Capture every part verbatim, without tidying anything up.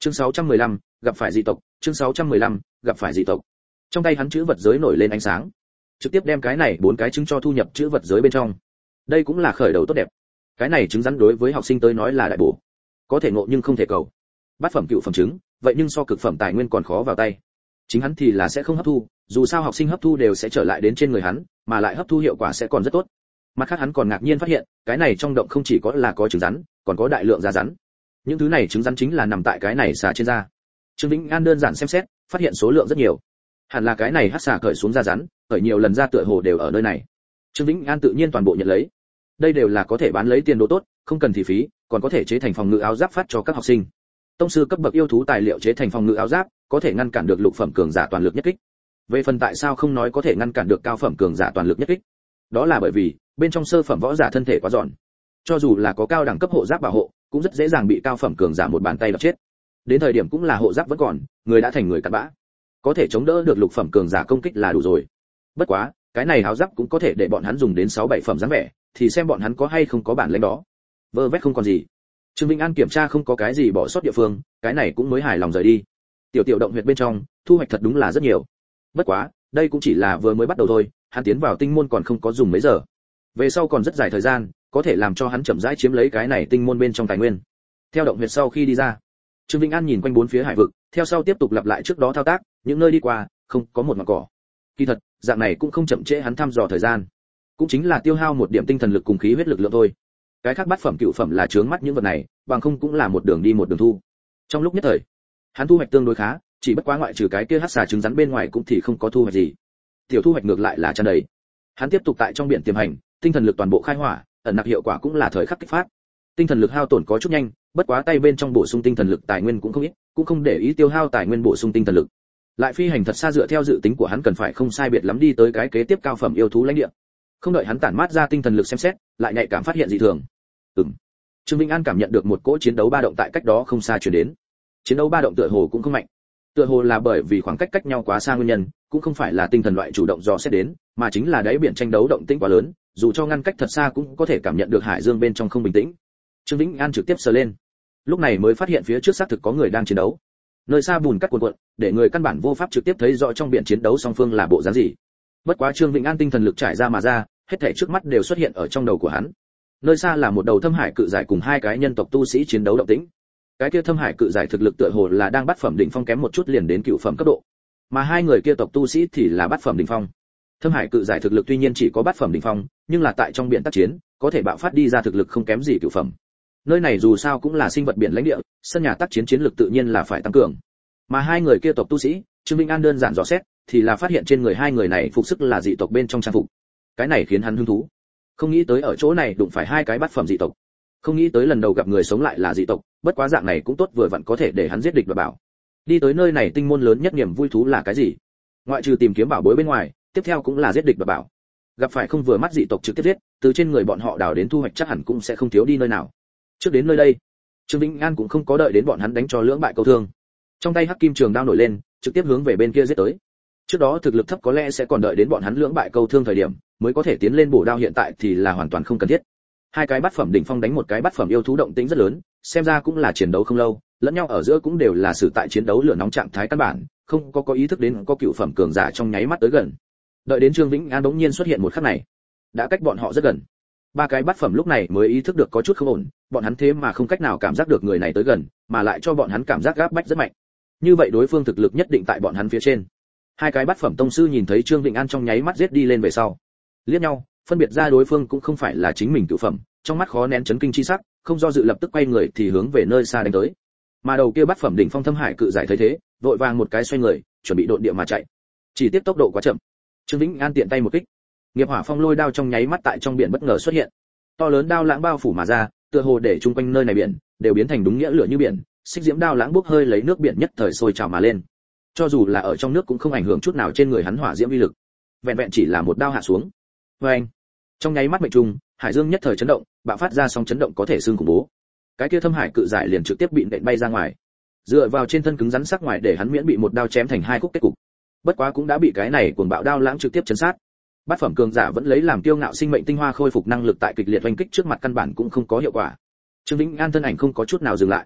Chương sáu trăm mười lăm, gặp phải dị tộc, chương sáu trăm mười lăm, gặp phải dị tộc. Trong tay hắn chữ vật giới nổi lên ánh sáng, trực tiếp đem cái này bốn cái trứng cho thu nhập chữ vật giới bên trong. Đây cũng là khởi đầu tốt đẹp. Cái này trứng rắn đối với học sinh tới nói là đại bổ, có thể ngộ nhưng không thể cầu. Bát phẩm cựu phẩm trứng, vậy nhưng so cực phẩm tài nguyên còn khó vào tay. Chính hắn thì là sẽ không hấp thu, dù sao học sinh hấp thu đều sẽ trở lại đến trên người hắn, mà lại hấp thu hiệu quả sẽ còn rất tốt. Mặt khác hắn còn ngạc nhiên phát hiện, cái này trong động không chỉ có là có trứng rắn, còn có đại lượng da rắn. Những thứ này trứng rắn chính là nằm tại cái này xà trên da. Trương Vĩnh An đơn giản xem xét, phát hiện số lượng rất nhiều. Hẳn là cái này hắc xà cởi xuống da rắn, cởi nhiều lần ra tựa hồ đều ở nơi này. Trương Vĩnh An tự nhiên toàn bộ nhận lấy. Đây đều là có thể bán lấy tiền đồ tốt, không cần thì phí, còn có thể chế thành phòng ngự áo giáp phát cho các học sinh. Tông sư cấp bậc yêu thú tài liệu chế thành phòng ngự áo giáp, có thể ngăn cản được lục phẩm cường giả toàn lực nhất kích. Về phần tại sao không nói có thể ngăn cản được cao phẩm cường giả toàn lực nhất kích, đó là bởi vì bên trong sơ phẩm võ giả thân thể quá giòn, cho dù là có cao đẳng cấp hộ giáp bảo hộ, cũng rất dễ dàng bị cao phẩm cường giả một bàn tay đập chết. Đến thời điểm cũng là hộ giáp vẫn còn, người đã thành người cặn bã, có thể chống đỡ được lục phẩm cường giả công kích là đủ rồi. Bất quá, cái này áo giáp cũng có thể để bọn hắn dùng đến sáu bảy phẩm dáng vẻ, thì xem bọn hắn có hay không có bản lĩnh đó. Vơ vét không còn gì. Trương Vĩnh An kiểm tra không có cái gì bỏ sót địa phương, cái này cũng mới hài lòng rời đi. Tiểu tiểu động huyệt bên trong, thu hoạch thật đúng là rất nhiều. Bất quá, đây cũng chỉ là vừa mới bắt đầu thôi, hắn tiến vào tinh môn còn không có dùng mấy giờ. Về sau còn rất dài thời gian, có thể làm cho hắn chậm rãi chiếm lấy cái này tinh môn bên trong tài nguyên. Theo động huyệt sau khi đi ra, Trương Vĩnh An nhìn quanh bốn phía hải vực, theo sau tiếp tục lặp lại trước đó thao tác, những nơi đi qua, không có một mảng cỏ. Kỳ thật, dạng này cũng không chậm trễ hắn thăm dò thời gian, cũng chính là tiêu hao một điểm tinh thần lực cùng khí huyết lực lượng thôi. Cái khác bát phẩm cựu phẩm là chướng mắt những vật này, bằng không cũng là một đường đi một đường thu. Trong lúc nhất thời, hắn thu hoạch tương đối khá, chỉ bất quá ngoại trừ cái kia hắc xà trứng rắn bên ngoài cũng thì không có thu hoạch gì. Tiểu thu hoạch ngược lại là tràn đầy. Hắn tiếp tục tại trong biển tiềm hành, tinh thần lực toàn bộ khai hỏa, ẩn nặc hiệu quả cũng là thời khắc kích phát. Tinh thần lực hao tổn có chút nhanh, bất quá tay bên trong bổ sung tinh thần lực tài nguyên cũng không ít, cũng không để ý tiêu hao tài nguyên bổ sung tinh thần lực. Lại phi hành thật xa dựa theo dự tính của hắn cần phải không sai biệt lắm đi tới cái kế tiếp cao phẩm yêu thú lãnh địa. Không đợi hắn tản mát ra tinh thần lực xem xét, lại nhạy cảm phát hiện dị thường. Ừm. Trương Vĩnh An cảm nhận được một cỗ chiến đấu ba động tại cách đó không xa truyền đến. Chiến đấu ba động tựa hồ cũng không mạnh. Tựa hồ là bởi vì khoảng cách cách nhau quá xa nguyên nhân, cũng không phải là tinh thần loại chủ động dò xét đến, mà chính là đáy biển tranh đấu động tĩnh quá lớn, dù cho ngăn cách thật xa cũng có thể cảm nhận được hải dương bên trong không bình tĩnh. Trương Vĩnh An trực tiếp sờ lên, lúc này mới phát hiện phía trước xác thực có người đang chiến đấu. Nơi xa bùn cắt cuộn cuộn, để người căn bản vô pháp trực tiếp thấy rõ trong biển chiến đấu song phương là bộ dáng gì. Bất quá Trương Vĩnh An tinh thần lực trải ra mà ra, hết thảy trước mắt đều xuất hiện ở trong đầu của hắn. Nơi xa là một đầu thâm hải cự giải cùng hai cái nhân tộc tu sĩ chiến đấu động tĩnh. Cái kia thâm hải cự giải thực lực tựa hồ là đang bắt phẩm đỉnh phong kém một chút liền đến cựu phẩm cấp độ, mà hai người kia tộc tu sĩ thì là bắt phẩm đỉnh phong. Thâm hải cự giải thực lực tuy nhiên chỉ có bắt phẩm đỉnh phong, nhưng là tại trong biển tác chiến, có thể bạo phát đi ra thực lực không kém gì cựu phẩm. Nơi này dù sao cũng là sinh vật biển lãnh địa, sân nhà tác chiến chiến lực tự nhiên là phải tăng cường. Mà hai người kia tộc tu sĩ, Trương Vĩnh An đơn giản dò xét, thì là phát hiện trên người hai người này phục sức là dị tộc bên trong trang phục. Cái này khiến hắn hứng thú. Không nghĩ tới ở chỗ này đụng phải hai cái bát phẩm dị tộc. Không nghĩ tới lần đầu gặp người sống lại là dị tộc, bất quá dạng này cũng tốt vừa vặn có thể để hắn giết địch và bảo. Đi tới nơi này tinh môn lớn nhất niềm vui thú là cái gì? Ngoại trừ tìm kiếm bảo bối bên ngoài, tiếp theo cũng là giết địch và bảo. Gặp phải không vừa mắt dị tộc trực tiếp giết, từ trên người bọn họ đào đến thu hoạch chắc hẳn cũng sẽ không thiếu đi nơi nào. Trước đến nơi đây, Trương Vĩnh An cũng không có đợi đến bọn hắn đánh cho lưỡng bại câu thương. Trong tay hắc kim trường đao nổi lên, trực tiếp hướng về bên kia giết tới. Trước đó thực lực thấp có lẽ sẽ còn đợi đến bọn hắn lưỡng bại câu thương thời điểm, mới có thể tiến lên bổ đao, hiện tại thì là hoàn toàn không cần thiết. Hai cái bát phẩm đỉnh phong đánh một cái bát phẩm yêu thú động tĩnh rất lớn, xem ra cũng là chiến đấu không lâu, lẫn nhau ở giữa cũng đều là sự tại chiến đấu lửa nóng trạng thái căn bản, không có có ý thức đến có cựu phẩm cường giả trong nháy mắt tới gần. Đợi đến Trương Vĩnh An bỗng nhiên xuất hiện một khắc này, đã cách bọn họ rất gần. Ba cái bát phẩm lúc này mới ý thức được có chút không ổn, bọn hắn thế mà không cách nào cảm giác được người này tới gần, mà lại cho bọn hắn cảm giác gáp bách rất mạnh. Như vậy đối phương thực lực nhất định tại bọn hắn phía trên. Hai cái bát phẩm tông sư nhìn thấy Trương Vĩnh An trong nháy mắt giết đi lên về sau, liếc nhau, phân biệt ra đối phương cũng không phải là chính mình cựu phẩm, trong mắt khó nén chấn kinh chi sắc, không do dự lập tức quay người thì hướng về nơi xa đánh tới. Mà đầu kia bát phẩm đỉnh phong thâm hải cự giải thấy thế, vội vàng một cái xoay người, chuẩn bị độn địa mà chạy. Chỉ tiếp tốc độ quá chậm. Trương Vĩnh An tiện tay một kích, nghiệp hỏa phong lôi đao trong nháy mắt tại trong biển bất ngờ xuất hiện. To lớn đao lãng bao phủ mà ra, tựa hồ để chung quanh nơi này biển đều biến thành đúng nghĩa lửa như biển, xích diễm đao lãng bốc hơi lấy nước biển nhất thời sôi trào mà lên. Cho dù là ở trong nước cũng không ảnh hưởng chút nào trên người hắn hỏa diễm uy lực. Vẹn vẹn chỉ là một đao hạ xuống. Oeng! Trong nháy mắt mệnh trung, hải dương nhất thời chấn động, bạo phát ra sóng chấn động có thể xương khủng bố. Cái kia thâm hải cự giải liền trực tiếp bị nện bay ra ngoài. Dựa vào trên thân cứng rắn sắc ngoài để hắn miễn bị một đao chém thành hai khúc kết cục. Bất quá cũng đã bị cái này cuồng bạo đao lãng trực tiếp chấn sát. Bát phẩm cường giả vẫn lấy làm kiêu ngạo sinh mệnh tinh hoa khôi phục năng lực tại kịch liệt oanh kích trước mặt căn bản cũng không có hiệu quả. Trương Vĩnh An thân ảnh không có chút nào dừng lại,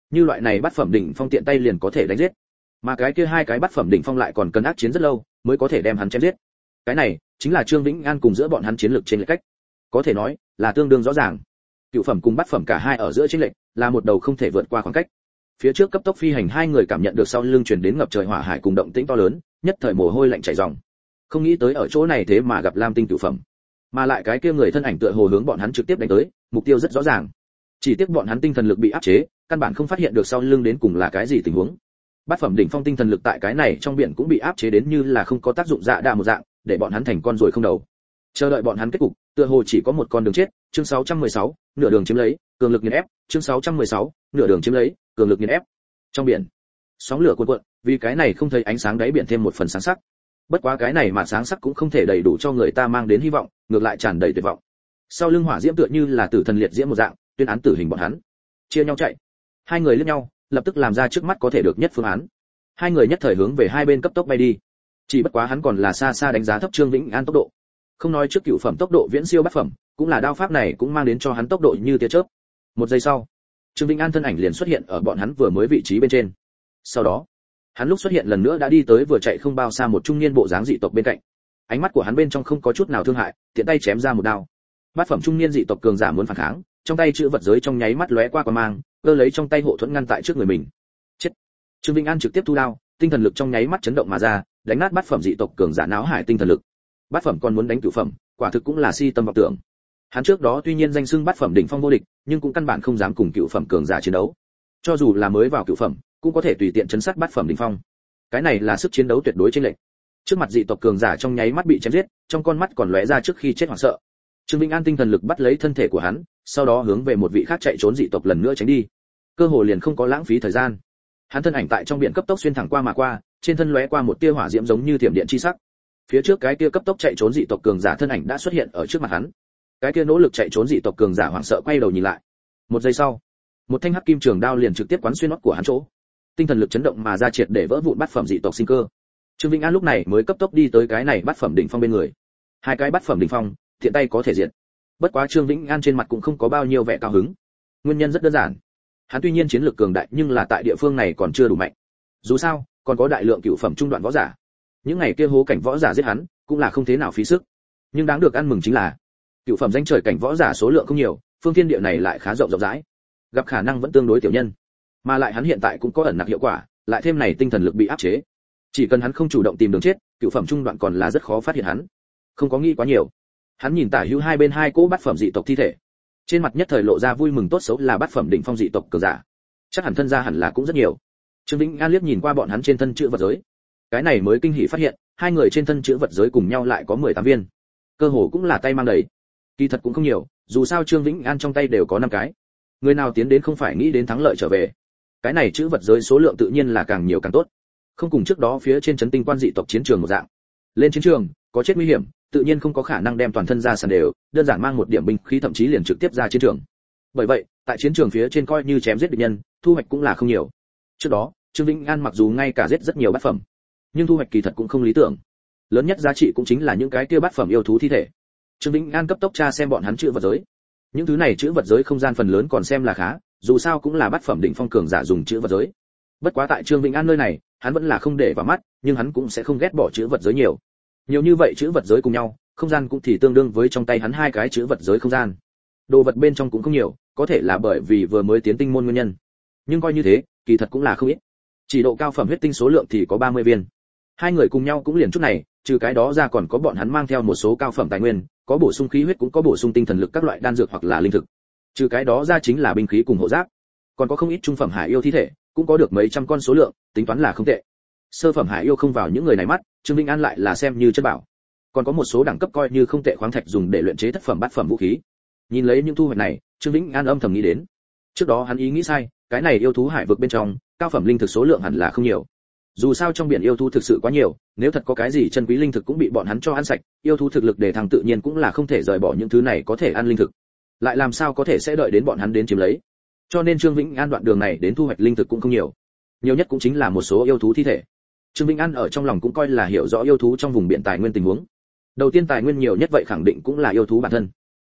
như loại này bát phẩm đỉnh phong tiện tay liền có thể đánh giết, mà cái kia hai cái bát phẩm đỉnh phong lại còn cần ác chiến rất lâu mới có thể đem hắn chém giết. Cái này chính là Trương Vĩnh An cùng giữa bọn hắn chiến lược trên lệch cách, có thể nói là tương đương rõ ràng. Cựu phẩm cùng bát phẩm cả hai ở giữa chiến lệch là một đầu không thể vượt qua khoảng cách. Phía trước cấp tốc phi hành hai người cảm nhận được sau lưng truyền đến ngập trời hỏa hải cùng động tĩnh to lớn, nhất thời mồ hôi lạnh chảy ròng. Không nghĩ tới ở chỗ này thế mà gặp Lam Tinh cựu phẩm, mà lại cái kia người thân ảnh tựa hồ hướng bọn hắn trực tiếp đánh tới, mục tiêu rất rõ ràng. Chỉ tiếc bọn hắn tinh thần lực bị áp chế, căn bản không phát hiện được sau lưng đến cùng là cái gì tình huống. Bát phẩm đỉnh phong tinh thần lực tại cái này trong biển cũng bị áp chế đến như là không có tác dụng dạ đa một dạng, để bọn hắn thành con ruồi không đầu. Chờ đợi bọn hắn kết cục, tựa hồ chỉ có một con đường chết. Chương sáu trăm mười sáu, nửa đường chiếm lấy, cường lực nghiền ép. Chương sáu trăm mười sáu, nửa đường chiếm lấy, cường lực nghiền ép. Trong biển, sóng lửa cuồn cuộn, vì cái này không thấy ánh sáng đáy biển thêm một phần sáng sắc. Bất quá cái này mà sáng sắc cũng không thể đầy đủ cho người ta mang đến hy vọng, ngược lại tràn đầy tuyệt vọng. Sau lưng hỏa diễm tựa như là tử thần liệt diễm một dạng, tuyên án tử hình bọn hắn. Chia nhau chạy. Hai người liếc nhau, lập tức làm ra trước mắt có thể được nhất phương án. Hai người nhất thời hướng về hai bên cấp tốc bay đi. Chỉ bất quá hắn còn là xa xa đánh giá thấp Trương Vĩnh An tốc độ. Không nói trước cựu phẩm tốc độ viễn siêu bát phẩm, cũng là đao pháp này cũng mang đến cho hắn tốc độ như tia chớp. Một giây sau, Trương Vĩnh An thân ảnh liền xuất hiện ở bọn hắn vừa mới vị trí bên trên. Sau đó, hắn lúc xuất hiện lần nữa đã đi tới vừa chạy không bao xa một trung niên bộ dáng dị tộc bên cạnh. Ánh mắt của hắn bên trong không có chút nào thương hại, tiện tay chém ra một đao. Bát phẩm trung niên dị tộc cường giả muốn phản kháng, trong tay chữ vật giới trong nháy mắt lóe qua qua mang, cơ lấy trong tay hộ thuẫn ngăn tại trước người mình. Chết! Trương Vĩnh An trực tiếp thu đao, tinh thần lực trong nháy mắt chấn động mà ra, đánh nát bát phẩm dị tộc cường giả náo hải tinh thần lực. Bát phẩm còn muốn đánh cửu phẩm, quả thực cũng là si tâm vọng tưởng. Hắn trước đó tuy nhiên danh xưng bát phẩm đỉnh phong vô địch, nhưng cũng căn bản không dám cùng cửu phẩm cường giả chiến đấu. Cho dù là mới vào cửu phẩm, cũng có thể tùy tiện chấn sát bát phẩm đỉnh phong. Cái này là sức chiến đấu tuyệt đối trên lệch. Trước mặt dị tộc cường giả trong nháy mắt bị chém giết, trong con mắt còn lóe ra trước khi chết hoảng sợ. Trương Vĩnh An tinh thần lực bắt lấy thân thể của hắn, sau đó hướng về một vị khác chạy trốn dị tộc lần nữa tránh đi. Cơ hội liền không có lãng phí thời gian. Hắn thân ảnh tại trong biển cấp tốc xuyên thẳng qua mà qua, trên thân lóe qua một tia hỏa diễm giống như thiểm điện chi sắc. Phía trước cái kia cấp tốc chạy trốn dị tộc cường giả thân ảnh đã xuất hiện ở trước mặt hắn. Cái kia nỗ lực chạy trốn dị tộc cường giả hoảng sợ quay đầu nhìn lại. Một giây sau, một thanh hắc kim trường đao liền trực tiếp quán xuyên nót của hắn chỗ. Tinh thần lực chấn động mà ra triệt để vỡ vụn bát phẩm dị tộc sinh cơ. Trương Vĩnh An lúc này mới cấp tốc đi tới cái này bát phẩm đỉnh phong bên người. Hai cái bát phẩm đỉnh phong, thiện tay có thể diệt. Bất quá Trương Vĩnh An trên mặt cũng không có bao nhiêu vẻ cao hứng. Nguyên nhân rất đơn giản. Hắn tuy nhiên chiến lược cường đại nhưng là tại địa phương này còn chưa đủ mạnh. Dù sao, còn có đại lượng cựu phẩm trung đoạn võ giả. Những ngày kia hố cảnh võ giả giết hắn, cũng là không thế nào phí sức. Nhưng đáng được ăn mừng chính là, cựu phẩm danh trời cảnh võ giả số lượng không nhiều, phương thiên địa này lại khá rộng rộng rãi. Gặp khả năng vẫn tương đối tiểu nhân. Mà lại hắn hiện tại cũng có ẩn nặc hiệu quả, lại thêm này tinh thần lực bị áp chế. Chỉ cần hắn không chủ động tìm đường chết, cựu phẩm trung đoạn còn là rất khó phát hiện hắn. Không có nghĩ quá nhiều. Hắn nhìn tả hữu hai bên hai cỗ bát phẩm dị tộc thi thể. Trên mặt nhất thời lộ ra vui mừng tốt xấu là bát phẩm đỉnh phong dị tộc cường giả. Chắc hẳn thân gia hẳn là cũng rất nhiều. Trương Vĩnh An liếc nhìn qua bọn hắn trên thân chữ vật giới. Cái này mới kinh hỉ phát hiện, hai người trên thân chữ vật giới cùng nhau lại có mười tám viên. Cơ hồ cũng là tay mang đầy. Kỳ thật cũng không nhiều, dù sao Trương Vĩnh An trong tay đều có năm cái. Người nào tiến đến không phải nghĩ đến thắng lợi trở về. Cái này chữ vật giới số lượng tự nhiên là càng nhiều càng tốt. Không cùng trước đó phía trên trấn tinh quan dị tộc chiến trường một dạng. Lên chiến trường, có chết nguy hiểm, tự nhiên không có khả năng đem toàn thân ra sàn đều, đơn giản mang một điểm binh khí thậm chí liền trực tiếp ra chiến trường. Bởi vậy, tại chiến trường phía trên coi như chém giết địch nhân, thu hoạch cũng là không nhiều. Trước đó, Trương Vĩnh An mặc dù ngay cả giết rất nhiều bát phẩm, nhưng thu hoạch kỳ thật cũng không lý tưởng. Lớn nhất giá trị cũng chính là những cái kia bát phẩm yêu thú thi thể. Trương Vĩnh An cấp tốc tra xem bọn hắn chữ vật giới. Những thứ này chữ vật giới không gian phần lớn còn xem là khá, dù sao cũng là bát phẩm đỉnh phong cường giả dùng chữ vật giới. Bất quá tại Trương Vĩnh An nơi này, hắn vẫn là không để vào mắt, nhưng hắn cũng sẽ không ghét bỏ chữ vật giới nhiều. Nhiều như vậy chữ vật giới cùng nhau, không gian cũng thì tương đương với trong tay hắn hai cái chữ vật giới không gian. Đồ vật bên trong cũng không nhiều, có thể là bởi vì vừa mới tiến tinh môn nguyên nhân. Nhưng coi như thế, kỳ thật cũng là không ít. Chỉ độ cao phẩm huyết tinh số lượng thì có ba mươi viên. Hai người cùng nhau cũng liền chút này, trừ cái đó ra còn có bọn hắn mang theo một số cao phẩm tài nguyên, có bổ sung khí huyết cũng có bổ sung tinh thần lực các loại đan dược hoặc là linh thực. Trừ cái đó ra chính là binh khí cùng hộ giáp. Còn có không ít trung phẩm hải yêu thi thể, cũng có được mấy trăm con số lượng, tính toán là không tệ. Sơ phẩm hải yêu không vào những người này mắt, Trương Vĩnh An lại là xem như chất bảo. Còn có một số đẳng cấp coi như không tệ khoáng thạch dùng để luyện chế thất phẩm bát phẩm vũ khí. Nhìn lấy những thu hoạch này, Trương Vĩnh An âm thầm nghĩ đến. Trước đó hắn ý nghĩ sai, cái này yêu thú hải vực bên trong, cao phẩm linh thực số lượng hẳn là không nhiều. Dù sao trong biển yêu thú thực sự quá nhiều, nếu thật có cái gì chân quý linh thực cũng bị bọn hắn cho ăn sạch, yêu thú thực lực để thăng tự nhiên cũng là không thể rời bỏ những thứ này có thể ăn linh thực. Lại làm sao có thể sẽ đợi đến bọn hắn đến chiếm lấy. Cho nên Trương Vĩnh An đoạn đường này đến thu hoạch linh thực cũng không nhiều. Nhiều nhất cũng chính là một số yêu thú thi thể. Trương Vĩnh An ở trong lòng cũng coi là hiểu rõ yêu thú trong vùng biển tài nguyên tình huống. Đầu tiên tài nguyên nhiều nhất vậy khẳng định cũng là yêu thú bản thân.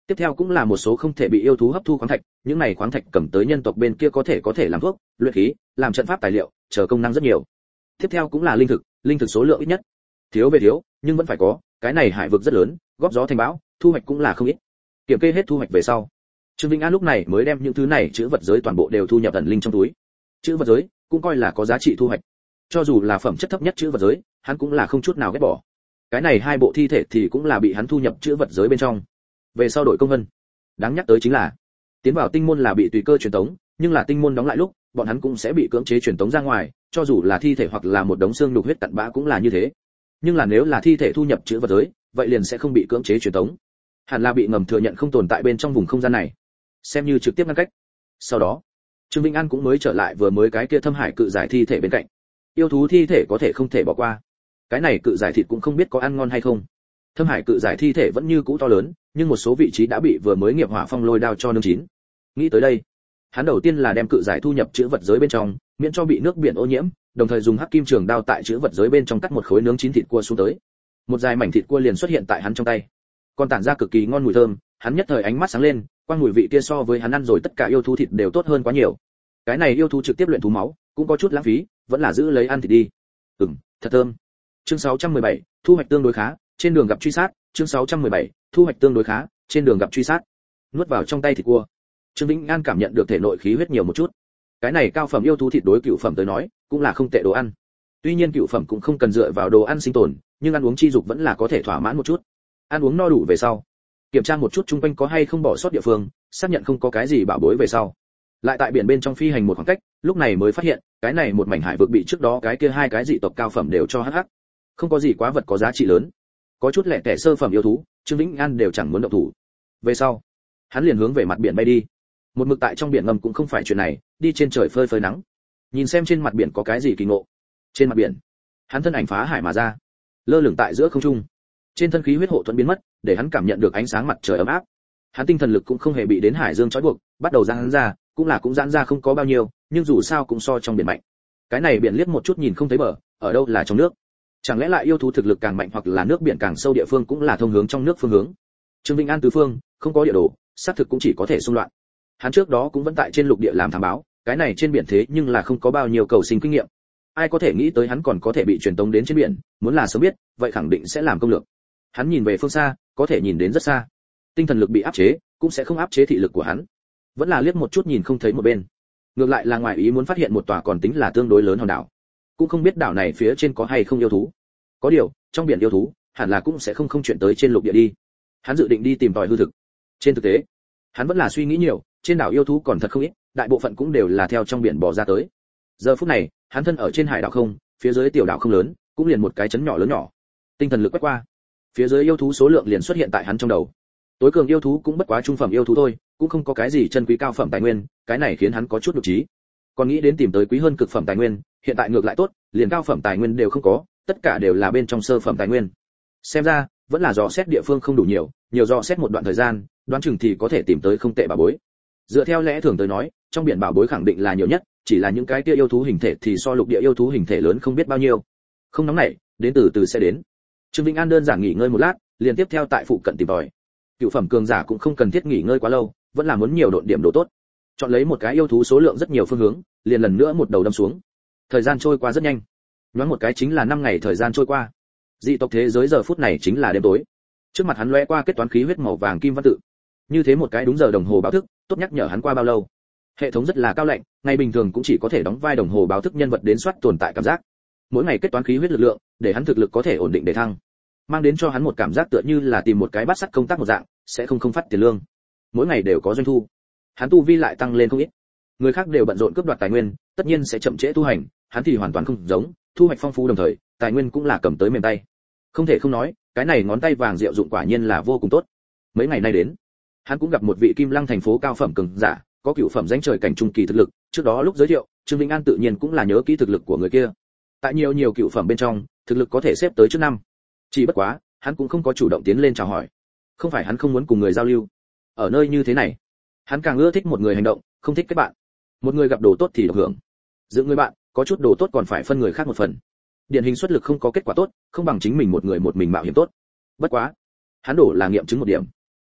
Tiếp theo cũng là một số không thể bị yêu thú hấp thu khoáng thạch, những này khoáng thạch cầm tới nhân tộc bên kia có thể có thể làm thuốc, luyện khí, làm trận pháp tài liệu, chờ công năng rất nhiều. Tiếp theo cũng là linh thực, linh thực số lượng ít nhất. Thiếu về thiếu, nhưng vẫn phải có, cái này hải vực rất lớn, góp gió thành bão, thu hoạch cũng là không ít. Kiểm kê hết thu hoạch về sau, Trương Vĩnh An lúc này mới đem những thứ này chữ vật giới toàn bộ đều thu nhập ẩn linh trong túi. Chữ vật giới cũng coi là có giá trị thu hoạch. Cho dù là phẩm chất thấp nhất chữ vật giới, hắn cũng là không chút nào ghét bỏ. Cái này hai bộ thi thể thì cũng là bị hắn thu nhập chữ vật giới bên trong. Về sau đổi công vân. Đáng nhắc tới chính là, tiến vào tinh môn là bị tùy cơ truyền tống, nhưng là tinh môn đóng lại lúc, bọn hắn cũng sẽ bị cưỡng chế truyền tống ra ngoài, cho dù là thi thể hoặc là một đống xương nhục huyết cặn bã cũng là như thế. Nhưng là nếu là thi thể thu nhập chữ vật giới, vậy liền sẽ không bị cưỡng chế truyền tống. Hẳn là bị ngầm thừa nhận không tồn tại bên trong vùng không gian này, xem như trực tiếp ngăn cách. Sau đó, Trương Vĩnh An cũng mới trở lại vừa mới cái kia thâm hải cự giải thi thể bên cạnh. Yêu thú thi thể có thể không thể bỏ qua. Cái này cự giải thịt cũng không biết có ăn ngon hay không. Thâm hải cự giải thi thể vẫn như cũ to lớn, nhưng một số vị trí đã bị vừa mới nghiệp hỏa phong lôi đao cho nướng chín. Nghĩ tới đây, hắn đầu tiên là đem cự giải thu nhập chữ vật giới bên trong, miễn cho bị nước biển ô nhiễm, đồng thời dùng hắc kim trường đao tại chữ vật giới bên trong cắt một khối nướng chín thịt cua xuống tới. Một dài mảnh thịt cua liền xuất hiện tại hắn trong tay, còn tản ra cực kỳ ngon mùi thơm, hắn nhất thời ánh mắt sáng lên, quang mùi vị kia so với hắn ăn rồi tất cả yêu thú thịt đều tốt hơn quá nhiều. Cái này yêu thú trực tiếp luyện thú máu, cũng có chút lãng phí, vẫn là giữ lấy ăn thịt đi. Ừm, thật thơm. Chương sáu trăm mười bảy, thu hoạch tương đối khá, trên đường gặp truy sát, chương sáu trăm mười bảy, thu hoạch tương đối khá, trên đường gặp truy sát. Nuốt vào trong tay thịt cua, Trương Vĩnh An cảm nhận được thể nội khí huyết nhiều một chút. Cái này cao phẩm yêu thú thịt đối cựu phẩm tới nói, cũng là không tệ đồ ăn. Tuy nhiên cựu phẩm cũng không cần dựa vào đồ ăn sinh tồn, nhưng ăn uống chi dục vẫn là có thể thỏa mãn một chút. Ăn uống no đủ về sau, kiểm tra một chút chung quanh có hay không bỏ sót địa phương, xác nhận không có cái gì bảo bối về sau, lại tại biển bên trong phi hành một khoảng cách, lúc này mới phát hiện, cái này một mảnh hải vực bị trước đó cái kia hai cái dị tộc cao phẩm đều cho hắc hắc. Không có gì quá vật có giá trị lớn. Có chút lẻ tẻ sơ phẩm yêu thú, Trương Vĩnh An đều chẳng muốn động thủ. Về sau, hắn liền hướng về mặt biển bay đi. Một mực tại trong biển ngầm cũng không phải chuyện này, đi trên trời phơi phơi nắng, nhìn xem trên mặt biển có cái gì kỳ ngộ. Trên mặt biển, hắn thân ảnh phá hải mà ra, lơ lửng tại giữa không trung. Trên thân khí huyết hộ thuẫn biến mất, để hắn cảm nhận được ánh sáng mặt trời ấm áp. Hắn tinh thần lực cũng không hề bị đến hải dương trói buộc, bắt đầu giãn ra, cũng là cũng giãn ra không có bao nhiêu, nhưng dù sao cũng so trong biển mạnh. Cái này biển liếc một chút nhìn không thấy bờ, ở đâu là trong nước? Chẳng lẽ lại yêu thú thực lực càng mạnh hoặc là nước biển càng sâu địa phương cũng là thông hướng trong nước phương hướng? Trương Vĩnh An tứ phương, không có địa đồ, xác thực cũng chỉ có thể xung loạn. Hắn trước đó cũng vẫn tại trên lục địa làm thám báo, cái này trên biển thế nhưng là không có bao nhiêu cầu sinh kinh nghiệm. Ai có thể nghĩ tới hắn còn có thể bị truyền tống đến trên biển, muốn là sớm biết, vậy khẳng định sẽ làm công lược. Hắn nhìn về phương xa, có thể nhìn đến rất xa. Tinh thần lực bị áp chế, cũng sẽ không áp chế thị lực của hắn. Vẫn là liếc một chút nhìn không thấy một bên. Ngược lại là ngoài ý muốn phát hiện một tòa còn tính là tương đối lớn hòn đảo. Cũng không biết đảo này phía trên có hay không yêu thú. Có điều, trong biển yêu thú, hẳn là cũng sẽ không không chuyện tới trên lục địa đi. Hắn dự định đi tìm tòi hư thực. Trên thực tế, hắn vẫn là suy nghĩ nhiều, trên đảo yêu thú còn thật không ít, đại bộ phận cũng đều là theo trong biển bò ra tới. Giờ phút này, hắn thân ở trên hải đảo không, phía dưới tiểu đảo không lớn, cũng liền một cái chấn nhỏ lớn nhỏ. Tinh thần lực quét qua, phía dưới yêu thú số lượng liền xuất hiện tại hắn trong đầu. Tối cường yêu thú cũng bất quá trung phẩm yêu thú thôi, cũng không có cái gì chân quý cao phẩm tài nguyên, cái này khiến hắn có chút nhục trí. Còn nghĩ đến tìm tới quý hơn cực phẩm tài nguyên, hiện tại ngược lại tốt, liền cao phẩm tài nguyên đều không có, tất cả đều là bên trong sơ phẩm tài nguyên. Xem ra, vẫn là dò xét địa phương không đủ nhiều, nhiều dò xét một đoạn thời gian, đoán chừng thì có thể tìm tới không tệ bảo bối. Dựa theo lẽ thường tới nói, trong biển bảo bối khẳng định là nhiều nhất, chỉ là những cái kia yêu thú hình thể thì so lục địa yêu thú hình thể lớn không biết bao nhiêu. Không nóng nảy, đến từ từ sẽ đến. Trương Vĩnh An đơn giản nghỉ ngơi một lát, liền tiếp theo tại phụ cận tìm tòi. Cựu phẩm cường giả cũng không cần thiết nghỉ ngơi quá lâu, vẫn là muốn nhiều độn điểm đồ tốt. Chọn lấy một cái yêu thú số lượng rất nhiều phương hướng, liền lần nữa một đầu đâm xuống. Thời gian trôi qua rất nhanh, nhoáng một cái chính là năm ngày thời gian trôi qua. Dị tộc thế giới giờ phút này chính là đêm tối. Trước mặt hắn lóe qua kết toán khí huyết màu vàng kim văn tự. Như thế một cái đúng giờ đồng hồ báo thức, tốt nhắc nhở hắn qua bao lâu. Hệ thống rất là cao lạnh, ngày bình thường cũng chỉ có thể đóng vai đồng hồ báo thức nhân vật đến soát tồn tại cảm giác. Mỗi ngày kết toán khí huyết lực lượng, để hắn thực lực có thể ổn định để thăng, mang đến cho hắn một cảm giác tựa như là tìm một cái bát sắt công tác một dạng, sẽ không không phát tiền lương. Mỗi ngày đều có doanh thu, hắn tu vi lại tăng lên không ít. Người khác đều bận rộn cướp đoạt tài nguyên, tất nhiên sẽ chậm trễ tu hành, hắn thì hoàn toàn không giống, thu hoạch phong phú đồng thời, tài nguyên cũng là cầm tới mềm tay. Không thể không nói, cái này ngón tay vàng diệu dụng quả nhiên là vô cùng tốt. Mấy ngày nay đến, hắn cũng gặp một vị Kim Lăng thành phố cao phẩm cường giả, có cửu phẩm danh trời cảnh trung kỳ thực lực, trước đó lúc giới thiệu, Trương Vĩnh An tự nhiên cũng là nhớ kỹ thực lực của người kia. Tại nhiều nhiều cửu phẩm bên trong, thực lực có thể xếp tới trước năm. Chỉ bất quá, hắn cũng không có chủ động tiến lên chào hỏi. Không phải hắn không muốn cùng người giao lưu. Ở nơi như thế này, hắn càng ưa thích một người hành động, không thích kết bạn. Một người gặp đồ tốt thì được hưởng. Giữa người bạn, có chút đồ tốt còn phải phân người khác một phần. Điển hình xuất lực không có kết quả tốt, không bằng chính mình một người một mình mạo hiểm tốt. Bất quá, hắn đổ là nghiệm chứng một điểm.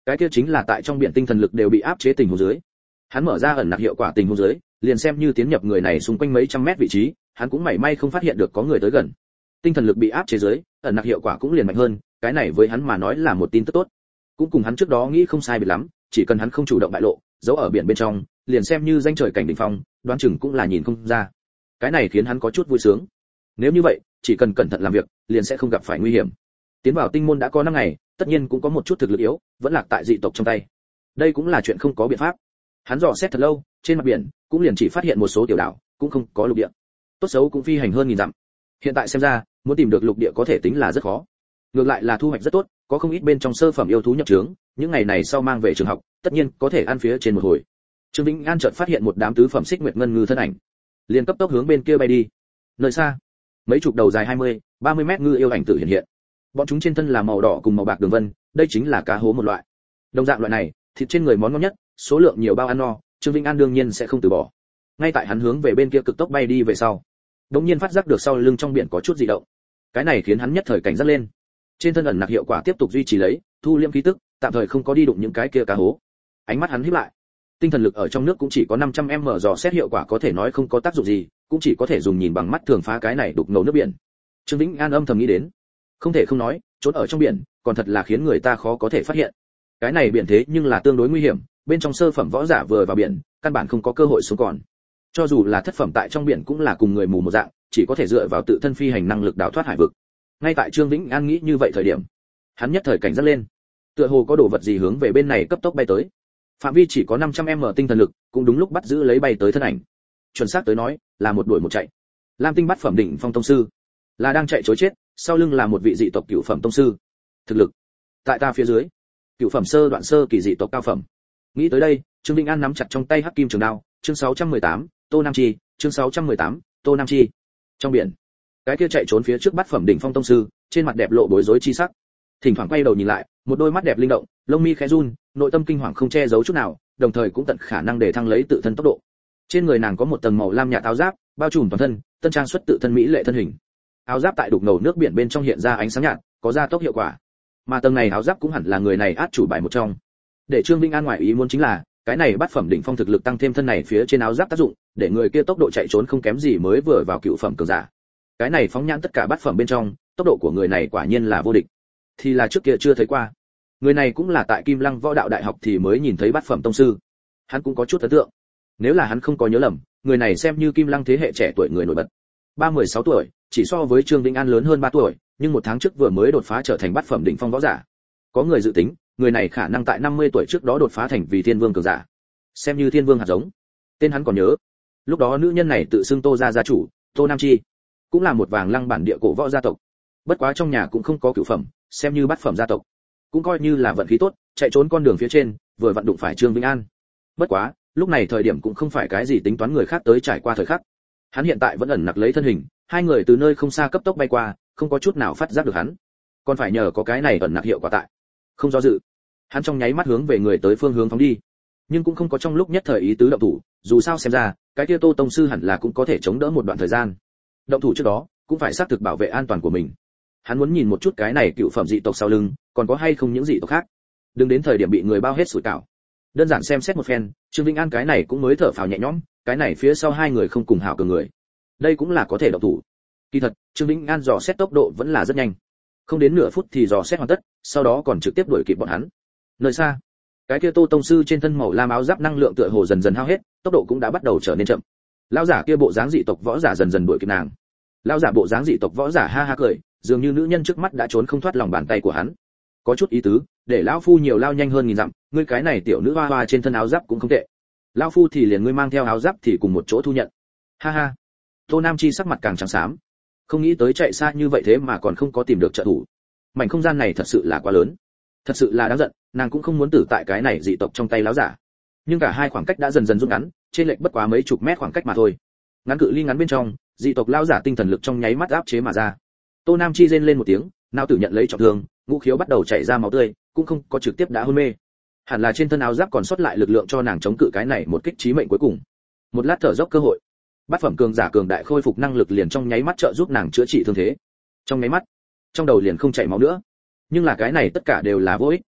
cái kia chính là tại trong biển tinh thần lực đều bị áp chế tình huống dưới. Hắn mở ra ẩn nặc hiệu quả tình huống dưới, liền xem như tiến nhập người này xung quanh mấy trăm mét vị trí, hắn cũng mảy may không phát hiện được có người tới gần. Tinh thần lực bị áp chế dưới, ẩn nặc hiệu quả cũng liền mạnh hơn, cái này với hắn mà nói là một tin tức tốt. Cũng cùng hắn trước đó nghĩ không sai biệt lắm, chỉ cần hắn không chủ động bại lộ, giấu ở biển bên trong, liền xem như danh trời cảnh đỉnh phong, đoán chừng cũng là nhìn không ra. Cái này khiến hắn có chút vui sướng. Nếu như vậy, chỉ cần cẩn thận làm việc, liền sẽ không gặp phải nguy hiểm. Tiến vào tinh môn đã có năm ngày, tất nhiên cũng có một chút thực lực yếu, vẫn lạc tại dị tộc trong tay. Đây cũng là chuyện không có biện pháp. Hắn dò xét thật lâu, trên mặt biển cũng liền chỉ phát hiện một số tiểu đảo, cũng không có lục địa. Tốt xấu cũng phi hành hơn nghìn dặm. Hiện tại xem ra, muốn tìm được lục địa có thể tính là rất khó. Ngược lại là thu hoạch rất tốt, có không ít bên trong sơ phẩm yêu thú nhập trướng, những ngày này sau mang về trường học, tất nhiên có thể ăn phía trên một hồi. Trương Vĩnh An chợt phát hiện một đám tứ phẩm xích nguyệt ngân ngư thân ảnh, liền cấp tốc hướng bên kia bay đi. Nơi xa, mấy chục đầu dài hai mươi, ba mươi mét ngư yêu ảnh tự hiện hiện. Bọn chúng trên thân là màu đỏ cùng màu bạc đường vân, đây chính là cá hố một loại. Đồng dạng loại này, thịt trên người món ngon nhất, số lượng nhiều bao ăn no, Trương Vĩnh An đương nhiên sẽ không từ bỏ. Ngay tại hắn hướng về bên kia cực tốc bay đi về sau, đột nhiên phát giác được sau lưng trong biển có chút dị động. Cái này khiến hắn nhất thời cảnh giác lên. Trên thân ẩn nặc hiệu quả tiếp tục duy trì lấy, thu liễm khí tức, tạm thời không có đi đụng những cái kia cá hố. Ánh mắt hắn híp lại. Tinh thần lực ở trong nước cũng chỉ có năm trăm m dò xét hiệu quả có thể nói không có tác dụng gì, cũng chỉ có thể dùng nhìn bằng mắt thường phá cái này đục ngầu nước biển. Trương Vĩnh An âm thầm nghĩ đến, không thể không nói, trốn ở trong biển, còn thật là khiến người ta khó có thể phát hiện. Cái này biển thế nhưng là tương đối nguy hiểm, bên trong sơ phẩm võ giả vừa vào biển, căn bản không có cơ hội sống còn. Cho dù là thất phẩm tại trong biển cũng là cùng người mù một dạng, chỉ có thể dựa vào tự thân phi hành năng lực đào thoát hải vực. Ngay tại Trương Vĩnh An nghĩ như vậy thời điểm, hắn nhất thời cảnh giác lên. Tựa hồ có đồ vật gì hướng về bên này cấp tốc bay tới. Phạm vi chỉ có năm trăm m tinh thần lực, cũng đúng lúc bắt giữ lấy bay tới thân ảnh. Chuẩn xác tới nói, là một đuổi một chạy. Lam tinh bát phẩm đỉnh phong tông sư, là đang chạy trối chết, sau lưng là một vị dị tộc cửu phẩm tông sư. Thực lực, tại ta phía dưới, cửu phẩm sơ đoạn sơ kỳ dị tộc cao phẩm. Nghĩ tới đây, Trương Vĩnh An nắm chặt trong tay hắc kim trường đao, chương sáu trăm mười tám, Tô Nam Chi, chương sáu trăm mười tám, Tô Nam Chi. Trong biển, cái kia chạy trốn phía trước bát phẩm đỉnh phong tông sư, trên mặt đẹp lộ bối rối chi sắc. Thỉnh thoảng quay đầu nhìn lại, một đôi mắt đẹp linh động, lông mi khẽ run, nội tâm kinh hoàng không che giấu chút nào, đồng thời cũng tận khả năng để thăng lấy tự thân tốc độ. Trên người nàng có một tầng màu lam nhạt áo giáp, bao trùm toàn thân, tân trang xuất tự thân mỹ lệ thân hình. Áo giáp tại đục ngầu nước biển bên trong hiện ra ánh sáng nhạt, có gia tốc hiệu quả. Mà tầng này áo giáp cũng hẳn là người này át chủ bài một trong. Để Trương Vĩnh An ngoại ý muốn chính là, cái này bát phẩm đỉnh phong thực lực tăng thêm thân này phía trên áo giáp tác dụng, để người kia tốc độ chạy trốn không kém gì mới vừa vào cựu phẩm cường giả. Cái này phóng nhãn tất cả bát phẩm bên trong, tốc độ của người này quả nhiên là vô địch. Thì là trước kia chưa thấy qua. Người này cũng là tại Kim Lăng Võ Đạo Đại học thì mới nhìn thấy bát phẩm tông sư. Hắn cũng có chút ấn tượng. Nếu là hắn không có nhớ lầm, người này xem như Kim Lăng thế hệ trẻ tuổi người nổi bật. Ba mươi sáu tuổi, chỉ so với Trương Vĩnh An lớn hơn ba tuổi, nhưng một tháng trước vừa mới đột phá trở thành bát phẩm đỉnh phong võ giả. Có người dự tính, người này khả năng tại năm mươi tuổi trước đó đột phá thành vì Thiên Vương cường giả. Xem như Thiên Vương hạt giống. Tên hắn còn nhớ. Lúc đó nữ nhân này tự xưng Tô gia gia chủ, Tô Nam Chi, cũng là một vàng lăng bản địa cổ võ gia tộc. Bất quá trong nhà cũng không có cửu phẩm, xem như bát phẩm gia tộc, cũng coi như là vận khí tốt, chạy trốn con đường phía trên, vừa vặn đụng phải Trương Vĩnh An. Bất quá, lúc này thời điểm cũng không phải cái gì tính toán người khác tới trải qua thời khắc. Hắn hiện tại vẫn ẩn nặc lấy thân hình, hai người từ nơi không xa cấp tốc bay qua, không có chút nào phát giác được hắn. Còn phải nhờ có cái này ẩn nặc hiệu quả tại. Không do dự, hắn trong nháy mắt hướng về người tới phương hướng phóng đi, nhưng cũng không có trong lúc nhất thời ý tứ động thủ, dù sao xem ra, cái kia Tô tông sư hẳn là cũng có thể chống đỡ một đoạn thời gian. Động thủ trước đó, cũng phải xác thực bảo vệ an toàn của mình. Hắn muốn nhìn một chút cái này cựu phẩm dị tộc sau lưng, còn có hay không những dị tộc khác. Đừng đến thời điểm bị người bao hết sủi cảo. Đơn giản xem xét một phen, Trương Vĩnh An cái này cũng mới thở phào nhẹ nhõm, cái này phía sau hai người không cùng hảo cường người. Đây cũng là có thể động thủ. Kỳ thật, Trương Vĩnh An dò xét tốc độ vẫn là rất nhanh. Không đến nửa phút thì dò xét hoàn tất, sau đó còn trực tiếp đuổi kịp bọn hắn. Nơi xa, cái kia Tô tông sư trên thân màu lam áo giáp năng lượng tựa hồ dần dần hao hết, tốc độ cũng đã bắt đầu trở nên chậm. Lão giả kia bộ dáng dị tộc võ giả dần dần đuổi kịp nàng. Lão giả bộ dáng dị tộc võ giả ha ha cười, dường như nữ nhân trước mắt đã trốn không thoát lòng bàn tay của hắn. Có chút ý tứ, để lão phu nhiều lao nhanh hơn nghìn dặm, ngươi cái này tiểu nữ hoa hoa trên thân áo giáp cũng không tệ. Lão phu thì liền ngươi mang theo áo giáp thì cùng một chỗ thu nhận. Ha ha. Tô Nam Chi sắc mặt càng trắng xám. Không nghĩ tới chạy xa như vậy thế mà còn không có tìm được trợ thủ. Mảnh không gian này thật sự là quá lớn. Thật sự là đáng giận, nàng cũng không muốn tử tại cái này dị tộc trong tay lão giả. Nhưng cả hai khoảng cách đã dần dần rút ngắn, trên lệch bất quá mấy chục mét khoảng cách mà thôi. Ngắn cự ly ngắn bên trong, dị tộc lão giả tinh thần lực trong nháy mắt áp chế mà ra. Tô Nam Chi rên lên một tiếng, não tử nhận lấy trọng thương, ngũ khiếu bắt đầu chảy ra máu tươi, cũng không có trực tiếp đã hôn mê. Hẳn là trên thân áo giáp còn sót lại lực lượng cho nàng chống cự cái này một kích chí mệnh cuối cùng. Một lát thở dốc cơ hội, bát phẩm cường giả cường đại khôi phục năng lực liền trong nháy mắt trợ giúp nàng chữa trị thương thế. Trong nháy mắt, trong đầu liền không chảy máu nữa. Nhưng là cái này tất cả đều là vô ích,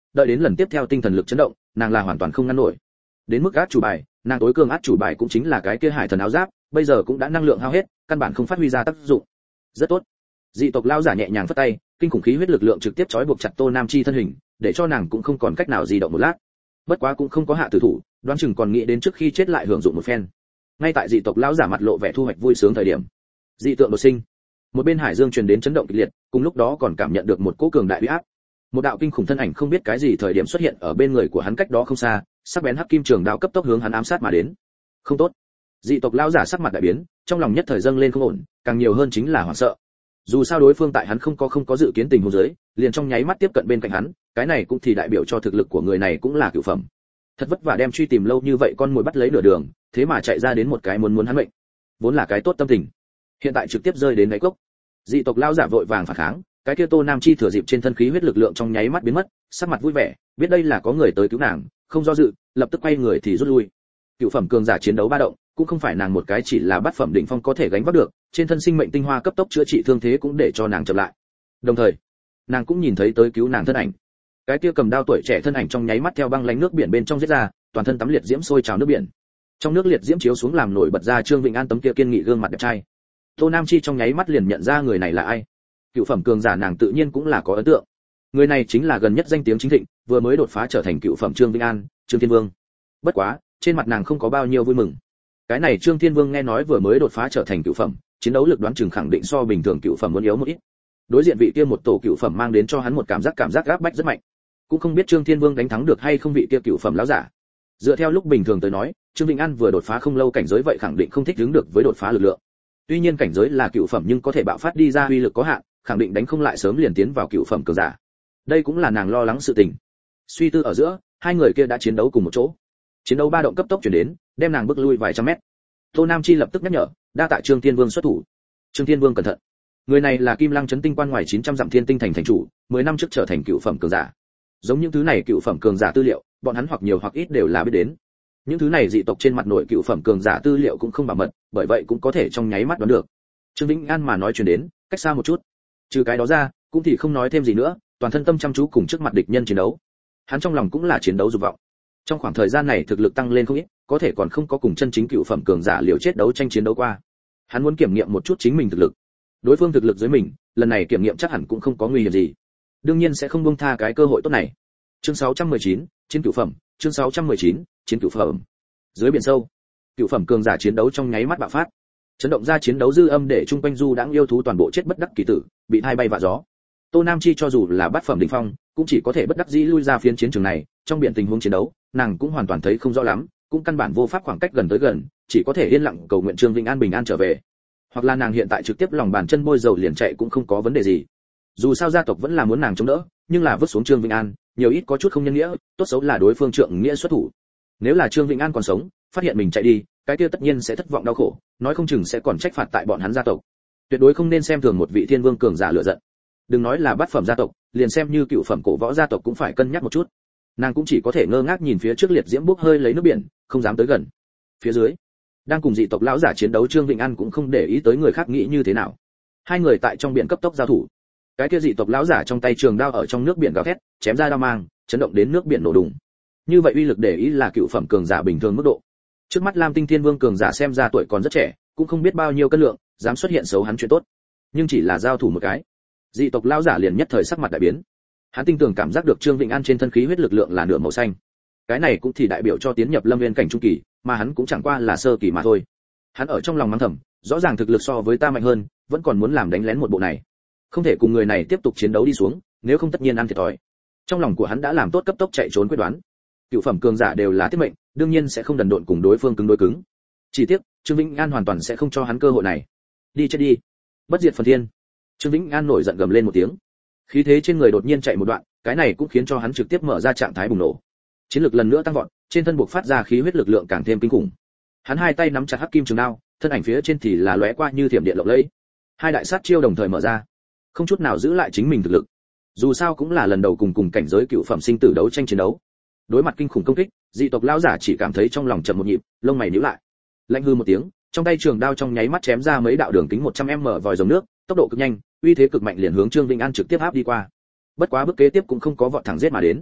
đợi đến lần tiếp theo tinh thần lực chấn động, nàng là hoàn toàn không ngăn nổi. Đến mức át chủ bài, nàng tối cường át chủ bài cũng chính là cái kia hải thần áo giáp, bây giờ cũng đã năng lượng hao hết, căn bản không phát huy ra tác dụng. Rất tốt. Dị tộc lão giả nhẹ nhàng phất tay, kinh khủng khí huyết lực lượng trực tiếp trói buộc chặt Tô Nam Chi thân hình, để cho nàng cũng không còn cách nào di động một lát. Bất quá cũng không có hạ tử thủ, đoán chừng còn nghĩ đến trước khi chết lại hưởng dụng một phen. Ngay tại dị tộc lão giả mặt lộ vẻ thu hoạch vui sướng thời điểm, dị tượng đột sinh. Một bên hải dương truyền đến chấn động kịch liệt, cùng lúc đó còn cảm nhận được một cỗ cường đại uy áp. Một đạo kinh khủng thân ảnh không biết cái gì thời điểm xuất hiện ở bên người của hắn cách đó không xa, sắc bén hắc kim trường đao cấp tốc hướng hắn ám sát mà đến. Không tốt. Dị tộc lão giả sắc mặt đại biến, trong lòng nhất thời dâng lên không ổn, càng nhiều hơn chính là hoảng sợ. Dù sao đối phương tại hắn không có không có dự kiến tình huống dưới, liền trong nháy mắt tiếp cận bên cạnh hắn, cái này cũng thì đại biểu cho thực lực của người này cũng là cửu phẩm. Thật vất vả đem truy tìm lâu như vậy con mồi bắt lấy nửa đường, thế mà chạy ra đến một cái muốn muốn hắn mệnh. Vốn là cái tốt tâm tình, hiện tại trực tiếp rơi đến đáy cốc. Dị tộc lão giả vội vàng phản kháng, cái kia Tô Nam Chi thừa dịp trên thân khí huyết lực lượng trong nháy mắt biến mất, sắc mặt vui vẻ, biết đây là có người tới cứu nàng, không do dự, lập tức quay người thì rút lui. Cựu phẩm cường giả chiến đấu ba động, cũng không phải nàng một cái chỉ là bát phẩm đỉnh phong có thể gánh vác được, trên thân sinh mệnh tinh hoa cấp tốc chữa trị thương thế cũng để cho nàng chậm lại. Đồng thời, nàng cũng nhìn thấy tới cứu nàng thân ảnh. Cái kia cầm đao tuổi trẻ thân ảnh trong nháy mắt theo băng lánh nước biển bên trong giết ra, toàn thân tắm liệt diễm sôi trào nước biển. Trong nước liệt diễm chiếu xuống làm nổi bật ra Trương Vịnh An tấm kia kiên nghị gương mặt đẹp trai. Tô Nam Chi trong nháy mắt liền nhận ra người này là ai. Cựu phẩm cường giả nàng tự nhiên cũng là có ấn tượng. Người này chính là gần nhất danh tiếng chính thịnh, vừa mới đột phá trở thành cựu phẩm Trương Vĩnh An, Trương Thiên Vương. Bất quá, trên mặt nàng không có bao nhiêu vui mừng. Cái này Trương Thiên Vương nghe nói vừa mới đột phá trở thành cựu phẩm, chiến đấu lực đoán chừng khẳng định so bình thường cựu phẩm muốn yếu một ít. Đối diện vị kia một tổ cựu phẩm mang đến cho hắn một cảm giác cảm giác áp bách rất mạnh. Cũng không biết Trương Thiên Vương đánh thắng được hay không vị kia cựu phẩm lão giả. Dựa theo lúc bình thường tới nói, Trương Vĩnh An vừa đột phá không lâu cảnh giới vậy khẳng định không thích ứng được với đột phá lực lượng. Tuy nhiên cảnh giới là cựu phẩm nhưng có thể bạo phát đi ra uy lực có hạn, khẳng định đánh không lại sớm liền tiến vào cựu phẩm cường giả. Đây cũng là nàng lo lắng sự tình. Suy tư ở giữa, hai người kia đã chiến đấu cùng một chỗ. Chiến đấu ba động cấp tốc chuyển đến, đem nàng bước lui vài trăm mét. Tô Nam Chi lập tức nhắc nhở, đa tạ Trương Thiên Vương xuất thủ. Trương Thiên Vương cẩn thận. Người này là Kim Lăng trấn tinh quan ngoài chín trăm dặm Thiên Tinh thành thành chủ, mười năm trước trở thành cựu phẩm cường giả. Giống những thứ này cựu phẩm cường giả tư liệu, bọn hắn hoặc nhiều hoặc ít đều là biết đến. Những thứ này dị tộc trên mặt nội cựu phẩm cường giả tư liệu cũng không bảo mật, bởi vậy cũng có thể trong nháy mắt đoán được. Trương Vĩnh An mà nói truyền đến, cách xa một chút. Trừ cái đó ra, cũng thì không nói thêm gì nữa, toàn thân tâm chăm chú cùng trước mặt địch nhân chiến đấu. Hắn trong lòng cũng là chiến đấu dục vọng. Trong khoảng thời gian này thực lực tăng lên không ít, có thể còn không có cùng chân chính cựu phẩm cường giả liều chết đấu tranh chiến đấu qua. Hắn muốn kiểm nghiệm một chút chính mình thực lực. Đối phương thực lực dưới mình, lần này kiểm nghiệm chắc hẳn cũng không có nguy hiểm gì. Đương nhiên sẽ không buông tha cái cơ hội tốt này. Chương sáu trăm mười chín, chiến cửu phẩm, chương sáu trăm mười chín, chiến cửu phẩm. Dưới biển sâu, cửu phẩm cường giả chiến đấu trong nháy mắt bạo phát. Chấn động ra chiến đấu dư âm để trung quanh du đãng yêu thú toàn bộ chết bất đắc kỳ tử, bị thay bay vạ gió. Tô Nam Chi cho dù là bát phẩm đỉnh phong, cũng chỉ có thể bất đắc dĩ lui ra phiến chiến trường này, trong biển tình huống chiến đấu, nàng cũng hoàn toàn thấy không rõ lắm, cũng căn bản vô pháp khoảng cách gần tới gần, chỉ có thể yên lặng cầu nguyện Trương Vĩnh An bình an trở về. Hoặc là nàng hiện tại trực tiếp lòng bàn chân bôi dầu liền chạy cũng không có vấn đề gì. Dù sao gia tộc vẫn là muốn nàng chống đỡ, nhưng là vứt xuống Trương Vĩnh An, nhiều ít có chút không nhân nghĩa, tốt xấu là đối phương trượng nghĩa xuất thủ. Nếu là Trương Vĩnh An còn sống, phát hiện mình chạy đi, cái kia tất nhiên sẽ thất vọng đau khổ, nói không chừng sẽ còn trách phạt tại bọn hắn gia tộc. Tuyệt đối không nên xem thường một vị thiên vương cường giả lựa giận. Đừng nói là bát phẩm gia tộc, liền xem như cựu phẩm cổ võ gia tộc cũng phải cân nhắc một chút. Nàng cũng chỉ có thể ngơ ngác nhìn phía trước liệt diễm bốc hơi lấy nước biển, không dám tới gần. Phía dưới, đang cùng dị tộc lão giả chiến đấu Trương Vĩnh An cũng không để ý tới người khác nghĩ như thế nào. Hai người tại trong biển cấp tốc giao thủ. Cái kia dị tộc lão giả trong tay trường đao ở trong nước biển gào thét, chém ra đao mang, chấn động đến nước biển nổ đùng. Như vậy uy lực để ý là cựu phẩm cường giả bình thường mức độ. Trước mắt Lam Tinh Thiên Vương cường giả xem ra tuổi còn rất trẻ, cũng không biết bao nhiêu cân lượng, dám xuất hiện xấu hắn chuyện tốt. Nhưng chỉ là giao thủ một cái, dị tộc lão giả liền nhất thời sắc mặt đại biến. Hắn tinh tường cảm giác được Trương Vĩnh An trên thân khí huyết lực lượng là nửa màu xanh. Cái này cũng thì đại biểu cho tiến nhập Lâm Nguyên cảnh trung kỳ, mà hắn cũng chẳng qua là sơ kỳ mà thôi. Hắn ở trong lòng mắng thầm, rõ ràng thực lực so với ta mạnh hơn, vẫn còn muốn làm đánh lén một bộ này. Không thể cùng người này tiếp tục chiến đấu đi xuống, nếu không tất nhiên ăn thiệt thòi. Trong lòng của hắn đã làm tốt cấp tốc chạy trốn quyết đoán. Cựu phẩm cường giả đều là tiết mệnh, đương nhiên sẽ không đần độn cùng đối phương cứng đối cứng. Chỉ tiếc, Trương Vĩnh An hoàn toàn sẽ không cho hắn cơ hội này. Đi chết đi, bất diệt phần thiên. Trương Vĩnh An nổi giận gầm lên một tiếng. Khí thế trên người đột nhiên chạy một đoạn, cái này cũng khiến cho hắn trực tiếp mở ra trạng thái bùng nổ. Chiến lực lần nữa tăng vọt, trên thân buộc phát ra khí huyết lực lượng càng thêm kinh khủng. Hắn hai tay nắm chặt hắc kim trường đao, thân ảnh phía trên thì là lóe qua như thiểm điện lộng lẫy. Hai đại sát chiêu đồng thời mở ra, không chút nào giữ lại chính mình thực lực. Dù sao cũng là lần đầu cùng cùng cảnh giới cựu phẩm sinh tử đấu tranh chiến đấu. Đối mặt kinh khủng công kích, dị tộc lão giả chỉ cảm thấy trong lòng chậm một nhịp, lông mày nhíu lại. Lạnh hư một tiếng, trong tay trường đao trong nháy mắt chém ra mấy đạo đường kính một trăm mét vòi rồng nước, tốc độ cực nhanh, uy thế cực mạnh liền hướng Trương Vĩnh An trực tiếp áp đi qua. Bất quá bước kế tiếp cũng không có vọt thẳng giết mà đến.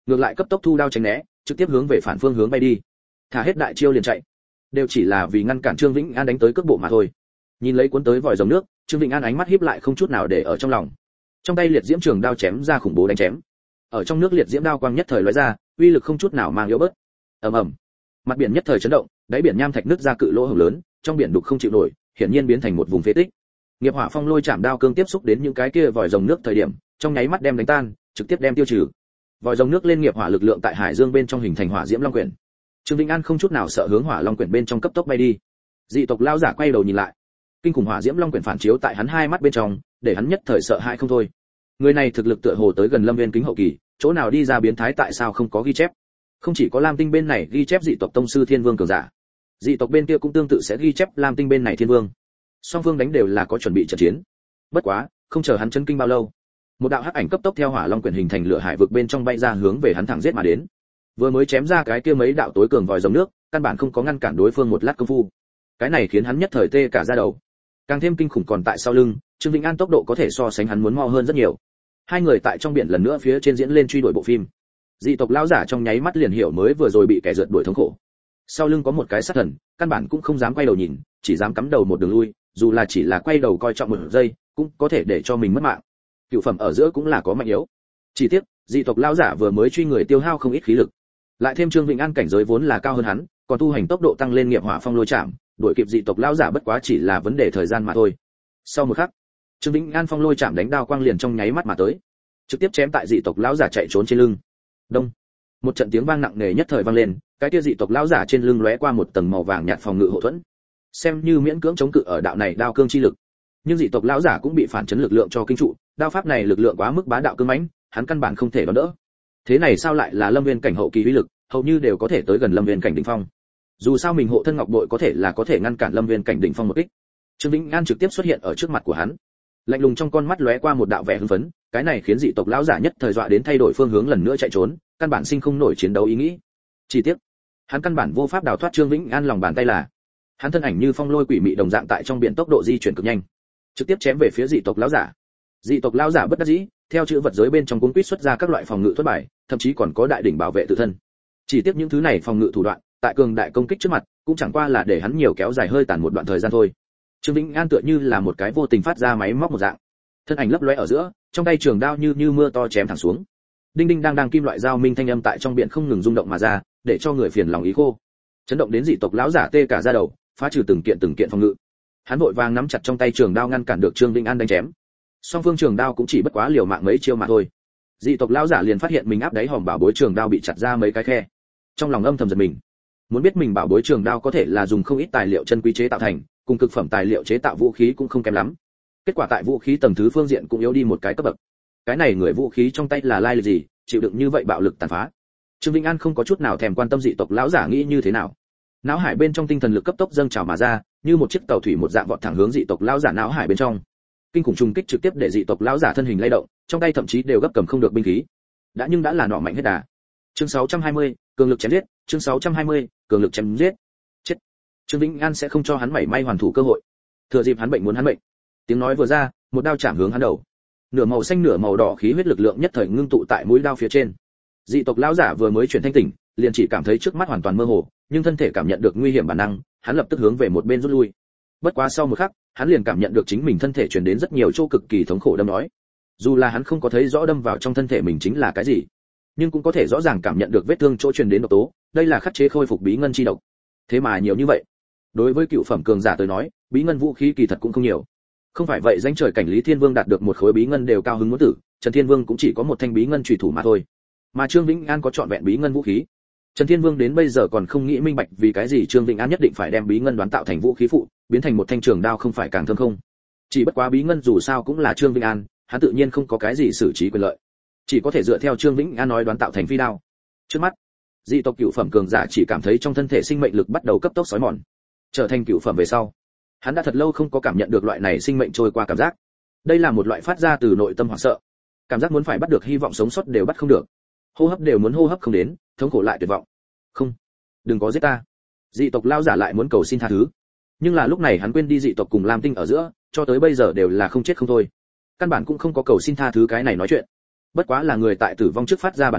ngược lại cấp tốc thu đao tránh né, trực tiếp hướng về phản phương hướng bay đi. Thả hết đại chiêu liền chạy, đều chỉ là vì ngăn cản Trương Vĩnh An đánh tới cước bộ mà thôi. Nhìn lấy cuốn tới vòi rồng nước, Trương Vĩnh An ánh mắt híp lại không chút nào để ở trong lòng. Trong tay liệt diễm trường đao chém ra khủng bố đánh chém. Ở trong nước liệt diễm đao quang nhất thời lóe ra, uy lực không chút nào mang yếu bớt. Ầm ầm. Mặt biển nhất thời chấn động, đáy biển nham thạch nứt ra cự lỗ hổng lớn, trong biển đục không chịu nổi, hiển nhiên biến thành một vùng phế tích. Nghiệp Hỏa Phong Lôi Chạm đao cương tiếp xúc đến những cái kia vòi rồng nước thời điểm, trong nháy mắt đem đánh tan, trực tiếp đem tiêu trừ. Vòi rồng nước lên nghiệp hỏa lực lượng tại hải dương bên trong hình thành hỏa diễm long quyển. Trương Vĩnh An không chút nào sợ hướng hỏa long quyển bên trong cấp tốc bay đi. Dị tộc lão giả quay đầu nhìn lại, kinh khủng hỏa diễm long quyển phản chiếu tại hắn hai mắt bên trong, để hắn nhất thời sợ hãi không thôi. Người này thực lực tựa hồ tới gần Lâm Viên kính hậu kỳ, chỗ nào đi ra biến thái tại sao không có ghi chép? Không chỉ có Lam Tinh bên này ghi chép dị tộc tông sư Thiên Vương cường giả, dị tộc bên kia cũng tương tự sẽ ghi chép Lam Tinh bên này Thiên Vương. Song phương đánh đều là có chuẩn bị trận chiến. Bất quá, không chờ hắn chấn kinh bao lâu, một đạo hắc ảnh cấp tốc theo hỏa long quyển hình thành lửa hải vực bên trong bay ra hướng về hắn thẳng giết mà đến. Vừa mới chém ra cái kia mấy đạo tối cường vòi rồng nước, căn bản không có ngăn cản đối phương một lát công phu. Cái này khiến hắn nhất thời tê cả da đầu. Càng thêm kinh khủng còn tại sau lưng, Trương Vĩnh An tốc độ có thể so sánh hắn muốn mau hơn rất nhiều. Hai người tại trong biển lần nữa phía trên diễn lên truy đuổi bộ phim. Dị tộc lão giả trong nháy mắt liền hiểu mới vừa rồi bị kẻ rượt đuổi thống khổ. Sau lưng có một cái sát thần, căn bản cũng không dám quay đầu nhìn, chỉ dám cắm đầu một đường lui, dù là chỉ là quay đầu coi trọng một giây, cũng có thể để cho mình mất mạng. Cựu phẩm ở giữa cũng là có mạnh yếu. Chỉ tiếc, dị tộc lão giả vừa mới truy người tiêu hao không ít khí lực. Lại thêm Trương Vĩnh An cảnh giới vốn là cao hơn hắn, còn tu hành tốc độ tăng lên nghiệp hỏa phong lôi chạm, đuổi kịp dị tộc lão giả bất quá chỉ là vấn đề thời gian mà thôi. Sau một khắc, Trương Vĩnh An phong lôi chạm đánh đao quang liền trong nháy mắt mà tới, trực tiếp chém tại dị tộc lão giả chạy trốn trên lưng. Đông, một trận tiếng vang nặng nề nhất thời vang lên, cái kia dị tộc lão giả trên lưng lóe qua một tầng màu vàng nhạt phòng ngự hộ thuẫn, xem như miễn cưỡng chống cự ở đạo này đao cương chi lực. Nhưng dị tộc lão giả cũng bị phản chấn lực lượng cho kinh trụ, đao pháp này lực lượng quá mức bá đạo cương mãnh, hắn căn bản không thể đón đỡ. Thế này sao lại là Lâm Viên cảnh hậu kỳ uy lực, hầu như đều có thể tới gần Lâm Viên cảnh đỉnh phong. Dù sao mình hộ thân ngọc bội có thể là có thể ngăn cản Lâm Viên cảnh đỉnh phong một kích. Trương Vĩnh An trực tiếp xuất hiện ở trước mặt của hắn, lạnh lùng trong con mắt lóe qua một đạo vẻ hưng phấn, cái này khiến dị tộc lão giả nhất thời dọa đến thay đổi phương hướng lần nữa chạy trốn, căn bản sinh không nổi chiến đấu ý nghĩ. Chỉ tiếc, hắn căn bản vô pháp đào thoát Trương Vĩnh An lòng bàn tay là. Hắn thân ảnh như phong lôi quỷ mị đồng dạng tại trong biển tốc độ di chuyển cực nhanh, trực tiếp chém về phía dị tộc lão giả. Dị tộc lão giả bất đắc dĩ, theo chữ vật giới bên trong cuốn quýt xuất ra các loại phòng ngự thuật bài, thậm chí còn có đại đỉnh bảo vệ tự thân. Chỉ tiếc những thứ này phòng ngự thủ đoạn, tại cường đại công kích trước mặt, cũng chẳng qua là để hắn nhiều kéo dài hơi tàn một đoạn thời gian thôi. Trương Vĩnh An tựa như là một cái vô tình phát ra máy móc một dạng, thân ảnh lấp lóe ở giữa, trong tay trường đao như như mưa to chém thẳng xuống. Đinh đinh đang đang kim loại dao minh thanh âm tại trong biển không ngừng rung động mà ra, để cho người phiền lòng ý khô. Chấn động đến dị tộc lão giả tê cả da đầu, phá trừ từng kiện từng kiện phòng ngự. Hắn vội vàng nắm chặt trong tay trường đao ngăn cản được Trương Vĩnh An đánh chém. Song phương trường đao cũng chỉ bất quá liều mạng mấy chiêu mà thôi. Dị tộc lão giả liền phát hiện mình áp đáy hòm bảo bối trường đao bị chặt ra mấy cái khe. Trong lòng âm thầm giật mình. Muốn biết mình bảo bối trường đao có thể là dùng không ít tài liệu chân quý chế tạo thành, cùng cực phẩm tài liệu chế tạo vũ khí cũng không kém lắm. Kết quả tại vũ khí tầng thứ phương diện cũng yếu đi một cái cấp bậc. Cái này người vũ khí trong tay là lai lịch gì, chịu đựng như vậy bạo lực tàn phá. Trương Vĩnh An không có chút nào thèm quan tâm dị tộc lão giả nghĩ như thế nào. Não hải bên trong tinh thần lực cấp tốc dâng trào mà ra, như một chiếc tàu thủy một dạng vọt thẳng hướng dị tộc lão giả não hải bên trong. Kinh khủng trùng kích trực tiếp để dị tộc lão giả thân hình lay động, trong tay thậm chí đều gấp cầm không được binh khí. Đã nhưng đã là nọ mạnh hết đà. Chương sáu trăm hai mươi, cường lực chém giết, chương sáu trăm hai mươi, cường lực chém giết. Chết. Trương Vĩnh An sẽ không cho hắn mảy may hoàn thủ cơ hội. Thừa dịp hắn bệnh muốn hắn bệnh. Tiếng nói vừa ra, một đao chạm hướng hắn đầu. Nửa màu xanh nửa màu đỏ khí huyết lực lượng nhất thời ngưng tụ tại mũi đao phía trên. Dị tộc lão giả vừa mới chuyển thanh tỉnh, liền chỉ cảm thấy trước mắt hoàn toàn mơ hồ, nhưng thân thể cảm nhận được nguy hiểm bản năng, hắn lập tức hướng về một bên rút lui. Bất quá sau một khắc, hắn liền cảm nhận được chính mình thân thể truyền đến rất nhiều chỗ cực kỳ thống khổ đâm nói. Dù là hắn không có thấy rõ đâm vào trong thân thể mình chính là cái gì, nhưng cũng có thể rõ ràng cảm nhận được vết thương chỗ truyền đến độc tố, đây là khắc chế khôi phục bí ngân chi độc. Thế mà nhiều như vậy. Đối với cựu phẩm cường giả tới nói, bí ngân vũ khí kỳ thật cũng không nhiều. Không phải vậy danh trời cảnh Lý Thiên Vương đạt được một khối bí ngân đều cao hứng muốn tử, Trần Thiên Vương cũng chỉ có một thanh bí ngân chủy thủ mà thôi. Mà Trương Vĩnh An có trọn vẹn bí ngân vũ khí. Trần Thiên Vương đến bây giờ còn không nghĩ minh bạch vì cái gì Trương Vĩnh An nhất định phải đem bí ngân đoán tạo thành vũ khí phụ, biến thành một thanh trường đao không phải càng thơm không? Chỉ bất quá bí ngân dù sao cũng là Trương Vĩnh An, hắn tự nhiên không có cái gì xử trí quyền lợi, chỉ có thể dựa theo Trương Vĩnh An nói đoán tạo thành phi đao. Trước mắt, dị tộc cựu phẩm cường giả chỉ cảm thấy trong thân thể sinh mệnh lực bắt đầu cấp tốc xói mòn. Trở thành cựu phẩm về sau, hắn đã thật lâu không có cảm nhận được loại này sinh mệnh trôi qua cảm giác. Đây là một loại phát ra từ nội tâm hoảng sợ, cảm giác muốn phải bắt được hy vọng sống sót đều bắt không được, hô hấp đều muốn hô hấp không đến, thống khổ lại tuyệt vọng. Không, đừng có giết ta. Dị tộc lao giả lại muốn cầu xin tha thứ, nhưng là lúc này hắn quên đi dị tộc cùng Lam Tinh ở giữa, cho tới bây giờ đều là không chết không thôi, căn bản cũng không có cầu xin tha thứ cái này nói chuyện. Bất quá là người tại tử vong trước phát ra bản năng,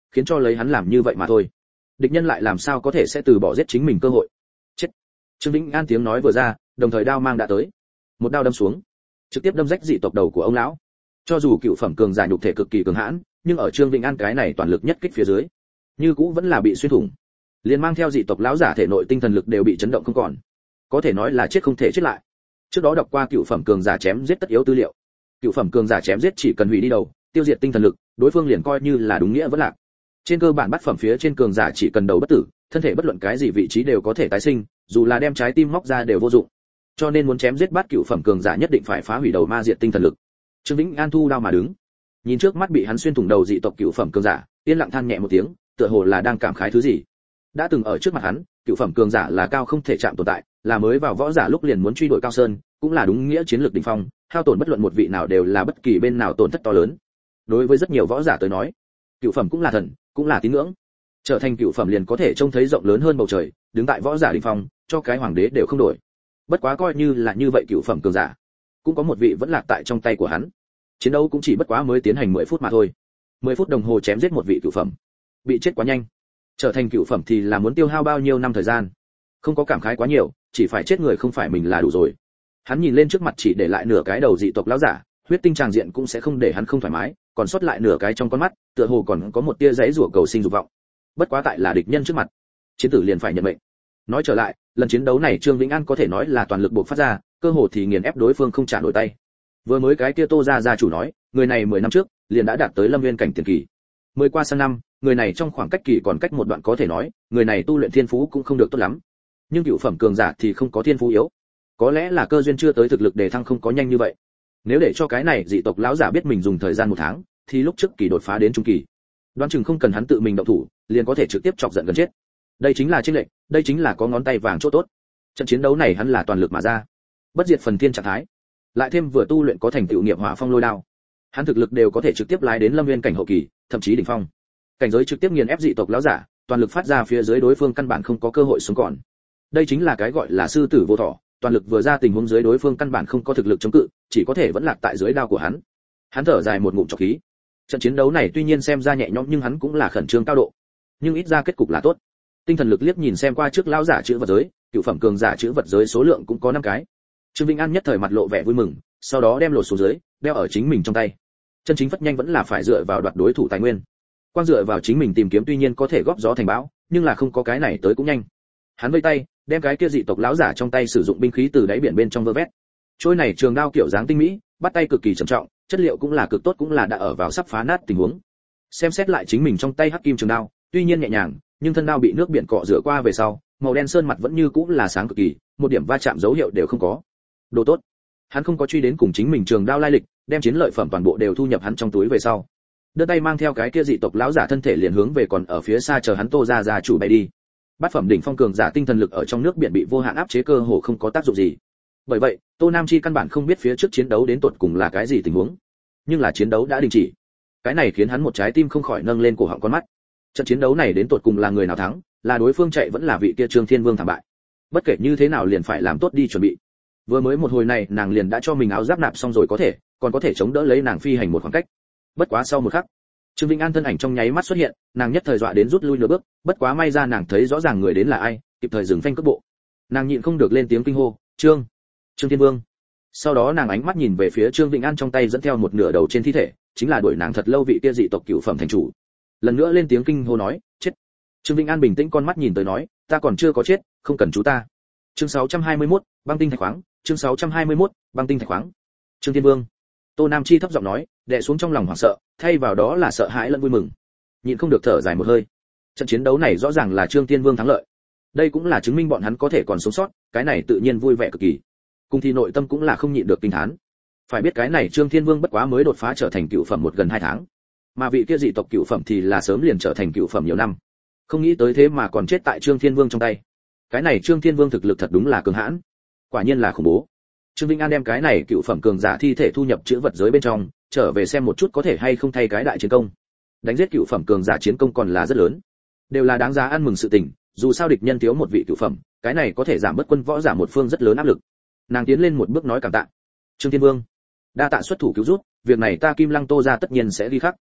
khiến cho lấy hắn làm như vậy mà thôi. Địch nhân lại làm sao có thể sẽ từ bỏ giết chính mình cơ hội. Chết. Trương Vĩnh An tiếng nói vừa ra, đồng thời đao mang đã tới. Một đao đâm xuống, trực tiếp đâm rách dị tộc đầu của ông lão. Cho dù cựu phẩm cường giả nhục thể cực kỳ cường hãn, nhưng ở Trương Vĩnh An cái này toàn lực nhất kích phía dưới, như cũ vẫn là bị xuyên thủng. Liền mang theo dị tộc lão giả thể nội tinh thần lực đều bị chấn động không còn. Có thể nói là chết không thể chết lại. Trước đó đọc qua cựu phẩm cường giả chém giết tất yếu tư liệu. Cựu phẩm cường giả chém giết chỉ cần hủy đi đầu, tiêu diệt tinh thần lực, đối phương liền coi như là đúng nghĩa vẫn lạc. Trên cơ bản bắt phẩm phía trên cường giả chỉ cần đầu bất tử, thân thể bất luận cái gì vị trí đều có thể tái sinh, dù là đem trái tim móc ra đều vô dụng. Cho nên muốn chém giết bát cựu phẩm cường giả nhất định phải phá hủy đầu ma diệt tinh thần lực. Trương Vĩnh An thu đao mà đứng, nhìn trước mắt bị hắn xuyên thủng đầu dị tộc cựu phẩm cường giả, yên lặng than nhẹ một tiếng, tựa hồ là đang cảm khái thứ gì. Đã từng ở trước mặt hắn, cựu phẩm cường giả là cao không thể chạm tồn tại, là mới vào võ giả lúc liền muốn truy đuổi cao sơn, cũng là đúng nghĩa chiến lược đỉnh phong, hao tổn bất luận một vị nào đều là bất kỳ bên nào tổn thất to lớn. Đối với rất nhiều võ giả tới nói, cựu phẩm cũng là thần, cũng là tín ngưỡng. Trở thành cựu phẩm liền có thể trông thấy rộng lớn hơn bầu trời, đứng tại võ giả đỉnh phong, cho cái hoàng đế đều không đổi. Bất quá coi như là như vậy cựu phẩm cường giả, cũng có một vị vẫn lạc tại trong tay của hắn. Chiến đấu cũng chỉ bất quá mới tiến hành mười phút mà thôi. mười phút đồng hồ chém giết một vị cựu phẩm, bị chết quá nhanh. Trở thành cựu phẩm thì là muốn tiêu hao bao nhiêu năm thời gian. Không có cảm khái quá nhiều, chỉ phải chết người không phải mình là đủ rồi. Hắn nhìn lên trước mặt chỉ để lại nửa cái đầu dị tộc lão giả, huyết tinh tràng diện cũng sẽ không để hắn không thoải mái, còn sót lại nửa cái trong con mắt, tựa hồ còn có một tia giãy giụa cầu sinh dục vọng. Bất quá tại là địch nhân trước mặt, chiến tử liền phải nhận mệnh. Nói trở lại, lần chiến đấu này Trương Vĩnh An có thể nói là toàn lực buộc phát ra, cơ hồ thì nghiền ép đối phương không trả nổi tay. Vừa mới cái kia Tô gia gia chủ nói, người này mười năm trước liền đã đạt tới Lâm Nguyên cảnh tiền kỳ. Mười qua sang năm, người này trong khoảng cách kỳ còn cách một đoạn, có thể nói, người này tu luyện thiên phú cũng không được tốt lắm. Nhưng cựu phẩm cường giả thì không có thiên phú yếu. Có lẽ là cơ duyên chưa tới, thực lực đề thăng không có nhanh như vậy. Nếu để cho cái này dị tộc lão giả biết mình dùng thời gian một tháng, thì lúc trước kỳ đột phá đến trung kỳ, đoán chừng không cần hắn tự mình động thủ, liền có thể trực tiếp chọc giận gần chết. Đây chính là chênh lệch, đây chính là có ngón tay vàng chỗ tốt. Trận chiến đấu này hắn là toàn lực mà ra, bất diệt phần thiên trạng thái, lại thêm vừa tu luyện có thành tựu nghiệp hỏa phong lôi đao, hắn thực lực đều có thể trực tiếp lái đến Lâm Nguyên cảnh hậu kỳ, thậm chí đỉnh phong. Cảnh giới trực tiếp nghiền ép dị tộc lão giả, toàn lực phát ra phía dưới đối phương căn bản không có cơ hội sống còn. Đây chính là cái gọi là sư tử vô thọ, toàn lực vừa ra tình huống dưới đối phương căn bản không có thực lực chống cự, chỉ có thể vẫn lạc tại dưới đao của hắn. Hắn thở dài một ngụm trọc khí. Trận chiến đấu này tuy nhiên xem ra nhẹ nhõm nhưng hắn cũng là khẩn trương cao độ. Nhưng ít ra kết cục là tốt. Tinh thần lực liếc nhìn xem qua trước lão giả chữ vật giới, cựu phẩm cường giả chữ vật giới số lượng cũng có năm cái. Trương Vĩnh An nhất thời mặt lộ vẻ vui mừng, sau đó đem lột xuống dưới, đeo ở chính mình trong tay. Chân chính phất nhanh vẫn là phải dựa vào đoạt đối thủ tài nguyên. Quan dựa vào chính mình tìm kiếm tuy nhiên có thể góp gió thành bão, nhưng là không có cái này tới cũng nhanh. Hắn vây tay, đem cái kia dị tộc lão giả trong tay sử dụng binh khí từ đáy biển bên trong vơ vét. Trôi này trường đao kiểu dáng tinh mỹ, bắt tay cực kỳ trầm trọng, chất liệu cũng là cực tốt, cũng là đã ở vào sắp phá nát tình huống. Xem xét lại chính mình trong tay hắc kim trường đao, tuy nhiên nhẹ nhàng, nhưng thân đao bị nước biển cọ rửa qua về sau, màu đen sơn mặt vẫn như cũ là sáng cực kỳ, một điểm va chạm dấu hiệu đều không có. Đồ tốt. Hắn không có truy đến cùng chính mình trường đao lai lịch, đem chiến lợi phẩm toàn bộ đều thu nhập hắn trong túi về sau. Đưa tay mang theo cái kia dị tộc lão giả thân thể liền hướng về còn ở phía xa chờ hắn Tô gia gia chủ bay đi. Bát phẩm đỉnh phong cường giả tinh thần lực ở trong nước biển bị vô hạn áp chế, cơ hồ không có tác dụng gì. Bởi vậy, Tô Nam Chi căn bản không biết phía trước chiến đấu đến tột cùng là cái gì tình huống. Nhưng là chiến đấu đã đình chỉ. Cái này khiến hắn một trái tim không khỏi nâng lên cổ họng con mắt. Trận chiến đấu này đến tột cùng là người nào thắng, là đối phương chạy vẫn là vị kia Trương Thiên Vương thảm bại. Bất kể như thế nào liền phải làm tốt đi chuẩn bị. Vừa mới một hồi này nàng liền đã cho mình áo giáp nạp xong rồi, có thể, còn có thể chống đỡ lấy nàng phi hành một khoảng cách. Bất quá sau một khắc, Trương Vĩnh An thân ảnh trong nháy mắt xuất hiện, nàng nhất thời dọa đến rút lui nửa bước, bất quá may ra nàng thấy rõ ràng người đến là ai, kịp thời dừng phanh cước bộ. Nàng nhịn không được lên tiếng kinh hô, "Trương, Trương Thiên Vương." Sau đó nàng ánh mắt nhìn về phía Trương Vĩnh An trong tay dẫn theo một nửa đầu trên thi thể, chính là đuổi nàng thật lâu vị kia dị tộc cửu phẩm thành chủ. Lần nữa lên tiếng kinh hô nói, "Chết." Trương Vĩnh An bình tĩnh con mắt nhìn tới nói, "Ta còn chưa có chết, không cần chú ta." Chương sáu trăm hai mươi mốt, băng tinh thạch khoáng, chương sáu trăm hai mươi mốt, băng tinh thạch khoáng. Trương Thiên Vương. Tô Nam Chi thấp giọng nói, đè xuống trong lòng hoảng sợ, thay vào đó là sợ hãi lẫn vui mừng. Nhịn không được thở dài một hơi. Trận chiến đấu này rõ ràng là Trương Thiên Vương thắng lợi. Đây cũng là chứng minh bọn hắn có thể còn sống sót, cái này tự nhiên vui vẻ cực kỳ. Cùng thì nội tâm cũng là không nhịn được kinh thán. Phải biết cái này Trương Thiên Vương bất quá mới đột phá trở thành cựu phẩm một gần hai tháng, mà vị kia dị tộc cựu phẩm thì là sớm liền trở thành cựu phẩm nhiều năm. Không nghĩ tới thế mà còn chết tại Trương Thiên Vương trong tay. Cái này Trương Thiên Vương thực lực thật đúng là cường hãn, quả nhiên là khủng bố. Trương Vĩnh An đem cái này cựu phẩm cường giả thi thể thu nhập chữ vật giới bên trong, trở về xem một chút có thể hay không thay cái đại chiến công. Đánh giết cựu phẩm cường giả chiến công còn là rất lớn, đều là đáng giá ăn mừng sự tình, dù sao địch nhân thiếu một vị cựu phẩm, cái này có thể giảm bớt quân võ giả một phương rất lớn áp lực. Nàng tiến lên một bước nói cảm tạ. Trương Thiên Vương, đa tạ xuất thủ cứu giúp, việc này ta Kim Lăng Tô gia tất nhiên sẽ ghi khắc.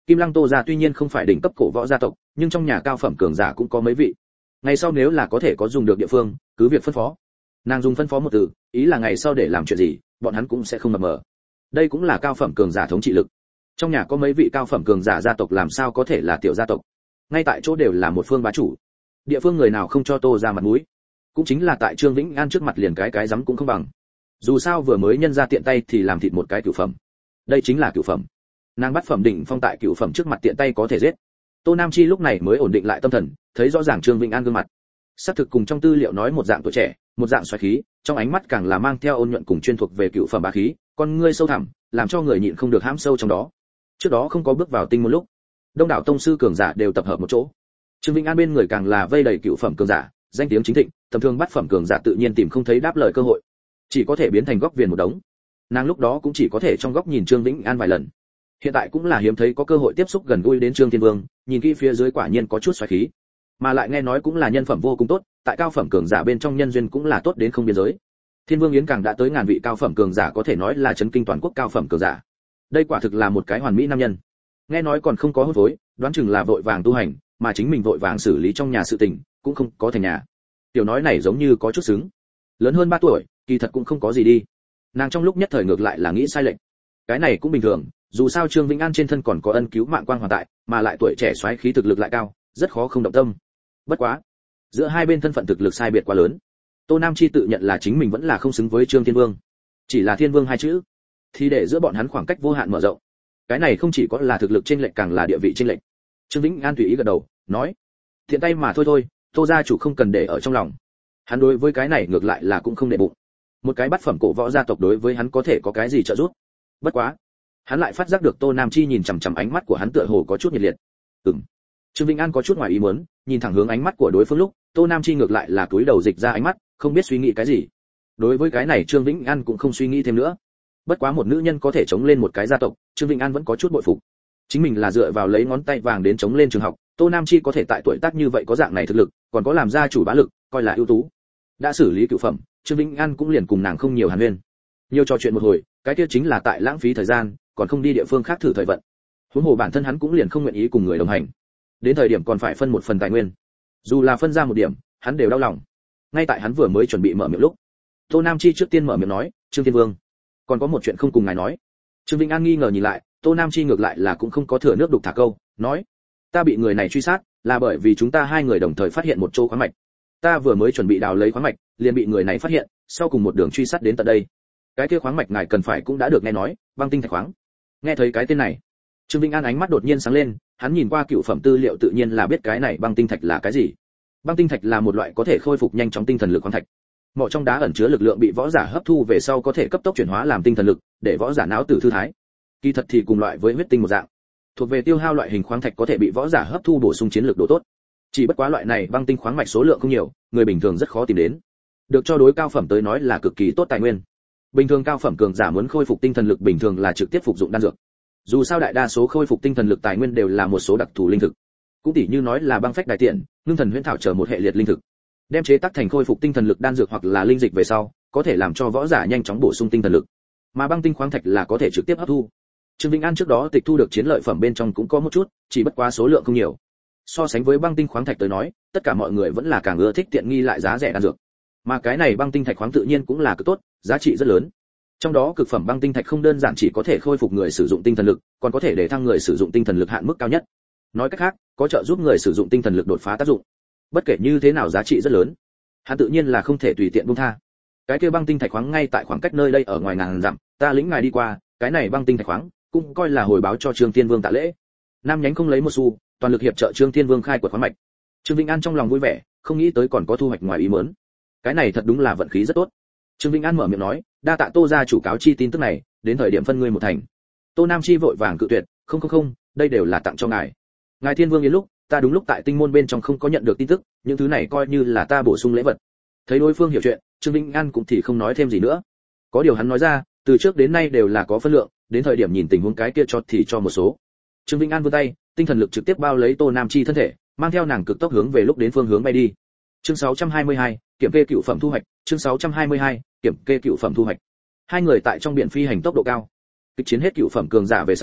Kim Lăng Tô gia tuy nhiên không phải đỉnh cấp cổ võ gia tộc, nhưng trong nhà cao phẩm cường giả cũng có mấy vị. Ngày sau nếu là có thể có dùng được địa phương, cứ việc phân phó. Nàng dùng phân phó một từ, ý là ngày sau để làm chuyện gì, bọn hắn cũng sẽ không mập mờ. Đây cũng là cao phẩm cường giả thống trị lực. Trong nhà có mấy vị cao phẩm cường giả gia tộc làm sao có thể là tiểu gia tộc. Ngay tại chỗ đều là một phương bá chủ. Địa phương người nào không cho Tô ra mặt mũi. Cũng chính là tại Trương Vĩnh An trước mặt liền cái cái dám cũng không bằng. Dù sao vừa mới nhân ra tiện tay thì làm thịt một cái cửu phẩm. Đây chính là cửu phẩm. Nàng bắt phẩm đỉnh phong tại cửu phẩm trước mặt tiện tay có thể giết. Tô Nam Chi lúc này mới ổn định lại tâm thần, thấy rõ ràng Trương Vĩnh An gương mặt. Xác thực cùng trong tư liệu nói một dạng tuổi trẻ, một dạng xoáy khí, trong ánh mắt càng là mang theo ôn nhuận cùng chuyên thuộc về cửu phẩm bá khí, con ngươi sâu thẳm, làm cho người nhịn không được hãm sâu trong đó. Trước đó không có bước vào tinh môn lúc, đông đảo tông sư cường giả đều tập hợp một chỗ. Trương Vĩnh An bên người càng là vây đầy cửu phẩm cường giả, danh tiếng chính thịnh, tầm thường bắt phẩm cường giả tự nhiên tìm không thấy đáp lời cơ hội, chỉ có thể biến thành góc viền một đống. Nàng lúc đó cũng chỉ có thể trong góc nhìn Trương Vĩnh An vài lần. Hiện tại cũng là hiếm thấy có cơ hội tiếp xúc gần gũi đến Trương Thiên Vương, nhìn kỹ phía dưới quả nhiên có chút xoáy khí, mà lại nghe nói cũng là nhân phẩm vô cùng tốt, tại cao phẩm cường giả bên trong nhân duyên cũng là tốt đến không biên giới. Thiên Vương Yến càng đã tới ngàn vị cao phẩm cường giả có thể nói là chấn kinh toàn quốc cao phẩm cường giả. Đây quả thực là một cái hoàn mỹ nam nhân. Nghe nói còn không có hôn phối, đoán chừng là vội vàng tu hành, mà chính mình vội vàng xử lý trong nhà sự tình, cũng không có thành nhà. Tiểu nói này giống như có chút xứng. Lớn hơn ba tuổi, kỳ thật cũng không có gì đi. Nàng trong lúc nhất thời ngược lại là nghĩ sai lệch. Cái này cũng bình thường, dù sao Trương Vĩnh An trên thân còn có ân cứu mạng quang hoàn tại, mà lại tuổi trẻ xoáy khí thực lực lại cao, rất khó không động tâm. Bất quá, giữa hai bên thân phận thực lực sai biệt quá lớn. Tô Nam Chi tự nhận là chính mình vẫn là không xứng với Trương Thiên Vương. Chỉ là Thiên Vương hai chữ, thì để giữa bọn hắn khoảng cách vô hạn mở rộng. Cái này không chỉ có là thực lực chênh lệch càng là địa vị chênh lệch. Trương Vĩnh An tùy ý gật đầu, nói: "Thiện tay mà thôi thôi, Tô gia chủ không cần để ở trong lòng." Hắn đối với cái này ngược lại là cũng không để bụng. Một cái bắt phẩm cổ võ gia tộc đối với hắn có thể có cái gì trợ giúp? Bất quá, hắn lại phát giác được Tô Nam Chi nhìn chằm chằm ánh mắt của hắn tựa hồ có chút nhiệt liệt. Ừm. Trương Vĩnh An có chút ngoài ý muốn, nhìn thẳng hướng ánh mắt của đối phương lúc, Tô Nam Chi ngược lại là cúi đầu dịch ra ánh mắt, không biết suy nghĩ cái gì. Đối với cái này Trương Vĩnh An cũng không suy nghĩ thêm nữa. Bất quá một nữ nhân có thể chống lên một cái gia tộc, Trương Vĩnh An vẫn có chút bội phục. Chính mình là dựa vào lấy ngón tay vàng đến chống lên trường học, Tô Nam Chi có thể tại tuổi tác như vậy có dạng này thực lực, còn có làm gia chủ bá lực, coi là ưu tú. Đã xử lý cửu phẩm, Trương Vĩnh An cũng liền cùng nàng không nhiều hàn huyên. Nhiều trò chuyện một hồi, cái kia chính là tại lãng phí thời gian, còn không đi địa phương khác thử thời vận. Huống hồ bản thân hắn cũng liền không nguyện ý cùng người đồng hành. Đến thời điểm còn phải phân một phần tài nguyên. Dù là phân ra một điểm, hắn đều đau lòng. Ngay tại hắn vừa mới chuẩn bị mở miệng lúc, Tô Nam Chi trước tiên mở miệng nói: "Trương Thiên Vương, còn có một chuyện không cùng ngài nói." Trương Vĩnh An nghi ngờ nhìn lại, Tô Nam Chi ngược lại là cũng không có thừa nước đục thả câu, nói: "Ta bị người này truy sát, là bởi vì chúng ta hai người đồng thời phát hiện một chỗ khoáng mạch. Ta vừa mới chuẩn bị đào lấy khoáng mạch, liền bị người này phát hiện, sau cùng một đường truy sát đến tận đây. Cái kia khoáng mạch ngài cần phải cũng đã được nghe nói, băng tinh thạch khoáng." Nghe thấy cái tên này, Trương Vĩnh An ánh mắt đột nhiên sáng lên, hắn nhìn qua cựu phẩm tư liệu tự nhiên là biết cái này băng tinh thạch là cái gì. Băng tinh thạch là một loại có thể khôi phục nhanh chóng tinh thần lực khoáng thạch. Mỏ trong đá ẩn chứa lực lượng bị võ giả hấp thu về sau có thể cấp tốc chuyển hóa làm tinh thần lực, để võ giả não tử thư thái. Kỳ thật thì cùng loại với huyết tinh một dạng, thuộc về tiêu hao loại hình khoáng thạch có thể bị võ giả hấp thu bổ sung chiến lược độ tốt. Chỉ bất quá loại này băng tinh khoáng mạch số lượng không nhiều, người bình thường rất khó tìm đến. Được cho đối cao phẩm tới nói là cực kỳ tốt tài nguyên. Bình thường cao phẩm cường giả muốn khôi phục tinh thần lực bình thường là trực tiếp phục dụng đan dược. Dù sao đại đa số khôi phục tinh thần lực tài nguyên đều là một số đặc thù linh thực. Cũng tỉ như nói là băng phách đại tiện, ngưng thần huyễn thảo trở một hệ liệt linh thực. Đem chế tác thành khôi phục tinh thần lực đan dược hoặc là linh dịch về sau, có thể làm cho võ giả nhanh chóng bổ sung tinh thần lực. Mà băng tinh khoáng thạch là có thể trực tiếp hấp thu. Trương Vĩnh An trước đó tịch thu được chiến lợi phẩm bên trong cũng có một chút, chỉ bất quá số lượng không nhiều. So sánh với băng tinh khoáng thạch tới nói, tất cả mọi người vẫn là càng ưa thích tiện nghi lại giá rẻ đan dược. Mà cái này băng tinh thạch khoáng tự nhiên cũng là cực tốt, giá trị rất lớn. Trong đó cực phẩm băng tinh thạch không đơn giản chỉ có thể khôi phục người sử dụng tinh thần lực, còn có thể để thăng người sử dụng tinh thần lực hạn mức cao nhất. Nói cách khác, có trợ giúp người sử dụng tinh thần lực đột phá tác dụng. Bất kể như thế nào giá trị rất lớn, hắn tự nhiên là không thể tùy tiện buông tha. Cái kia băng tinh thạch khoáng ngay tại khoảng cách nơi đây ở ngoài ngàn dặm, ta lĩnh ngài đi qua, cái này băng tinh thạch khoáng cũng coi là hồi báo cho Trương Thiên Vương tạ lễ. Nam nhánh không lấy một xu, toàn lực hiệp trợ Trương Thiên Vương khai quật khoáng mạch. Trương Vĩnh An trong lòng vui vẻ, không nghĩ tới còn có thu hoạch ngoài ý muốn. Cái này thật đúng là vận khí rất tốt. Trương Vĩnh An mở miệng nói, đa tạ Tô gia chủ cáo chi tin tức này, đến thời điểm phân ngươi một thành. Tô Nam Chi vội vàng cự tuyệt, không không không, đây đều là tặng cho ngài. Ngài Thiên Vương Yến lúc, ta đúng lúc tại tinh môn bên trong không có nhận được tin tức, những thứ này coi như là ta bổ sung lễ vật. Thấy đối phương hiểu chuyện, Trương Vĩnh An cũng thì không nói thêm gì nữa. Có điều hắn nói ra, từ trước đến nay đều là có phân lượng, đến thời điểm nhìn tình huống cái kia cho thì cho một số. Trương Vĩnh An vươn tay, tinh thần lực trực tiếp bao lấy Tô Nam Chi thân thể, mang theo nàng cực tốc hướng về lúc đến phương hướng bay đi. Chương sáu trăm hai mươi hai, kiểm kê cựu phẩm thu hoạch, chương sáu trăm hai mươi hai, kiểm kê cựu phẩm thu hoạch. Hai người tại trong biển phi hành tốc độ cao. Kịch chiến hết cựu phẩm cường giả về sau,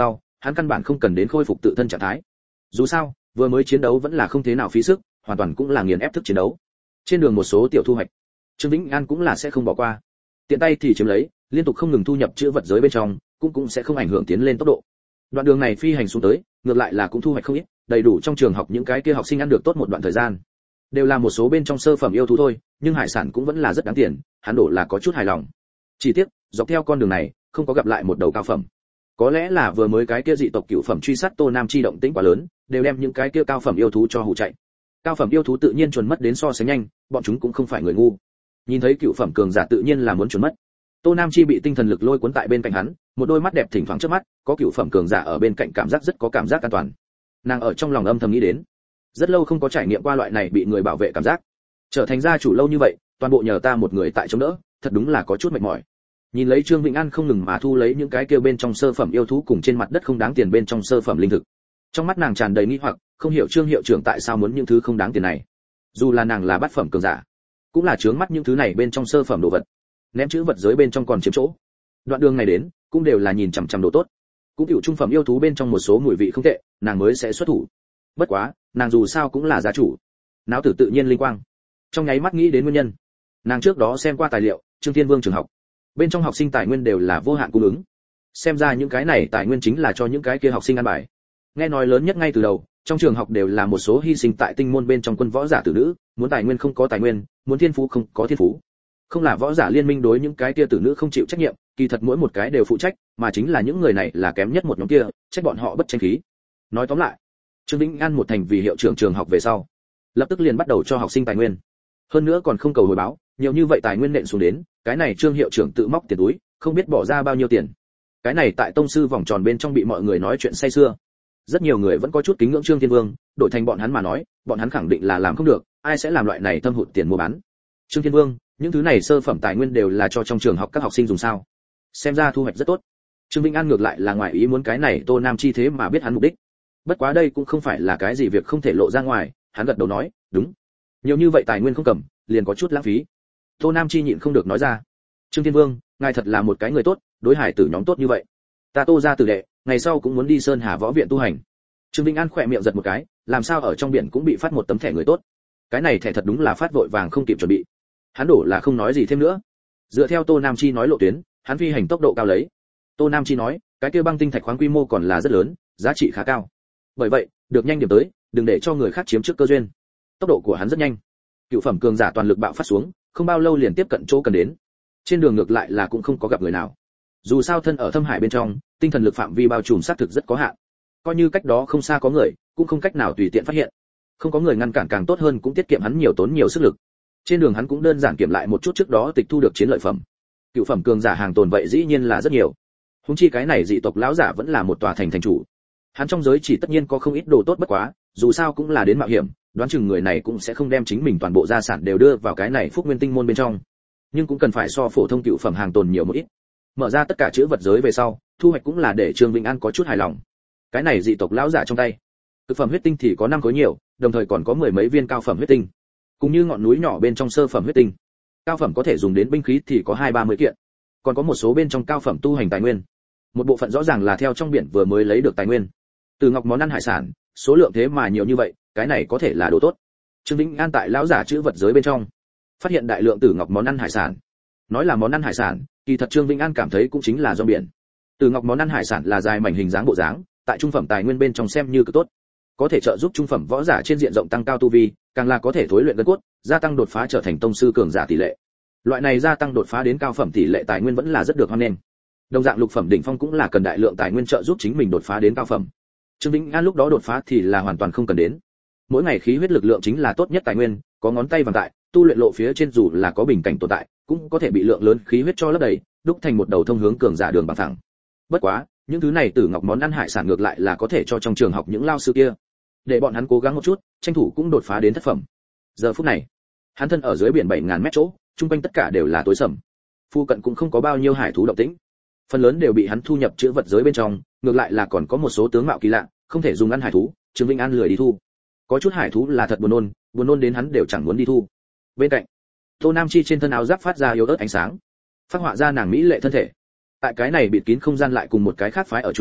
hắn căn bản không cần đến khôi phục tự thân trạng thái. Dù sao, vừa mới chiến đấu vẫn là không thế nào phí sức, hoàn toàn cũng là nghiền ép thức chiến đấu. Trên đường một số tiểu thu hoạch, Trương Vĩnh An cũng là sẽ không bỏ qua. Tiện tay thì chiếm lấy, liên tục không ngừng thu nhập chữ vật giới bên trong, cũng cũng sẽ không ảnh hưởng tiến lên tốc độ. Đoạn đường này phi hành xuống tới, ngược lại là cũng thu hoạch không ít, đầy đủ trong trường học những cái kia học sinh ăn được tốt một đoạn thời gian. Đều là một số bên trong sơ phẩm yêu thú thôi, nhưng hải sản cũng vẫn là rất đáng tiền, hắn đổ là có chút hài lòng. Chỉ tiếc, dọc theo con đường này, không có gặp lại một đầu cao phẩm. Có lẽ là vừa mới cái kia dị tộc cựu phẩm truy sát Tô Nam Chi động tĩnh quá lớn, đều đem những cái kia cao phẩm yêu thú cho hù chạy. Cao phẩm yêu thú tự nhiên chuẩn mất đến so sánh nhanh, bọn chúng cũng không phải người ngu. Nhìn thấy cựu phẩm cường giả tự nhiên là muốn chuẩn mất. Tô Nam Chi bị tinh thần lực lôi cuốn tại bên cạnh hắn, một đôi mắt đẹp thỉnh thoảng chớp mắt, có cựu phẩm cường giả ở bên cạnh cảm giác rất có cảm giác an toàn. Nàng ở trong lòng âm thầm nghĩ đến, rất lâu không có trải nghiệm qua loại này bị người bảo vệ cảm giác. Trở thành gia chủ lâu như vậy, toàn bộ nhờ ta một người tại chống đỡ, thật đúng là có chút mệt mỏi. Nhìn lấy Trương Vĩnh An không ngừng mà thu lấy những cái kia bên trong sơ phẩm yêu thú cùng trên mặt đất không đáng tiền bên trong sơ phẩm linh thực. Trong mắt nàng tràn đầy nghi hoặc, không hiểu Trương hiệu trưởng tại sao muốn những thứ không đáng tiền này. Dù là nàng là bát phẩm cường giả, cũng là chướng mắt những thứ này bên trong sơ phẩm đồ vật. Ném chữ vật giới bên trong còn chiếm chỗ. Đoạn đường này đến, cũng đều là nhìn chằm chằm đồ tốt. Cũng tiểu trung phẩm yêu thú bên trong một số mùi vị không tệ, nàng mới sẽ xuất thủ. Bất quá, nàng dù sao cũng là gia chủ. Náo tử tự nhiên linh quang. Trong nháy mắt nghĩ đến nguyên nhân. Nàng trước đó xem qua tài liệu, Trương Thiên Vương trường học. Bên trong học sinh tài nguyên đều là vô hạn cung ứng. Xem ra những cái này tài nguyên chính là cho những cái kia học sinh ăn bài. Nghe nói lớn nhất ngay từ đầu, trong trường học đều là một số hy sinh tại tinh môn bên trong quân võ giả tử nữ, muốn tài nguyên không có tài nguyên, muốn thiên phú không có thiên phú. Không là võ giả liên minh đối những cái kia tử nữ không chịu trách nhiệm, kỳ thật mỗi một cái đều phụ trách, mà chính là những người này là kém nhất một nhóm kia, trách bọn họ bất tranh khí. Nói tóm lại, Trương Vĩnh An một thành vì hiệu trưởng trường học về sau, lập tức liền bắt đầu cho học sinh tài nguyên. Hơn nữa còn không cầu hồi báo, nhiều như vậy tài nguyên nện xuống đến, cái này Trương hiệu trưởng tự móc tiền túi, không biết bỏ ra bao nhiêu tiền. Cái này tại tông sư vòng tròn bên trong bị mọi người nói chuyện say xưa. Rất nhiều người vẫn có chút kính ngưỡng Trương Thiên Vương, đổi thành bọn hắn mà nói, bọn hắn khẳng định là làm không được, ai sẽ làm loại này thâm hụt tiền mua bán. Trương Thiên Vương, những thứ này sơ phẩm tài nguyên đều là cho trong trường học các học sinh dùng sao? Xem ra thu hoạch rất tốt. Trương Vĩnh An ngược lại là ngoài ý muốn cái này Tô Nam Chi thế mà biết hắn mục đích. Bất quá đây cũng không phải là cái gì việc không thể lộ ra ngoài, hắn gật đầu nói, đúng. Nhiều như vậy tài nguyên không cầm, liền có chút lãng phí. Tô Nam Chi nhịn không được nói ra. Trương Thiên Vương, ngài thật là một cái người tốt, đối hải tử nhóm tốt như vậy. Ta Tô gia tử đệ, ngày sau cũng muốn đi Sơn Hà võ viện tu hành. Trương Vĩnh An khỏe miệng giật một cái, làm sao ở trong biển cũng bị phát một tấm thẻ người tốt. Cái này thẻ thật đúng là phát vội vàng không kịp chuẩn bị. Hắn đổ là không nói gì thêm nữa. Dựa theo Tô Nam Chi nói lộ tuyến, hắn phi hành tốc độ cao lấy. Tô Nam Chi nói, cái kia băng tinh thạch khoáng quy mô còn là rất lớn, giá trị khá cao. Bởi vậy, được nhanh điểm tới, đừng để cho người khác chiếm trước cơ duyên. Tốc độ của hắn rất nhanh. Cựu phẩm cường giả toàn lực bạo phát xuống, không bao lâu liền tiếp cận chỗ cần đến. Trên đường ngược lại là cũng không có gặp người nào. Dù sao thân ở thâm hải bên trong, tinh thần lực phạm vi bao trùm xác thực rất có hạn. Coi như cách đó không xa có người, cũng không cách nào tùy tiện phát hiện. Không có người ngăn cản càng tốt hơn, cũng tiết kiệm hắn nhiều tốn nhiều sức lực. Trên đường hắn cũng đơn giản kiểm lại một chút trước đó tịch thu được chiến lợi phẩm. Cựu phẩm cường giả hàng tồn vậy dĩ nhiên là rất nhiều. Huống chi cái này dị tộc lão giả vẫn là một tòa thành thành chủ. Hắn trong giới chỉ tất nhiên có không ít đồ tốt bất quá, dù sao cũng là đến mạo hiểm, đoán chừng người này cũng sẽ không đem chính mình toàn bộ gia sản đều đưa vào cái này phúc nguyên tinh môn bên trong. Nhưng cũng cần phải so phổ thông cựu phẩm hàng tồn nhiều một ít. Mở ra tất cả chữ vật giới về sau, thu hoạch cũng là để Trương Vĩnh An có chút hài lòng. Cái này dị tộc lão giả trong tay, thực phẩm huyết tinh thì có năm khối nhiều, đồng thời còn có mười mấy viên cao phẩm huyết tinh. Cũng như ngọn núi nhỏ bên trong sơ phẩm huyết tinh. Cao phẩm có thể dùng đến binh khí thì có hai ba mươi kiện. Còn có một số bên trong cao phẩm tu hành tài nguyên. Một bộ phận rõ ràng là theo trong biển vừa mới lấy được tài nguyên. Từ ngọc món ăn hải sản, số lượng thế mà nhiều như vậy, cái này có thể là đồ tốt. Trương Vĩnh An tại lão giả chữ vật giới bên trong, phát hiện đại lượng tử ngọc món ăn hải sản. Nói là món ăn hải sản, kỳ thật Trương Vĩnh An cảm thấy cũng chính là do biển. Tử ngọc món ăn hải sản là dài mảnh hình dáng bộ dáng, tại trung phẩm tài nguyên bên trong xem như cực tốt. Có thể trợ giúp trung phẩm võ giả trên diện rộng tăng cao tu vi, càng là có thể thối luyện gân cốt, gia tăng đột phá trở thành tông sư cường giả tỷ lệ. Loại này gia tăng đột phá đến cao phẩm tỷ lệ tài nguyên vẫn là rất được hoan nghênh. Đồng dạng lục phẩm đỉnh phong cũng là cần đại lượng tài nguyên trợ giúp chính mình đột phá đến cao phẩm. Trương Vĩnh An lúc đó đột phá thì là hoàn toàn không cần đến. Mỗi ngày khí huyết lực lượng chính là tốt nhất tài nguyên, có ngón tay vàng tại, tu luyện lộ phía trên dù là có bình cảnh tồn tại, cũng có thể bị lượng lớn khí huyết cho lấp đầy, đúc thành một đầu thông hướng cường giả đường bằng phẳng. Bất quá, những thứ này tử ngọc món ăn hải sản ngược lại là có thể cho trong trường học những lao sư kia, để bọn hắn cố gắng một chút, tranh thủ cũng đột phá đến thất phẩm. Giờ phút này, hắn thân ở dưới biển bảy ngàn mét chỗ, trung quanh tất cả đều là tối sầm. Phu cận cũng không có bao nhiêu hải thú động tĩnh. Phần lớn đều bị hắn thu nhập chữ vật giới bên trong, ngược lại là còn có một số tướng mạo kỳ lạ, không thể dùng ăn hải thú, Trương Vĩnh An lười đi thu. Có chút hải thú là thật buồn nôn, buồn nôn đến hắn đều chẳng muốn đi thu. Bên cạnh, Tô Nam Chi trên thân áo giáp phát ra yếu ớt ánh sáng, phác họa ra nàng mỹ lệ thân thể. Tại cái này bịt kín không gian lại cùng một cái khác phái ở chung,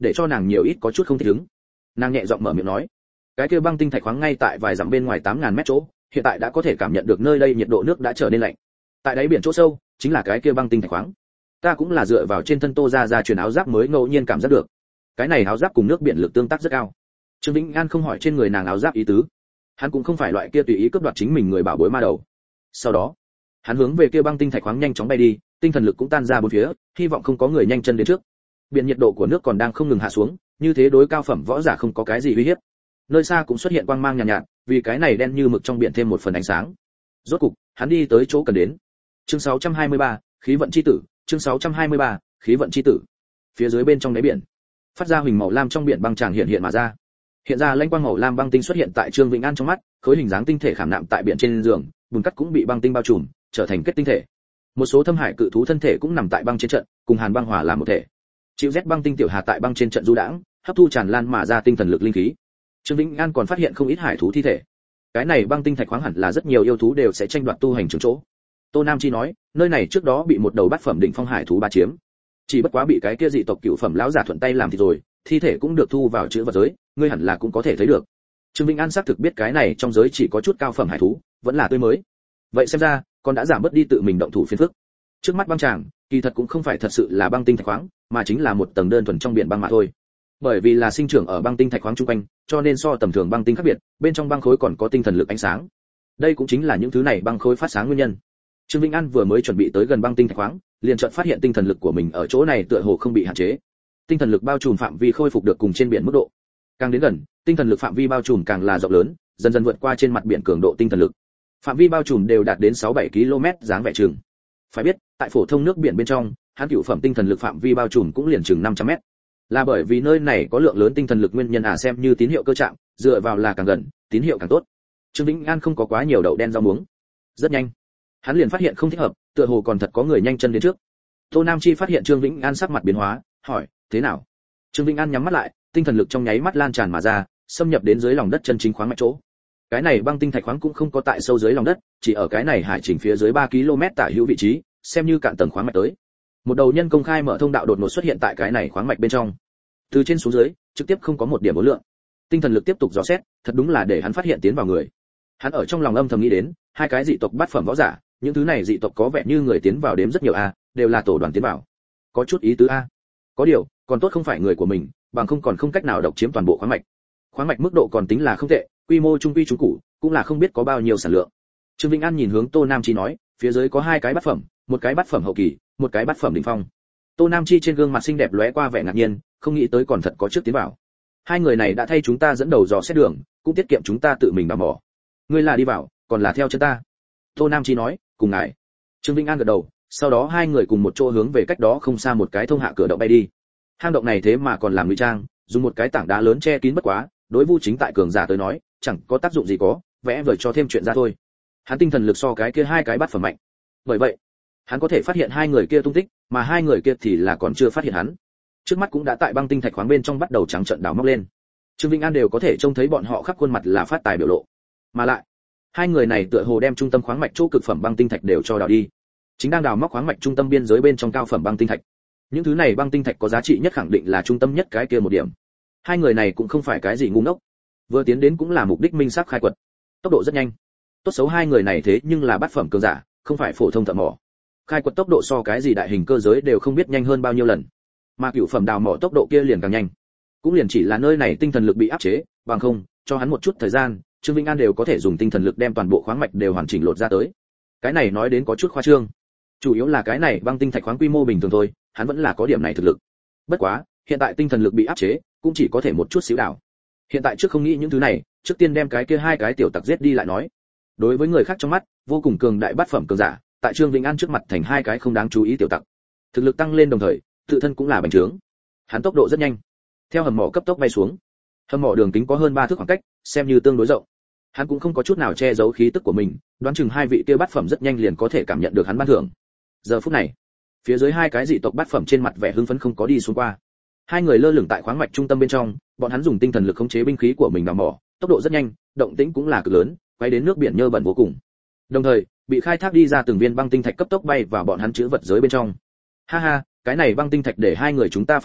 để cho nàng nhiều ít có chút không thích ứng. Nàng nhẹ giọng mở miệng nói, cái kia băng tinh thạch khoáng ngay tại vài dặm bên ngoài tám ngàn mét chỗ, hiện tại đã có thể cảm nhận được nơi đây nhiệt độ nước đã trở nên lạnh. Tại đáy biển chỗ sâu chính là cái kia băng tinh thạch khoáng. Ta cũng là dựa vào trên thân Tô gia gia truyền áo giáp mới ngẫu nhiên cảm giác được, cái này áo giáp cùng nước biển lực tương tác rất cao. Trương Vĩnh An không hỏi trên người nàng áo giáp ý tứ, hắn cũng không phải loại kia tùy ý cướp đoạt chính mình người bảo bối ma đầu. Sau đó hắn hướng về kia băng tinh thạch khoáng nhanh chóng bay đi, tinh thần lực cũng tan ra bốn phía, hy vọng không có người nhanh chân đến trước. Biển nhiệt độ của nước còn đang không ngừng hạ xuống, như thế đối cao phẩm võ giả không có cái gì uy hiếp. Nơi xa cũng xuất hiện quang mang nhàn nhạt, nhạt, vì cái này đen như mực trong biển thêm một phần ánh sáng. Rốt cục, hắn đi tới chỗ cần đến. Chương sáu trăm hai mươi ba, khí vận chi tử, chương sáu trăm hai mươi ba, khí vận chi tử. Phía dưới bên trong đáy biển, phát ra huỳnh màu lam trong biển băng tràng hiện hiện mà ra. Hiện ra lãnh quang màu lam băng tinh xuất hiện tại Trương Vĩnh An trong mắt, khối hình dáng tinh thể khảm nạm tại biển trên giường, bùn cắt cũng bị băng tinh bao trùm, trở thành kết tinh thể. Một số thâm hải cự thú thân thể cũng nằm tại băng trên trận, cùng hàn băng hòa làm một thể. Chịu rét băng tinh tiểu hà tại băng trên trận du đãng, hấp thu tràn lan mà ra tinh thần lực linh khí. Trương Vĩnh An còn phát hiện không ít hải thú thi thể. Cái này băng tinh thạch khoáng hẳn là rất nhiều yêu thú đều sẽ tranh đoạt tu hành trường chỗ. Tô Nam Chi nói, nơi này trước đó bị một đầu bát phẩm đỉnh phong hải thú ba chiếm, chỉ bất quá bị cái kia dị tộc cửu phẩm lão giả thuận tay làm thì rồi, thi thể cũng được thu vào chữ vật giới, ngươi hẳn là cũng có thể thấy được. Trương Vĩnh An xác thực biết cái này trong giới chỉ có chút cao phẩm hải thú, vẫn là tươi mới. Vậy xem ra, con đã giảm bớt đi tự mình động thủ phiền phức. Trước mắt băng tràng, kỳ thật cũng không phải thật sự là băng tinh thạch khoáng, mà chính là một tầng đơn thuần trong biển băng mà thôi. Bởi vì là sinh trưởng ở băng tinh thạch khoáng trung quanh, cho nên so tầm thường băng tinh khác biệt, bên trong băng khối còn có tinh thần lực ánh sáng. Đây cũng chính là những thứ này băng khối phát sáng nguyên nhân. Trương Vĩnh An vừa mới chuẩn bị tới gần băng tinh thạch khoáng, liền chợt phát hiện tinh thần lực của mình ở chỗ này tựa hồ không bị hạn chế. Tinh thần lực bao trùm phạm vi khôi phục được cùng trên biển mức độ. Càng đến gần, tinh thần lực phạm vi bao trùm càng là rộng lớn, dần dần vượt qua trên mặt biển cường độ tinh thần lực. Phạm vi bao trùm đều đạt đến sáu bảy ki lô mét dáng vẻ chừng. Phải biết, tại phổ thông nước biển bên trong, hắn cửu phẩm tinh thần lực phạm vi bao trùm cũng liền chừng năm trăm mét. Là bởi vì nơi này có lượng lớn tinh thần lực nguyên nhân à, xem như tín hiệu cơ trạng, dựa vào là càng gần, tín hiệu càng tốt. Trương Vĩnh An không có quá nhiều đậu đen rau muống. Rất nhanh, hắn liền phát hiện không thích hợp, tựa hồ còn thật có người nhanh chân đến trước. Tô Nam Chi phát hiện Trương Vĩnh An sắc mặt biến hóa, hỏi, thế nào? Trương Vĩnh An nhắm mắt lại, tinh thần lực trong nháy mắt lan tràn mà ra, xâm nhập đến dưới lòng đất chân chính khoáng mạch chỗ. Cái này băng tinh thạch khoáng cũng không có tại sâu dưới lòng đất, chỉ ở cái này hải trình phía dưới ba ki lô mét tả hữu vị trí, xem như cạn tầng khoáng mạch tới. Một đầu nhân công khai mở thông đạo đột ngột xuất hiện tại cái này khoáng mạch bên trong. Từ trên xuống dưới, trực tiếp không có một điểm bốn lượng. Tinh thần lực tiếp tục dò xét, thật đúng là để hắn phát hiện tiến vào người. Hắn ở trong lòng âm thầm nghĩ đến, hai cái dị tộc bát phẩm võ giả, những thứ này dị tộc có vẻ như người tiến vào đếm rất nhiều a, đều là tổ đoàn tiến vào. Có chút ý tứ a. Có điều, còn tốt không phải người của mình, bằng không còn không cách nào độc chiếm toàn bộ khoáng mạch. Khoáng mạch mức độ còn tính là không tệ, quy mô trung quy trung cụ, cũng là không biết có bao nhiêu sản lượng. Trương Vĩnh An nhìn hướng Tô Nam Chi nói, phía dưới có hai cái bát phẩm, một cái bát phẩm hậu kỳ, một cái bát phẩm đỉnh phong. Tô Nam Chi trên gương mặt xinh đẹp lóe qua vẻ ngạc nhiên, không nghĩ tới còn thật có trước tiến vào. Hai người này đã thay chúng ta dẫn đầu dò xét đường, cũng tiết kiệm chúng ta tự mình đào mỏ. Ngươi là đi vào, còn là theo chân ta. Tô Nam Chi nói, cùng ngài. Trương Vĩnh An gật đầu, sau đó hai người cùng một chỗ hướng về cách đó không xa một cái thông hạ cửa động bay đi. Hang động này thế mà còn làm ngụy trang, dùng một cái tảng đá lớn che kín bất quá, đối Vu Chính tại cường giả tới nói, chẳng có tác dụng gì có, vẽ vời cho thêm chuyện ra thôi. Hắn tinh thần lực so cái kia hai cái bát phẩm mạnh. Bởi vậy, hắn có thể phát hiện hai người kia tung tích, mà hai người kia thì là còn chưa phát hiện hắn. Trước mắt cũng đã tại băng tinh thạch khoáng bên trong bắt đầu trắng trợn đào móc lên. Trương Vĩnh An đều có thể trông thấy bọn họ khắp khuôn mặt là phát tài biểu lộ. Mà lại, hai người này tựa hồ đem trung tâm khoáng mạch chỗ cực phẩm băng tinh thạch đều cho đào đi. Chính đang đào móc khoáng mạch trung tâm biên giới bên trong cao phẩm băng tinh thạch. Những thứ này băng tinh thạch có giá trị nhất khẳng định là trung tâm nhất cái kia một điểm. Hai người này cũng không phải cái gì ngu ngốc, vừa tiến đến cũng là mục đích minh xác khai quật. Tốc độ rất nhanh. Tốt xấu hai người này thế nhưng là bát phẩm cường giả, không phải phổ thông thợ mỏ. Khai quật tốc độ so cái gì đại hình cơ giới đều không biết nhanh hơn bao nhiêu lần. Mà cửu phẩm đào mỏ tốc độ kia liền càng nhanh. Cũng liền chỉ là nơi này tinh thần lực bị áp chế, bằng không, cho hắn một chút thời gian, Trương Vĩnh An đều có thể dùng tinh thần lực đem toàn bộ khoáng mạch đều hoàn chỉnh lột ra tới. Cái này nói đến có chút khoa trương. Chủ yếu là cái này băng tinh thạch khoáng quy mô bình thường thôi, hắn vẫn là có điểm này thực lực. Bất quá, hiện tại tinh thần lực bị áp chế, cũng chỉ có thể một chút xíu đảo. Hiện tại trước không nghĩ những thứ này, trước tiên đem cái kia hai cái tiểu tặc giết đi lại nói. Đối với người khác trong mắt, vô cùng cường đại bát phẩm cường giả, tại Trương Vĩnh An trước mặt thành hai cái không đáng chú ý tiểu tặc. Thực lực tăng lên đồng thời, tự thân cũng là bành trướng. Hắn tốc độ rất nhanh, theo hầm mỏ cấp tốc bay xuống. Hầm mỏ đường kính có hơn ba thước khoảng cách, xem như tương đối rộng. Hắn cũng không có chút nào che giấu khí tức của mình, đoán chừng hai vị kia bát phẩm rất nhanh liền có thể cảm nhận được hắn ban thưởng. Giờ phút này, phía dưới hai cái dị tộc bát phẩm trên mặt vẻ hưng phấn không có đi xuống qua. Hai người lơ lửng tại khoáng mạch trung tâm bên trong, bọn hắn dùng tinh thần lực khống chế binh khí của mình đào mỏ, tốc độ rất nhanh, động tĩnh cũng là cực lớn, quay đến nước biển nhơ bẩn vô cùng. Đồng thời, bị khai thác đi ra từng viên băng tinh thạch cấp tốc bay vào bọn hắn chứa vật giới bên trong. Ha ha, cái này băng tinh thạch để hai người chúng ta phát hiện,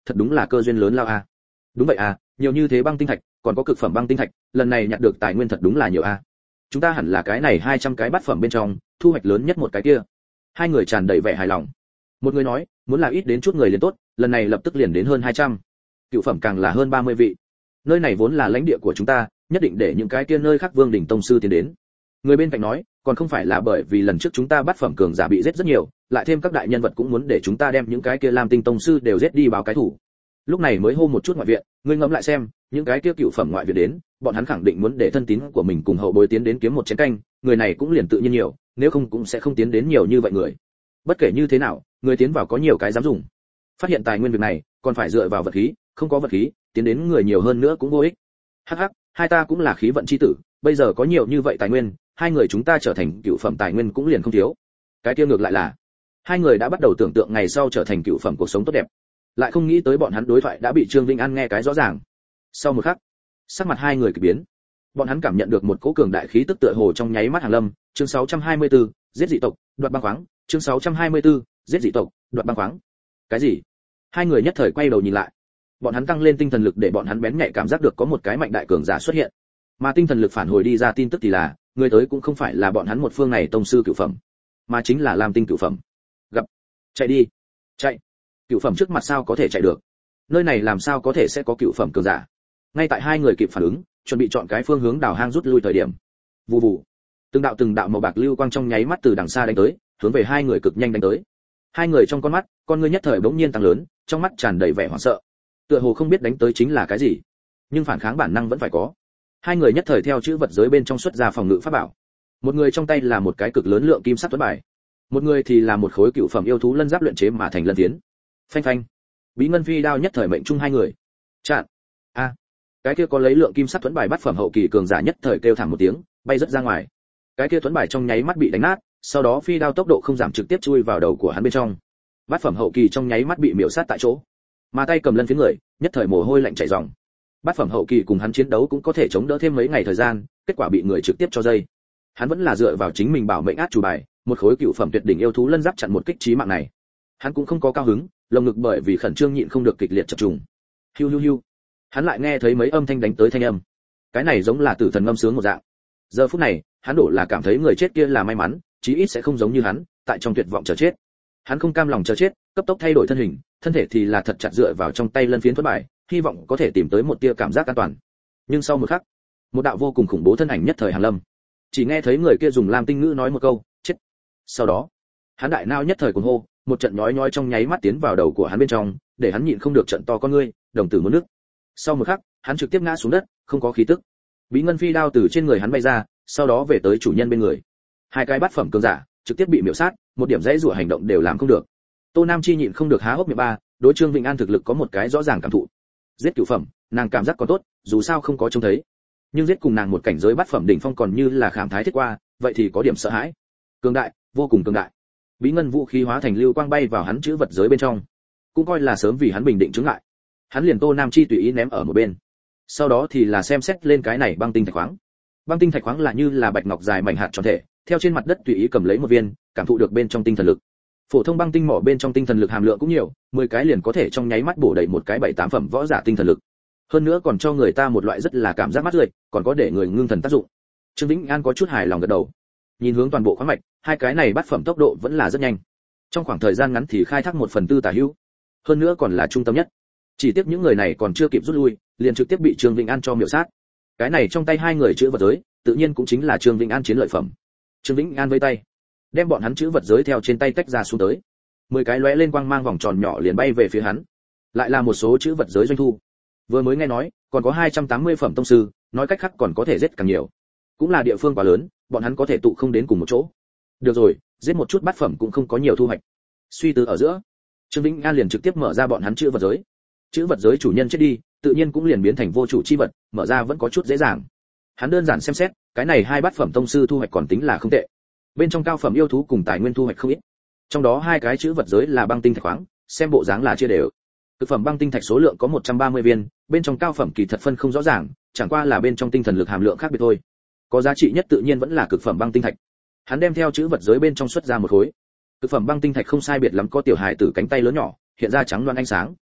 thật đúng là cơ duyên lớn lao a. Đúng vậy à, nhiều như thế băng tinh thạch, còn có cực phẩm băng tinh thạch, lần này nhặt được tài nguyên thật đúng là nhiều a. Chúng ta hẳn là cái này hai trăm cái bát phẩm bên trong, thu hoạch lớn nhất một cái kia. Hai người tràn đầy vẻ hài lòng. Một người nói, muốn là ít đến chút người liền tốt, lần này lập tức liền đến hơn hai trăm. Cựu phẩm càng là hơn ba mươi vị. Nơi này vốn là lãnh địa của chúng ta, nhất định để những cái kia nơi khác vương đỉnh tông sư tiến đến. Người bên cạnh nói, còn không phải là bởi vì lần trước chúng ta bắt phẩm cường giả bị giết rất nhiều, lại thêm các đại nhân vật cũng muốn để chúng ta đem những cái kia Lam Tinh tông sư đều giết đi báo cái thủ. Lúc này mới hô một chút ngoại viện, ngươi ngẫm lại xem, những cái kia cựu phẩm ngoại viện đến, bọn hắn khẳng định muốn để thân tín của mình cùng hậu bối tiến đến kiếm một chén canh, người này cũng liền tự nhiên nhiều, nếu không cũng sẽ không tiến đến nhiều như vậy người. Bất kể như thế nào, người tiến vào có nhiều cái dám dùng. Phát hiện tài nguyên việc này, còn phải dựa vào vật khí, không có vật khí, tiến đến người nhiều hơn nữa cũng vô ích. Hắc hắc, hai ta cũng là khí vận chi tử, bây giờ có nhiều như vậy tài nguyên, hai người chúng ta trở thành cựu phẩm tài nguyên cũng liền không thiếu. Cái kia ngược lại là, hai người đã bắt đầu tưởng tượng ngày sau trở thành cựu phẩm cuộc sống tốt đẹp, lại không nghĩ tới bọn hắn đối thoại đã bị Trương Vĩnh An nghe cái rõ ràng. Sau một khắc, sắc mặt hai người kỳ biến, bọn hắn cảm nhận được một cỗ cường đại khí tức tựa hồ trong nháy mắt hàng lâm. Chương sáu trăm hai mươi tư, giết dị tộc, đoạt băng khoáng. Chương sáu trăm hai mươi tư, giết dị tộc, đoạt băng khoáng. Cái gì? Hai người nhất thời quay đầu nhìn lại. Bọn hắn tăng lên tinh thần lực để bọn hắn bén nhạy cảm giác được có một cái mạnh đại cường giả xuất hiện. Mà tinh thần lực phản hồi đi ra tin tức thì là, người tới cũng không phải là bọn hắn một phương này tông sư cửu phẩm, mà chính là Lam Tinh cửu phẩm. Gặp, chạy đi, chạy. Cửu phẩm trước mặt sao có thể chạy được? Nơi này làm sao có thể sẽ có cửu phẩm cường giả? Ngay tại hai người kịp phản ứng, chuẩn bị chọn cái phương hướng đào hang rút lui thời điểm, vù vù, từng đạo từng đạo màu bạc lưu quang trong nháy mắt từ đằng xa đánh tới, hướng về hai người cực nhanh đánh tới. Hai người trong con mắt, con ngươi nhất thời bỗng nhiên tăng lớn, trong mắt tràn đầy vẻ hoảng sợ. Tựa hồ không biết đánh tới chính là cái gì, nhưng phản kháng bản năng vẫn phải có. Hai người nhất thời theo chữ vật giới bên trong xuất ra phòng ngự pháp bảo. Một người trong tay là một cái cực lớn lượng kim sắc tuấn bài, một người thì là một khối cựu phẩm yêu thú lân giáp luyện chế mà thành lân tiến. Phanh phanh, Bí Ngân Phi đao nhất thời mệnh chung hai người. Chặn. A. Cái kia có lấy lượng kim sắc tuấn bài bắt phẩm hậu kỳ cường giả nhất thời kêu thảm một tiếng, bay rất ra ngoài. Cái kia tuấn bài trong nháy mắt bị đánh nát, sau đó phi đao tốc độ không giảm trực tiếp chui vào đầu của hắn bên trong. Bát phẩm hậu kỳ trong nháy mắt bị miểu sát tại chỗ, mà tay cầm lân phía người, nhất thời mồ hôi lạnh chảy ròng. Bát phẩm hậu kỳ cùng hắn chiến đấu cũng có thể chống đỡ thêm mấy ngày thời gian, kết quả bị người trực tiếp cho dây. Hắn vẫn là dựa vào chính mình bảo mệnh át chủ bài, một khối cựu phẩm tuyệt đỉnh yêu thú lân giáp chặn một kích chí mạng này. Hắn cũng không có cao hứng, lồng ngực bởi vì khẩn trương nhịn không được kịch liệt chập trùng. Hiu hiu hiu. Hắn lại nghe thấy mấy âm thanh đánh tới thanh âm. Cái này giống là tử thần ngâm sướng một dạng. Giờ phút này, hắn đổ là cảm thấy người chết kia là may mắn, chí ít sẽ không giống như hắn, tại trong tuyệt vọng chờ chết. Hắn không cam lòng chờ chết, cấp tốc thay đổi thân hình, thân thể thì là thật chặt dựa vào trong tay lân phiến thuẫn bài, hy vọng có thể tìm tới một tia cảm giác an toàn. Nhưng sau một khắc, một đạo vô cùng khủng bố thân ảnh nhất thời hàng lâm. Chỉ nghe thấy người kia dùng lam tinh ngữ nói một câu, chết. Sau đó, hắn đại nao nhất thời cuồng hô, một trận nhói nhói trong nháy mắt tiến vào đầu của hắn bên trong, để hắn nhịn không được trận to con ngươi, đồng tử muốn nước. Sau một khắc, hắn trực tiếp ngã xuống đất, không có khí tức. Bí Ngân Phi đao từ trên người hắn bay ra, sau đó về tới chủ nhân bên người. Hai cái bát phẩm cường giả trực tiếp bị miểu sát, một điểm dãy rủa hành động đều làm không được. Tô Nam Chi nhịn không được há hốc miệng ba, đối Trương Vĩnh An thực lực có một cái rõ ràng cảm thụ. Giết cửu phẩm, nàng cảm giác còn tốt, dù sao không có trông thấy. Nhưng giết cùng nàng một cảnh giới bát phẩm đỉnh phong còn như là khám thái thiết qua, vậy thì có điểm sợ hãi. Cường đại, vô cùng cường đại. Bí ngân vũ khí hóa thành lưu quang bay vào hắn chữ vật giới bên trong, cũng coi là sớm vì hắn bình định chứng lại. Hắn liền Tô Nam Chi tùy ý ném ở một bên. Sau đó thì là xem xét lên cái này băng tinh thạch khoáng. Băng tinh thạch khoáng là như là bạch ngọc dài mảnh hạt tròn thể, theo trên mặt đất tùy ý cầm lấy một viên, cảm thụ được bên trong tinh thần lực. Phổ thông băng tinh mỏ bên trong tinh thần lực hàm lượng cũng nhiều, mười cái liền có thể trong nháy mắt bổ đầy một cái bảy tám phẩm võ giả tinh thần lực. Hơn nữa còn cho người ta một loại rất là cảm giác mát rượi, còn có để người ngưng thần tác dụng. Trương Vĩnh An có chút hài lòng gật đầu. Nhìn hướng toàn bộ khoáng mạch, hai cái này bắt phẩm tốc độ vẫn là rất nhanh. Trong khoảng thời gian ngắn thì khai thác một phần tư tả hữu. Hơn nữa còn là trung tâm nhất. Chỉ tiếc những người này còn chưa kịp rút lui, liền trực tiếp bị Trương Vĩnh An cho miểu sát. Cái này trong tay hai người chữ vật giới, tự nhiên cũng chính là Trương Vĩnh An chiến lợi phẩm. Trương Vĩnh An vây tay, đem bọn hắn chữ vật giới theo trên tay tách ra xuống tới. Mười cái lóe lên quang mang vòng tròn nhỏ liền bay về phía hắn. Lại là một số chữ vật giới doanh thu. Vừa mới nghe nói, còn có hai trăm tám mươi phẩm tông sư, nói cách khác còn có thể giết càng nhiều. Cũng là địa phương quá lớn, bọn hắn có thể tụ không đến cùng một chỗ. Được rồi, giết một chút bát phẩm cũng không có nhiều thu hoạch. Suy tư ở giữa, Trương Vĩnh An liền trực tiếp mở ra bọn hắn chữ vật giới. Chữ vật giới chủ nhân chết đi, tự nhiên cũng liền biến thành vô chủ chi vật, mở ra vẫn có chút dễ dàng. Hắn đơn giản xem xét, cái này hai bát phẩm tông sư thu hoạch còn tính là không tệ. Bên trong cao phẩm yêu thú cùng tài nguyên thu hoạch không ít. Trong đó hai cái chữ vật giới là băng tinh thạch khoáng, xem bộ dáng là chia đều. Cực phẩm băng tinh thạch số lượng có một trăm ba mươi viên, bên trong cao phẩm kỳ thật phân không rõ ràng, chẳng qua là bên trong tinh thần lực hàm lượng khác biệt thôi. Có giá trị nhất tự nhiên vẫn là cực phẩm băng tinh thạch. Hắn đem theo chữ vật giới bên trong xuất ra một khối. Cực phẩm băng tinh thạch không sai biệt lắm có tiểu hài tử cánh tay lớn nhỏ, hiện ra trắng loáng ánh sáng.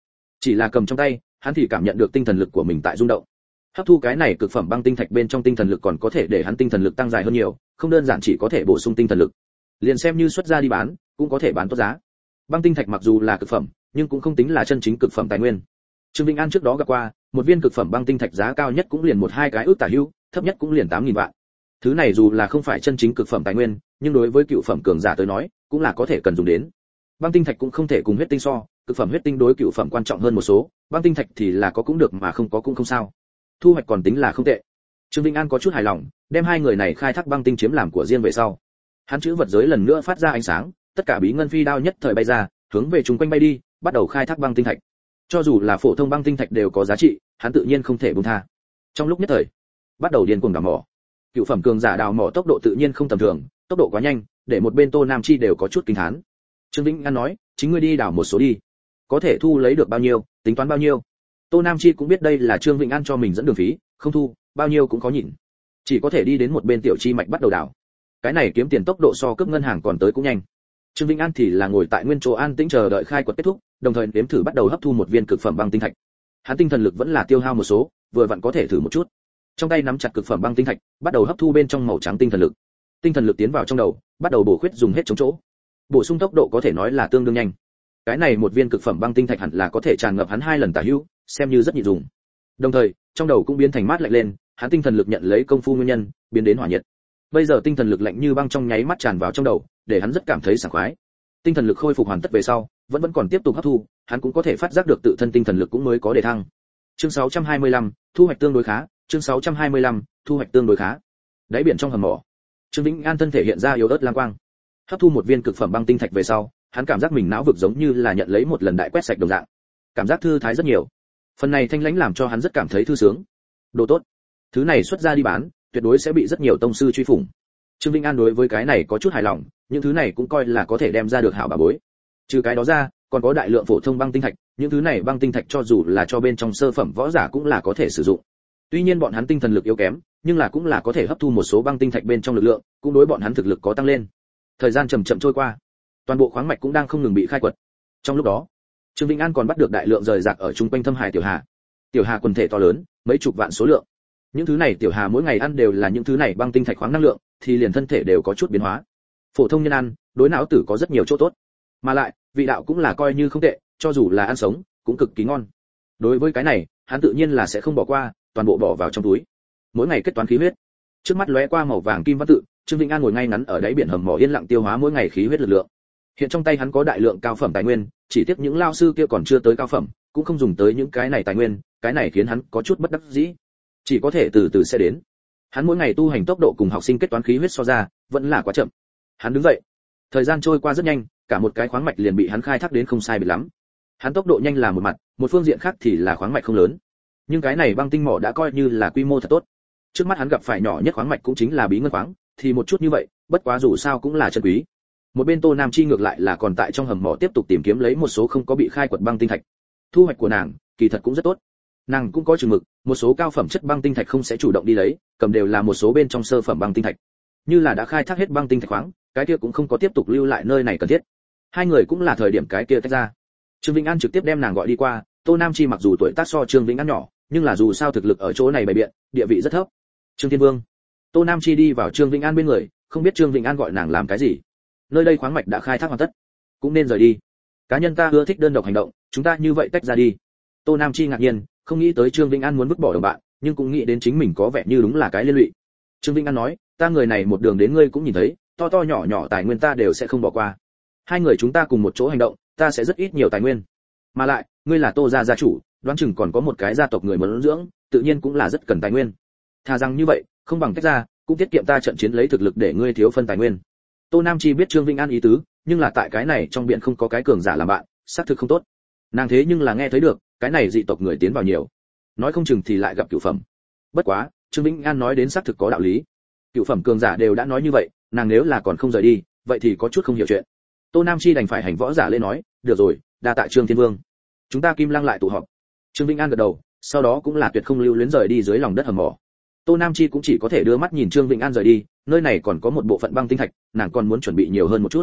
Chỉ là cầm trong tay, hắn thì cảm nhận được tinh thần lực của mình tại rung động. Hấp thu cái này cực phẩm băng tinh thạch bên trong tinh thần lực còn có thể để hắn tinh thần lực tăng dài hơn nhiều, không đơn giản chỉ có thể bổ sung tinh thần lực. Liền xem như xuất ra đi bán, cũng có thể bán tốt giá. Băng tinh thạch mặc dù là cực phẩm, nhưng cũng không tính là chân chính cực phẩm tài nguyên. Trương Vĩnh An trước đó gặp qua, một viên cực phẩm băng tinh thạch giá cao nhất cũng liền một hai cái ước tả hữu, thấp nhất cũng liền tám nghìn vạn. Thứ này dù là không phải chân chính cực phẩm tài nguyên, nhưng đối với cựu phẩm cường giả tới nói, cũng là có thể cần dùng đến. Băng tinh thạch cũng không thể cùng huyết tinh so, cực phẩm huyết tinh đối cựu phẩm quan trọng hơn một số, băng tinh thạch thì là có cũng được mà không có cũng không sao. Thu hoạch còn tính là không tệ. Trương Vĩnh An có chút hài lòng, đem hai người này khai thác băng tinh chiếm làm của riêng về sau. Hắn chữ vật giới lần nữa phát ra ánh sáng, tất cả bí ngân phi đao nhất thời bay ra, hướng về chúng quanh bay đi, bắt đầu khai thác băng tinh thạch. Cho dù là phổ thông băng tinh thạch đều có giá trị, hắn tự nhiên không thể buông tha. Trong lúc nhất thời, bắt đầu điên cuồng đào mỏ. Cựu phẩm cường giả đào mỏ tốc độ tự nhiên không tầm thường, tốc độ quá nhanh, để một bên Tô Nam Chi đều có chút kinh thán. Trương Vĩnh An nói, chính ngươi đi đào một số đi, có thể thu lấy được bao nhiêu, tính toán bao nhiêu. Tô Nam Chi cũng biết đây là Trương Vĩnh An cho mình dẫn đường phí, không thu, bao nhiêu cũng có nhịn. Chỉ có thể đi đến một bên tiểu chi mạch bắt đầu đào. Cái này kiếm tiền tốc độ so cướp ngân hàng còn tới cũng nhanh. Trương Vĩnh An thì là ngồi tại nguyên chỗ an tĩnh chờ đợi khai quật kết thúc, đồng thời nếm thử bắt đầu hấp thu một viên cực phẩm băng tinh thạch. Hắn tinh thần lực vẫn là tiêu hao một số, vừa vặn có thể thử một chút. Trong tay nắm chặt cực phẩm băng tinh thạch, bắt đầu hấp thu bên trong màu trắng tinh thần lực. Tinh thần lực tiến vào trong đầu, bắt đầu bổ khuyết dùng hết chống chỗ. Bổ sung tốc độ có thể nói là tương đương nhanh. Cái này một viên cực phẩm băng tinh thạch hẳn là có thể tràn ngập hắn hai lần tả hữu, xem như rất nhịn dùng. Đồng thời, trong đầu cũng biến thành mát lạnh lên, hắn tinh thần lực nhận lấy công phu nguyên nhân, biến đến hỏa nhiệt. Bây giờ tinh thần lực lạnh như băng trong nháy mắt tràn vào trong đầu, để hắn rất cảm thấy sảng khoái. Tinh thần lực khôi phục hoàn tất về sau, vẫn vẫn còn tiếp tục hấp thu, hắn cũng có thể phát giác được tự thân tinh thần lực cũng mới có đề thăng. Chương sáu trăm hai mươi lăm, thu hoạch tương đối khá, chương sáu trăm hai mươi lăm, thu hoạch tương đối khá. Đáy biển trong hầm mỏ, Trương Vĩnh An thân thể hiện ra yếu ớt lam quang. Hấp thu một viên cực phẩm băng tinh thạch về sau, hắn cảm giác mình não vực giống như là nhận lấy một lần đại quét sạch đồng dạng. Cảm giác thư thái rất nhiều. Phần này thanh lãnh làm cho hắn rất cảm thấy thư sướng. Đồ tốt. Thứ này xuất ra đi bán, tuyệt đối sẽ bị rất nhiều tông sư truy phủng. Trương Vĩnh An đối với cái này có chút hài lòng, những thứ này cũng coi là có thể đem ra được hảo bà bối. Trừ cái đó ra, còn có đại lượng phổ thông băng tinh thạch, những thứ này băng tinh thạch cho dù là cho bên trong sơ phẩm võ giả cũng là có thể sử dụng. Tuy nhiên bọn hắn tinh thần lực yếu kém, nhưng là cũng là có thể hấp thu một số băng tinh thạch bên trong lực lượng, cũng đối bọn hắn thực lực có tăng lên. Thời gian chậm chậm trôi qua, toàn bộ khoáng mạch cũng đang không ngừng bị khai quật. Trong lúc đó, Trương Vĩnh An còn bắt được đại lượng rời rạc ở trung quanh Thâm Hải tiểu hà. Tiểu hà quần thể to lớn, mấy chục vạn số lượng. Những thứ này tiểu hà mỗi ngày ăn đều là những thứ này băng tinh thạch khoáng năng lượng, thì liền thân thể đều có chút biến hóa. Phổ thông nhân ăn, đối não tử có rất nhiều chỗ tốt. Mà lại, vị đạo cũng là coi như không tệ, cho dù là ăn sống, cũng cực kỳ ngon. Đối với cái này, hắn tự nhiên là sẽ không bỏ qua, toàn bộ bỏ vào trong túi. Mỗi ngày kết toán khí huyết. Trước mắt lóe qua màu vàng kim văn tự, Trương Vĩnh An ngồi ngay ngắn ở đáy biển hầm mỏ yên lặng tiêu hóa mỗi ngày khí huyết lực lượng. Hiện trong tay hắn có đại lượng cao phẩm tài nguyên, chỉ tiếc những lao sư kia còn chưa tới cao phẩm, cũng không dùng tới những cái này tài nguyên, cái này khiến hắn có chút bất đắc dĩ. Chỉ có thể từ từ sẽ đến. Hắn mỗi ngày tu hành tốc độ cùng học sinh kết toán khí huyết so ra, vẫn là quá chậm. Hắn đứng dậy. Thời gian trôi qua rất nhanh, cả một cái khoáng mạch liền bị hắn khai thác đến không sai biệt lắm. Hắn tốc độ nhanh là một mặt, một phương diện khác thì là khoáng mạch không lớn. Nhưng cái này băng tinh mỏ đã coi như là quy mô thật tốt. Trước mắt hắn gặp phải nhỏ nhất khoáng mạch cũng chính là bí ngân khoáng, thì một chút như vậy, bất quá dù sao cũng là chân quý. Một bên Tô Nam Chi ngược lại là còn tại trong hầm mỏ tiếp tục tìm kiếm lấy một số không có bị khai quật băng tinh thạch. Thu hoạch của nàng, kỳ thật cũng rất tốt. Nàng cũng có chừng mực, một số cao phẩm chất băng tinh thạch không sẽ chủ động đi lấy, cầm đều là một số bên trong sơ phẩm băng tinh thạch. Như là đã khai thác hết băng tinh thạch khoáng, cái kia cũng không có tiếp tục lưu lại nơi này cần thiết. Hai người cũng là thời điểm cái kia tách ra. Trương Vĩnh An trực tiếp đem nàng gọi đi qua, Tô Nam Chi mặc dù tuổi tác so Trương Vĩnh An nhỏ, nhưng là dù sao thực lực ở chỗ này bày biện, địa vị rất thấp. Trương Thiên Vương. Tô Nam Chi đi vào Trương Vĩnh An bên người, không biết Trương Vĩnh An gọi nàng làm cái gì. Nơi đây khoáng mạch đã khai thác hoàn tất, cũng nên rời đi. Cá nhân ta ưa thích đơn độc hành động, chúng ta như vậy tách ra đi. Tô Nam Chi ngạc nhiên, không nghĩ tới Trương Vĩnh An muốn vứt bỏ đồng bạn, nhưng cũng nghĩ đến chính mình có vẻ như đúng là cái liên lụy. Trương Vĩnh An nói, ta người này một đường đến ngươi cũng nhìn thấy, to to nhỏ nhỏ tài nguyên ta đều sẽ không bỏ qua. Hai người chúng ta cùng một chỗ hành động, ta sẽ rất ít nhiều tài nguyên. Mà lại, ngươi là Tô gia gia chủ, đoán chừng còn có một cái gia tộc người muốn dưỡng, tự nhiên cũng là rất cần tài nguyên. Thà rằng như vậy, không bằng tách ra, cũng tiết kiệm ta trận chiến lấy thực lực để ngươi thiếu phân tài nguyên. Tô Nam Chi biết Trương Vĩnh An ý tứ, nhưng là tại cái này trong biển không có cái cường giả làm bạn, xác thực không tốt. Nàng thế nhưng là nghe thấy được, cái này dị tộc người tiến vào nhiều, nói không chừng thì lại gặp cửu phẩm. Bất quá, Trương Vĩnh An nói đến xác thực có đạo lý. Cửu phẩm cường giả đều đã nói như vậy, nàng nếu là còn không rời đi, vậy thì có chút không hiểu chuyện. Tô Nam Chi đành phải hành võ giả lên nói, được rồi, đa tạ Trương Thiên Vương. Chúng ta Kim Lăng lại tụ họp. Trương Vĩnh An gật đầu, sau đó cũng là tuyệt không lưu luyến rời đi dưới lòng đất hầm mỏ. Tô Nam Chi cũng chỉ có thể đưa mắt nhìn Trương Vĩnh An rời đi, nơi này còn có một bộ phận băng tinh thạch, nàng còn muốn chuẩn bị nhiều hơn một chút.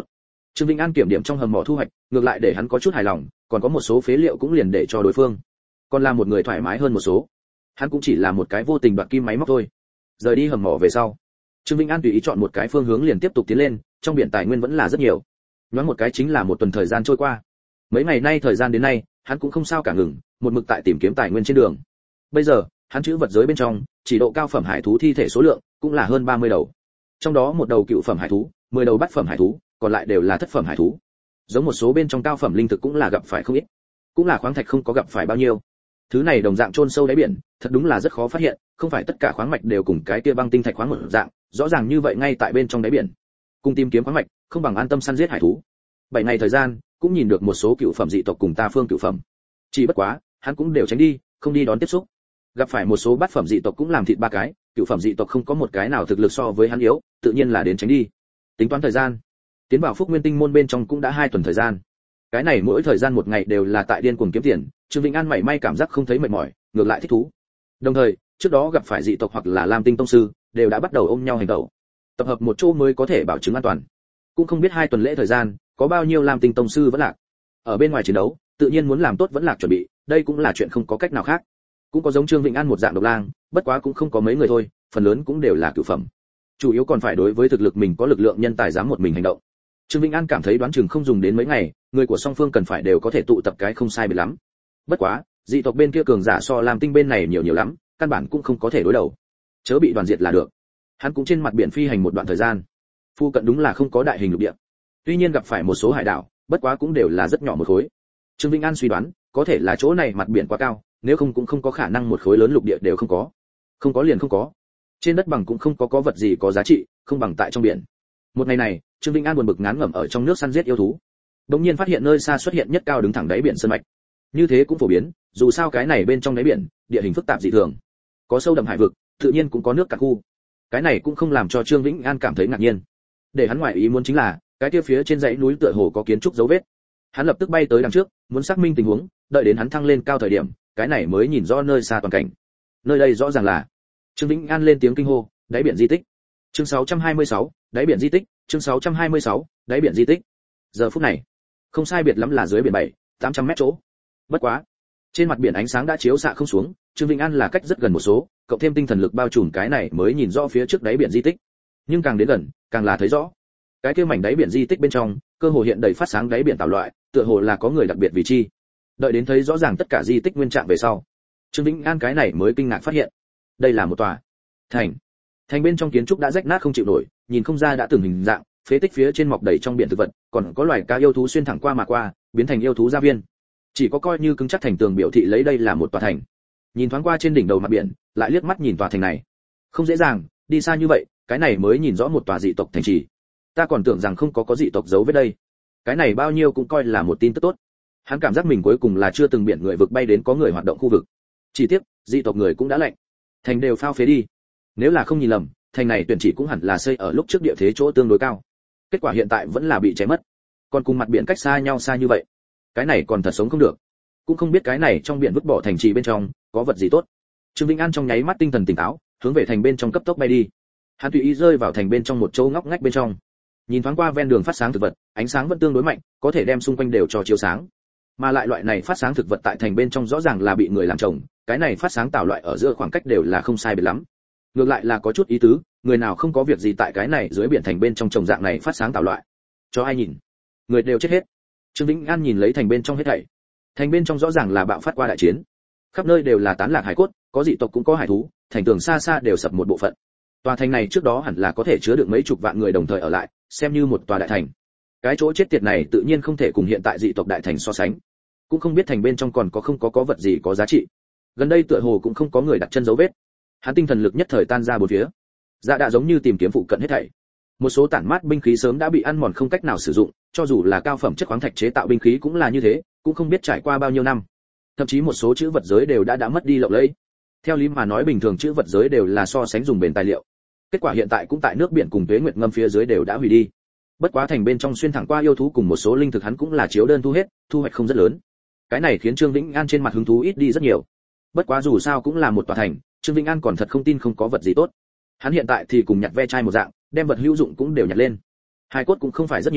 Trương Vĩnh An kiểm điểm trong hầm mỏ thu hoạch, ngược lại để hắn có chút hài lòng, còn có một số phế liệu cũng liền để cho đối phương. Còn là một người thoải mái hơn một số. Hắn cũng chỉ là một cái vô tình đoạt kim máy móc thôi. Rời đi hầm mỏ về sau, Trương Vĩnh An tùy ý chọn một cái phương hướng liền tiếp tục tiến lên, trong biển tài nguyên vẫn là rất nhiều. Nhoáng một cái chính là một tuần thời gian trôi qua. Mấy ngày nay thời gian đến nay, hắn cũng không sao cả ngừng, một mực tại tìm kiếm tài nguyên trên đường. Bây giờ, hắn chữ vật giới bên trong, chỉ độ cao phẩm hải thú thi thể số lượng cũng là hơn ba mươi đầu. Trong đó một đầu cựu phẩm hải thú, mười đầu bát phẩm hải thú, còn lại đều là thất phẩm hải thú. Giống một số bên trong cao phẩm linh thực cũng là gặp phải không ít, cũng là khoáng thạch không có gặp phải bao nhiêu. Thứ này đồng dạng chôn sâu đáy biển, thật đúng là rất khó phát hiện, không phải tất cả khoáng mạch đều cùng cái kia băng tinh thạch khoáng một dạng, rõ ràng như vậy ngay tại bên trong đáy biển. Cùng tìm kiếm khoáng mạch, không bằng an tâm săn giết hải thú. Bảy ngày thời gian, cũng nhìn được một số cựu phẩm dị tộc cùng ta phương cựu phẩm. Chỉ bất quá, hắn cũng đều tránh đi, không đi đón tiếp xúc. Gặp phải một số bát phẩm dị tộc cũng làm thịt ba cái, cựu phẩm dị tộc không có một cái nào thực lực so với hắn yếu, tự nhiên là đến tránh đi. Tính toán thời gian, tiến vào Phúc Nguyên Tinh môn bên trong cũng đã hai tuần thời gian. Cái này mỗi thời gian một ngày đều là tại điên cuồng kiếm tiền, Trương Vĩnh An mảy may cảm giác không thấy mệt mỏi, ngược lại thích thú. Đồng thời, trước đó gặp phải dị tộc hoặc là Lam Tinh tông sư, đều đã bắt đầu ôm nhau hành động. Tập hợp một chỗ mới có thể bảo chứng an toàn. Cũng không biết hai tuần lễ thời gian, có bao nhiêu Lam Tinh tông sư vẫn lạc. Ở bên ngoài chiến đấu, tự nhiên muốn làm tốt vẫn lạc chuẩn bị, đây cũng là chuyện không có cách nào khác. Cũng có giống Trương Vĩnh An một dạng độc lang, bất quá cũng không có mấy người thôi, phần lớn cũng đều là cửu phẩm. Chủ yếu còn phải đối với thực lực mình có lực lượng nhân tài dám một mình hành động. Trương Vĩnh An cảm thấy đoán chừng không dùng đến mấy ngày, người của song phương cần phải đều có thể tụ tập cái không sai biệt lắm. Bất quá, dị tộc bên kia cường giả so Lam Tinh bên này nhiều nhiều lắm, căn bản cũng không có thể đối đầu. Chớ bị đoàn diệt là được. Hắn cũng trên mặt biển phi hành một đoạn thời gian. Phu cận đúng là không có đại hình lục địa. Tuy nhiên gặp phải một số hải đảo, bất quá cũng đều là rất nhỏ một khối. Trương Vĩnh An suy đoán, có thể là chỗ này mặt biển quá cao, nếu không cũng không có khả năng một khối lớn lục địa đều không có. Không có liền không có. Trên đất bằng cũng không có có vật gì có giá trị, không bằng tại trong biển. Một ngày này, Trương Vĩnh An buồn bực ngán ngẩm ở trong nước săn giết yêu thú. Đột nhiên phát hiện nơi xa xuất hiện nhất cao đứng thẳng đáy biển sơn mạch. Như thế cũng phổ biến, dù sao cái này bên trong đáy biển, địa hình phức tạp dị thường. Có sâu đậm hải vực, tự nhiên cũng có nước cạn khu. Cái này cũng không làm cho Trương Vĩnh An cảm thấy ngạc nhiên. Để hắn ngoại ý muốn chính là, cái kia phía trên dãy núi tựa hồ có kiến trúc dấu vết. Hắn lập tức bay tới đằng trước, muốn xác minh tình huống, đợi đến hắn thăng lên cao thời điểm, cái này mới nhìn rõ nơi xa toàn cảnh. Nơi đây rõ ràng là. Trương Vĩnh An lên tiếng kinh hô, đáy biển di tích. Chương sáu trăm hai mươi sáu, đáy biển di tích, chương sáu trăm hai mươi sáu, đáy biển di tích. Giờ phút này, không sai biệt lắm là dưới biển bảy, tám trăm mét chỗ. Bất quá, trên mặt biển ánh sáng đã chiếu xạ không xuống, Trương Vĩnh An là cách rất gần một số, cộng thêm tinh thần lực bao trùm cái này mới nhìn rõ phía trước đáy biển di tích. Nhưng càng đến gần, càng là thấy rõ. Cái kia mảnh đáy biển di tích bên trong, cơ hồ hiện đầy phát sáng đáy biển tạo loại, tựa hồ là có người đặc biệt vì chi. Đợi đến thấy rõ ràng tất cả di tích nguyên trạng về sau, Trương Vĩnh An cái này mới kinh ngạc phát hiện, đây là một tòa thành. Thành bên trong kiến trúc đã rách nát không chịu nổi, nhìn không ra đã từng hình dạng, phế tích phía trên mọc đầy trong biển thực vật, còn có loài cá yêu thú xuyên thẳng qua mà qua, biến thành yêu thú gia viên. Chỉ có coi như cứng chắc thành tường biểu thị lấy đây là một tòa thành. Nhìn thoáng qua trên đỉnh đầu mặt biển, lại liếc mắt nhìn tòa thành này. Không dễ dàng, đi xa như vậy, cái này mới nhìn rõ một tòa dị tộc thành trì. Ta còn tưởng rằng không có có dị tộc giấu vết đây. Cái này bao nhiêu cũng coi là một tin tức tốt. Hắn cảm giác mình cuối cùng là chưa từng biển người vực bay đến có người hoạt động khu vực. Chỉ tiếc, dị tộc người cũng đã lạnh. Thành đều phao phế đi. Nếu là không nhìn lầm, thành này tuyển chỉ cũng hẳn là xây ở lúc trước địa thế chỗ tương đối cao. Kết quả hiện tại vẫn là bị cháy mất. Còn cùng mặt biển cách xa nhau xa như vậy. Cái này còn thật sống không được. Cũng không biết cái này trong biển vứt bỏ thành trì bên trong có vật gì tốt. Trương Vĩnh An trong nháy mắt tinh thần tỉnh táo, hướng về thành bên trong cấp tốc bay đi. Hắn tùy ý rơi vào thành bên trong một chỗ ngóc ngách bên trong. Nhìn thoáng qua ven đường phát sáng thực vật, ánh sáng vẫn tương đối mạnh, có thể đem xung quanh đều cho chiếu sáng. Mà lại loại này phát sáng thực vật tại thành bên trong rõ ràng là bị người làm trồng, cái này phát sáng tạo loại ở giữa khoảng cách đều là không sai biệt lắm. Ngược lại là có chút ý tứ, người nào không có việc gì tại cái này dưới biển thành bên trong trồng dạng này phát sáng tạo loại. Cho ai nhìn, người đều chết hết. Trương Vĩnh An nhìn lấy thành bên trong hết thảy. Thành bên trong rõ ràng là bạo phát qua đại chiến. Khắp nơi đều là tán lạc hải cốt, có dị tộc cũng có hải thú, thành tường xa xa đều sập một bộ phận. Tòa thành này trước đó hẳn là có thể chứa được mấy chục vạn người đồng thời ở lại, xem như một tòa đại thành. Cái chỗ chết tiệt này tự nhiên không thể cùng hiện tại dị tộc đại thành so sánh. Cũng không biết thành bên trong còn có không có có vật gì có giá trị. Gần đây tựa hồ cũng không có người đặt chân dấu vết. Hắn tinh thần lực nhất thời tan ra bốn phía. Dạ đã giống như tìm kiếm phụ cận hết thảy. Một số tản mát binh khí sớm đã bị ăn mòn không cách nào sử dụng, cho dù là cao phẩm chất khoáng thạch chế tạo binh khí cũng là như thế, cũng không biết trải qua bao nhiêu năm. Thậm chí một số chữ vật giới đều đã đã mất đi lộng lẫy. Theo lý mà nói bình thường chữ vật giới đều là so sánh dùng bền tài liệu. Kết quả hiện tại cũng tại nước biển cùng tuế nguyệt ngâm phía dưới đều đã hủy đi. Bất quá thành bên trong xuyên thẳng qua yêu thú cùng một số linh thực hắn cũng là chiếu đơn thu hết, thu hoạch không rất lớn. Cái này khiến Trương Vĩnh An trên mặt hứng thú ít đi rất nhiều. Bất quá dù sao cũng là một tòa thành, Trương Vĩnh An còn thật không tin không có vật gì tốt. Hắn hiện tại thì cùng nhặt ve chai một dạng, đem vật hữu dụng cũng đều nhặt lên. Hai cốt cũng không phải rất nhiều,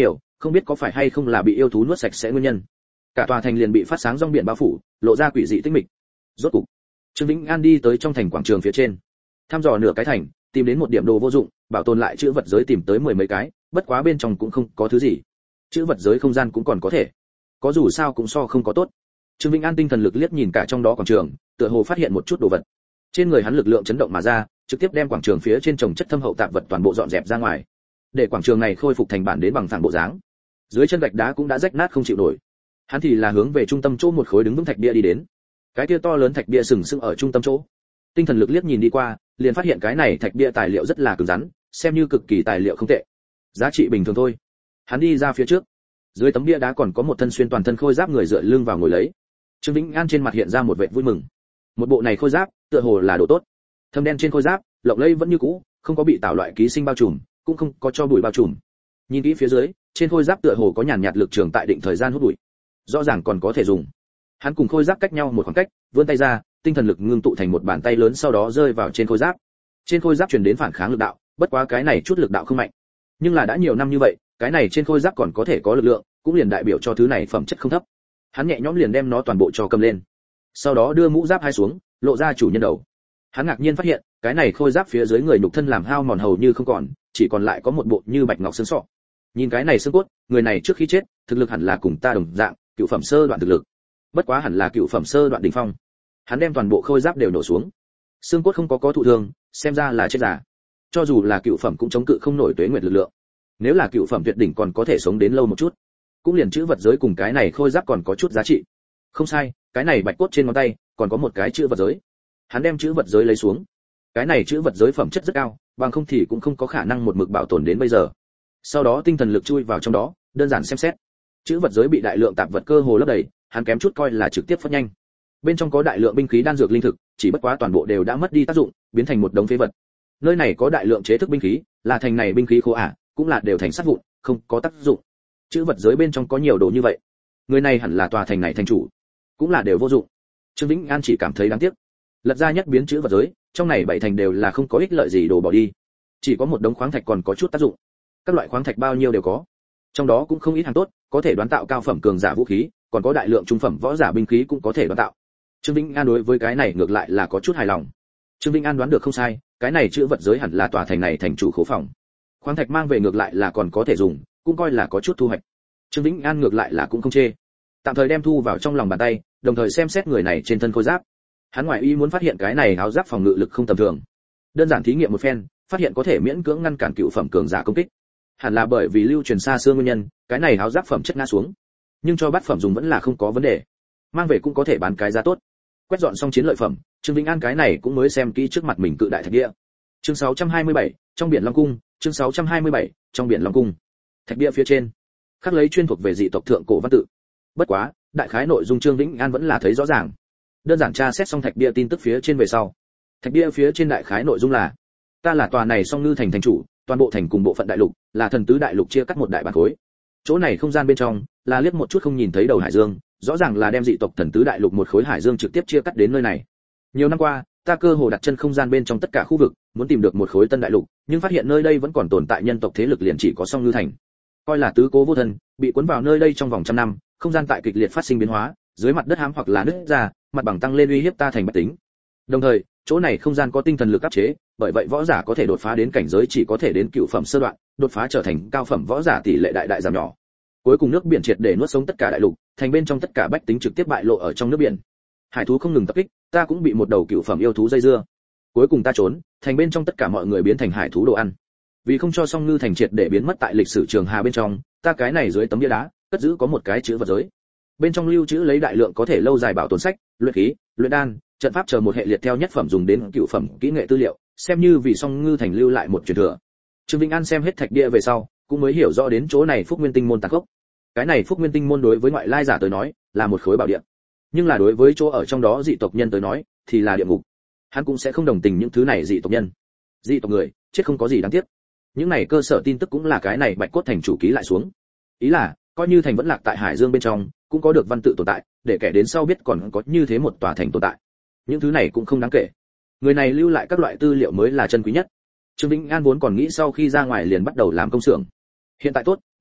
không biết có phải hay không là bị yêu thú nuốt sạch sẽ nguyên nhân. Cả tòa thành liền bị phát sáng rong biển bao phủ, lộ ra quỷ dị tĩnh mịch. Rốt cục, Trương Vĩnh An đi tới trong thành quảng trường phía trên, thăm dò nửa cái thành, tìm đến một điểm đồ vô dụng, bảo tồn lại chữ vật giới tìm tới mười mấy cái, bất quá bên trong cũng không có thứ gì. Chữ vật giới không gian cũng còn có thể, có dù sao cũng so không có tốt. Trương Vĩnh An tinh thần lực liếc nhìn cả trong đó quảng trường, tựa hồ phát hiện một chút đồ vật. Trên người hắn lực lượng chấn động mà ra, trực tiếp đem quảng trường phía trên trồng chất thâm hậu tạp vật toàn bộ dọn dẹp ra ngoài, để quảng trường này khôi phục thành bản đến bằng phẳng bộ dáng. Dưới chân gạch đá cũng đã rách nát không chịu nổi. Hắn thì là hướng về trung tâm chỗ một khối đứng vững thạch bia đi đến. Cái kia to lớn thạch bia sừng sững ở trung tâm chỗ. Tinh thần lực liếc nhìn đi qua, liền phát hiện cái này thạch bia tài liệu rất là cứng rắn, xem như cực kỳ tài liệu không tệ. Giá trị bình thường thôi. Hắn đi ra phía trước. Dưới tấm bia đá còn có một thân xuyên toàn thân khôi giáp người dựa lưng vào ngồi lấy. Trương Vĩnh An trên mặt hiện ra một vẻ vui mừng. Một bộ này khôi giáp, tựa hồ là đồ tốt. Thâm đen trên khôi giáp, lộng lẫy vẫn như cũ, không có bị tạo loại ký sinh bao trùm, cũng không có cho bụi bao trùm. Nhìn kỹ phía dưới, trên khôi giáp tựa hồ có nhàn nhạt lực trường tại định thời gian hút bụi. Rõ ràng còn có thể dùng. Hắn cùng khôi giáp cách nhau một khoảng cách, vươn tay ra, tinh thần lực ngưng tụ thành một bàn tay lớn sau đó rơi vào trên khôi giáp. Trên khôi giáp truyền đến phản kháng lực đạo, bất quá cái này chút lực đạo không mạnh. Nhưng là đã nhiều năm như vậy, cái này trên khôi giáp còn có thể có lực lượng, cũng liền đại biểu cho thứ này phẩm chất không thấp. Hắn nhẹ nhõm liền đem nó toàn bộ cho cầm lên. Sau đó đưa mũ giáp hai xuống, lộ ra chủ nhân đầu. Hắn ngạc nhiên phát hiện, cái này khôi giáp phía dưới người nhục thân làm hao mòn hầu như không còn, chỉ còn lại có một bộ như bạch ngọc xương sọ. Nhìn cái này xương cốt, người này trước khi chết, thực lực hẳn là cùng ta đồng dạng, cựu phẩm sơ đoạn thực lực. Bất quá hẳn là cựu phẩm sơ đoạn đỉnh phong. Hắn đem toàn bộ khôi giáp đều nổ xuống. Xương cốt không có có thụ thương, xem ra là chết già. Cho dù là cựu phẩm cũng chống cự không nổi tuế nguyệt lực lượng. Nếu là cựu phẩm tuyệt đỉnh còn có thể sống đến lâu một chút. Cũng liền chữ vật giới cùng cái này khôi giáp còn có chút giá trị. Không sai, cái này bạch cốt trên ngón tay, còn có một cái chữ vật giới. Hắn đem chữ vật giới lấy xuống. Cái này chữ vật giới phẩm chất rất cao, bằng không thì cũng không có khả năng một mực bảo tồn đến bây giờ. Sau đó tinh thần lực chui vào trong đó, đơn giản xem xét. Chữ vật giới bị đại lượng tạp vật cơ hồ lấp đầy, hắn kém chút coi là trực tiếp phất nhanh. Bên trong có đại lượng binh khí đan dược linh thực, chỉ bất quá toàn bộ đều đã mất đi tác dụng, biến thành một đống phế vật. Nơi này có đại lượng chế thức binh khí, là thành này binh khí khô ả, cũng là đều thành sắt vụn, không có tác dụng. Chữ vật giới bên trong có nhiều đồ như vậy. Người này hẳn là tòa thành này thành chủ, cũng là đều vô dụng. Trương Vĩnh An chỉ cảm thấy đáng tiếc. Lật ra nhất biến chữ vật giới, trong này bảy thành đều là không có ích lợi gì đồ bỏ đi. Chỉ có một đống khoáng thạch còn có chút tác dụng. Các loại khoáng thạch bao nhiêu đều có. Trong đó cũng không ít hàng tốt, có thể đoán tạo cao phẩm cường giả vũ khí, còn có đại lượng trung phẩm võ giả binh khí cũng có thể đoán tạo. Trương Vĩnh An đối với cái này ngược lại là có chút hài lòng. Trương Vĩnh An đoán được không sai, cái này chữ vật giới hẳn là tòa thành này thành chủ khố phòng. Khoáng thạch mang về ngược lại là còn có thể dùng, cũng coi là có chút thu hoạch. Trương Vĩnh An ngược lại là cũng không chê. Tạm thời đem thu vào trong lòng bàn tay, đồng thời xem xét người này trên thân khôi giáp. Hắn ngoại ý muốn phát hiện cái này áo giáp phòng ngự lực không tầm thường. Đơn giản thí nghiệm một phen, phát hiện có thể miễn cưỡng ngăn cản cựu phẩm cường giả công kích. Hẳn là bởi vì lưu truyền xa xưa nguyên nhân, cái này áo giáp phẩm chất ngã xuống. Nhưng cho bát phẩm dùng vẫn là không có vấn đề. Mang về cũng có thể bán cái giá tốt. Quét dọn xong chiến lợi phẩm, Trương Vĩnh An cái này cũng mới xem kỹ trước mặt mình cự đại thạch bia. Chương sáu trăm hai mươi bảy, trong biển Long cung, chương sáu trăm hai mươi bảy, trong biển Long cung. Thạch bia phía trên khắc lấy chuyên thuộc về dị tộc thượng cổ văn tự. Bất quá, đại khái nội dung Trương Vĩnh An vẫn là thấy rõ ràng. Đơn giản tra xét xong thạch bia tin tức phía trên về sau. Thạch bia phía trên đại khái nội dung là: ta là tòa này Song Ngư thành thành chủ, toàn bộ thành cùng bộ phận đại lục là thần tứ đại lục chia cắt một đại bản khối. Chỗ này không gian bên trong là liếc một chút không nhìn thấy đầu hải dương, rõ ràng là đem dị tộc thần tứ đại lục một khối hải dương trực tiếp chia cắt đến nơi này. Nhiều năm qua, ta cơ hồ đặt chân không gian bên trong tất cả khu vực, muốn tìm được một khối tân đại lục, nhưng phát hiện nơi đây vẫn còn tồn tại nhân tộc thế lực liền chỉ có Song Ngư thành. Coi là tứ cố vô thân, bị cuốn vào nơi đây trong vòng trăm năm, không gian tại kịch liệt phát sinh biến hóa, dưới mặt đất hám hoặc là nứt ra, mặt bằng tăng lên uy hiếp ta thành bách tính. Đồng thời, chỗ này không gian có tinh thần lực áp chế, bởi vậy võ giả có thể đột phá đến cảnh giới chỉ có thể đến cựu phẩm sơ đoạn, đột phá trở thành cao phẩm võ giả tỷ lệ đại đại giảm nhỏ. Cuối cùng nước biển triệt để nuốt sống tất cả đại lục, thành bên trong tất cả bách tính trực tiếp bại lộ ở trong nước biển. Hải thú không ngừng tập kích, ta cũng bị một đầu cựu phẩm yêu thú dây dưa. Cuối cùng ta trốn, thành bên trong tất cả mọi người biến thành hải thú đồ ăn. Vì không cho Song Ngư thành triệt để biến mất tại lịch sử trường hà bên trong, ta cái này dưới tấm bia đá, cất giữ có một cái chữ vật giới. Bên trong lưu trữ lấy đại lượng có thể lâu dài bảo tồn sách, luyện khí, luyện đan, trận pháp chờ một hệ liệt theo nhất phẩm dùng đến cựu phẩm kỹ nghệ tư liệu, xem như vì Song Ngư thành lưu lại một truyền thừa. Trương Vĩnh An xem hết thạch bia về sau, cũng mới hiểu rõ đến chỗ này Phúc Nguyên Tinh môn tàn khốc. Cái này Phúc Nguyên Tinh môn đối với ngoại lai giả tới nói, là một khối bảo địa. Nhưng là đối với chỗ ở trong đó dị tộc nhân tới nói, thì là địa ngục. Hắn cũng sẽ không đồng tình những thứ này dị tộc nhân. Dị tộc người, chết không có gì đáng tiếc. Những này cơ sở tin tức cũng là cái này Bạch Cốt thành chủ ký lại xuống. Ý là, coi như thành vẫn lạc tại hải dương bên trong, cũng có được văn tự tồn tại, để kẻ đến sau biết còn có như thế một tòa thành tồn tại. Những thứ này cũng không đáng kể. Người này lưu lại các loại tư liệu mới là chân quý nhất. Trương Vĩnh An vốn còn nghĩ sau khi ra ngoài liền bắt đầu làm công xưởng. Hiện tại tốt,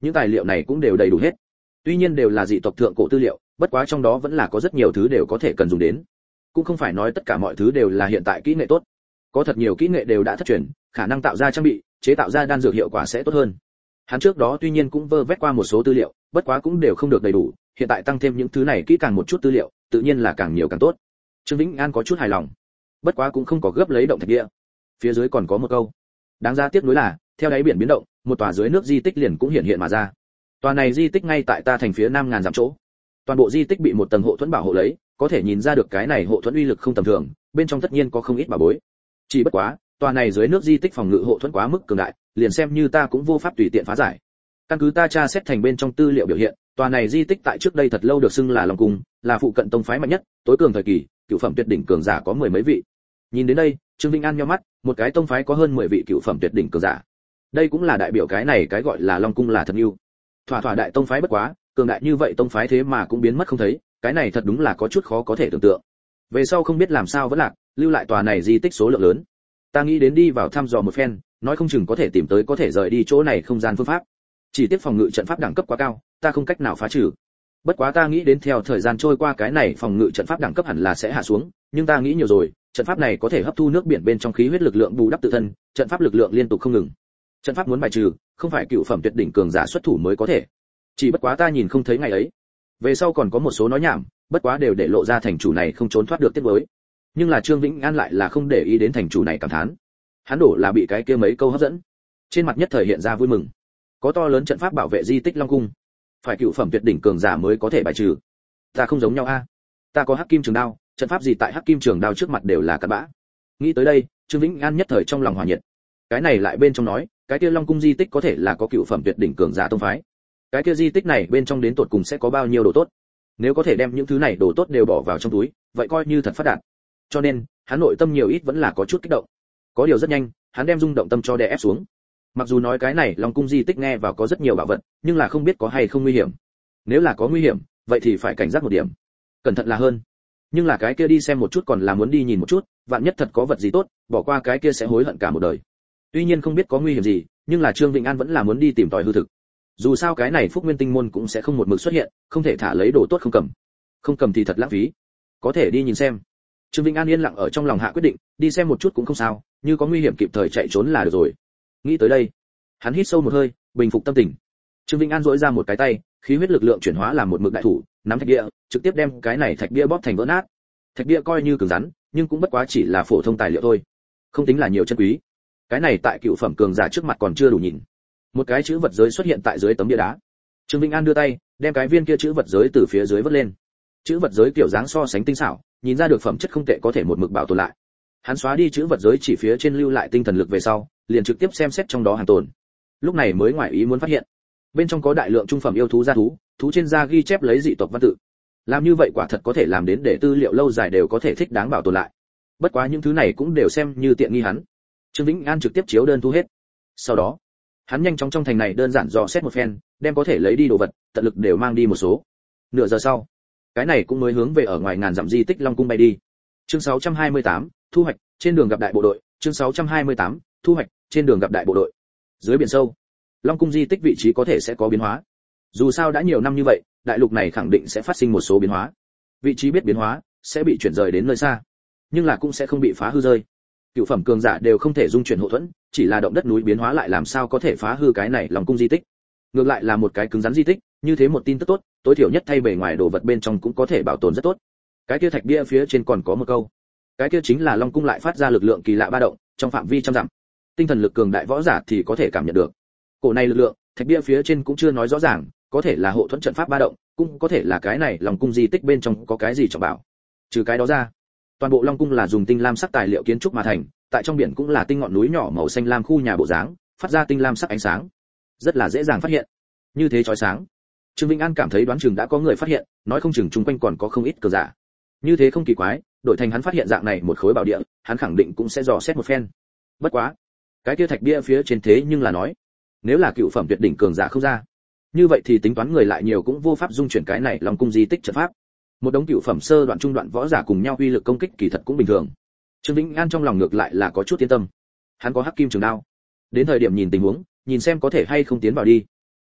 những tài liệu này cũng đều đầy đủ hết. Tuy nhiên đều là dị tộc thượng cổ tư liệu, bất quá trong đó vẫn là có rất nhiều thứ đều có thể cần dùng đến. Cũng không phải nói tất cả mọi thứ đều là hiện tại kỹ nghệ tốt. Có thật nhiều kỹ nghệ đều đã thất truyền, khả năng tạo ra trang bị, chế tạo ra đan dược hiệu quả sẽ tốt hơn. Hắn trước đó tuy nhiên cũng vơ vét qua một số tư liệu, bất quá cũng đều không được đầy đủ, hiện tại tăng thêm những thứ này kỹ càng một chút tư liệu, tự nhiên là càng nhiều càng tốt. Trương Vĩnh An có chút hài lòng, bất quá cũng không có gấp lấy động thạch địa. Phía dưới còn có một câu, đáng giá tiếc nuối là, theo đáy biển biến động, một tòa dưới nước di tích liền cũng hiện hiện mà ra. Tòa này di tích ngay tại ta thành phía nam ngàn dặm chỗ. Toàn bộ di tích bị một tầng hộ thuẫn bảo hộ lấy, có thể nhìn ra được cái này hộ thuẫn uy lực không tầm thường, bên trong tất nhiên có không ít bảo bối. Chỉ bất quá, tòa này dưới nước di tích phòng ngự hộ thuẫn quá mức cường đại, liền xem như ta cũng vô pháp tùy tiện phá giải. Căn cứ ta tra xét thành bên trong tư liệu biểu hiện, tòa này di tích tại trước đây thật lâu được xưng là Long Cung, là phụ cận tông phái mạnh nhất, tối cường thời kỳ, cửu phẩm tuyệt đỉnh cường giả có mười mấy vị. Nhìn đến đây, Trương Vĩnh An nhíu mắt, một cái tông phái có hơn mười vị cửu phẩm tuyệt đỉnh cường giả. Đây cũng là đại biểu cái này cái gọi là Long Cung là thật ưu. Thỏa thỏa đại tông phái bất quá, cường đại như vậy tông phái thế mà cũng biến mất không thấy, cái này thật đúng là có chút khó có thể tưởng tượng. Về sau không biết làm sao vẫn lạc, lưu lại tòa này di tích số lượng lớn. Ta nghĩ đến đi vào thăm dò một phen, nói không chừng có thể tìm tới có thể rời đi chỗ này không gian phương pháp. Chỉ tiếc phòng ngự trận pháp đẳng cấp quá cao, ta không cách nào phá trừ. Bất quá ta nghĩ đến theo thời gian trôi qua cái này phòng ngự trận pháp đẳng cấp hẳn là sẽ hạ xuống, nhưng ta nghĩ nhiều rồi, trận pháp này có thể hấp thu nước biển bên trong khí huyết lực lượng bù đắp tự thân, trận pháp lực lượng liên tục không ngừng. Trận pháp muốn bài trừ, không phải cựu phẩm tuyệt đỉnh cường giả xuất thủ mới có thể. Chỉ bất quá ta nhìn không thấy ngày ấy. Về sau còn có một số nói nhảm, bất quá đều để lộ ra thành chủ này không trốn thoát được tiếp với. Nhưng là Trương Vĩnh An lại là không để ý đến thành chủ này cảm thán. Hắn đổ là bị cái kia mấy câu hấp dẫn. Trên mặt nhất thời hiện ra vui mừng. Có to lớn trận pháp bảo vệ di tích Long Cung, phải cựu phẩm tuyệt đỉnh cường giả mới có thể bài trừ. Ta không giống nhau a. Ta có hắc kim trường đao, trận pháp gì tại hắc kim trường đao trước mặt đều là cặn bã. Nghĩ tới đây, Trương Vĩnh An nhất thời trong lòng hòa nhiệt. Cái này lại bên trong nói, cái kia Long Cung di tích có thể là có cựu phẩm tuyệt đỉnh cường giả tông phái. Cái kia di tích này bên trong đến tột cùng sẽ có bao nhiêu đồ tốt? Nếu có thể đem những thứ này đồ tốt đều bỏ vào trong túi, vậy coi như thật phát đạt. Cho nên, hắn nội tâm nhiều ít vẫn là có chút kích động. Có điều rất nhanh, hắn đem rung động tâm cho đè ép xuống. Mặc dù nói cái này Long Cung di tích nghe vào có rất nhiều bảo vật, nhưng là không biết có hay không nguy hiểm. Nếu là có nguy hiểm, vậy thì phải cảnh giác một điểm, cẩn thận là hơn. Nhưng là cái kia đi xem một chút còn là muốn đi nhìn một chút, vạn nhất thật có vật gì tốt, bỏ qua cái kia sẽ hối hận cả một đời. Tuy nhiên không biết có nguy hiểm gì, nhưng là Trương Vĩnh An vẫn là muốn đi tìm tòi hư thực. Dù sao cái này Phúc Nguyên Tinh môn cũng sẽ không một mực xuất hiện, không thể thả lấy đồ tốt không cầm. Không cầm thì thật lãng phí. Có thể đi nhìn xem. Trương Vĩnh An yên lặng ở trong lòng hạ quyết định, đi xem một chút cũng không sao, như có nguy hiểm kịp thời chạy trốn là được rồi. Nghĩ tới đây, hắn hít sâu một hơi, bình phục tâm tình. Trương Vĩnh An duỗi ra một cái tay, khí huyết lực lượng chuyển hóa làm một mực đại thủ, nắm thạch bia, trực tiếp đem cái này thạch bia bóp thành vỡ nát. Thạch bia coi như cứng rắn, nhưng cũng bất quá chỉ là phổ thông tài liệu thôi, không tính là nhiều chân quý. Cái này tại cựu phẩm cường giả trước mặt còn chưa đủ nhìn. Một cái chữ vật giới xuất hiện tại dưới tấm bia đá. Trương Vĩnh An đưa tay, đem cái viên kia chữ vật giới từ phía dưới vớt lên. Chữ vật giới kiểu dáng so sánh tinh xảo, nhìn ra được phẩm chất không tệ có thể một mực bảo tồn lại. Hắn xóa đi chữ vật giới chỉ phía trên lưu lại tinh thần lực về sau, liền trực tiếp xem xét trong đó hàng tồn. Lúc này mới ngoại ý muốn phát hiện, bên trong có đại lượng trung phẩm yêu thú gia thú, thú trên da ghi chép lấy dị tộc văn tự. Làm như vậy quả thật có thể làm đến để tư liệu lâu dài đều có thể thích đáng bảo tồn lại. Bất quá những thứ này cũng đều xem như tiện nghi hắn. Trương Vĩnh An trực tiếp chiếu đơn thu hết. Sau đó, hắn nhanh chóng trong thành này đơn giản dò xét một phen, đem có thể lấy đi đồ vật, tận lực đều mang đi một số. Nửa giờ sau, cái này cũng mới hướng về ở ngoài ngàn dặm di tích Long Cung bay đi. Chương sáu trăm hai mươi tám, thu hoạch, trên đường gặp đại bộ đội, chương sáu trăm hai mươi tám, thu hoạch, trên đường gặp đại bộ đội. Dưới biển sâu, Long Cung di tích vị trí có thể sẽ có biến hóa. Dù sao đã nhiều năm như vậy, đại lục này khẳng định sẽ phát sinh một số biến hóa. Vị trí biết biến hóa, sẽ bị chuyển rời đến nơi xa, nhưng là cũng sẽ không bị phá hư rơi. Cựu phẩm cường giả đều không thể dung chuyển hộ thuẫn, chỉ là động đất núi biến hóa lại làm sao có thể phá hư cái này Long Cung di tích. Ngược lại là một cái cứng rắn di tích, như thế một tin tức tốt, tối thiểu nhất thay bề ngoài đồ vật bên trong cũng có thể bảo tồn rất tốt. Cái kia thạch bia phía trên còn có một câu, cái kia chính là Long Cung lại phát ra lực lượng kỳ lạ ba động, trong phạm vi trăm dặm. Tinh thần lực cường đại võ giả thì có thể cảm nhận được. Cổ này lực lượng, thạch bia phía trên cũng chưa nói rõ ràng, có thể là hộ thuẫn trận pháp ba động, cũng có thể là cái này Long Cung di tích bên trong có cái gì trọng bảo. Trừ cái đó ra, toàn bộ Long Cung là dùng tinh lam sắc tài liệu kiến trúc mà thành, tại trong biển cũng là tinh ngọn núi nhỏ màu xanh lam khu nhà bộ dáng, phát ra tinh lam sắc ánh sáng, rất là dễ dàng phát hiện. Như thế chói sáng, Trương Vĩnh An cảm thấy đoán chừng đã có người phát hiện, nói không chừng chung quanh còn có không ít cờ giả. Như thế không kỳ quái, đổi thành hắn phát hiện dạng này một khối bảo địa, hắn khẳng định cũng sẽ dò xét một phen. Bất quá, cái kia thạch bia phía trên thế nhưng là nói, nếu là cựu phẩm tuyệt đỉnh cường giả không ra, như vậy thì tính toán người lại nhiều cũng vô pháp dung chuyển cái này Long Cung di tích trận pháp. Một đống cựu phẩm sơ đoạn trung đoạn võ giả cùng nhau uy lực công kích kỳ thật cũng bình thường. Trương Vĩnh An trong lòng ngược lại là có chút yên tâm. Hắn có hắc kim trường đao, đến thời điểm nhìn tình huống, nhìn xem có thể hay không tiến vào đi.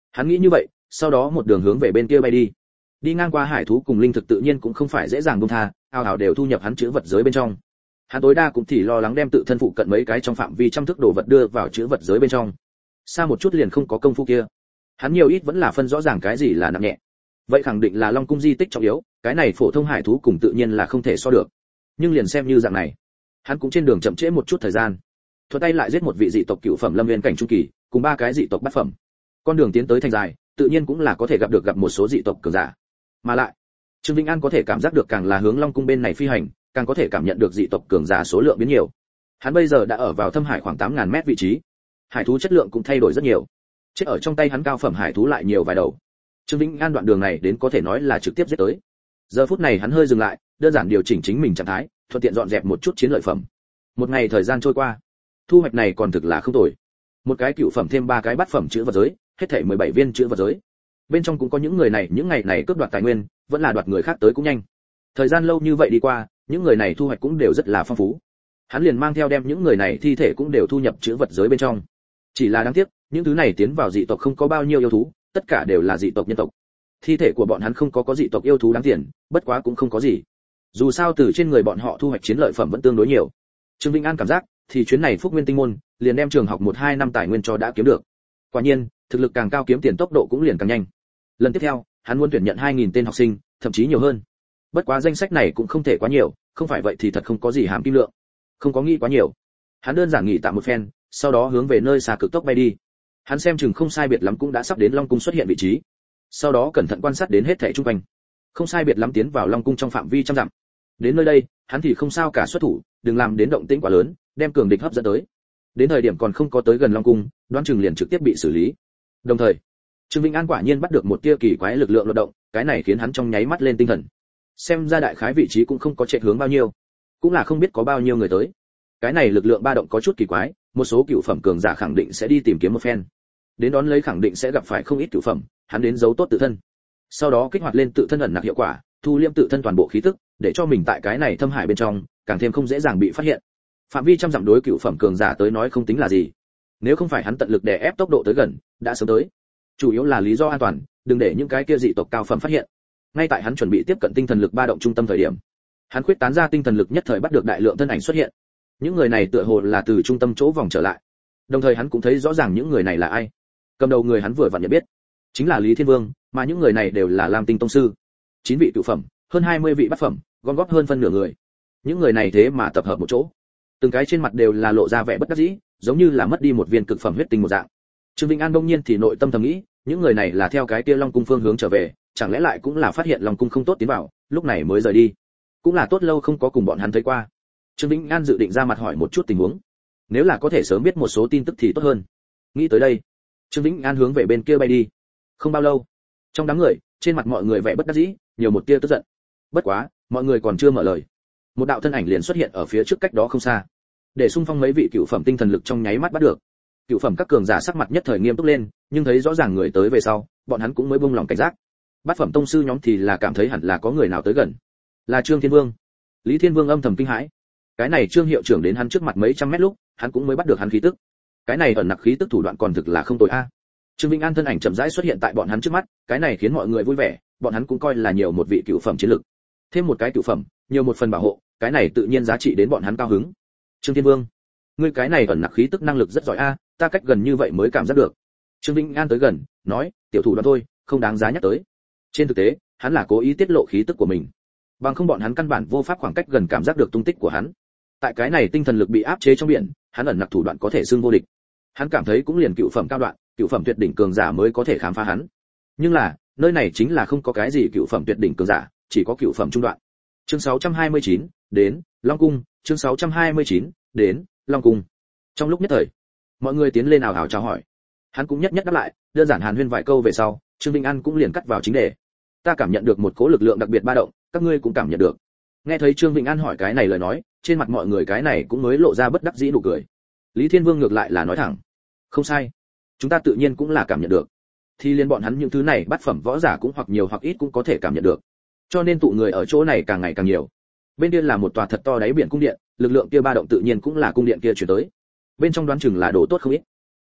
Hắn nghĩ như vậy, sau đó một đường hướng về bên kia bay đi. Đi ngang qua hải thú cùng linh thực tự nhiên cũng không phải dễ dàng buông tha, ào ào đều thu nhập hắn chứa vật giới bên trong. Hắn tối đa cũng chỉ lo lắng đem tự thân phụ cận mấy cái trong phạm vi trăm thước đồ vật đưa vào chứa vật giới bên trong. Xa một chút liền không có công phu kia. Hắn nhiều ít vẫn là phân rõ ràng cái gì là nặng nhẹ. Vậy khẳng định là Long cung di tích trọng yếu, cái này phổ thông hải thú cùng tự nhiên là không thể so được. Nhưng liền xem như dạng này, hắn cũng trên đường chậm trễ một chút thời gian. Thuận tay lại giết một vị dị tộc cựu phẩm lâm viên cảnh trung kỳ, cùng ba cái dị tộc bát phẩm. Con đường tiến tới thành dài, tự nhiên cũng là có thể gặp được gặp một số dị tộc cường giả. Mà lại, Trương Vĩnh An có thể cảm giác được càng là hướng Long cung bên này phi hành, càng có thể cảm nhận được dị tộc cường giả số lượng biến nhiều. Hắn bây giờ đã ở vào thâm hải khoảng tám nghìn mét vị trí. Hải thú chất lượng cũng thay đổi rất nhiều. Chết ở trong tay hắn cao phẩm hải thú lại nhiều vài đầu. Trương Vĩnh An đoạn đường này đến có thể nói là trực tiếp giết tới. Giờ phút này hắn hơi dừng lại, đơn giản điều chỉnh chính mình trạng thái, thuận tiện dọn dẹp một chút chiến lợi phẩm. Một ngày thời gian trôi qua, thu hoạch này còn thực là không tồi. Một cái cựu phẩm thêm ba cái bát phẩm chữ vật giới, hết thảy mười bảy viên chữ vật giới. Bên trong cũng có những người này, những ngày này cướp đoạt tài nguyên, vẫn là đoạt người khác tới cũng nhanh. Thời gian lâu như vậy đi qua, những người này thu hoạch cũng đều rất là phong phú. Hắn liền mang theo đem những người này thi thể cũng đều thu nhập chữ vật giới bên trong. Chỉ là đáng tiếc, những thứ này tiến vào dị tộc không có bao nhiêu yêu thú, tất cả đều là dị tộc nhân tộc. Thi thể của bọn hắn không có có dị tộc yêu thú đáng tiền, bất quá cũng không có gì. Dù sao từ trên người bọn họ thu hoạch chiến lợi phẩm vẫn tương đối nhiều. Trương Vĩnh An cảm giác, thì chuyến này Phúc Nguyên Tinh môn, liền đem trường học một hai năm tài nguyên cho đã kiếm được. Quả nhiên, thực lực càng cao kiếm tiền tốc độ cũng liền càng nhanh. Lần tiếp theo, hắn muốn tuyển nhận hai nghìn tên học sinh, thậm chí nhiều hơn. Bất quá danh sách này cũng không thể quá nhiều, không phải vậy thì thật không có gì hàm kim lượng. Không có nghĩ quá nhiều. Hắn đơn giản nghỉ tạm một phen, sau đó hướng về nơi xa cực tốc bay đi. Hắn xem chừng không sai biệt lắm cũng đã sắp đến Long cung xuất hiện vị trí. Sau đó cẩn thận quan sát đến hết thảy xung quanh. Không sai biệt lắm tiến vào Long cung trong phạm vi trăm dặm. Đến nơi đây, hắn thì không sao cả xuất thủ, đừng làm đến động tĩnh quá lớn, đem cường địch hấp dẫn tới. Đến thời điểm còn không có tới gần Long cung, Đoan Chừng liền trực tiếp bị xử lý. Đồng thời, Trương Vĩnh An quả nhiên bắt được một tia kỳ quái lực lượng luận động, cái này khiến hắn trong nháy mắt lên tinh thần. Xem ra đại khái vị trí cũng không có chạy hướng bao nhiêu, cũng là không biết có bao nhiêu người tới. Cái này lực lượng ba động có chút kỳ quái, một số cựu phẩm cường giả khẳng định sẽ đi tìm kiếm một phen. Đến đón lấy khẳng định sẽ gặp phải không ít cựu phẩm, hắn đến giấu tốt tự thân. Sau đó kích hoạt lên tự thân ẩn nặc hiệu quả, thu liêm tự thân toàn bộ khí tức, để cho mình tại cái này thâm hải bên trong, càng thêm không dễ dàng bị phát hiện. Phạm vi trăm dặm đối cựu phẩm cường giả tới nói không tính là gì. Nếu không phải hắn tận lực đè ép tốc độ tới gần, đã sớm tới. Chủ yếu là lý do an toàn, đừng để những cái kia dị tộc cao phẩm phát hiện. Ngay tại hắn chuẩn bị tiếp cận tinh thần lực ba động trung tâm thời điểm, hắn khuyết tán ra tinh thần lực nhất thời bắt được đại lượng thân ảnh xuất hiện. Những người này tựa hồ là từ trung tâm chỗ vòng trở lại. Đồng thời hắn cũng thấy rõ ràng những người này là ai. Cầm đầu người hắn vừa vặn nhận biết, chính là Lý Thiên Vương, mà những người này đều là Lam Tinh tông sư. chín vị cửu phẩm, hơn hai mươi vị bát phẩm, gom góp hơn phân nửa người. Những người này thế mà tập hợp một chỗ, từng cái trên mặt đều là lộ ra vẻ bất đắc dĩ, giống như là mất đi một viên cực phẩm huyết tinh một dạng. Trương Vĩnh An đông nhiên thì nội tâm thầm nghĩ, những người này là theo cái kia Long cung phương hướng trở về, chẳng lẽ lại cũng là phát hiện Long cung không tốt tiến vào, lúc này mới rời đi. Cũng là tốt lâu không có cùng bọn hắn thấy qua. Trương Vĩnh An dự định ra mặt hỏi một chút tình huống. Nếu là có thể sớm biết một số tin tức thì tốt hơn. Nghĩ tới đây, Trương Vĩnh An hướng về bên kia bay đi. Không bao lâu, trong đám người, trên mặt mọi người vẻ bất đắc dĩ, nhiều một tia tức giận. Bất quá, mọi người còn chưa mở lời, một đạo thân ảnh liền xuất hiện ở phía trước cách đó không xa, để xung phong mấy vị cựu phẩm tinh thần lực trong nháy mắt bắt được. Cựu phẩm các cường giả sắc mặt nhất thời nghiêm túc lên, nhưng thấy rõ ràng người tới về sau, bọn hắn cũng mới buông lòng cảnh giác. Bát phẩm tông sư nhóm thì là cảm thấy hẳn là có người nào tới gần. Là Trương Thiên Vương. Lý Thiên Vương âm thầm kinh hãi. Cái này Trương hiệu trưởng đến hắn trước mặt mấy trăm mét lúc, hắn cũng mới bắt được hắn khí tức. Cái này ẩn nặc khí tức thủ đoạn còn thực là không tồi a. Trương Vĩnh An thân ảnh chậm rãi xuất hiện tại bọn hắn trước mắt, cái này khiến mọi người vui vẻ, bọn hắn cũng coi là nhiều một vị cựu phẩm chiến lực. Thêm một cái cựu phẩm, nhiều một phần bảo hộ, cái này tự nhiên giá trị đến bọn hắn cao hứng. Trương Thiên Vương, ngươi cái này ẩn nặc khí tức năng lực rất giỏi a, ta cách gần như vậy mới cảm giác được. Trương Vĩnh An tới gần, nói, tiểu thủ đoạn thôi, không đáng giá nhắc tới. Trên thực tế, hắn là cố ý tiết lộ khí tức của mình, bằng không bọn hắn căn bản vô pháp khoảng cách gần cảm giác được tung tích của hắn. Tại cái này tinh thần lực bị áp chế trong biển, hắn ẩn nặc thủ đoạn có thể xưng vô địch. Hắn cảm thấy cũng liền cựu phẩm cao đoạn, cựu phẩm tuyệt đỉnh cường giả mới có thể khám phá hắn. Nhưng là, nơi này chính là không có cái gì cựu phẩm tuyệt đỉnh cường giả, chỉ có cựu phẩm trung đoạn. Chương sáu trăm hai mươi chín, đến Long cung, chương sáu trăm hai mươi chín, đến Long cung. Trong lúc nhất thời, mọi người tiến lên ào ào chào hỏi. Hắn cũng nhất nhất đáp lại, đơn giản hàn huyên vài câu về sau, Trương Vĩnh An cũng liền cắt vào chính đề. Ta cảm nhận được một cỗ lực lượng đặc biệt ba động, các ngươi cũng cảm nhận được. Nghe thấy Trương Vĩnh An hỏi cái này lời nói, trên mặt mọi người cái này cũng mới lộ ra bất đắc dĩ nụ cười. Lý Thiên Vương ngược lại là nói thẳng, không sai, chúng ta tự nhiên cũng là cảm nhận được. Thì liên bọn hắn những thứ này bát phẩm võ giả cũng hoặc nhiều hoặc ít cũng có thể cảm nhận được. Cho nên tụ người ở chỗ này càng ngày càng nhiều. Bên kia là một tòa thật to đáy biển cung điện, lực lượng kia ba động tự nhiên cũng là cung điện kia chuyển tới. Bên trong đoán chừng là đồ tốt không ít.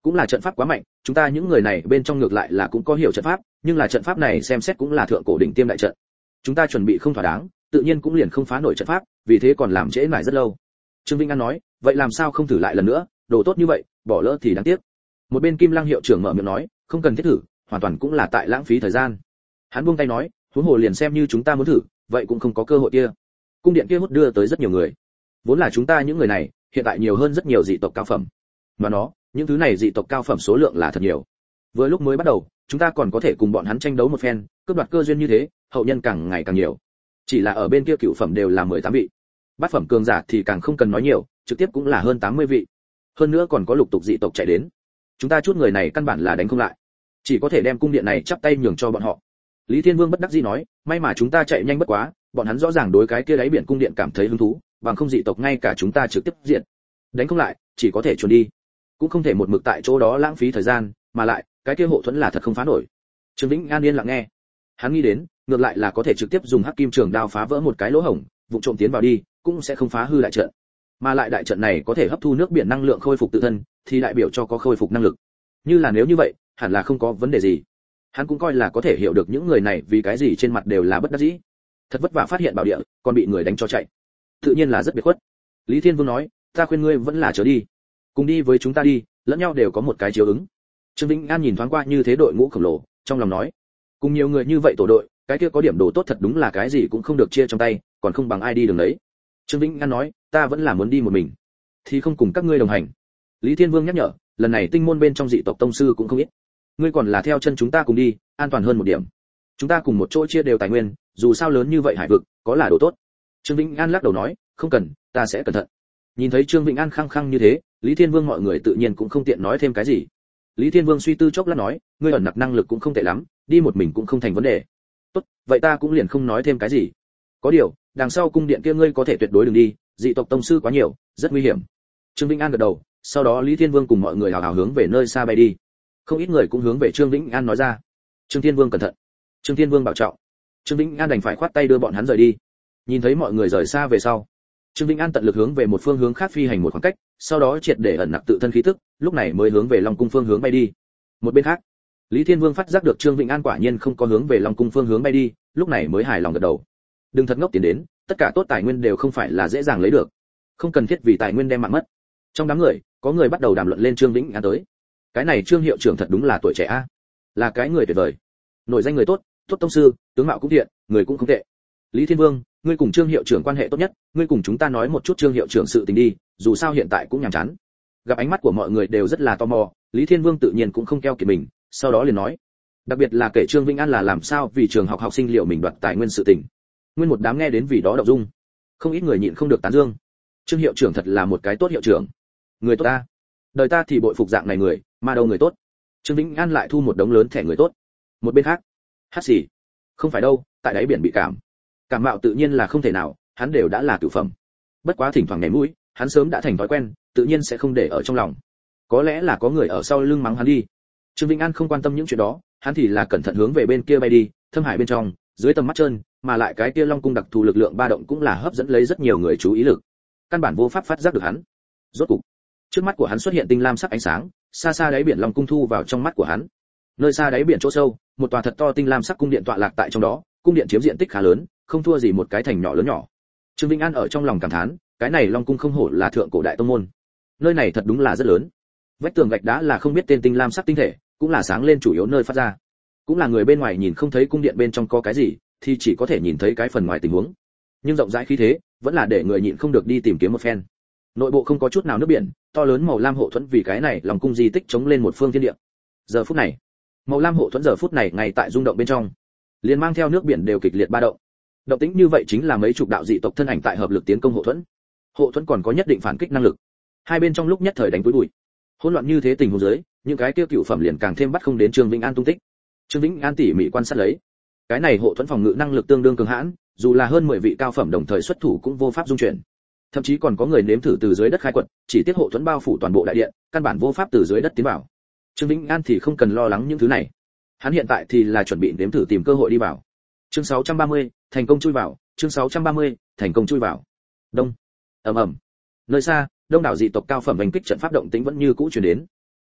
cũng là trận pháp quá mạnh, chúng ta những người này bên trong ngược lại là cũng có hiểu trận pháp, nhưng là trận pháp này xem xét cũng là thượng cổ đỉnh tiêm đại trận. Chúng ta chuẩn bị không thỏa đáng, tự nhiên cũng liền không phá nổi trận pháp, vì thế còn làm trễ nải rất lâu. Trương Vĩnh An nói, vậy làm sao không thử lại lần nữa, đồ tốt như vậy, bỏ lỡ thì đáng tiếc. Một bên Kim Lăng hiệu trưởng mở miệng nói, không cần thiết thử, hoàn toàn cũng là tại lãng phí thời gian. Hắn buông tay nói, huống hồ liền xem như chúng ta muốn thử, vậy cũng không có cơ hội kia. Cung điện kia hút đưa tới rất nhiều người. Vốn là chúng ta những người này, hiện tại nhiều hơn rất nhiều dị tộc cao phẩm. Mà nó, những thứ này dị tộc cao phẩm số lượng là thật nhiều. Vừa lúc mới bắt đầu, chúng ta còn có thể cùng bọn hắn tranh đấu một phen, cướp đoạt cơ duyên như thế, hậu nhân càng ngày càng nhiều. Chỉ là ở bên kia cửu phẩm đều là mười tám vị. Bát phẩm cường giả thì càng không cần nói nhiều, trực tiếp cũng là hơn tám mươi vị. Hơn nữa còn có lục tục dị tộc chạy đến. Chúng ta chút người này căn bản là đánh không lại, chỉ có thể đem cung điện này chắp tay nhường cho bọn họ. Lý Thiên Vương bất đắc dĩ nói, may mà chúng ta chạy nhanh bất quá, bọn hắn rõ ràng đối cái kia đáy biển cung điện cảm thấy hứng thú, bằng không dị tộc ngay cả chúng ta trực tiếp diện. Đánh không lại, chỉ có thể chuồn đi. Cũng không thể một mực tại chỗ đó lãng phí thời gian, mà lại, cái kia hộ thuẫn là thật không phá nổi. Trương Vĩnh An yên lặng nghe. Hắn nghĩ đến, ngược lại là có thể trực tiếp dùng hắc kim trường đao phá vỡ một cái lỗ hổng, vụ trộm tiến vào đi, cũng sẽ không phá hư đại trận. Mà lại đại trận này có thể hấp thu nước biển năng lượng khôi phục tự thân, thì đại biểu cho có khôi phục năng lực. Như là nếu như vậy, hẳn là không có vấn đề gì. Hắn cũng coi là có thể hiểu được những người này vì cái gì trên mặt đều là bất đắc dĩ. Thật vất vả phát hiện bảo địa, còn bị người đánh cho chạy. Tự nhiên là rất biệt khuất. Lý Thiên Vương nói, ta khuyên ngươi vẫn là chớ đi. Cùng đi với chúng ta đi, lẫn nhau đều có một cái chiếu ứng. Trương Vĩnh An nhìn thoáng qua như thế đội ngũ khổng lồ, trong lòng nói, cùng nhiều người như vậy tổ đội, cái kia có điểm đồ tốt thật đúng là cái gì cũng không được chia trong tay, còn không bằng ai đi đường đấy. Trương Vĩnh An nói, ta vẫn là muốn đi một mình, thì không cùng các ngươi đồng hành. Lý Thiên Vương nhắc nhở, lần này tinh môn bên trong dị tộc tông sư cũng không ít, ngươi còn là theo chân chúng ta cùng đi, an toàn hơn một điểm. Chúng ta cùng một chỗ chia đều tài nguyên, dù sao lớn như vậy hải vực, có là đồ tốt. Trương Vĩnh An lắc đầu nói, không cần, ta sẽ cẩn thận. Nhìn thấy Trương Vĩnh An khăng khăng như thế, Lý Thiên Vương mọi người tự nhiên cũng không tiện nói thêm cái gì. Lý Thiên Vương suy tư chốc lát nói, ngươi ẩn nặc năng lực cũng không tệ lắm, đi một mình cũng không thành vấn đề. Tốt, vậy ta cũng liền không nói thêm cái gì. Có điều, đằng sau cung điện kia ngươi có thể tuyệt đối đừng đi, dị tộc tông sư quá nhiều, rất nguy hiểm. Trương Vĩnh An gật đầu, sau đó Lý Thiên Vương cùng mọi người hào hào hướng về nơi xa bay đi. Không ít người cũng hướng về Trương Vĩnh An nói ra. Trương Thiên Vương cẩn thận. Trương Thiên Vương bảo trọng. Trương Vĩnh An đành phải khoát tay đưa bọn hắn rời đi. Nhìn thấy mọi người rời xa về sau, Trương Vĩnh An tận lực hướng về một phương hướng khác phi hành một khoảng cách, sau đó triệt để ẩn nặc tự thân khí tức, lúc này mới hướng về Long cung phương hướng bay đi. Một bên khác, Lý Thiên Vương phát giác được Trương Vĩnh An quả nhiên không có hướng về Long cung phương hướng bay đi, lúc này mới hài lòng gật đầu. Đừng thật ngốc tiến đến, tất cả tốt tài nguyên đều không phải là dễ dàng lấy được, không cần thiết vì tài nguyên đem mạng mất. Trong đám người, có người bắt đầu đàm luận lên Trương Vĩnh An tới. Cái này Trương hiệu trưởng thật đúng là tuổi trẻ a, là cái người tuyệt vời, nổi danh người tốt, tốt tông sư, tướng mạo cũng thiện, người cũng không tệ. Lý Thiên Vương, ngươi cùng Trương hiệu trưởng quan hệ tốt nhất, ngươi cùng chúng ta nói một chút Trương hiệu trưởng sự tình đi, dù sao hiện tại cũng nhàm chán. Gặp ánh mắt của mọi người đều rất là tò mò, Lý Thiên Vương tự nhiên cũng không keo kiệt mình, sau đó liền nói, đặc biệt là kể Trương Vĩnh An là làm sao vì trường học học sinh liệu mình đoạt tài nguyên sự tình. Nguyên một đám nghe đến vì đó động dung, không ít người nhịn không được tán dương. Trương hiệu trưởng thật là một cái tốt hiệu trưởng, người tốt ta, đời ta thì bội phục dạng này người, mà đâu người tốt. Trương Vĩnh An lại thu một đống lớn thẻ người tốt. Một bên khác, hát xì, không phải đâu, tại đáy biển bị cảm, cảm mạo tự nhiên là không thể nào, hắn đều đã là cửu phẩm. Bất quá thỉnh thoảng nhảy mũi, hắn sớm đã thành thói quen, tự nhiên sẽ không để ở trong lòng. Có lẽ là có người ở sau lưng mắng hắn đi. Trương Vĩnh An không quan tâm những chuyện đó, hắn thì là cẩn thận hướng về bên kia bay đi, thâm hải bên trong, dưới tầm mắt trơn, mà lại cái kia Long cung đặc thù lực lượng ba động cũng là hấp dẫn lấy rất nhiều người chú ý lực. Căn bản vô pháp phát giác được hắn. Rốt cục, trước mắt của hắn xuất hiện tinh lam sắc ánh sáng, xa xa đáy biển Long cung thu vào trong mắt của hắn. Nơi xa đáy biển chỗ sâu, một tòa thật to tinh lam sắc cung điện tọa lạc tại trong đó, cung điện chiếm diện tích khá lớn, không thua gì một cái thành nhỏ lớn nhỏ. Trương Vĩnh An ở trong lòng cảm thán, cái này Long cung không hổ là thượng cổ đại tông môn. Nơi này thật đúng là rất lớn. Vách tường gạch đá là không biết tên tinh lam sắc tinh thể, cũng là sáng lên chủ yếu nơi phát ra. Cũng là người bên ngoài nhìn không thấy cung điện bên trong có cái gì, thì chỉ có thể nhìn thấy cái phần ngoài tình huống. Nhưng rộng rãi khí thế, vẫn là để người nhịn không được đi tìm kiếm một phen. Nội bộ không có chút nào nước biển, to lớn màu lam hộ thuẫn vì cái này Long cung di tích chống lên một phương thiên địa. Giờ phút này, màu lam hộ thuẫn giờ phút này ngay tại rung động bên trong, liền mang theo nước biển đều kịch liệt ba động. Động tĩnh như vậy chính là mấy chục đạo dị tộc thân ảnh tại hợp lực tiến công hộ thuẫn. Hộ thuẫn còn có nhất định phản kích năng lực. Hai bên trong lúc nhất thời đánh túi bụi. Hỗn loạn như thế tình huống dưới, những cái tiêu cựu phẩm liền càng thêm bắt không đến Trương Vĩnh An tung tích. Trương Vĩnh An tỉ mỉ quan sát lấy, cái này hộ thuẫn phòng ngự năng lực tương đương cường hãn, dù là hơn mười vị cao phẩm đồng thời xuất thủ cũng vô pháp dung chuyển. Thậm chí còn có người nếm thử từ dưới đất khai quật, chỉ tiếc hộ thuẫn bao phủ toàn bộ đại điện, căn bản vô pháp từ dưới đất tiến vào. Trương Vĩnh An thì không cần lo lắng những thứ này. Hắn hiện tại thì là chuẩn bị nếm thử tìm cơ hội đi vào. Chương sáu trăm ba mươi, thành công chui vào, chương sáu trăm ba mươi, thành công chui vào. Đông, ầm ầm. Nơi xa, đông đảo dị tộc cao phẩm đánh kích trận pháp động tĩnh vẫn như cũ truyền đến.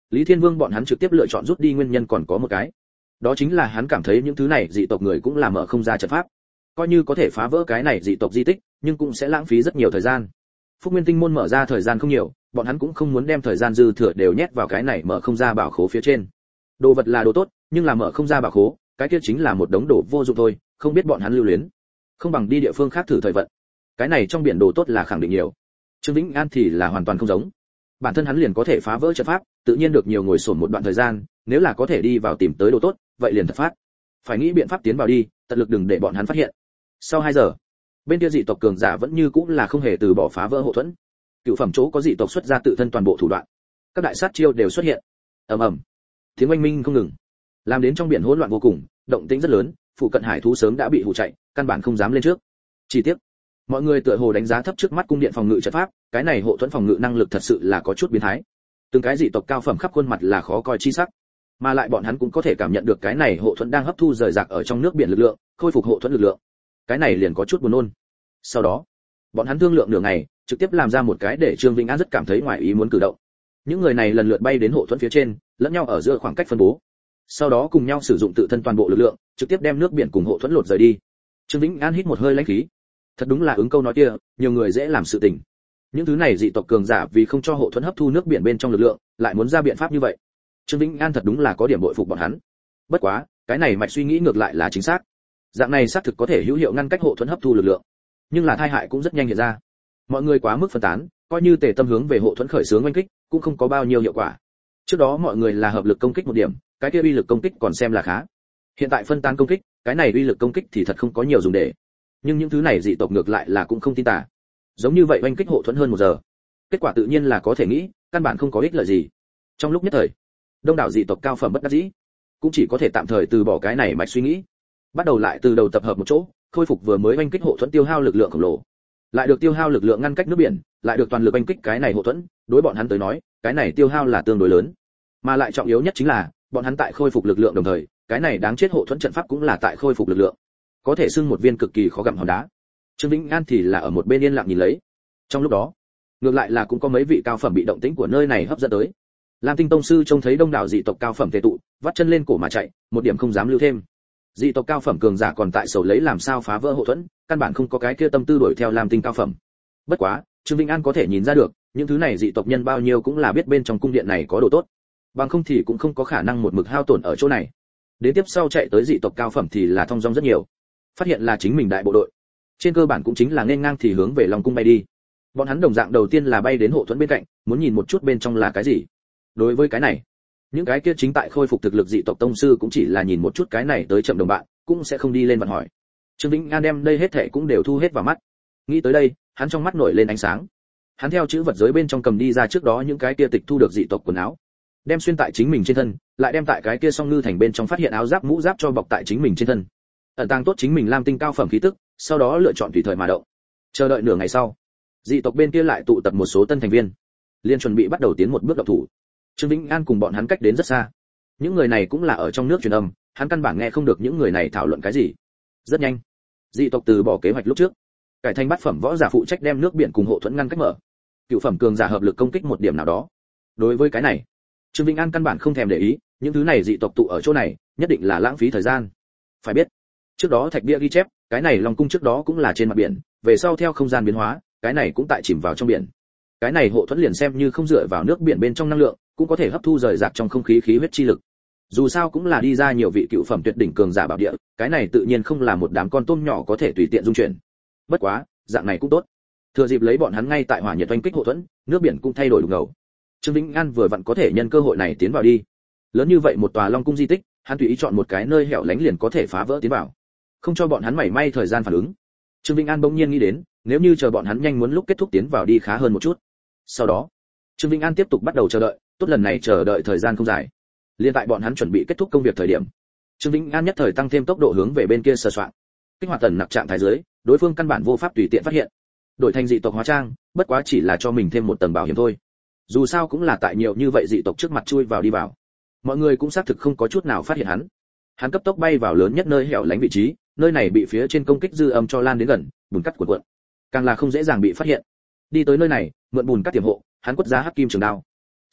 Lý Thiên Vương bọn hắn trực tiếp lựa chọn rút đi nguyên nhân còn có một cái, đó chính là hắn cảm thấy những thứ này dị tộc người cũng là mở không ra trận pháp, coi như có thể phá vỡ cái này dị tộc di tích, nhưng cũng sẽ lãng phí rất nhiều thời gian. Phúc Nguyên Tinh môn mở ra thời gian không nhiều, bọn hắn cũng không muốn đem thời gian dư thừa đều nhét vào cái này mở không ra bảo khố phía trên. Đồ vật là đồ tốt, nhưng là mở không ra bảo khố, cái kia chính là một đống đồ vô dụng thôi, không biết bọn hắn lưu luyến, không bằng đi địa phương khác thử thời vận. Cái này trong biển đồ tốt là khẳng định nhiều. Trương Vĩnh An thì là hoàn toàn không giống. Bản thân hắn liền có thể phá vỡ trận pháp, tự nhiên được nhiều ngồi xổm một đoạn thời gian, nếu là có thể đi vào tìm tới đồ tốt, vậy liền thật phát. Phải nghĩ biện pháp tiến vào đi, tận lực đừng để bọn hắn phát hiện. Sau hai giờ, bên kia dị tộc cường giả vẫn như cũng là không hề từ bỏ phá vỡ hộ thuẫn. Cựu phẩm chỗ có dị tộc xuất ra tự thân toàn bộ thủ đoạn, các đại sát chiêu đều xuất hiện. Ầm ầm, tiếng oanh minh không ngừng, làm đến trong biển hỗn loạn vô cùng, động tĩnh rất lớn, phụ cận hải thú sớm đã bị hù chạy, căn bản không dám lên trước. Chỉ tiếc, mọi người tựa hồ đánh giá thấp trước mắt cung điện phòng ngự trận pháp, cái này hộ thuẫn phòng ngự năng lực thật sự là có chút biến thái. Từng cái dị tộc cao phẩm khắp khuôn mặt là khó coi chi sắc, mà lại bọn hắn cũng có thể cảm nhận được cái này hộ thuẫn đang hấp thu rời rạc ở trong nước biển lực lượng, khôi phục hộ thuẫn lực lượng. Cái này liền có chút buồn nôn. Sau đó, bọn hắn thương lượng nửa ngày, trực tiếp làm ra một cái để Trương Vĩnh An rất cảm thấy ngoài ý muốn cử động. Những người này lần lượt bay đến hộ thuẫn phía trên, lẫn nhau ở giữa khoảng cách phân bố. Sau đó cùng nhau sử dụng tự thân toàn bộ lực lượng, trực tiếp đem nước biển cùng hộ thuẫn lột rời đi. Trương Vĩnh An hít một hơi lãnh khí. Thật đúng là ứng câu nói kia, nhiều người dễ làm sự tình. Những thứ này dị tộc cường giả vì không cho hộ thuẫn hấp thu nước biển bên trong lực lượng, lại muốn ra biện pháp như vậy. Trương Vĩnh An thật đúng là có điểm bội phục bọn hắn. Bất quá, cái này mạch suy nghĩ ngược lại là chính xác. Dạng này xác thực có thể hữu hiệu ngăn cách hộ thuẫn hấp thu lực lượng, nhưng là tai hại cũng rất nhanh hiện ra. Mọi người quá mức phân tán, coi như tề tâm hướng về hộ thuẫn khởi xướng oanh kích, cũng không có bao nhiêu hiệu quả. Trước đó mọi người là hợp lực công kích một điểm, cái kia uy lực công kích còn xem là khá. Hiện tại phân tán công kích, cái này uy lực công kích thì thật không có nhiều dùng để. Nhưng những thứ này dị tộc ngược lại là cũng không tin tà. Giống như vậy oanh kích hộ thuẫn hơn một giờ, kết quả tự nhiên là có thể nghĩ, căn bản không có ích lợi gì. Trong lúc nhất thời, đông đảo dị tộc cao phẩm bất đắc dĩ, cũng chỉ có thể tạm thời từ bỏ cái này mạch suy nghĩ, bắt đầu lại từ đầu tập hợp một chỗ, khôi phục vừa mới oanh kích hộ thuẫn tiêu hao lực lượng khổng lồ, lại được tiêu hao lực lượng ngăn cách nước biển, lại được toàn lực oanh kích cái này hộ thuẫn, đối bọn hắn tới nói, cái này tiêu hao là tương đối lớn, mà lại trọng yếu nhất chính là bọn hắn tại khôi phục lực lượng đồng thời, cái này đáng chết hộ thuẫn trận pháp cũng là tại khôi phục lực lượng, có thể xưng một viên cực kỳ khó gặm hòn đá. Trương Vĩnh An thì là ở một bên yên lặng nhìn lấy. Trong lúc đó, ngược lại là cũng có mấy vị cao phẩm bị động tĩnh của nơi này hấp dẫn tới. Lam Tinh tông sư trông thấy đông đảo dị tộc cao phẩm tề tụ, vắt chân lên cổ mà chạy, một điểm không dám lưu thêm. Dị tộc cao phẩm cường giả còn tại sầu lấy làm sao phá vỡ hộ thuẫn, căn bản không có cái kia tâm tư đuổi theo Lam Tinh cao phẩm. Bất quá, Trương Vĩnh An có thể nhìn ra được, những thứ này dị tộc nhân bao nhiêu cũng là biết bên trong cung điện này có đồ tốt, bằng không thì cũng không có khả năng một mực hao tổn ở chỗ này. Đến tiếp sau chạy tới dị tộc cao phẩm thì là thông dong rất nhiều, phát hiện là chính mình đại bộ đội, trên cơ bản cũng chính là nên ngang thì hướng về Long cung bay đi. Bọn hắn đồng dạng đầu tiên là bay đến hộ thuẫn bên cạnh, muốn nhìn một chút bên trong là cái gì. Đối với cái này, những cái kia chính tại khôi phục thực lực dị tộc tông sư cũng chỉ là nhìn một chút cái này tới chậm đồng bạn, cũng sẽ không đi lên vận hỏi. Trương Vĩnh An đem đây hết thảy cũng đều thu hết vào mắt. Nghĩ tới đây, hắn trong mắt nổi lên ánh sáng. Hắn theo chữ vật giới bên trong cầm đi ra trước đó những cái kia tịch thu được dị tộc quần áo, đem xuyên tại chính mình trên thân, lại đem tại cái kia song ngư thành bên trong phát hiện áo giáp mũ giáp cho bọc tại chính mình trên thân. Ẩn tàng tốt chính mình Lam Tinh cao phẩm khí tức, sau đó lựa chọn tùy thời mà động. Chờ đợi nửa ngày sau, dị tộc bên kia lại tụ tập một số tân thành viên, liên chuẩn bị bắt đầu tiến một bước động thủ. Trương Vĩnh An cùng bọn hắn cách đến rất xa. Những người này cũng là ở trong nước truyền âm, hắn căn bản nghe không được những người này thảo luận cái gì. Rất nhanh, dị tộc từ bỏ kế hoạch lúc trước, cải thành bát phẩm võ giả phụ trách đem nước biển cùng hộ thuẫn ngăn cách mở. Cựu phẩm cường giả hợp lực công kích một điểm nào đó. Đối với cái này, Trương Vĩnh An căn bản không thèm để ý, những thứ này dị tộc tụ ở chỗ này, nhất định là lãng phí thời gian. Phải biết, trước đó thạch bia ghi chép, cái này Long cung trước đó cũng là trên mặt biển, về sau theo không gian biến hóa, cái này cũng tại chìm vào trong biển. Cái này hộ thuẫn liền xem như không dựa vào nước biển bên trong năng lượng, cũng có thể hấp thu rời rạc trong không khí khí huyết chi lực. Dù sao cũng là đi ra nhiều vị cựu phẩm tuyệt đỉnh cường giả bảo địa, cái này tự nhiên không là một đám con tôm nhỏ có thể tùy tiện dung chuyển. Bất quá, dạng này cũng tốt. Thừa dịp lấy bọn hắn ngay tại hỏa nhiệt oanh kích hộ thuẫn, nước biển cũng thay đổi đục ngầu. Trương Vĩnh An vừa vặn có thể nhân cơ hội này tiến vào đi. Lớn như vậy một tòa Long cung di tích, hắn tùy ý chọn một cái nơi hẻo lánh liền có thể phá vỡ tiến vào, không cho bọn hắn mảy may thời gian phản ứng. Trương Vĩnh An bỗng nhiên nghĩ đến, nếu như chờ bọn hắn nhanh muốn lúc kết thúc tiến vào đi khá hơn một chút. Sau đó, Trương Vĩnh An tiếp tục bắt đầu chờ đợi, tốt lần này chờ đợi thời gian không dài. Liên tại bọn hắn chuẩn bị kết thúc công việc thời điểm, Trương Vĩnh An nhất thời tăng thêm tốc độ hướng về bên kia sờ soạn. Kích hoạt tần nặc trạng thái dưới, đối phương căn bản vô pháp tùy tiện phát hiện. Đổi thành dị tộc hóa trang, bất quá chỉ là cho mình thêm một tầng bảo hiểm thôi. Dù sao cũng là tại nhiều như vậy dị tộc trước mặt chui vào đi vào, mọi người cũng xác thực không có chút nào phát hiện hắn. Hắn cấp tốc bay vào lớn nhất nơi hẻo lánh vị trí, nơi này bị phía trên công kích dư âm cho lan đến gần, bùn cắt cuộn cuộn, càng là không dễ dàng bị phát hiện. Đi tới nơi này, mượn bùn cắt tiềm hộ, hắn quất ra hắc kim trường đao.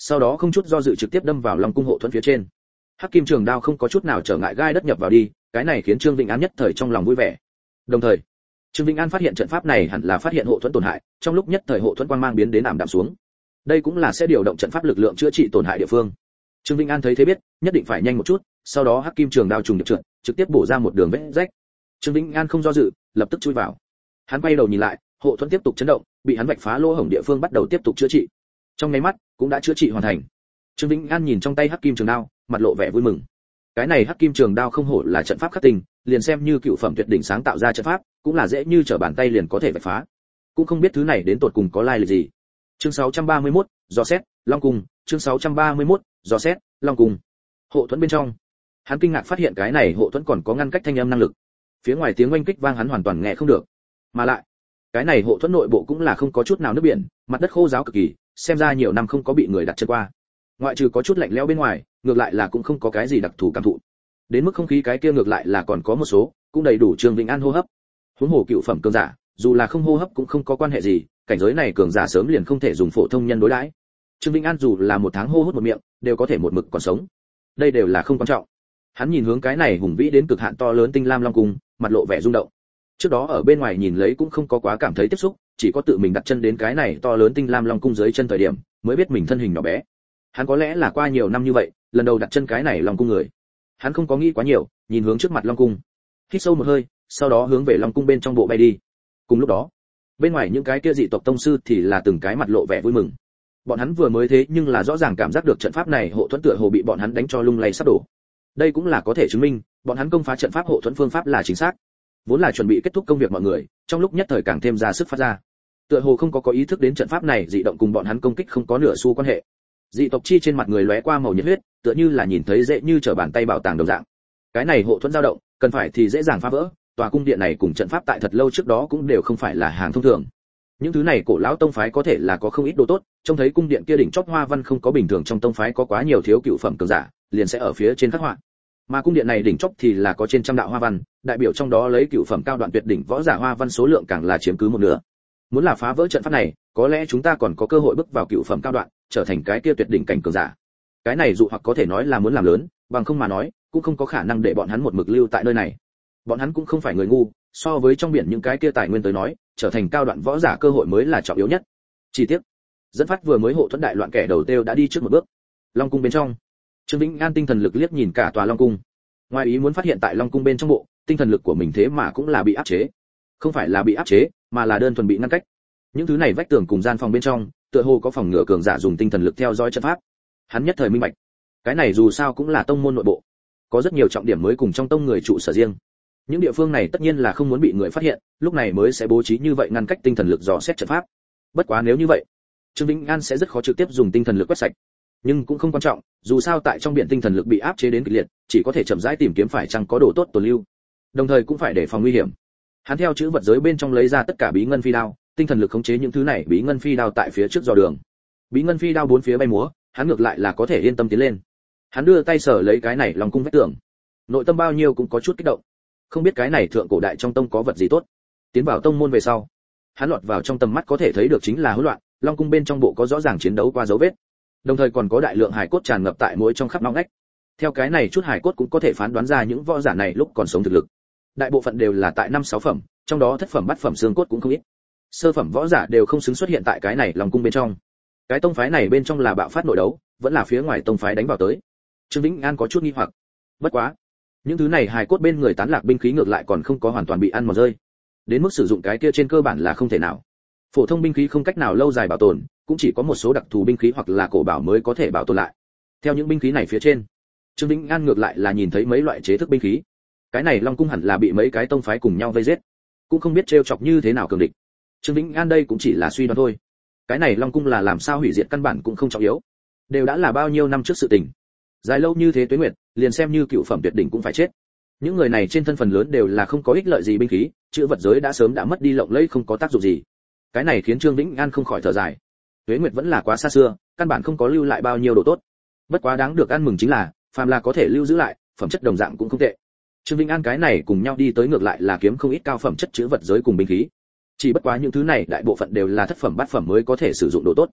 sau đó không chút do dự trực tiếp đâm vào long cung hộ thuẫn phía trên. Hắc kim trường đao không có chút nào trở ngại gai đất nhập vào đi, cái này khiến Trương Vĩnh An nhất thời trong lòng vui vẻ. Đồng thời, Trương Vĩnh An phát hiện trận pháp này hẳn là phát hiện hộ thuẫn tổn hại, trong lúc nhất thời hộ thuẫn quang mang biến đến ảm đạm xuống. Đây cũng là sẽ điều động trận pháp lực lượng chữa trị tổn hại địa phương. Trương Vĩnh An thấy thế biết, nhất định phải nhanh một chút, sau đó hắc kim trường đao trùng điệp trượt, trực tiếp bổ ra một đường vết rách. Trương Vĩnh An không do dự, lập tức chui vào. Hắn quay đầu nhìn lại, hộ thuẫn tiếp tục chấn động, bị hắn vạch phá lỗ hổng địa phương bắt đầu tiếp tục chữa trị. Trong nháy mắt, cũng đã chữa trị hoàn thành. Trương Vĩnh An nhìn trong tay hắc kim trường đao, mặt lộ vẻ vui mừng. Cái này hắc kim trường đao không hổ là trận pháp khắc tinh, liền xem như cựu phẩm tuyệt đỉnh sáng tạo ra trận pháp, cũng là dễ như trở bàn tay liền có thể vạch phá. Cũng không biết thứ này đến tột cùng có lai lịch gì. Chương sáu trăm ba mươi mốt, dò xét, Long cung, chương sáu trăm ba mươi mốt, dò xét, Long cung. Hộ thuẫn bên trong, hắn kinh ngạc phát hiện cái này hộ thuẫn còn có ngăn cách thanh âm năng lực. Phía ngoài tiếng oanh kích vang hắn hoàn toàn nghe không được. Mà lại, cái này hộ thuẫn nội bộ cũng là không có chút nào nước biển, mặt đất khô ráo cực kỳ, xem ra nhiều năm không có bị người đặt chân qua. Ngoại trừ có chút lạnh lẽo bên ngoài, ngược lại là cũng không có cái gì đặc thù cảm thụ. Đến mức không khí cái kia ngược lại là còn có một số, cũng đầy đủ Trương Vĩnh An hô hấp. Huống hồ cựu phẩm cường giả, dù là không hô hấp cũng không có quan hệ gì, cảnh giới này cường giả sớm liền không thể dùng phổ thông nhân đối đãi. Trương Vĩnh An dù là một tháng hô hút một miệng, đều có thể một mực còn sống. Đây đều là không quan trọng. Hắn nhìn hướng cái này hùng vĩ đến cực hạn to lớn tinh lam long cung, mặt lộ vẻ rung động. Trước đó ở bên ngoài nhìn lấy cũng không có quá cảm thấy tiếp xúc, chỉ có tự mình đặt chân đến cái này to lớn tinh lam long cung dưới chân thời điểm, mới biết mình thân hình nhỏ bé. Hắn có lẽ là qua nhiều năm như vậy, lần đầu đặt chân cái này long cung người. Hắn không có nghĩ quá nhiều, nhìn hướng trước mặt long cung, hít sâu một hơi, sau đó hướng về long cung bên trong bộ bay đi. Cùng lúc đó, bên ngoài những cái kia dị tộc tông sư thì là từng cái mặt lộ vẻ vui mừng. Bọn hắn vừa mới thế nhưng là rõ ràng cảm giác được trận pháp này hộ thuẫn tựa hồ bị bọn hắn đánh cho lung lay sắp đổ. Đây cũng là có thể chứng minh, bọn hắn công phá trận pháp hộ thuẫn phương pháp là chính xác. Vốn là chuẩn bị kết thúc công việc mọi người, trong lúc nhất thời càng thêm ra sức phát ra. Tựa hồ không có có ý thức đến trận pháp này dị động cùng bọn hắn công kích không có nửa xu quan hệ. Dị tộc chi trên mặt người lóe qua màu nhiệt huyết, tựa như là nhìn thấy dễ như trở bàn tay bảo tàng đồng dạng. Cái này hộ thuẫn dao động, cần phải thì dễ dàng phá vỡ, tòa cung điện này cùng trận pháp tại thật lâu trước đó cũng đều không phải là hàng thông thường. Những thứ này cổ lão tông phái có thể là có không ít đồ tốt, trông thấy cung điện kia đỉnh chóp hoa văn không có bình thường trong tông phái có quá nhiều thiếu cựu phẩm cường giả, liền sẽ ở phía trên khắc họa. Mà cung điện này đỉnh chóp thì là có trên trăm đạo hoa văn, đại biểu trong đó lấy cựu phẩm cao đoạn tuyệt đỉnh võ giả hoa văn số lượng càng là chiếm cứ một nửa. Muốn là phá vỡ trận pháp này, có lẽ chúng ta còn có cơ hội bước vào cựu phẩm cao đoạn, trở thành cái kia tuyệt đỉnh cảnh cường giả. Cái này dụ hoặc có thể nói là muốn làm lớn, bằng không mà nói, cũng không có khả năng để bọn hắn một mực lưu tại nơi này. Bọn hắn cũng không phải người ngu, so với trong biển những cái kia tài nguyên tới nói, trở thành cao đoạn võ giả cơ hội mới là trọng yếu nhất. Chi tiết, dẫn phát vừa mới hộ thuẫn đại loạn kẻ đầu tiêu đã đi trước một bước. Long cung bên trong, Trương Vĩnh An tinh thần lực liếc nhìn cả tòa long cung. Ngoài ý muốn phát hiện tại long cung bên trong bộ, tinh thần lực của mình thế mà cũng là bị áp chế. Không phải là bị áp chế, mà là đơn thuần bị ngăn cách. Những thứ này vách tường cùng gian phòng bên trong, tựa hồ có phòng ngừa cường giả dùng tinh thần lực theo dõi trận pháp. Hắn nhất thời minh bạch, cái này dù sao cũng là tông môn nội bộ, có rất nhiều trọng điểm mới cùng trong tông người trụ sở riêng. Những địa phương này tất nhiên là không muốn bị người phát hiện, lúc này mới sẽ bố trí như vậy ngăn cách tinh thần lực dò xét trận pháp. Bất quá nếu như vậy, Trương Vĩnh An sẽ rất khó trực tiếp dùng tinh thần lực quét sạch. Nhưng cũng không quan trọng, dù sao tại trong biển tinh thần lực bị áp chế đến kịch liệt, chỉ có thể chậm rãi tìm kiếm phải chăng có đồ tốt tồn lưu. Đồng thời cũng phải đề phòng nguy hiểm. Hắn theo chữ vật giới bên trong lấy ra tất cả bí ngân phi đao, tinh thần lực khống chế những thứ này bí ngân phi đao tại phía trước dò đường. Bí ngân phi đao bốn phía bay múa, hắn ngược lại là có thể yên tâm tiến lên. Hắn đưa tay sờ lấy cái này lòng cung vách tường, nội tâm bao nhiêu cũng có chút kích động. Không biết cái này thượng cổ đại trong tông có vật gì tốt. Tiến vào tông môn về sau, hắn lọt vào trong tầm mắt có thể thấy được chính là hỗn loạn, long cung bên trong bộ có rõ ràng chiến đấu qua dấu vết. Đồng thời còn có đại lượng hải cốt tràn ngập tại mỗi trong khắp ngóc ngách. Theo cái này chút hải cốt cũng có thể phán đoán ra những võ giả này lúc còn sống thực lực. Đại bộ phận đều là tại năm sáu phẩm, trong đó thất phẩm bát phẩm xương cốt cũng không ít. Sơ phẩm võ giả đều không xứng xuất hiện tại cái này long cung bên trong. Cái tông phái này bên trong là bạo phát nội đấu, vẫn là phía ngoài tông phái đánh vào tới. Trương Vĩnh An có chút nghi hoặc. Bất quá, những thứ này hài cốt bên người tán lạc binh khí ngược lại còn không có hoàn toàn bị ăn mòn rơi. Đến mức sử dụng cái kia trên cơ bản là không thể nào. Phổ thông binh khí không cách nào lâu dài bảo tồn, cũng chỉ có một số đặc thù binh khí hoặc là cổ bảo mới có thể bảo tồn lại. Theo những binh khí này phía trên, Trương Vĩnh An ngược lại là nhìn thấy mấy loại chế thức binh khí. Cái này Long cung hẳn là bị mấy cái tông phái cùng nhau vây giết, cũng không biết trêu chọc như thế nào cường địch. Trương Vĩnh An đây cũng chỉ là suy đoán thôi. Cái này Long cung là làm sao hủy diệt căn bản cũng không trọng yếu, đều đã là bao nhiêu năm trước sự tình. Dài lâu như thế tuế nguyệt, liền xem như cựu phẩm tuyệt đỉnh cũng phải chết. Những người này trên thân phần lớn đều là không có ích lợi gì binh khí, chữ vật giới đã sớm đã mất đi lộng lẫy không có tác dụng gì. Cái này khiến Trương Vĩnh An không khỏi thở dài. Tuế nguyệt vẫn là quá xa xưa, căn bản không có lưu lại bao nhiêu đồ tốt. Bất quá đáng được ăn mừng chính là, phàm là có thể lưu giữ lại, phẩm chất đồng dạng cũng không tệ. Trương Vĩnh An cái này cùng nhau đi tới ngược lại là kiếm không ít cao phẩm chất chữ vật giới cùng binh khí. Chỉ bất quá những thứ này đại bộ phận đều là thất phẩm bát phẩm mới có thể sử dụng đồ tốt.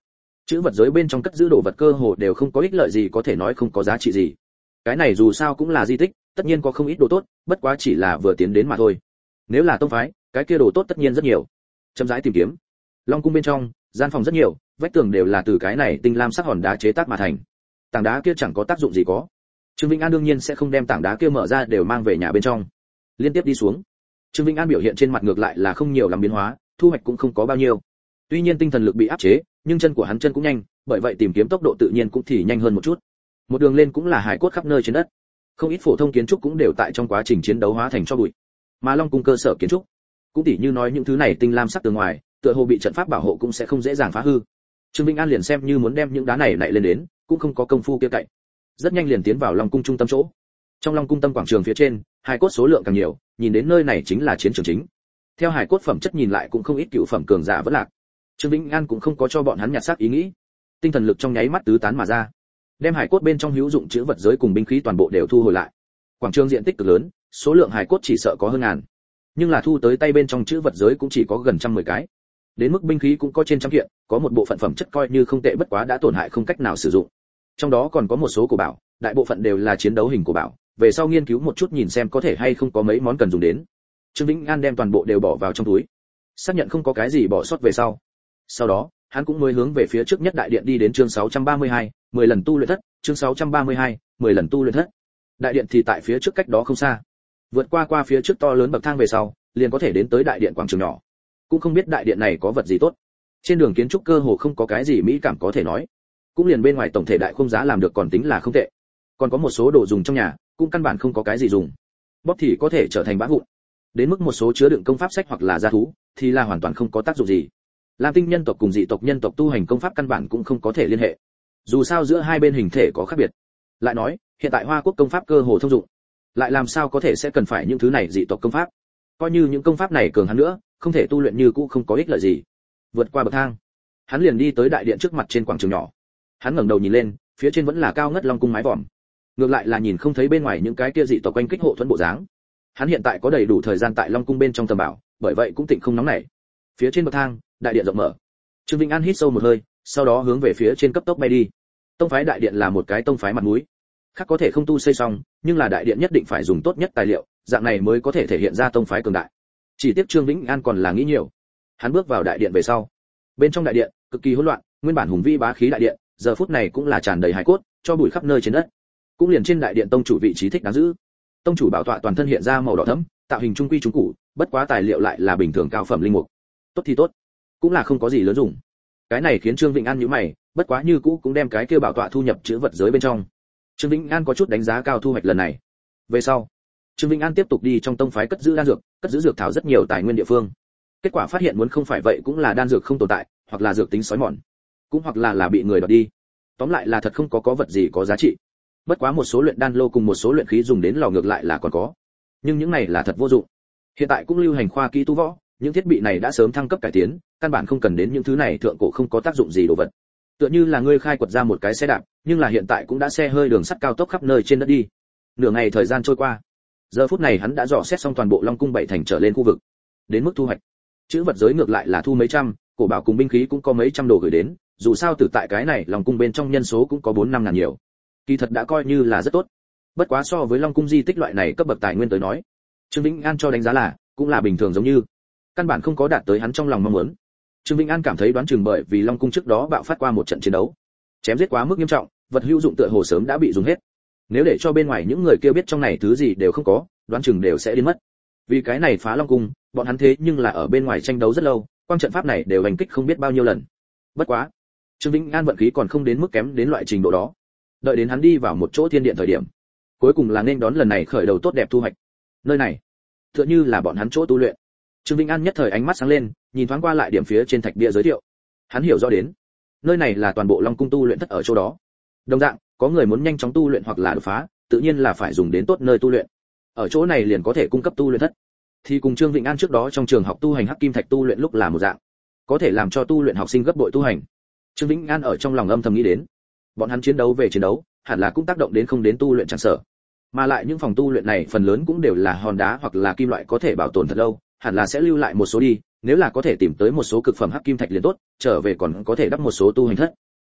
Chữ vật giới bên trong cất giữ đồ vật cơ hồ đều không có ích lợi gì, có thể nói không có giá trị gì. Cái này dù sao cũng là di tích, tất nhiên có không ít đồ tốt, bất quá chỉ là vừa tiến đến mà thôi. Nếu là tông phái, cái kia đồ tốt tất nhiên rất nhiều. Chậm rãi tìm kiếm. Long cung bên trong, gian phòng rất nhiều, vách tường đều là từ cái này tinh lam sắc hòn đá chế tác mà thành. Tảng đá kia chẳng có tác dụng gì có. Trương Vĩnh An đương nhiên sẽ không đem tảng đá kia mở ra đều mang về nhà bên trong. Liên tiếp đi xuống, Trương Vĩnh An biểu hiện trên mặt ngược lại là không nhiều lắm biến hóa, thu hoạch cũng không có bao nhiêu. Tuy nhiên tinh thần lực bị áp chế, nhưng chân của hắn chân cũng nhanh, bởi vậy tìm kiếm tốc độ tự nhiên cũng thì nhanh hơn một chút. Một đường lên cũng là hải cốt khắp nơi trên đất. Không ít phổ thông kiến trúc cũng đều tại trong quá trình chiến đấu hóa thành tro bụi. Mà Long cung cơ sở kiến trúc, cũng tỉ như nói những thứ này tinh lam sắc từ ngoài, tựa hồ bị trận pháp bảo hộ cũng sẽ không dễ dàng phá hư. Trương Vĩnh An liền xem như muốn đem những đá này lại lên đến, cũng không có công phu kia cậy. Rất nhanh liền tiến vào Long cung trung tâm chỗ. Trong Long cung tâm quảng trường phía trên, hải cốt số lượng càng nhiều, nhìn đến nơi này chính là chiến trường chính. Theo hải cốt phẩm chất nhìn lại cũng không ít cựu phẩm cường giả vẫn lạc. Trương Vĩnh An cũng không có cho bọn hắn nhặt xác ý nghĩ, tinh thần lực trong nháy mắt tứ tán mà ra, đem hải cốt bên trong hữu dụng chữ vật giới cùng binh khí toàn bộ đều thu hồi lại. Quảng trường diện tích cực lớn, số lượng hải cốt chỉ sợ có hơn ngàn, nhưng là thu tới tay bên trong chữ vật giới cũng chỉ có gần trăm mười cái. Đến mức binh khí cũng có trên trăm kiện, có một bộ phận phẩm chất coi như không tệ bất quá đã tổn hại không cách nào sử dụng. Trong đó còn có một số cổ bảo, đại bộ phận đều là chiến đấu hình cổ bảo, về sau nghiên cứu một chút nhìn xem có thể hay không có mấy món cần dùng đến. Trương Vĩnh An đem toàn bộ đều bỏ vào trong túi, xác nhận không có cái gì bỏ sót về sau. Sau đó, hắn cũng mới hướng về phía trước nhất đại điện đi đến chương sáu trăm ba mươi hai, mười lần tu luyện thất, chương sáu trăm ba mươi hai, mười lần tu luyện thất. Đại điện thì tại phía trước cách đó không xa. Vượt qua qua phía trước to lớn bậc thang về sau, liền có thể đến tới đại điện quảng trường nhỏ. Cũng không biết đại điện này có vật gì tốt. Trên đường kiến trúc cơ hồ không có cái gì mỹ cảm có thể nói. Cũng liền bên ngoài tổng thể đại khung giá làm được còn tính là không tệ. Còn có một số đồ dùng trong nhà, cũng căn bản không có cái gì dùng. Bóp thì có thể trở thành bã vụn. Đến mức một số chứa đựng công pháp sách hoặc là gia thú, thì là hoàn toàn không có tác dụng gì. Lam tinh nhân tộc cùng dị tộc nhân tộc tu hành công pháp căn bản cũng không có thể liên hệ. Dù sao giữa hai bên hình thể có khác biệt. Lại nói, hiện tại Hoa quốc công pháp cơ hồ thông dụng, lại làm sao có thể sẽ cần phải những thứ này dị tộc công pháp? Coi như những công pháp này cường hắn nữa, không thể tu luyện như cũ không có ích lợi gì. Vượt qua bậc thang, hắn liền đi tới đại điện trước mặt trên quảng trường nhỏ. Hắn ngẩng đầu nhìn lên, phía trên vẫn là cao ngất long cung mái vòm. Ngược lại là nhìn không thấy bên ngoài những cái kia dị tộc quanh kích hộ thuẫn bộ dáng. Hắn hiện tại có đầy đủ thời gian tại long cung bên trong tầm bảo, bởi vậy cũng tịnh không nóng nảy. Phía trên bậc thang, đại điện rộng mở. Trương Vĩnh An hít sâu một hơi, sau đó hướng về phía trên cấp tốc bay đi. Tông phái đại điện là một cái tông phái mặt mũi, khác có thể không tu xây xong, nhưng là đại điện nhất định phải dùng tốt nhất tài liệu, dạng này mới có thể thể hiện ra tông phái cường đại. Chỉ tiếc Trương Vĩnh An còn là nghĩ nhiều. Hắn bước vào đại điện về sau, bên trong đại điện cực kỳ hỗn loạn, nguyên bản hùng vĩ bá khí đại điện, giờ phút này cũng là tràn đầy hài cốt, cho bụi khắp nơi trên đất. Cũng liền trên đại điện tông chủ vị trí thích đáng giữ. Tông chủ bảo tọa toàn thân hiện ra màu đỏ thẫm, tạo hình trung quy trung cụ, bất quá tài liệu lại là bình thường cao phẩm linh mục. Tốt thì tốt, cũng là không có gì lớn dùng. Cái này khiến Trương Vĩnh An nhíu mày, bất quá như cũ cũng đem cái kia bảo tọa thu nhập chữ vật giới bên trong. Trương Vĩnh An có chút đánh giá cao thu hoạch lần này. Về sau, Trương Vĩnh An tiếp tục đi trong tông phái cất giữ đan dược, cất giữ dược thảo rất nhiều tài nguyên địa phương. Kết quả phát hiện muốn không phải vậy cũng là đan dược không tồn tại, hoặc là dược tính sói mòn, cũng hoặc là là bị người đoạt đi. Tóm lại là thật không có có vật gì có giá trị. Bất quá một số luyện đan lô cùng một số luyện khí dùng đến lò ngược lại là còn có. Nhưng những này là thật vô dụng. Hiện tại cũng lưu hành khoa kỹ tu võ, những thiết bị này đã sớm thăng cấp cải tiến, căn bản không cần đến những thứ này thượng cổ không có tác dụng gì đồ vật. Tựa như là ngươi khai quật ra một cái xe đạp, nhưng là hiện tại cũng đã xe hơi đường sắt cao tốc khắp nơi trên đất đi. Nửa ngày thời gian trôi qua, giờ phút này hắn đã dò xét xong toàn bộ Long cung bảy thành trở lên khu vực. Đến mức thu hoạch, chữ vật giới ngược lại là thu mấy trăm, cổ bảo cùng binh khí cũng có mấy trăm đồ gửi đến, dù sao từ tại cái này Long cung bên trong nhân số cũng có bốn năm ngàn nhiều. Kỳ thật đã coi như là rất tốt. Bất quá so với Long cung di tích loại này cấp bậc tài nguyên tới nói, Trương Vĩnh An cho đánh giá là cũng là bình thường giống như, căn bản không có đạt tới hắn trong lòng mong muốn. Trương Vĩnh An cảm thấy đoán chừng bởi vì Long cung trước đó bạo phát qua một trận chiến đấu, chém giết quá mức nghiêm trọng, vật hữu dụng tựa hồ sớm đã bị dùng hết. Nếu để cho bên ngoài những người kia biết trong này thứ gì đều không có, đoán chừng đều sẽ điên mất. Vì cái này phá Long cung, bọn hắn thế nhưng là ở bên ngoài tranh đấu rất lâu, quang trận pháp này đều hành kích không biết bao nhiêu lần. Bất quá, Trương Vĩnh An vận khí còn không đến mức kém đến loại trình độ đó. Đợi đến hắn đi vào một chỗ thiên điện thời điểm, cuối cùng là nên đón lần này khởi đầu tốt đẹp thu hoạch. Nơi này, tựa như là bọn hắn chỗ tu luyện. Trương Vĩnh An nhất thời ánh mắt sáng lên, nhìn thoáng qua lại điểm phía trên thạch bia giới thiệu. Hắn hiểu rõ đến, nơi này là toàn bộ Long cung tu luyện thất ở chỗ đó. Đồng dạng, có người muốn nhanh chóng tu luyện hoặc là đột phá, tự nhiên là phải dùng đến tốt nơi tu luyện. Ở chỗ này liền có thể cung cấp tu luyện thất. Thì cùng Trương Vĩnh An trước đó trong trường học tu hành hắc kim thạch tu luyện lúc là một dạng, có thể làm cho tu luyện học sinh gấp bội tu hành. Trương Vĩnh An ở trong lòng âm thầm nghĩ đến, bọn hắn chiến đấu về chiến đấu, hẳn là cũng tác động đến không đến tu luyện chẳng sở. Mà lại những phòng tu luyện này phần lớn cũng đều là hòn đá hoặc là kim loại có thể bảo tồn thật lâu, hẳn là sẽ lưu lại một số đi, nếu là có thể tìm tới một số cực phẩm hắc kim thạch liền tốt, trở về còn có thể đắp một số tu hành thất.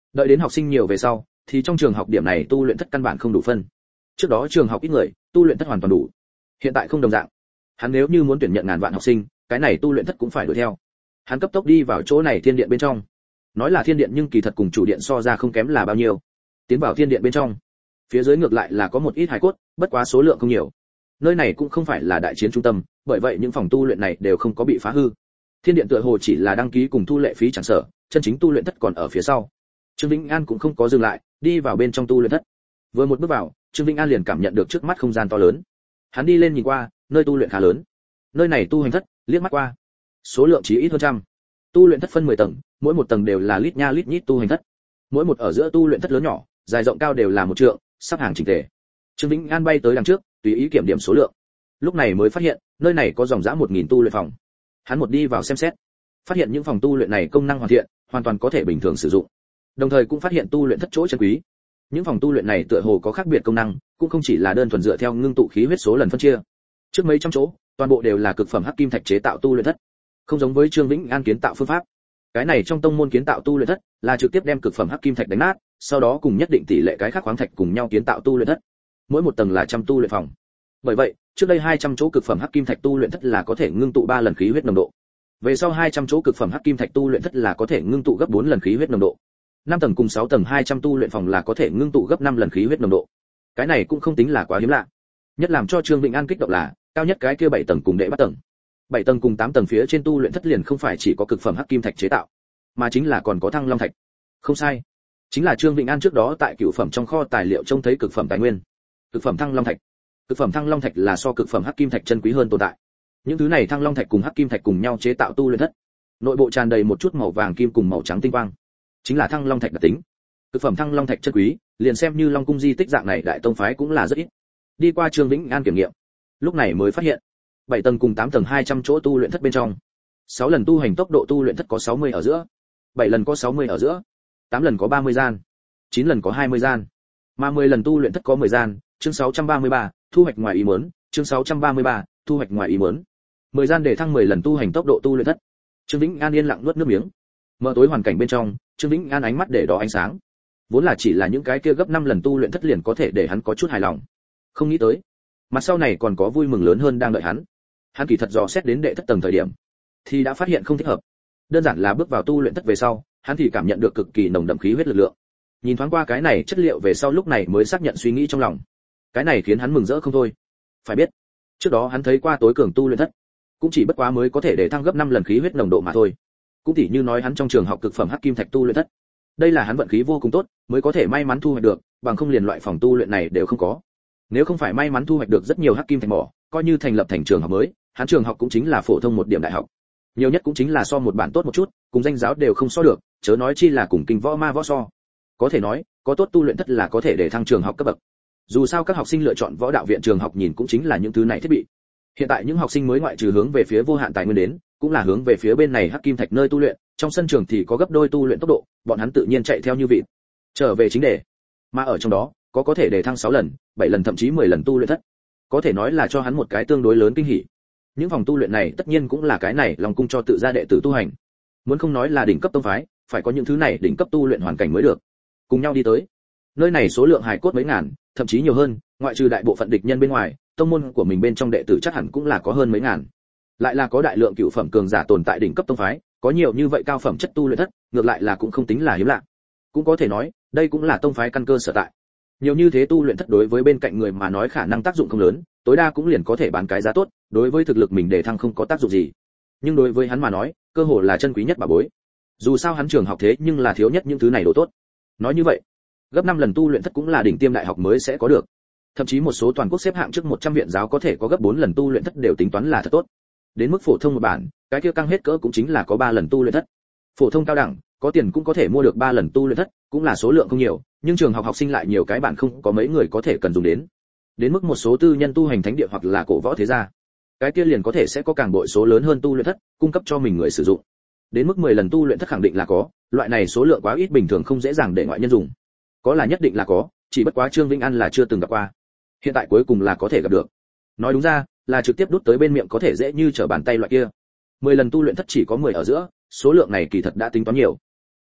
Đợi đến học sinh nhiều về sau, thì trong trường học điểm này tu luyện thất căn bản không đủ phân. Trước đó trường học ít người, tu luyện thất hoàn toàn đủ. Hiện tại không đồng dạng. Hắn nếu như muốn tuyển nhận ngàn vạn học sinh, cái này tu luyện thất cũng phải đuổi theo. Hắn cấp tốc đi vào chỗ này thiên điện bên trong. Nói là thiên điện nhưng kỳ thật cùng chủ điện so ra không kém là bao nhiêu. Tiến vào thiên điện bên trong, phía dưới ngược lại là có một ít hài cốt, bất quá số lượng không nhiều. Nơi này cũng không phải là đại chiến trung tâm, bởi vậy những phòng tu luyện này đều không có bị phá hư. Thiên điện tựa hồ chỉ là đăng ký cùng thu lệ phí chẳng sở, chân chính tu luyện thất còn ở phía sau. Trương Vĩnh An cũng không có dừng lại, đi vào bên trong tu luyện thất. Vừa một bước vào, Trương Vĩnh An liền cảm nhận được trước mắt không gian to lớn. Hắn đi lên nhìn qua, nơi tu luyện khá lớn. Nơi này tu hành thất, liếc mắt qua, số lượng chỉ ít hơn trăm. Tu luyện thất phân mười tầng, mỗi một tầng đều là lít nha lít nhít tu hành thất. Mỗi một ở giữa tu luyện thất lớn nhỏ, dài rộng cao đều là một trượng, sắp hàng chỉnh tề. Trương Vĩnh An bay tới đằng trước, tùy ý kiểm điểm số lượng. Lúc này mới phát hiện, nơi này có dòng dã một nghìn tu luyện phòng. Hắn một đi vào xem xét, phát hiện những phòng tu luyện này công năng hoàn thiện, hoàn toàn có thể bình thường sử dụng. Đồng thời cũng phát hiện tu luyện thất chỗ chân quý. Những phòng tu luyện này tựa hồ có khác biệt công năng, cũng không chỉ là đơn thuần dựa theo ngưng tụ khí huyết số lần phân chia. Trước mấy trăm chỗ, toàn bộ đều là cực phẩm hắc kim thạch chế tạo tu luyện thất. Không giống với Trương Vĩnh An kiến tạo phương pháp. Cái này trong tông môn kiến tạo tu luyện thất, là trực tiếp đem cực phẩm hắc kim thạch đánh nát, sau đó cùng nhất định tỷ lệ cái khác khoáng thạch cùng nhau kiến tạo tu luyện thất. Mỗi một tầng là trăm tu luyện phòng. Bởi vậy, trước đây hai trăm chỗ cực phẩm hắc kim thạch tu luyện thất là có thể ngưng tụ ba lần khí huyết nồng độ. Về sau hai trăm chỗ cực phẩm hắc kim thạch tu luyện thất là có thể ngưng tụ gấp bốn lần khí huyết nồng độ. năm tầng cùng sáu tầng hai trăm tu luyện phòng là có thể ngưng tụ gấp năm lần khí huyết nồng độ. Cái này cũng không tính là quá hiếm lạ. Nhất làm cho Trương Vĩnh An kích động là, cao nhất cái kia bảy tầng cùng đệ bắt tầng. bảy tầng cùng tám tầng phía trên tu luyện thất liền không phải chỉ có cực phẩm hắc kim thạch chế tạo, mà chính là còn có thăng long thạch. Không sai, chính là Trương Vĩnh An trước đó tại cửu phẩm trong kho tài liệu trông thấy cực phẩm tài nguyên. Cực phẩm thăng long thạch. Cực phẩm thăng long thạch là so cực phẩm hắc kim thạch chân quý hơn tồn tại. Những thứ này thăng long thạch cùng hắc kim thạch cùng nhau chế tạo tu luyện thất. Nội bộ tràn đầy một chút màu vàng kim cùng màu trắng tinh quang, chính là thăng long thạch đặc tính. Cực phẩm thăng long thạch chân quý, liền xem như Long cung di tích dạng này đại tông phái cũng là rất ít. Đi qua Trương Vĩnh An kiểm nghiệm, lúc này mới phát hiện, bảy tầng cùng tám tầng hai trăm chỗ tu luyện thất bên trong, sáu lần tu hành tốc độ tu luyện thất có sáu mươi ở giữa, bảy lần có sáu mươi ở giữa, tám lần có ba mươi gian, chín lần có hai mươi gian, mà mười lần tu luyện thất có mười gian. Chương sáu trăm ba mươi ba, thu hoạch ngoài ý muốn. Chương sáu trăm ba mươi ba, thu hoạch ngoài ý muốn. mười gian để thăng mười lần tu hành tốc độ tu luyện thất. Trương Vĩnh An yên lặng nuốt nước miếng. Mở tối hoàn cảnh bên trong, Trương Vĩnh An ánh mắt để đó ánh sáng. Vốn là chỉ là những cái kia gấp năm lần tu luyện thất liền có thể để hắn có chút hài lòng. Không nghĩ tới, mặt sau này còn có vui mừng lớn hơn đang đợi hắn. Hắn kỳ thật dò xét đến đệ thất tầng thời điểm, thì đã phát hiện không thích hợp. Đơn giản là bước vào tu luyện thất về sau, hắn thì cảm nhận được cực kỳ nồng đậm khí huyết lực lượng. Nhìn thoáng qua cái này chất liệu về sau lúc này mới xác nhận suy nghĩ trong lòng. Cái này khiến hắn mừng rỡ không thôi. Phải biết, trước đó hắn thấy qua tối cường tu luyện thất, cũng chỉ bất quá mới có thể để thăng gấp năm lần khí huyết nồng độ mà thôi. Cũng tỉ như nói hắn trong trường học cực phẩm hắc kim thạch tu luyện thất. Đây là hắn vận khí vô cùng tốt, mới có thể may mắn thu hoạch được, bằng không liền loại phòng tu luyện này đều không có. Nếu không phải may mắn thu hoạch được rất nhiều hắc kim thạch mỏ, coi như thành lập thành trường học mới, hắn trường học cũng chính là phổ thông một điểm đại học. Nhiều nhất cũng chính là so một bản tốt một chút, cùng danh giáo đều không so được, chớ nói chi là cùng kinh võ ma võ so. Có thể nói, có tốt tu luyện thất là có thể để thăng trường học cấp bậc. Dù sao các học sinh lựa chọn võ đạo viện trường học nhìn cũng chính là những thứ này thiết bị. Hiện tại những học sinh mới ngoại trừ hướng về phía vô hạn tài nguyên đến, cũng là hướng về phía bên này hắc kim thạch nơi tu luyện, trong sân trường thì có gấp đôi tu luyện tốc độ, bọn hắn tự nhiên chạy theo như vịt. Trở về chính đề, mà ở trong đó, có có thể để thăng sáu lần, bảy lần thậm chí mười lần tu luyện thất. Có thể nói là cho hắn một cái tương đối lớn kinh hỉ. Những phòng tu luyện này tất nhiên cũng là cái này Long cung cho tự gia đệ tử tu hành. Muốn không nói là đỉnh cấp tông phái, phải có những thứ này đỉnh cấp tu luyện hoàn cảnh mới được. Cùng nhau đi tới. Nơi này số lượng hài cốt mấy ngàn, thậm chí nhiều hơn, ngoại trừ đại bộ phận địch nhân bên ngoài, tông môn của mình bên trong đệ tử chắc hẳn cũng là có hơn mấy ngàn. Lại là có đại lượng cựu phẩm cường giả tồn tại đỉnh cấp tông phái, có nhiều như vậy cao phẩm chất tu luyện thất, ngược lại là cũng không tính là hiếm lạ. Cũng có thể nói, đây cũng là tông phái căn cơ sở tại. Nhiều như thế tu luyện thất đối với bên cạnh người mà nói khả năng tác dụng không lớn, tối đa cũng liền có thể bán cái giá tốt, đối với thực lực mình để thăng không có tác dụng gì. Nhưng đối với hắn mà nói, cơ hồ là chân quý nhất bảo bối. Dù sao hắn trường học thế nhưng là thiếu nhất những thứ này đồ tốt. Nói như vậy, gấp năm lần tu luyện thất cũng là đỉnh tiêm đại học mới sẽ có được. Thậm chí một số toàn quốc xếp hạng trước một trăm viện giáo có thể có gấp bốn lần tu luyện thất đều tính toán là thật tốt. Đến mức phổ thông một bản, cái kia căng hết cỡ cũng chính là có ba lần tu luyện thất. Phổ thông cao đẳng, có tiền cũng có thể mua được ba lần tu luyện thất, cũng là số lượng không nhiều, nhưng trường học học sinh lại nhiều cái bản không có mấy người có thể cần dùng đến. Đến mức một số tư nhân tu hành thánh địa hoặc là cổ võ thế gia, cái kia liền có thể sẽ có càng bội số lớn hơn tu luyện thất, cung cấp cho mình người sử dụng. Đến mức mười lần tu luyện thất khẳng định là có, loại này số lượng quá ít bình thường không dễ dàng để ngoại nhân dùng. Có là nhất định là có, chỉ bất quá Trương Vĩnh An là chưa từng gặp qua. Hiện tại cuối cùng là có thể gặp được. Nói đúng ra, là trực tiếp đút tới bên miệng có thể dễ như trở bàn tay loại kia. mười lần tu luyện thất chỉ có mười ở giữa, số lượng này kỳ thật đã tính toán nhiều.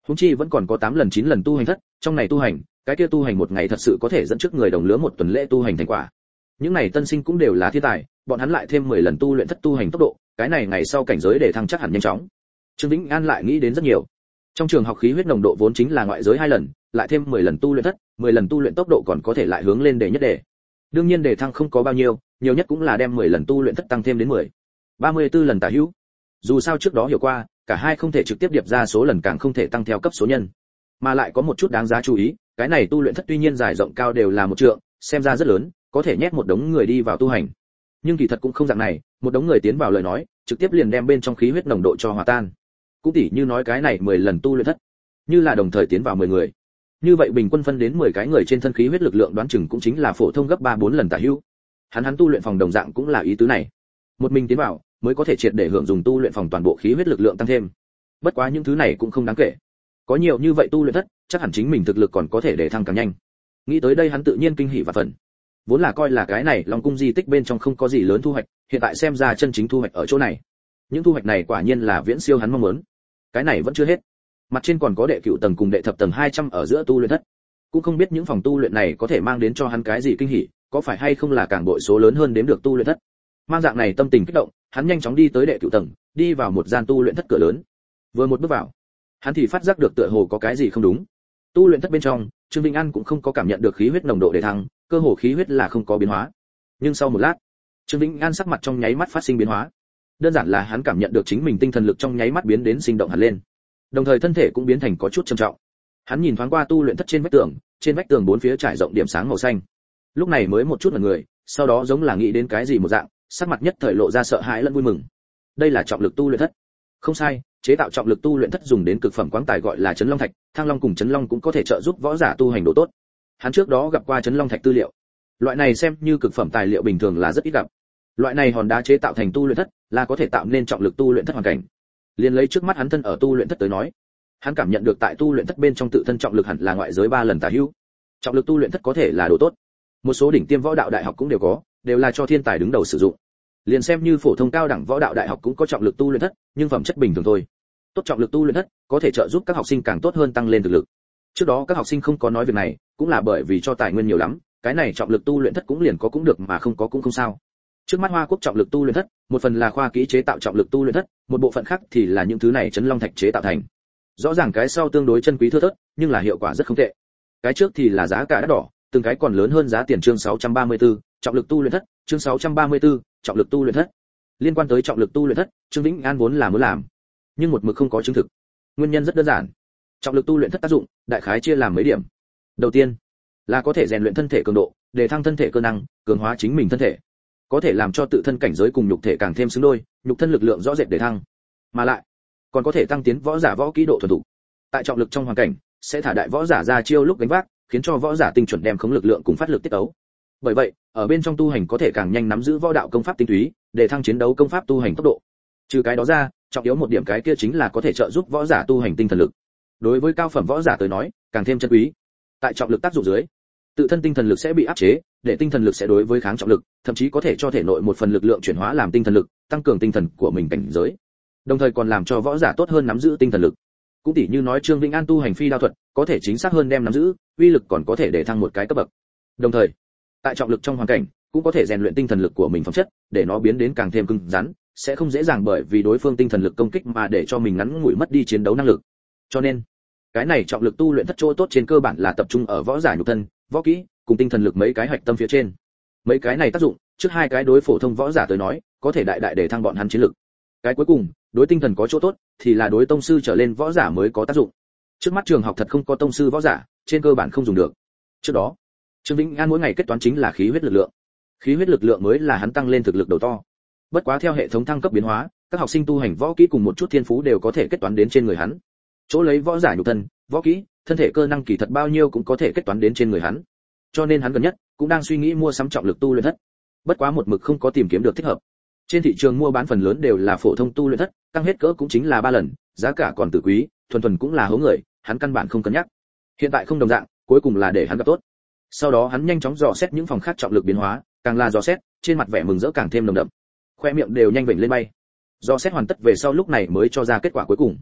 Huống chi vẫn còn có tám lần chín lần tu hành thất, trong này tu hành, cái kia tu hành một ngày thật sự có thể dẫn trước người đồng lứa một tuần lễ tu hành thành quả. Những này tân sinh cũng đều là thiên tài, bọn hắn lại thêm mười lần tu luyện thất tu hành tốc độ, cái này ngày sau cảnh giới để thăng chắc hẳn nhanh chóng. Trương Vĩnh An lại nghĩ đến rất nhiều. Trong trường học khí huyết nồng độ vốn chính là ngoại giới hai lần, lại thêm mười lần tu luyện thất, mười lần tu luyện tốc độ còn có thể lại hướng lên để nhất đề. Đương nhiên đề thăng không có bao nhiêu, nhiều nhất cũng là đem mười lần tu luyện thất tăng thêm đến mười, ba mươi tư lần tả hữu. Dù sao trước đó hiểu qua, cả hai không thể trực tiếp điệp ra số lần, càng không thể tăng theo cấp số nhân. Mà lại có một chút đáng giá chú ý, cái này tu luyện thất tuy nhiên dài rộng cao đều là một trượng, xem ra rất lớn, có thể nhét một đống người đi vào tu hành. Nhưng kỳ thật cũng không dạng này, một đống người tiến vào lời nói, trực tiếp liền đem bên trong khí huyết nồng độ cho hòa tan. Cũng tỉ như nói cái này mười lần tu luyện thất, như là đồng thời tiến vào mười người. Như vậy bình quân phân đến mười cái người trên thân khí huyết lực lượng đoán chừng cũng chính là phổ thông gấp ba bốn lần tả hữu. Hắn hắn tu luyện phòng đồng dạng cũng là ý tứ này. Một mình tiến vào, mới có thể triệt để hưởng dùng tu luyện phòng toàn bộ khí huyết lực lượng tăng thêm. Bất quá những thứ này cũng không đáng kể. Có nhiều như vậy tu luyện thất, chắc hẳn chính mình thực lực còn có thể để thăng càng nhanh. Nghĩ tới đây hắn tự nhiên kinh hỉ và phần. Vốn là coi là cái này Long cung di tích bên trong không có gì lớn thu hoạch, hiện tại xem ra chân chính thu hoạch ở chỗ này. Những thu hoạch này quả nhiên là viễn siêu hắn mong muốn. Cái này vẫn chưa hết. Mặt trên còn có đệ cửu tầng cùng đệ thập tầng hai trăm ở giữa tu luyện thất. Cũng không biết những phòng tu luyện này có thể mang đến cho hắn cái gì kinh hỉ, có phải hay không là càng bội số lớn hơn đếm được tu luyện thất. Mang dạng này tâm tình kích động, hắn nhanh chóng đi tới đệ cửu tầng, đi vào một gian tu luyện thất cửa lớn. Vừa một bước vào, hắn thì phát giác được tựa hồ có cái gì không đúng. Tu luyện thất bên trong, Trương Vĩnh An cũng không có cảm nhận được khí huyết nồng độ để thăng, cơ hồ khí huyết là không có biến hóa. Nhưng sau một lát, Trương Vĩnh An sắc mặt trong nháy mắt phát sinh biến hóa. Đơn giản là hắn cảm nhận được chính mình tinh thần lực trong nháy mắt biến đến sinh động hẳn lên. Đồng thời thân thể cũng biến thành có chút trầm trọng. Hắn nhìn thoáng qua tu luyện thất trên vách tường, trên vách tường bốn phía trải rộng điểm sáng màu xanh. Lúc này mới một chút là người, sau đó giống là nghĩ đến cái gì một dạng, sắc mặt nhất thời lộ ra sợ hãi lẫn vui mừng. Đây là trọng lực tu luyện thất. Không sai, chế tạo trọng lực tu luyện thất dùng đến cực phẩm quáng tài gọi là Chấn Long Thạch, Thăng Long cùng Chấn Long cũng có thể trợ giúp võ giả tu hành độ tốt. Hắn trước đó gặp qua Chấn Long Thạch tư liệu. Loại này xem như cực phẩm tài liệu bình thường là rất ít gặp. Loại này hòn đá chế tạo thành tu luyện thất, là có thể tạo nên trọng lực tu luyện thất hoàn cảnh. Liên lấy trước mắt hắn thân ở tu luyện thất tới nói, hắn cảm nhận được tại tu luyện thất bên trong tự thân trọng lực hẳn là ngoại giới ba lần tả hữu. Trọng lực tu luyện thất có thể là đồ tốt. Một số đỉnh tiêm võ đạo đại học cũng đều có, đều là cho thiên tài đứng đầu sử dụng. Liền xem như phổ thông cao đẳng võ đạo đại học cũng có trọng lực tu luyện thất, nhưng phẩm chất bình thường thôi. Tốt trọng lực tu luyện thất có thể trợ giúp các học sinh càng tốt hơn tăng lên thực lực. Trước đó các học sinh không có nói việc này, cũng là bởi vì cho tài nguyên nhiều lắm, cái này trọng lực tu luyện thất cũng liền có cũng được mà không có cũng không sao. Trước mắt Hoa Quốc trọng lực tu luyện thất, một phần là khoa kỹ chế tạo trọng lực tu luyện thất, một bộ phận khác thì là những thứ này Chấn Long Thạch chế tạo thành. Rõ ràng cái sau tương đối chân quý thưa thớt, nhưng là hiệu quả rất không tệ. Cái trước thì là giá cả đắt đỏ, từng cái còn lớn hơn giá tiền chương sáu trăm ba mươi tư, trọng lực tu luyện thất, chương sáu trăm ba mươi tư, trọng lực tu luyện thất. Liên quan tới trọng lực tu luyện thất, Trương Vĩnh An vốn là muốn làm, nhưng một mực không có chứng thực. Nguyên nhân rất đơn giản. Trọng lực tu luyện thất tác dụng, đại khái chia làm mấy điểm. Đầu tiên, là có thể rèn luyện thân thể cường độ, để thăng thân thể cơ năng, cường hóa chính mình thân thể. Có thể làm cho tự thân cảnh giới cùng nhục thể càng thêm xứng đôi, nhục thân lực lượng rõ rệt để thăng. Mà lại, còn có thể tăng tiến võ giả võ kỹ độ thuần thục. Tại trọng lực trong hoàn cảnh, sẽ thả đại võ giả ra chiêu lúc đánh vác, khiến cho võ giả tinh chuẩn đem khống lực lượng cùng phát lực tiết tấu. Bởi vậy, ở bên trong tu hành có thể càng nhanh nắm giữ võ đạo công pháp tinh túy, để thăng chiến đấu công pháp tu hành tốc độ. Trừ cái đó ra, trọng yếu một điểm cái kia chính là có thể trợ giúp võ giả tu hành tinh thần lực. Đối với cao phẩm võ giả tới nói, càng thêm chân quý. Tại trọng lực tác dụng dưới, tự thân tinh thần lực sẽ bị áp chế, để tinh thần lực sẽ đối với kháng trọng lực, thậm chí có thể cho thể nội một phần lực lượng chuyển hóa làm tinh thần lực, tăng cường tinh thần của mình cảnh giới. Đồng thời còn làm cho võ giả tốt hơn nắm giữ tinh thần lực. Cũng tỉ như nói Trương Vĩnh An tu hành phi đao thuật, có thể chính xác hơn đem nắm giữ, uy lực còn có thể để thăng một cái cấp bậc. Đồng thời, tại trọng lực trong hoàn cảnh, cũng có thể rèn luyện tinh thần lực của mình phẩm chất, để nó biến đến càng thêm cứng rắn, sẽ không dễ dàng bởi vì đối phương tinh thần lực công kích mà để cho mình ngắn ngủi mất đi chiến đấu năng lực. Cho nên, cái này trọng lực tu luyện thất chỗ tốt trên cơ bản là tập trung ở võ giả nhục thân, võ kỹ cùng tinh thần lực mấy cái hạch tâm phía trên. Mấy cái này tác dụng, trước hai cái đối phổ thông võ giả tới nói, có thể đại đại để thăng bọn hắn chiến lực. Cái cuối cùng, đối tinh thần có chỗ tốt, thì là đối tông sư trở lên võ giả mới có tác dụng. Trước mắt trường học thật không có tông sư võ giả, trên cơ bản không dùng được. Trước đó, Trương Vĩnh An mỗi ngày kết toán chính là khí huyết lực lượng. Khí huyết lực lượng mới là hắn tăng lên thực lực đầu to. Bất quá theo hệ thống thăng cấp biến hóa, các học sinh tu hành võ kỹ cùng một chút thiên phú đều có thể kết toán đến trên người hắn. Chỗ lấy võ giả nhục thân, võ kỹ, thân thể cơ năng kỳ thật bao nhiêu cũng có thể kết toán đến trên người hắn. Cho nên hắn gần nhất cũng đang suy nghĩ mua sắm trọng lực tu luyện thất. Bất quá một mực không có tìm kiếm được thích hợp. Trên thị trường mua bán phần lớn đều là phổ thông tu luyện thất, tăng hết cỡ cũng chính là ba lần, giá cả còn tử quý, thuần thuần cũng là hố người, hắn căn bản không cân nhắc. Hiện tại không đồng dạng, cuối cùng là để hắn gặp tốt. Sau đó hắn nhanh chóng dò xét những phòng khác trọng lực biến hóa, càng là dò xét, trên mặt vẻ mừng rỡ càng thêm nồng đậm. Khoe miệng đều nhanh vểnh lên bay. Dò xét hoàn tất về sau lúc này mới cho ra kết quả cuối cùng.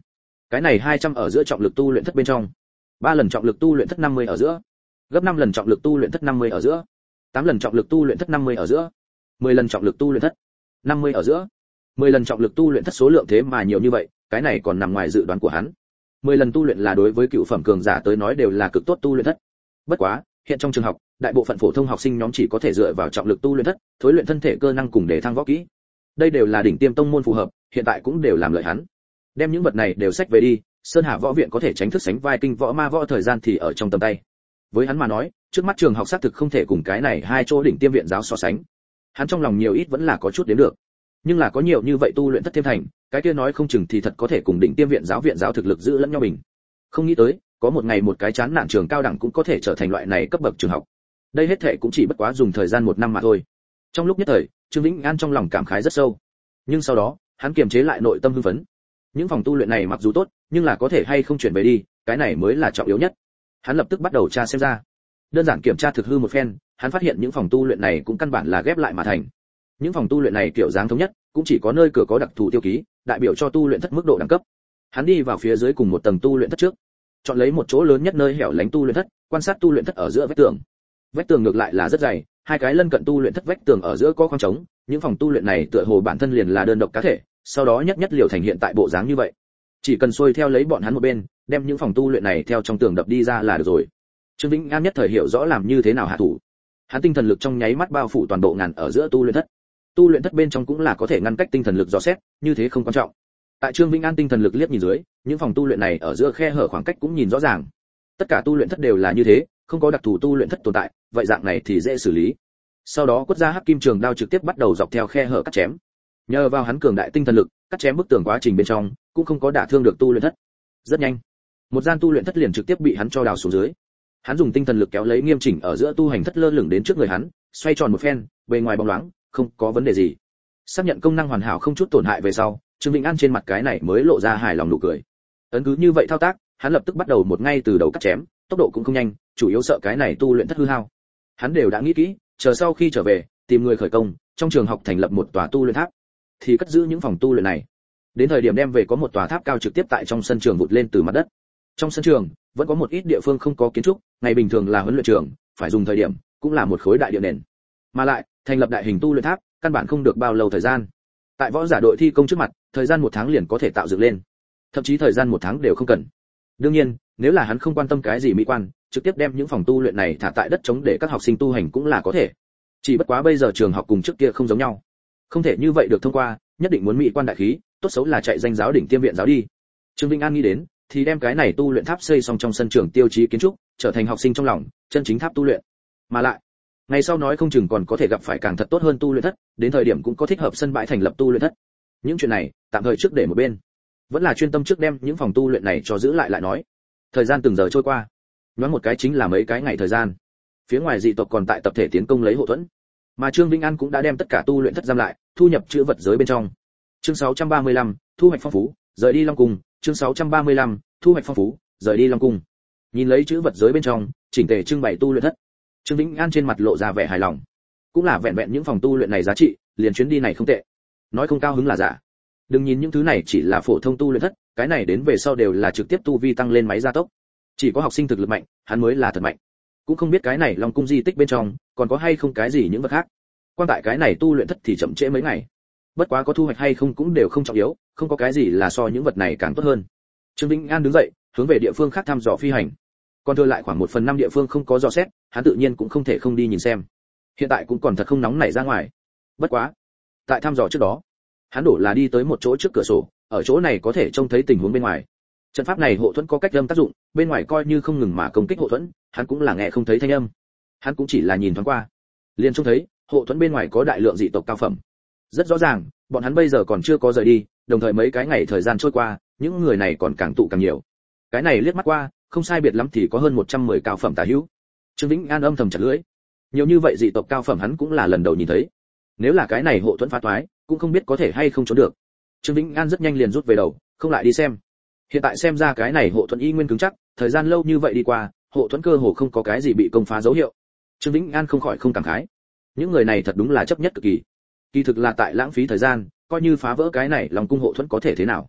Cái này hai trăm ở giữa trọng lực tu luyện thất bên trong, ba lần trọng lực tu luyện thất năm mươi ở giữa, gấp năm lần trọng lực tu luyện thất năm mươi ở giữa, tám lần trọng lực tu luyện thất năm mươi ở giữa, mười lần trọng lực tu luyện thất năm mươi ở giữa. mười lần trọng lực tu luyện thất số lượng thế mà nhiều như vậy, cái này còn nằm ngoài dự đoán của hắn. mười lần tu luyện là đối với cựu phẩm cường giả tới nói đều là cực tốt tu luyện thất. Bất quá, hiện trong trường học, đại bộ phận phổ thông học sinh nhóm chỉ có thể dựa vào trọng lực tu luyện thất, thối luyện thân thể cơ năng cùng để thăng võ kỹ. Đây đều là đỉnh tiêm tông môn phù hợp, hiện tại cũng đều làm lợi hắn. Đem những vật này đều xách về đi, Sơn Hà võ viện có thể tránh thức sánh vai kinh võ ma võ thời gian thì ở trong tầm tay. Với hắn mà nói, trước mắt trường học xác thực không thể cùng cái này hai chỗ đỉnh tiêm viện giáo so sánh. Hắn trong lòng nhiều ít vẫn là có chút đến được. Nhưng là có nhiều như vậy tu luyện thất thêm thành, cái kia nói không chừng thì thật có thể cùng đỉnh tiêm viện giáo viện giáo thực lực giữ lẫn nhau bình. Không nghĩ tới, có một ngày một cái chán nản trường cao đẳng cũng có thể trở thành loại này cấp bậc trường học. Đây hết thệ cũng chỉ bất quá dùng thời gian một năm mà thôi. Trong lúc nhất thời, Trương Vĩnh An trong lòng cảm khái rất sâu. Nhưng sau đó, hắn kiềm chế lại nội tâm hưng phấn. Những phòng tu luyện này mặc dù tốt, nhưng là có thể hay không chuyển về đi, cái này mới là trọng yếu nhất. Hắn lập tức bắt đầu tra xem ra. Đơn giản kiểm tra thực hư một phen, hắn phát hiện những phòng tu luyện này cũng căn bản là ghép lại mà thành. Những phòng tu luyện này kiểu dáng thống nhất, cũng chỉ có nơi cửa có đặc thù tiêu ký, đại biểu cho tu luyện thất mức độ đẳng cấp. Hắn đi vào phía dưới cùng một tầng tu luyện thất trước, chọn lấy một chỗ lớn nhất nơi hẻo lánh tu luyện thất, quan sát tu luyện thất ở giữa vách tường. Vách tường ngược lại là rất dày, hai cái lân cận tu luyện thất vách tường ở giữa có khoảng trống, những phòng tu luyện này tựa hồ bản thân liền là đơn độc cá thể, sau đó nhất nhất liều thành hiện tại bộ dáng như vậy. Chỉ cần xuôi theo lấy bọn hắn một bên, đem những phòng tu luyện này theo trong tường đập đi ra là được rồi. Trương Vĩnh An nhất thời hiểu rõ làm như thế nào hạ thủ. Hắn tinh thần lực trong nháy mắt bao phủ toàn bộ ngàn ở giữa tu luyện thất. Tu luyện thất bên trong cũng là có thể ngăn cách tinh thần lực dò xét, như thế không quan trọng. Tại Trương Vĩnh An tinh thần lực liếc nhìn dưới, những phòng tu luyện này ở giữa khe hở khoảng cách cũng nhìn rõ ràng. Tất cả tu luyện thất đều là như thế, không có đặc thù tu luyện thất tồn tại, vậy dạng này thì dễ xử lý. Sau đó quất ra hắc kim trường đao trực tiếp bắt đầu dọc theo khe hở cắt chém. Nhờ vào hắn cường đại tinh thần lực, cắt chém bức tường quá trình bên trong, cũng không có đả thương được tu luyện thất. Rất nhanh, một gian tu luyện thất liền trực tiếp bị hắn cho đào xuống dưới. Hắn dùng tinh thần lực kéo lấy nghiêm chỉnh ở giữa tu hành thất lơ lửng đến trước người hắn, xoay tròn một phen, bề ngoài bóng loáng, không có vấn đề gì. Xác nhận công năng hoàn hảo không chút tổn hại về sau, Trương Vĩnh An trên mặt cái này mới lộ ra hài lòng nụ cười. Ấn cứ như vậy thao tác, hắn lập tức bắt đầu một ngay từ đầu cắt chém, tốc độ cũng không nhanh, chủ yếu sợ cái này tu luyện thất hư hao. Hắn đều đã nghĩ kỹ, chờ sau khi trở về, tìm người khởi công, trong trường học thành lập một tòa tu luyện tháp, thì cất giữ những phòng tu luyện này. Đến thời điểm đem về có một tòa tháp cao trực tiếp tại trong sân trường vụt lên từ mặt đất. Trong sân trường, vẫn có một ít địa phương không có kiến trúc, ngày bình thường là huấn luyện trường, phải dùng thời điểm, cũng là một khối đại địa nền. Mà lại, thành lập đại hình tu luyện tháp, căn bản không được bao lâu thời gian. Tại võ giả đội thi công trước mặt, thời gian một tháng liền có thể tạo dựng lên, thậm chí thời gian một tháng đều không cần. Đương nhiên, nếu là hắn không quan tâm cái gì mỹ quan, trực tiếp đem những phòng tu luyện này thả tại đất trống để các học sinh tu hành cũng là có thể. Chỉ bất quá bây giờ trường học cùng trước kia không giống nhau, không thể như vậy được thông qua, nhất định muốn mỹ quan đại khí, tốt xấu là chạy danh giáo đỉnh tiêm viện giáo đi. Trương Vĩnh An nghĩ đến, thì đem cái này tu luyện tháp xây xong trong sân trường tiêu chí kiến trúc, trở thành học sinh trong lòng chân chính tháp tu luyện. Mà lại, ngày sau nói không chừng còn có thể gặp phải càng thật tốt hơn tu luyện thất, đến thời điểm cũng có thích hợp sân bãi thành lập tu luyện thất. Những chuyện này, tạm thời trước để một bên, vẫn là chuyên tâm trước đem những phòng tu luyện này cho giữ lại lại nói. Thời gian từng giờ trôi qua, nhoáng một cái chính là mấy cái ngày thời gian. Phía ngoài dị tộc còn tại tập thể tiến công lấy hộ thuẫn, mà Trương Vĩnh An cũng đã đem tất cả tu luyện thất giam lại, thu nhập chữ vật giới bên trong. Chương sáu trăm ba mươi lăm, thu hoạch phong phú, rời đi Long Cung. Chương sáu trăm ba mươi lăm, thu hoạch phong phú, rời đi Long Cung. Nhìn lấy chữ vật giới bên trong, chỉnh tề trưng bày tu luyện thất, Trương Vĩnh An trên mặt lộ ra vẻ hài lòng. Cũng là vẹn vẹn những phòng tu luyện này giá trị, liền chuyến đi này không tệ. Nói không cao hứng là giả. Đừng nhìn những thứ này chỉ là phổ thông tu luyện thất, cái này đến về sau đều là trực tiếp tu vi tăng lên máy gia tốc. Chỉ có học sinh thực lực mạnh, hắn mới là thật mạnh. Cũng không biết cái này Long Cung di tích bên trong còn có hay không cái gì những vật khác. Quan tại cái này tu luyện thất thì chậm trễ mấy ngày. Bất quá có thu hoạch hay không cũng đều không trọng yếu, không có cái gì là so những vật này càng tốt hơn. Trương Vĩnh An đứng dậy, hướng về địa phương khác thăm dò phi hành. Còn thừa lại khoảng một phần năm địa phương không có dò xét, hắn tự nhiên cũng không thể không đi nhìn xem. Hiện tại cũng còn thật không nóng nảy ra ngoài. Bất quá, tại thăm dò trước đó, hắn đổ là đi tới một chỗ trước cửa sổ, ở chỗ này có thể trông thấy tình huống bên ngoài. Trận pháp này hộ thuẫn có cách âm tác dụng, bên ngoài coi như không ngừng mà công kích hộ thuẫn, hắn cũng là nghe không thấy thanh âm. Hắn cũng chỉ là nhìn thoáng qua, liền trông thấy hộ thuẫn bên ngoài có đại lượng dị tộc cao phẩm. Rất rõ ràng, bọn hắn bây giờ còn chưa có rời đi, đồng thời mấy cái ngày thời gian trôi qua, những người này còn càng tụ càng nhiều. Cái này liếc mắt qua, không sai biệt lắm thì có hơn một trăm mười cao phẩm tà hữu. Trương Vĩnh An âm thầm chặt lưỡi. Nhiều như vậy dị tộc cao phẩm hắn cũng là lần đầu nhìn thấy. Nếu là cái này hộ thuẫn phá toái, cũng không biết có thể hay không trốn được. Trương Vĩnh An rất nhanh liền rút về đầu, không lại đi xem. Hiện tại xem ra cái này hộ thuẫn y nguyên cứng chắc, thời gian lâu như vậy đi qua, hộ thuẫn cơ hồ không có cái gì bị công phá dấu hiệu. Trương Vĩnh An không khỏi không cảm khái. Những người này thật đúng là chấp nhất cực kỳ. Kỳ thực là tại lãng phí thời gian, coi như phá vỡ cái này lòng cung hộ thuẫn có thể thế nào?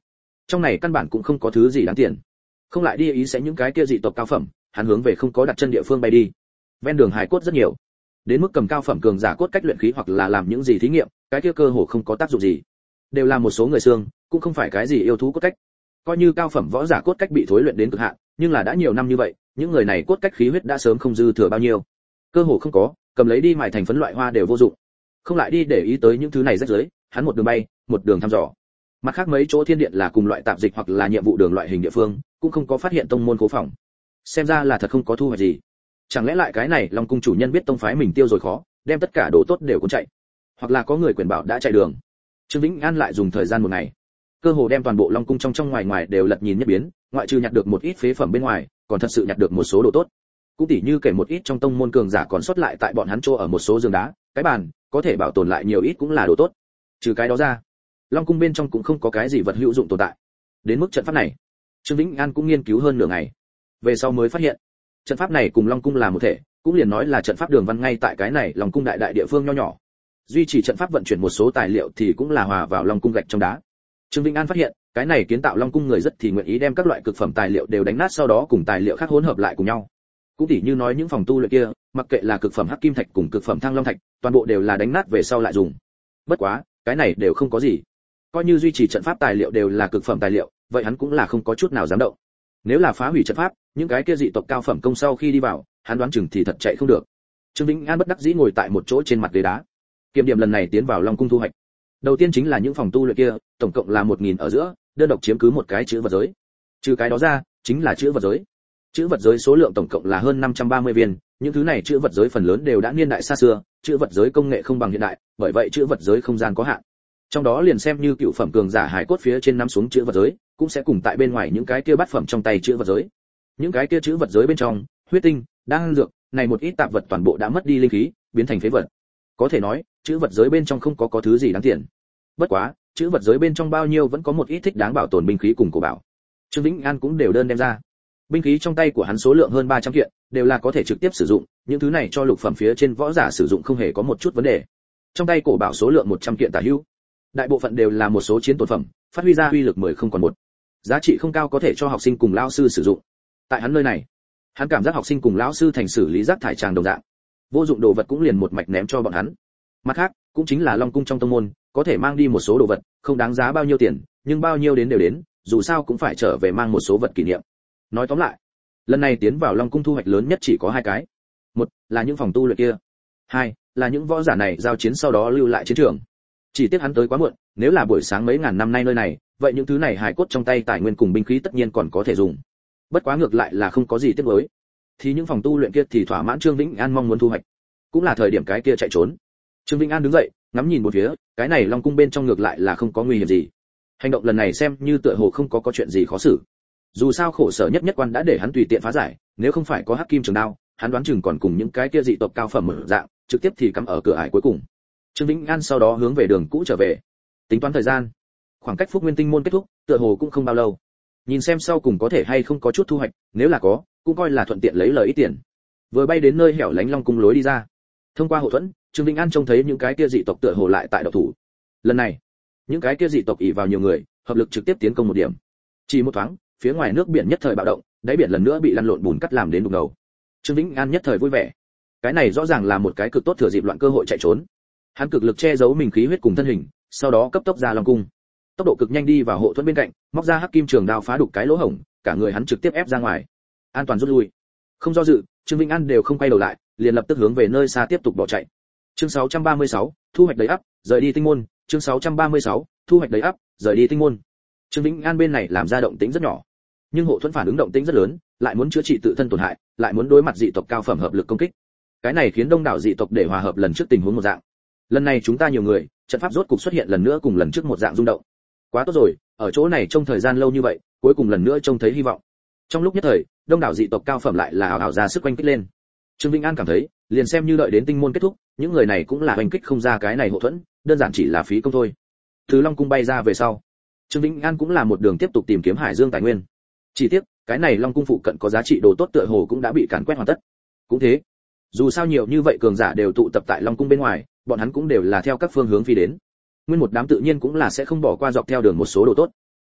trong này căn bản cũng không có thứ gì đáng tiền. Không lại đi ý sẽ những cái kia dị tộc cao phẩm, hắn hướng về không có đặt chân địa phương bay đi. Ven đường hài cốt rất nhiều, đến mức cầm cao phẩm cường giả cốt cách luyện khí hoặc là làm những gì thí nghiệm, cái kia cơ hồ không có tác dụng gì. Đều là một số người xương, cũng không phải cái gì yêu thú cốt cách. Coi như cao phẩm võ giả cốt cách bị thối luyện đến cực hạn, nhưng là đã nhiều năm như vậy, những người này cốt cách khí huyết đã sớm không dư thừa bao nhiêu. Cơ hồ không có, cầm lấy đi mài thành phấn loại hoa đều vô dụng. Không lại đi để ý tới những thứ này rách rưới, hắn một đường bay, một đường thăm dò. Mặt khác mấy chỗ thiên điện là cùng loại tạp dịch hoặc là nhiệm vụ đường loại hình địa phương, cũng không có phát hiện tông môn cố phòng. Xem ra là thật không có thu hoạch gì. Chẳng lẽ lại cái này Long cung chủ nhân biết tông phái mình tiêu rồi khó, đem tất cả đồ tốt đều cuốn chạy, hoặc là có người quyền bảo đã chạy đường. Trương Vĩnh An lại dùng thời gian một ngày, cơ hồ đem toàn bộ Long cung trong trong ngoài ngoài đều lật nhìn nhất biến, ngoại trừ nhặt được một ít phế phẩm bên ngoài, còn thật sự nhặt được một số đồ tốt. Cũng tỉ như kể một ít trong tông môn cường giả còn sót lại tại bọn hắn chỗ ở một số giường đá, cái bàn, có thể bảo tồn lại nhiều ít cũng là đồ tốt. Trừ cái đó ra, Long cung bên trong cũng không có cái gì vật hữu dụng tồn tại. Đến mức trận pháp này, Trương Vĩnh An cũng nghiên cứu hơn nửa ngày, về sau mới phát hiện, trận pháp này cùng Long cung là một thể, cũng liền nói là trận pháp đường văn ngay tại cái này Long cung đại đại địa phương nho nhỏ. Duy trì trận pháp vận chuyển một số tài liệu thì cũng là hòa vào Long cung gạch trong đá. Trương Vĩnh An phát hiện, cái này kiến tạo Long cung người rất thì nguyện ý đem các loại cực phẩm tài liệu đều đánh nát sau đó cùng tài liệu khác hỗn hợp lại cùng nhau. Cũng tỉ như nói những phòng tu luyện kia, mặc kệ là cực phẩm hắc kim thạch cùng cực phẩm thăng long thạch, toàn bộ đều là đánh nát về sau lại dùng. Bất quá, cái này đều không có gì. Coi như duy trì trận pháp tài liệu đều là cực phẩm tài liệu, vậy hắn cũng là không có chút nào dám động. Nếu là phá hủy trận pháp, những cái kia dị tộc cao phẩm công sau khi đi vào, hắn đoán chừng thì thật chạy không được. Trương Vĩnh An bất đắc dĩ ngồi tại một chỗ trên mặt ghế đá. Kiểm điểm lần này tiến vào Long cung thu hoạch. Đầu tiên chính là những phòng tu luyện kia, tổng cộng là một nghìn ở giữa, đơn độc chiếm cứ một cái chữ vật giới. Trừ cái đó ra, chính là chữ vật giới. Chữ vật giới số lượng tổng cộng là hơn năm trăm ba mươi viên, những thứ này chữ vật giới phần lớn đều đã niên đại xa xưa, chữ vật giới công nghệ không bằng hiện đại, bởi vậy chữ vật giới không gian có hạn. Trong đó liền xem như cựu phẩm cường giả hải cốt phía trên nắm xuống chữ vật giới, cũng sẽ cùng tại bên ngoài những cái kia bát phẩm trong tay chữ vật giới. Những cái kia chữ vật giới bên trong, huyết tinh, đan dược, này một ít tạp vật toàn bộ đã mất đi linh khí, biến thành phế vật. Có thể nói, chữ vật giới bên trong không có có thứ gì đáng tiền. Bất quá, chữ vật giới bên trong bao nhiêu vẫn có một ít thích đáng bảo tồn binh khí cùng cổ bảo. Trương Vĩnh An cũng đều đơn đem ra. Binh khí trong tay của hắn số lượng hơn ba trăm kiện, đều là có thể trực tiếp sử dụng, những thứ này cho lục phẩm phía trên võ giả sử dụng không hề có một chút vấn đề. Trong tay cổ bảo số lượng một trăm kiện tả hữu. Đại bộ phận đều là một số chiến tổn phẩm, phát huy ra uy lực mười không còn một. Giá trị không cao có thể cho học sinh cùng lão sư sử dụng. Tại hắn nơi này, hắn cảm giác học sinh cùng lão sư thành xử lý rác thải tràng đồng dạng. Vô dụng đồ vật cũng liền một mạch ném cho bọn hắn. Mặt khác, cũng chính là Long cung trong tông môn, có thể mang đi một số đồ vật, không đáng giá bao nhiêu tiền, nhưng bao nhiêu đến đều đến, dù sao cũng phải trở về mang một số vật kỷ niệm. Nói tóm lại, lần này tiến vào Long cung thu hoạch lớn nhất chỉ có hai cái. Một là những phòng tu luyện kia, hai là những võ giả này giao chiến sau đó lưu lại chiến trường. Chỉ tiếc hắn tới quá muộn, nếu là buổi sáng mấy ngàn năm nay nơi này, vậy những thứ này hài cốt trong tay tài nguyên cùng binh khí tất nhiên còn có thể dùng. Bất quá ngược lại là không có gì tiếc nuối. Thì những phòng tu luyện kia thì thỏa mãn Trương Vĩnh An mong muốn thu hoạch. Cũng là thời điểm cái kia chạy trốn. Trương Vĩnh An đứng dậy, ngắm nhìn một phía, cái này Long cung bên trong ngược lại là không có nguy hiểm gì. Hành động lần này xem như tựa hồ không có có chuyện gì khó xử. Dù sao khổ sở nhất nhất quan đã để hắn tùy tiện phá giải, nếu không phải có hắc kim trường đao, hắn đoán chừng còn cùng những cái kia dị tộc cao phẩm mở dạng, trực tiếp thì cắm ở cửa ải cuối cùng. Trương Vĩnh An sau đó hướng về đường cũ trở về. Tính toán thời gian, khoảng cách Phúc Nguyên Tinh môn kết thúc, tựa hồ cũng không bao lâu. Nhìn xem sau cùng có thể hay không có chút thu hoạch, nếu là có, cũng coi là thuận tiện lấy lời ít tiền. Vừa bay đến nơi hẻo lánh Long cung lối đi ra. Thông qua hộ thuẫn, Trương Vĩnh An trông thấy những cái kia dị tộc tựa hồ lại tại độc thủ. Lần này, những cái kia dị tộc ỷ vào nhiều người, hợp lực trực tiếp tiến công một điểm. Chỉ một thoáng, phía ngoài nước biển nhất thời bạo động, đáy biển lần nữa bị lăn lộn bùn cắt làm đến đục ngầu. Trương Vĩnh An nhất thời vui vẻ. Cái này rõ ràng là một cái cực tốt thừa dịp loạn cơ hội chạy trốn. Hắn cực lực che giấu mình khí huyết cùng thân hình, sau đó cấp tốc ra Long cung. Tốc độ cực nhanh đi vào hộ thuẫn bên cạnh, móc ra hắc kim trường đao phá đục cái lỗ hổng, cả người hắn trực tiếp ép ra ngoài. An toàn rút lui. Không do dự, Trương Vĩnh An đều không quay đầu lại, liền lập tức hướng về nơi xa tiếp tục bỏ chạy. Chương sáu trăm ba mươi sáu, thu hoạch đầy ắp, rời đi tinh môn. Chương sáu trăm ba mươi sáu, thu hoạch đầy ắp, rời đi tinh môn. Trương Vĩnh An bên này làm ra động tĩnh rất nhỏ, nhưng hộ thuẫn phản ứng động tĩnh rất lớn, lại muốn chữa trị tự thân tổn hại, lại muốn đối mặt dị tộc cao phẩm hợp lực công kích. Cái này khiến đông đảo dị tộc để hòa hợp lần trước tình huống một dạng. Lần này chúng ta nhiều người, trận pháp rốt cục xuất hiện lần nữa cùng lần trước một dạng rung động. Quá tốt rồi, ở chỗ này trong thời gian lâu như vậy, cuối cùng lần nữa trông thấy hy vọng. Trong lúc nhất thời, đông đảo dị tộc cao phẩm lại là ảo ảo ra sức quanh kích lên. Trương Vĩnh An cảm thấy, liền xem như đợi đến tinh môn kết thúc, những người này cũng là quanh kích không ra cái này hộ thuẫn, đơn giản chỉ là phí công thôi. Từ Long cung bay ra về sau, Trương Vĩnh An cũng là một đường tiếp tục tìm kiếm hải dương tài nguyên. Chỉ tiếc, cái này Long cung phụ cận có giá trị đồ tốt tựa hồ cũng đã bị càn quét hoàn tất. Cũng thế, dù sao nhiều như vậy cường giả đều tụ tập tại Long cung bên ngoài, bọn hắn cũng đều là theo các phương hướng phi đến. Nguyên một đám tự nhiên cũng là sẽ không bỏ qua dọc theo đường một số đồ tốt.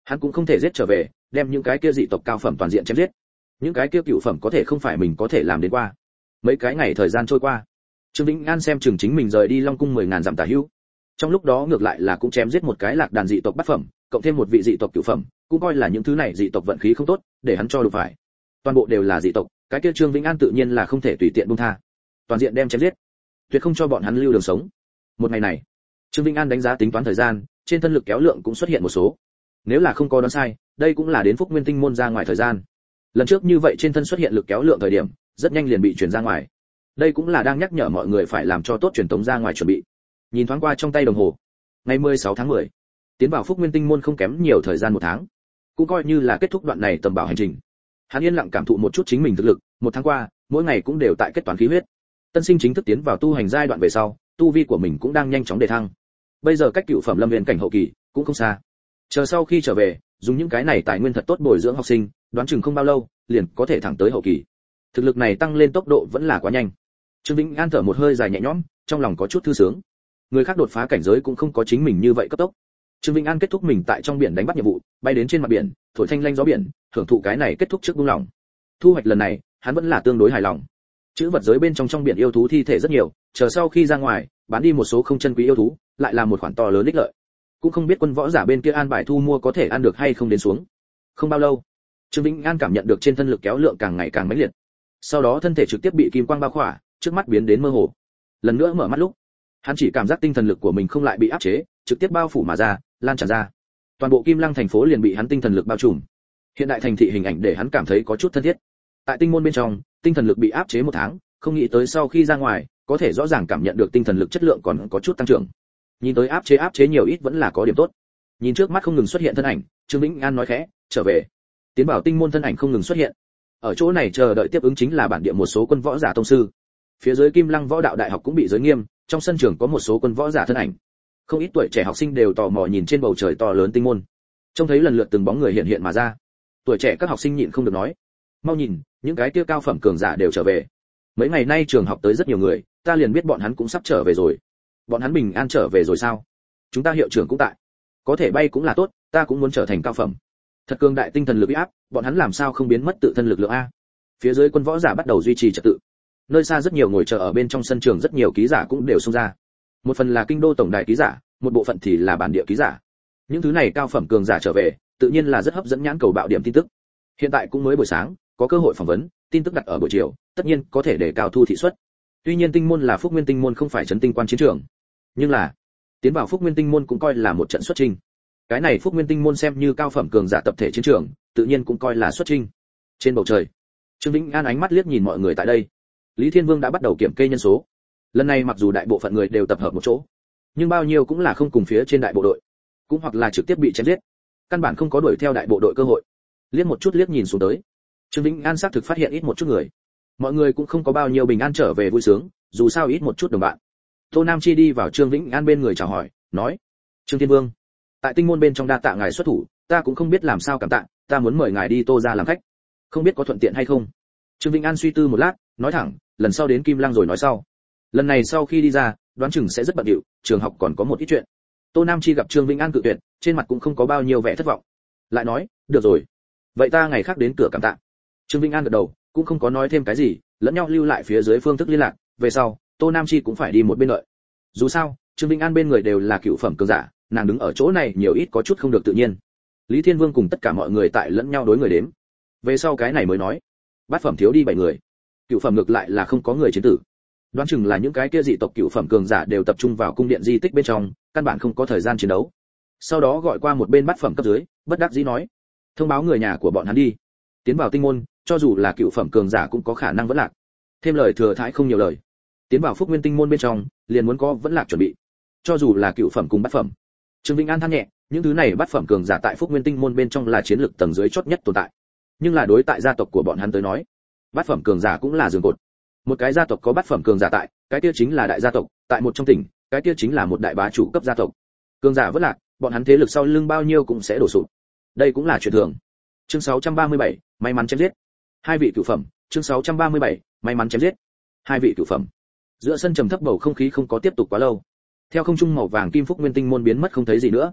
Hắn cũng không thể giết trở về, đem những cái kia dị tộc cao phẩm toàn diện chém giết. Những cái kia cựu phẩm có thể không phải mình có thể làm đến qua. Mấy cái ngày thời gian trôi qua, Trương Vĩnh An xem chừng chính mình rời đi Long cung mười ngàn dặm tả hữu. Trong lúc đó ngược lại là cũng chém giết một cái lạc đàn dị tộc bát phẩm, cộng thêm một vị dị tộc cửu phẩm, cũng coi là những thứ này dị tộc vận khí không tốt, để hắn cho được phải. Toàn bộ đều là dị tộc, cái kia Trương Vĩnh An tự nhiên là không thể tùy tiện buông tha. Toàn diện đem chém giết, tuyệt không cho bọn hắn lưu đường sống. Một ngày này, Trương Vĩnh An đánh giá tính toán thời gian, trên thân lực kéo lượng cũng xuất hiện một số. Nếu là không có đoán sai, đây cũng là đến Phúc Nguyên Tinh môn ra ngoài thời gian. Lần trước như vậy trên thân xuất hiện lực kéo lượng thời điểm, rất nhanh liền bị truyền ra ngoài. Đây cũng là đang nhắc nhở mọi người phải làm cho tốt truyền tống ra ngoài chuẩn bị. Nhìn thoáng qua trong tay đồng hồ, ngày mười sáu tháng mười, tiến vào Phúc Nguyên Tinh môn không kém nhiều thời gian một tháng, cũng coi như là kết thúc đoạn này tầm bảo hành trình. Hắn yên lặng cảm thụ một chút chính mình thực lực, một tháng qua, mỗi ngày cũng đều tại kết toán khí huyết. Tân sinh chính thức tiến vào tu hành giai đoạn về sau, tu vi của mình cũng đang nhanh chóng đề thăng. Bây giờ cách cựu phẩm lâm viên cảnh hậu kỳ cũng không xa. Chờ sau khi trở về, dùng những cái này tài nguyên thật tốt bồi dưỡng học sinh, đoán chừng không bao lâu, liền có thể thẳng tới hậu kỳ. Thực lực này tăng lên tốc độ vẫn là quá nhanh. Trương Vĩnh An thở một hơi dài nhẹ nhõm, trong lòng có chút thư sướng. Người khác đột phá cảnh giới cũng không có chính mình như vậy cấp tốc. Trương Vĩnh An kết thúc mình tại trong biển đánh bắt nhiệm vụ, bay đến trên mặt biển, thổi thanh lanh gió biển, hưởng thụ cái này kết thúc trước buông lòng. Thu hoạch lần này, hắn vẫn là tương đối hài lòng. Chữ vật giới bên trong trong biển yêu thú thi thể rất nhiều, chờ sau khi ra ngoài, bán đi một số không chân quý yêu thú, lại là một khoản to lớn ích lợi. Cũng không biết quân võ giả bên kia an bài thu mua có thể ăn được hay không đến xuống. Không bao lâu, Trương Vĩnh An cảm nhận được trên thân lực kéo lượng càng ngày càng mãnh liệt. Sau đó thân thể trực tiếp bị kim quang bao khỏa, trước mắt biến đến mơ hồ. Lần nữa mở mắt lúc, hắn chỉ cảm giác tinh thần lực của mình không lại bị áp chế, trực tiếp bao phủ mà ra, lan tràn ra. Toàn bộ Kim Lăng thành phố liền bị hắn tinh thần lực bao trùm. Hiện đại thành thị hình ảnh để hắn cảm thấy có chút thân thiết. Tại tinh môn bên trong, tinh thần lực bị áp chế một tháng, không nghĩ tới sau khi ra ngoài, có thể rõ ràng cảm nhận được tinh thần lực chất lượng còn có chút tăng trưởng. Nhìn tới áp chế áp chế nhiều ít vẫn là có điểm tốt. Nhìn trước mắt không ngừng xuất hiện thân ảnh, Trương Vĩnh An nói khẽ, trở về. Tiến bảo tinh môn thân ảnh không ngừng xuất hiện. Ở chỗ này chờ đợi tiếp ứng chính là bản địa một số quân võ giả tông sư. Phía dưới Kim Lăng Võ Đạo Đại học cũng bị giới nghiêm, trong sân trường có một số quân võ giả thân ảnh. Không ít tuổi trẻ học sinh đều tò mò nhìn trên bầu trời to lớn tinh môn. Trông thấy lần lượt từng bóng người hiện hiện mà ra. Tuổi trẻ các học sinh nhịn không được nói, mau nhìn, những cái kia cao phẩm cường giả đều trở về. Mấy ngày nay trường học tới rất nhiều người, ta liền biết bọn hắn cũng sắp trở về rồi. Bọn hắn bình an trở về rồi sao? Chúng ta hiệu trưởng cũng tại. Có thể bay cũng là tốt, ta cũng muốn trở thành cao phẩm. Thật cường đại tinh thần lực uy áp, bọn hắn làm sao không biến mất tự thân lực lượng a? Phía dưới quân võ giả bắt đầu duy trì trật tự. Nơi xa rất nhiều ngồi chờ ở bên trong sân trường rất nhiều ký giả cũng đều xông ra. Một phần là kinh đô tổng đài ký giả, một bộ phận thì là bản địa ký giả. Những thứ này cao phẩm cường giả trở về, tự nhiên là rất hấp dẫn nhãn cầu bạo điểm tin tức. Hiện tại cũng mới buổi sáng, có cơ hội phỏng vấn, tin tức đặt ở buổi chiều, tất nhiên có thể để cao thu thị suất. Tuy nhiên tinh môn là Phúc Nguyên Tinh môn không phải trấn tinh quan chiến trường, nhưng là tiến vào Phúc Nguyên Tinh môn cũng coi là một trận xuất trình. Cái này Phúc Nguyên Tinh môn xem như cao phẩm cường giả tập thể chiến trường, tự nhiên cũng coi là xuất trình. Trên bầu trời, Trương Vĩnh An ánh mắt liếc nhìn mọi người tại đây. Lý Thiên Vương đã bắt đầu kiểm kê nhân số. Lần này mặc dù đại bộ phận người đều tập hợp một chỗ, nhưng bao nhiêu cũng là không cùng phía trên đại bộ đội, cũng hoặc là trực tiếp bị chém giết, căn bản không có đuổi theo đại bộ đội cơ hội. Liếc một chút liếc nhìn xuống tới, Trương Vĩnh An xác thực phát hiện ít một chút người. Mọi người cũng không có bao nhiêu bình an trở về vui sướng, dù sao ít một chút đồng bạn. Tô Nam Chi đi vào Trương Vĩnh An bên người chào hỏi, nói: "Trương Thiên Vương, tại tinh môn bên trong đa tạ ngài xuất thủ, ta cũng không biết làm sao cảm tạ, ta muốn mời ngài đi Tô gia làm khách, không biết có thuận tiện hay không?" Trương Vĩnh An suy tư một lát, nói thẳng, lần sau đến Kim Lăng rồi nói sau. Lần này sau khi đi ra, đoán chừng sẽ rất bận rộn, trường học còn có một ít chuyện. Tô Nam Chi gặp Trương Vĩnh An cự tuyệt, trên mặt cũng không có bao nhiêu vẻ thất vọng. Lại nói, được rồi, vậy ta ngày khác đến cửa cảm tạ. Trương Vĩnh An gật đầu, cũng không có nói thêm cái gì, lẫn nhau lưu lại phía dưới phương thức liên lạc, về sau, Tô Nam Chi cũng phải đi một bên đợi. Dù sao, Trương Vĩnh An bên người đều là cựu phẩm cường giả, nàng đứng ở chỗ này nhiều ít có chút không được tự nhiên. Lý Thiên Vương cùng tất cả mọi người tại lẫn nhau đối người đếm. Về sau cái này mới nói, bát phẩm thiếu đi bảy người, cựu phẩm ngược lại là không có người chiến tử. Đoán chừng là những cái kia dị tộc cựu phẩm cường giả đều tập trung vào cung điện di tích bên trong, căn bản không có thời gian chiến đấu. Sau đó gọi qua một bên bát phẩm cấp dưới, bất đắc dĩ nói, thông báo người nhà của bọn hắn đi. Tiến vào tinh môn, cho dù là cựu phẩm cường giả cũng có khả năng vẫn lạc. Thêm lời thừa thãi không nhiều lời. Tiến vào Phúc Nguyên Tinh môn bên trong, liền muốn có vẫn lạc chuẩn bị. Cho dù là cựu phẩm cùng bát phẩm. Trương Vĩnh An than nhẹ, những thứ này bát phẩm cường giả tại Phúc Nguyên Tinh môn bên trong là chiến lược tầng dưới chót nhất tồn tại. Nhưng là đối tại gia tộc của bọn hắn tới nói, bát phẩm cường giả cũng là giường cột. Một cái gia tộc có bát phẩm cường giả tại, cái kia chính là đại gia tộc, tại một trong tỉnh, cái kia chính là một đại bá chủ cấp gia tộc. Cường giả vẫn lạc, bọn hắn thế lực sau lưng bao nhiêu cũng sẽ đổ sụp. Đây cũng là chuyện thường. Chương sáu trăm ba mươi bảy, may mắn chém giết. Hai vị cửu phẩm, chương sáu trăm ba mươi bảy, may mắn chém giết. Hai vị cửu phẩm. Giữa sân trầm thấp bầu không khí không có tiếp tục quá lâu. Theo không trung màu vàng kim Phúc Nguyên Tinh môn biến mất không thấy gì nữa.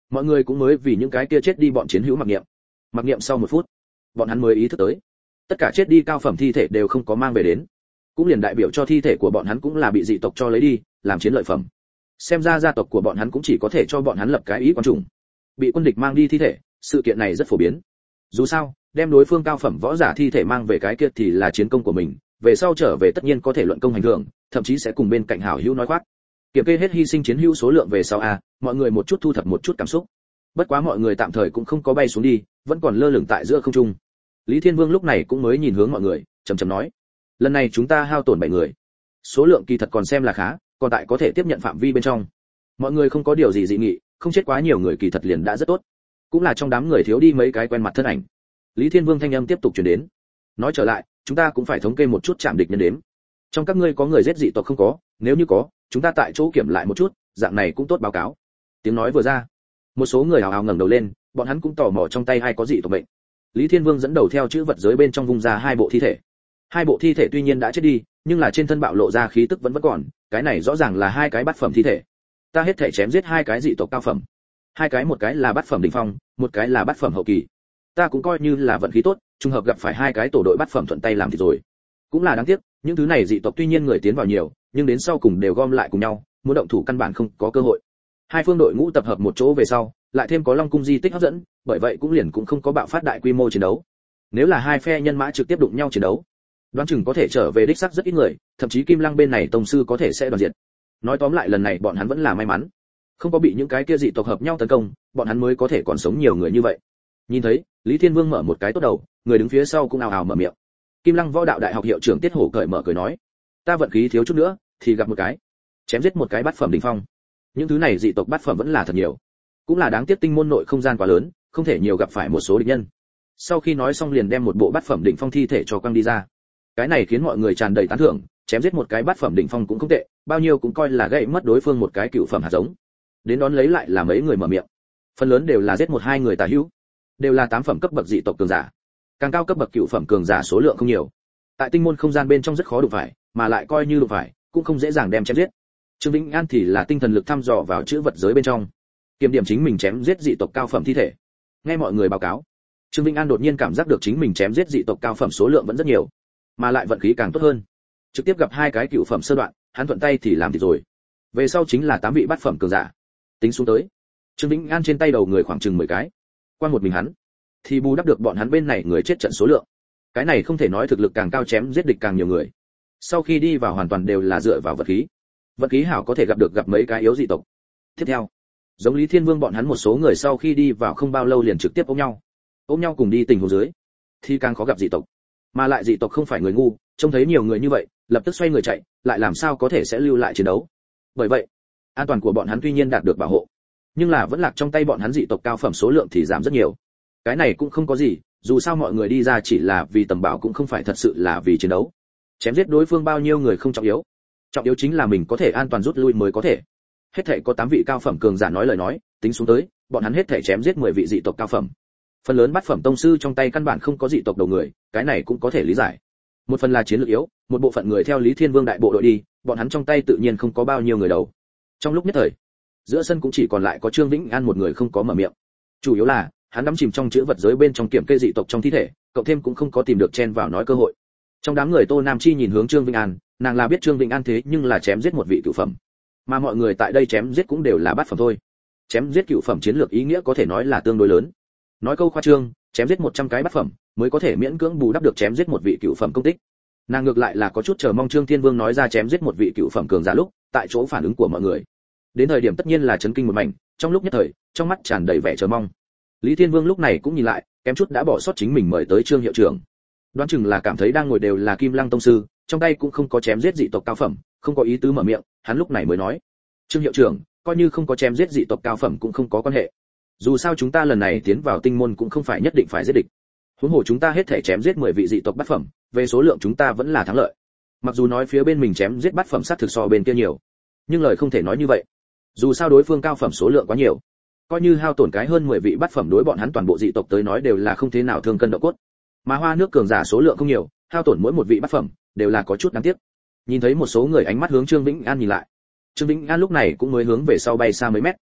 Mọi người cũng mới vì những cái kia chết đi bọn chiến hữu mặc niệm. Mặc niệm sau một phút, bọn hắn mới ý thức tới, tất cả chết đi cao phẩm thi thể đều không có mang về đến, cũng liền đại biểu cho thi thể của bọn hắn cũng là bị dị tộc cho lấy đi, làm chiến lợi phẩm. Xem ra gia tộc của bọn hắn cũng chỉ có thể cho bọn hắn lập cái ý quan trùng. Bị quân địch mang đi thi thể, sự kiện này rất phổ biến. Dù sao, đem đối phương cao phẩm võ giả thi thể mang về cái kia thì là chiến công của mình, về sau trở về tất nhiên có thể luận công hành thưởng, thậm chí sẽ cùng bên cạnh hảo hữu nói khoác. Kiểm kê hết hy sinh chiến hữu số lượng về sau a, mọi người một chút thu thập một chút cảm xúc. Bất quá mọi người tạm thời cũng không có bay xuống đi, vẫn còn lơ lửng tại giữa không trung. Lý Thiên Vương lúc này cũng mới nhìn hướng mọi người, trầm trầm nói: "Lần này chúng ta hao tổn bảy người. Số lượng kỳ thật còn xem là khá, còn tại có thể tiếp nhận phạm vi bên trong. Mọi người không có điều gì dị nghị, không chết quá nhiều người kỳ thật liền đã rất tốt. Cũng là trong đám người thiếu đi mấy cái quen mặt thân ảnh." Lý Thiên Vương thanh âm tiếp tục truyền đến. Nói trở lại, chúng ta cũng phải thống kê một chút chạm địch nhân đếm. Trong các ngươi có người giết dị tộc không có, nếu như có, chúng ta tại chỗ kiểm lại một chút, dạng này cũng tốt báo cáo. Tiếng nói vừa ra, một số người hào hào ngẩng đầu lên, bọn hắn cũng tò mò trong tay ai có dị tộc bệnh. Lý Thiên Vương dẫn đầu theo chữ vật giới bên trong vung ra hai bộ thi thể. Hai bộ thi thể tuy nhiên đã chết đi, nhưng là trên thân bạo lộ ra khí tức vẫn vẫn còn, cái này rõ ràng là hai cái bát phẩm thi thể. Ta hết thể chém giết hai cái dị tộc cao phẩm. Hai cái một cái là bát phẩm đỉnh phong, một cái là bát phẩm hậu kỳ. Ta cũng coi như là vận khí tốt, trùng hợp gặp phải hai cái tổ đội bát phẩm thuận tay làm thì rồi. Cũng là đáng tiếc, những thứ này dị tộc tuy nhiên người tiến vào nhiều, nhưng đến sau cùng đều gom lại cùng nhau, muốn động thủ căn bản không có cơ hội. Hai phương đội ngũ tập hợp một chỗ về sau, lại thêm có Long cung di tích hấp dẫn, bởi vậy cũng liền cũng không có bạo phát đại quy mô chiến đấu. Nếu là hai phe nhân mã trực tiếp đụng nhau chiến đấu, đoán chừng có thể trở về đích xác rất ít người, thậm chí Kim Lăng bên này tông sư có thể sẽ đoàn diệt. Nói tóm lại lần này bọn hắn vẫn là may mắn, không có bị những cái kia dị tộc hợp nhau tấn công, bọn hắn mới có thể còn sống nhiều người như vậy. Nhìn thấy, Lý Thiên Vương mở một cái tốt đầu, người đứng phía sau cũng ào ào mở miệng. Kim Lăng Võ Đạo Đại học hiệu trưởng Tiết Hổ cởi mở cười nói: "Ta vận khí thiếu chút nữa, thì gặp một cái, chém giết một cái bát phẩm đỉnh phong. Những thứ này dị tộc bát phẩm vẫn là thật nhiều, cũng là đáng tiếc tinh môn nội không gian quá lớn, không thể nhiều gặp phải một số địch nhân." Sau khi nói xong liền đem một bộ bát phẩm đỉnh phong thi thể cho quăng đi ra. Cái này khiến mọi người tràn đầy tán thưởng, chém giết một cái bát phẩm đỉnh phong cũng không tệ, bao nhiêu cũng coi là gãy mất đối phương một cái cựu phẩm hạt giống. Đến đón lấy lại là mấy người mở miệng, phần lớn đều là giết một hai người tà hữu, đều là tám phẩm cấp bậc dị tộc cường giả, càng cao cấp bậc cựu phẩm cường giả số lượng không nhiều. Tại tinh môn không gian bên trong rất khó đụng phải, mà lại coi như đụng phải, cũng không dễ dàng đem chém giết. Trương Vĩnh An thì là tinh thần lực thăm dò vào chữ vật giới bên trong, kiểm điểm chính mình chém giết dị tộc cao phẩm thi thể. Nghe mọi người báo cáo, Trương Vĩnh An đột nhiên cảm giác được chính mình chém giết dị tộc cao phẩm số lượng vẫn rất nhiều, mà lại vận khí càng tốt hơn. Trực tiếp gặp hai cái cựu phẩm sơ đoạn, hắn thuận tay thì làm thì rồi. Về sau chính là tám vị bát phẩm cường giả. Tính xuống tới, Trương Vĩnh An trên tay đầu người khoảng chừng mười cái. Qua một mình hắn, thì bù đắp được bọn hắn bên này người chết trận số lượng. Cái này không thể nói thực lực càng cao chém giết địch càng nhiều người. Sau khi đi vào hoàn toàn đều là dựa vào vật khí. Vật khí hảo có thể gặp được gặp mấy cái yếu dị tộc. Tiếp theo, giống Lý Thiên Vương bọn hắn một số người sau khi đi vào không bao lâu liền trực tiếp ôm nhau. Ôm nhau cùng đi tình huống dưới, thì càng khó gặp dị tộc. Mà lại dị tộc không phải người ngu, trông thấy nhiều người như vậy, lập tức xoay người chạy, lại làm sao có thể sẽ lưu lại chiến đấu. Bởi vậy, an toàn của bọn hắn tuy nhiên đạt được bảo hộ, nhưng là vẫn lạc trong tay bọn hắn dị tộc cao phẩm số lượng thì giảm rất nhiều. Cái này cũng không có gì, dù sao mọi người đi ra chỉ là vì tầm bảo cũng không phải thật sự là vì chiến đấu. Chém giết đối phương bao nhiêu người không trọng yếu, trọng yếu chính là mình có thể an toàn rút lui mới có thể. Hết thảy có tám vị cao phẩm cường giả nói lời nói, tính xuống tới, bọn hắn hết thảy chém giết mười vị dị tộc cao phẩm. Phần lớn bát phẩm tông sư trong tay căn bản không có dị tộc đầu người, cái này cũng có thể lý giải. Một phần là chiến lược yếu, một bộ phận người theo Lý Thiên Vương đại bộ đội đi, bọn hắn trong tay tự nhiên không có bao nhiêu người đầu. Trong lúc nhất thời, giữa sân cũng chỉ còn lại có Trương Vĩnh An một người không có mở miệng. Chủ yếu là, hắn đắm chìm trong chữ vật giới bên trong kiểm kê dị tộc trong thi thể, cộng thêm cũng không có tìm được chen vào nói cơ hội. Trong đám người Tô Nam Chi nhìn hướng Trương Vĩnh An, nàng là biết Trương Vĩnh An thế nhưng là chém giết một vị cửu phẩm, mà mọi người tại đây chém giết cũng đều là bát phẩm thôi. Chém giết cửu phẩm chiến lược ý nghĩa có thể nói là tương đối lớn. Nói câu khoa trương, chém giết một trăm cái bát phẩm mới có thể miễn cưỡng bù đắp được chém giết một vị cửu phẩm công tích. Nàng ngược lại là có chút chờ mong Trương Thiên Vương nói ra chém giết một vị cửu phẩm cường giả lúc, tại chỗ phản ứng của mọi người. Đến thời điểm tất nhiên là chấn kinh một mảnh, trong lúc nhất thời, trong mắt tràn đầy vẻ chờ mong. Lý Thiên Vương lúc này cũng nhìn lại, kém chút đã bỏ sót chính mình mời tới Trương hiệu trưởng. Đoán chừng là cảm thấy đang ngồi đều là Kim Lăng tông sư, trong tay cũng không có chém giết dị tộc cao phẩm, không có ý tứ mở miệng, hắn lúc này mới nói: "Trương hiệu trưởng, coi như không có chém giết dị tộc cao phẩm cũng không có quan hệ. Dù sao chúng ta lần này tiến vào tinh môn cũng không phải nhất định phải giết địch. Huống hồ chúng ta hết thể chém giết mười vị dị tộc bát phẩm, về số lượng chúng ta vẫn là thắng lợi. Mặc dù nói phía bên mình chém giết bát phẩm sát thực so bên kia nhiều, nhưng lời không thể nói như vậy. Dù sao đối phương cao phẩm số lượng quá nhiều, coi như hao tổn cái hơn mười vị bát phẩm đối bọn hắn toàn bộ dị tộc tới nói đều là không thế nào thương cân độ cốt. Mà hoa nước cường giả số lượng không nhiều, hao tổn mỗi một vị bát phẩm đều là có chút đáng tiếc." Nhìn thấy một số người ánh mắt hướng Trương Vĩnh An nhìn lại, Trương Vĩnh An lúc này cũng mới hướng về sau bay xa mấy mét.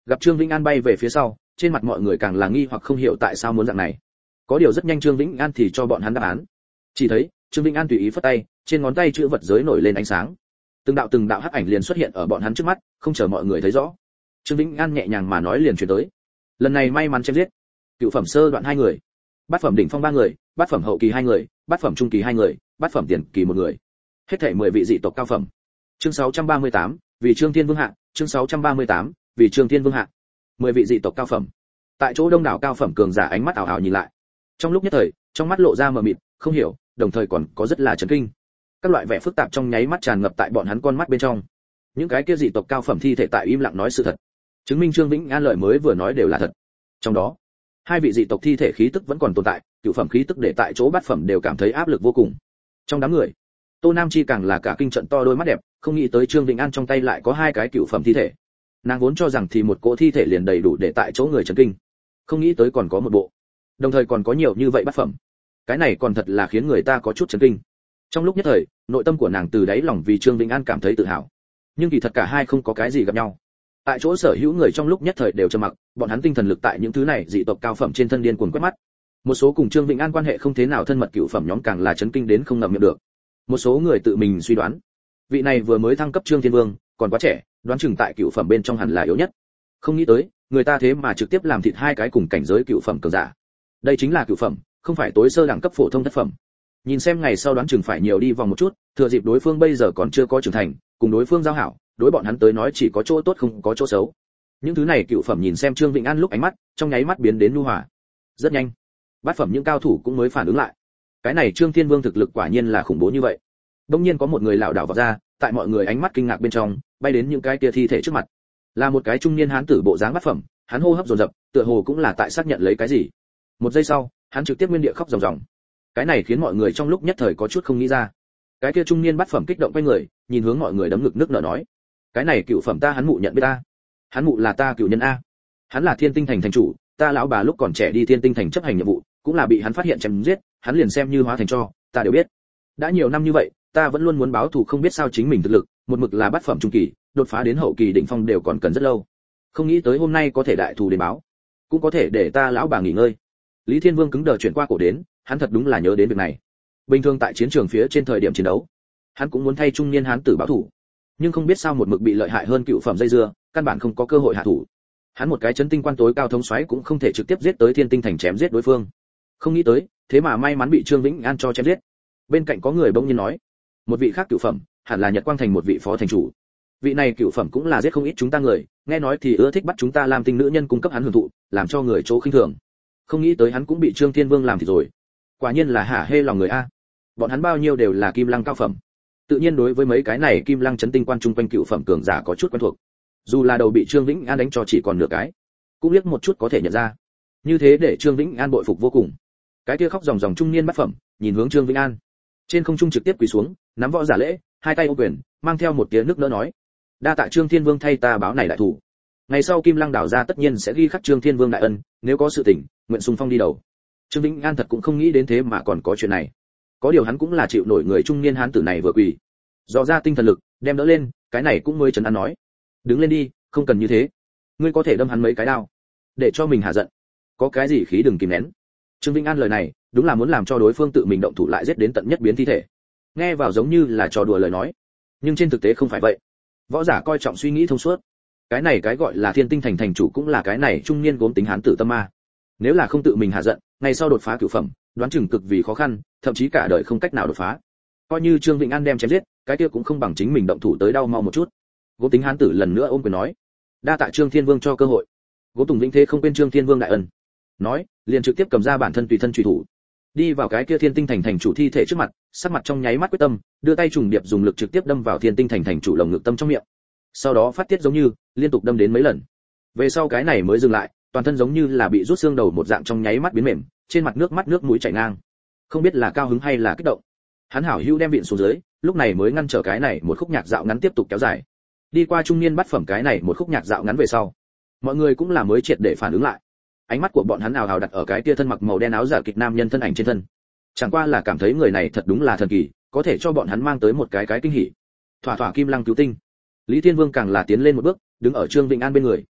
Gặp Trương Vĩnh An bay về phía sau, trên mặt mọi người càng là nghi hoặc không hiểu tại sao muốn dạng này. Có điều rất nhanh Trương Vĩnh An thì cho bọn hắn đáp án. Chỉ thấy, Trương Vĩnh An tùy ý phất tay, trên ngón tay chữ vật giới nổi lên ánh sáng. Từng đạo từng đạo hắc ảnh liền xuất hiện ở bọn hắn trước mắt, không chờ mọi người thấy rõ. Trương Vĩnh An nhẹ nhàng mà nói liền truyền tới. Lần này may mắn chém giết, cựu phẩm sơ đoạn hai người, bát phẩm đỉnh phong ba người, bát phẩm hậu kỳ hai người, bát phẩm trung kỳ hai người, bát phẩm tiền kỳ một người. Hết thảy mười vị dị tộc cao phẩm. Chương sáu trăm ba mươi tám, vì Trương Thiên Vương hạ, chương sáu trăm ba mươi tám, vì Trương Thiên Vương hạ. mười vị dị tộc cao phẩm. Tại chỗ đông đảo cao phẩm cường giả ánh mắt ảo ảo nhìn lại. Trong lúc nhất thời, trong mắt lộ ra mờ mịt, không hiểu, đồng thời còn có rất là chấn kinh. Các loại vẻ phức tạp trong nháy mắt tràn ngập tại bọn hắn con mắt bên trong. Những cái kia dị tộc cao phẩm thi thể tại im lặng nói sự thật, chứng minh Trương Vĩnh An lời mới vừa nói đều là thật. Trong đó, hai vị dị tộc thi thể khí tức vẫn còn tồn tại, cửu phẩm khí tức để tại chỗ bát phẩm đều cảm thấy áp lực vô cùng. Trong đám người, Tô Nam Chi càng là cả kinh trận to đôi mắt đẹp, không nghĩ tới Trương Vĩnh An trong tay lại có hai cái cửu phẩm thi thể. Nàng vốn cho rằng thì một cỗ thi thể liền đầy đủ để tại chỗ người chấn kinh, không nghĩ tới còn có một bộ, đồng thời còn có nhiều như vậy bát phẩm. Cái này còn thật là khiến người ta có chút chấn kinh. Trong lúc nhất thời, nội tâm của nàng từ đáy lòng vì Trương Vĩnh An cảm thấy tự hào. Nhưng kỳ thật cả hai không có cái gì gặp nhau. Tại chỗ sở hữu người trong lúc nhất thời đều trầm mặc, bọn hắn tinh thần lực tại những thứ này dị tộc cao phẩm trên thân điên cuồng quét mắt. Một số cùng Trương Vĩnh An quan hệ không thế nào thân mật cửu phẩm nhóm càng là chấn kinh đến không ngậm miệng được. Một số người tự mình suy đoán, vị này vừa mới thăng cấp Trương Thiên Vương, còn quá trẻ, đoán chừng tại cửu phẩm bên trong hẳn là yếu nhất. Không nghĩ tới, người ta thế mà trực tiếp làm thịt hai cái cùng cảnh giới cửu phẩm cường giả. Đây chính là cửu phẩm, không phải tối sơ đẳng cấp phổ thông thất phẩm. Nhìn xem ngày sau đoán chừng phải nhiều đi vòng một chút, thừa dịp đối phương bây giờ còn chưa có trưởng thành, cùng đối phương giao hảo, đối bọn hắn tới nói chỉ có chỗ tốt không có chỗ xấu. Những thứ này cựu phẩm nhìn xem Trương Vĩnh An lúc ánh mắt, trong nháy mắt biến đến nhu hòa. Rất nhanh, bát phẩm những cao thủ cũng mới phản ứng lại. Cái này Trương Thiên Vương thực lực quả nhiên là khủng bố như vậy. Đương nhiên có một người lảo đảo vào ra, tại mọi người ánh mắt kinh ngạc bên trong, bay đến những cái kia thi thể trước mặt. Là một cái trung niên hán tử bộ dáng bát phẩm, hắn hô hấp dồn dập, tựa hồ cũng là tại xác nhận lấy cái gì. Một giây sau, hắn trực tiếp nguyên địa khóc ròng ròng. Cái này khiến mọi người trong lúc nhất thời có chút không nghĩ ra. Cái kia trung niên bát phẩm kích động quay người, nhìn hướng mọi người đấm ngực nước nở nói: "Cái này cựu phẩm ta hắn mụ nhận biết ta. Hắn mụ là ta cựu nhân a. Hắn là Thiên Tinh Thành thành chủ, ta lão bà lúc còn trẻ đi Thiên Tinh Thành chấp hành nhiệm vụ, cũng là bị hắn phát hiện chém giết, hắn liền xem như hóa thành cho, ta đều biết. Đã nhiều năm như vậy, ta vẫn luôn muốn báo thù không biết sao chính mình thực lực, một mực là bát phẩm trung kỳ, đột phá đến hậu kỳ đỉnh phong đều còn cần rất lâu. Không nghĩ tới hôm nay có thể đại thù đến báo, cũng có thể để ta lão bà nghỉ ngơi." Lý Thiên Vương cứng đờ chuyển qua cổ đến, hắn thật đúng là nhớ đến việc này. Bình thường tại chiến trường phía trên thời điểm chiến đấu, hắn cũng muốn thay trung niên hán tử báo thù, nhưng không biết sao một mực bị lợi hại hơn cựu phẩm dây dưa, căn bản không có cơ hội hạ thủ. Hắn một cái chấn tinh quan tối cao thống soái cũng không thể trực tiếp giết tới Thiên Tinh Thành chém giết đối phương. Không nghĩ tới, thế mà may mắn bị Trương Vĩnh An cho chém giết. Bên cạnh có người bỗng nhiên nói, một vị khác cựu phẩm, hẳn là Nhật Quang Thành một vị phó thành chủ. Vị này cựu phẩm cũng là giết không ít chúng ta người, nghe nói thì ưa thích bắt chúng ta làm tinh nữ nhân cung cấp hắn hưởng thụ, làm cho người chỗ khinh thường. Không nghĩ tới hắn cũng bị Trương Thiên Vương làm thì rồi. Quả nhiên là hả hê lòng người a. Bọn hắn bao nhiêu đều là kim lăng cao phẩm, tự nhiên đối với mấy cái này kim lăng chấn tinh quan trung quanh cựu phẩm cường giả có chút quen thuộc. Dù là đầu bị Trương Vĩnh An đánh cho chỉ còn nửa cái, cũng liếc một chút có thể nhận ra. Như thế để Trương Vĩnh An bội phục vô cùng. Cái kia khóc ròng ròng trung niên bát phẩm, nhìn hướng Trương Vĩnh An, trên không trung trực tiếp quỳ xuống, nắm võ giả lễ, hai tay ôm quyền, mang theo một tiếng nước nỡ nói: "Đa tạ Trương Thiên Vương thay ta báo này đại thủ. Ngày sau Kim Lăng đảo ra tất nhiên sẽ ghi khắc Trương Thiên Vương đại ân, nếu có sự tình, nguyện xung phong đi đầu." Trương Vĩnh An thật cũng không nghĩ đến thế mà còn có chuyện này. Có điều hắn cũng là chịu nổi người trung niên hán tử này vừa quỳ, dò ra tinh thần lực, đem đỡ lên, cái này cũng mới trấn an nói: "Đứng lên đi, không cần như thế. Ngươi có thể đâm hắn mấy cái đao, để cho mình hạ giận. Có cái gì khí đừng kìm nén." Trương Vĩnh An lời này, đúng là muốn làm cho đối phương tự mình động thủ lại giết đến tận nhất biến thi thể. Nghe vào giống như là trò đùa lời nói, nhưng trên thực tế không phải vậy. Võ giả coi trọng suy nghĩ thông suốt. Cái này cái gọi là Thiên Tinh Thành thành chủ cũng là cái này trung niên gốm tính hán tử tâm ma. Nếu là không tự mình hạ giận, ngày sau đột phá cửu phẩm, đoán chừng cực vì khó khăn, thậm chí cả đời không cách nào đột phá. Coi như Trương Vĩnh An đem chém giết, cái kia cũng không bằng chính mình động thủ tới đau mau một chút. Gốm tính hán tử lần nữa ôm quyền nói: "Đa tạ Trương Thiên Vương cho cơ hội." Gốm Tùng Vĩnh Thế không quên Trương Thiên Vương đại ân. Nói, liền trực tiếp cầm ra bản thân tùy thân truy thủ, đi vào cái kia Thiên Tinh Thành thành chủ thi thể trước mặt, sắc mặt trong nháy mắt quyết tâm, đưa tay trùng điệp dùng lực trực tiếp đâm vào Thiên Tinh Thành thành chủ lồng ngực tâm trong miệng. Sau đó phát tiết giống như liên tục đâm đến mấy lần. Về sau cái này mới dừng lại, toàn thân giống như là bị rút xương đầu một dạng trong nháy mắt biến mềm, trên mặt nước mắt nước mũi chảy ngang. Không biết là cao hứng hay là kích động. Hắn hảo hữu đem viện xuống dưới, lúc này mới ngăn trở cái này một khúc nhạc dạo ngắn tiếp tục kéo dài. Đi qua trung niên bắt phẩm cái này một khúc nhạc dạo ngắn về sau, mọi người cũng là mới triệt để phản ứng lại. Ánh mắt của bọn hắn ào ào đặt ở cái tia thân mặc màu đen áo giả kịch nam nhân thân ảnh trên thân. Chẳng qua là cảm thấy người này thật đúng là thần kỳ, có thể cho bọn hắn mang tới một cái cái kinh hỉ. Thỏa thỏa kim lăng cứu tinh. Lý Thiên Vương càng là tiến lên một bước, đứng ở Trương Vĩnh An bên người,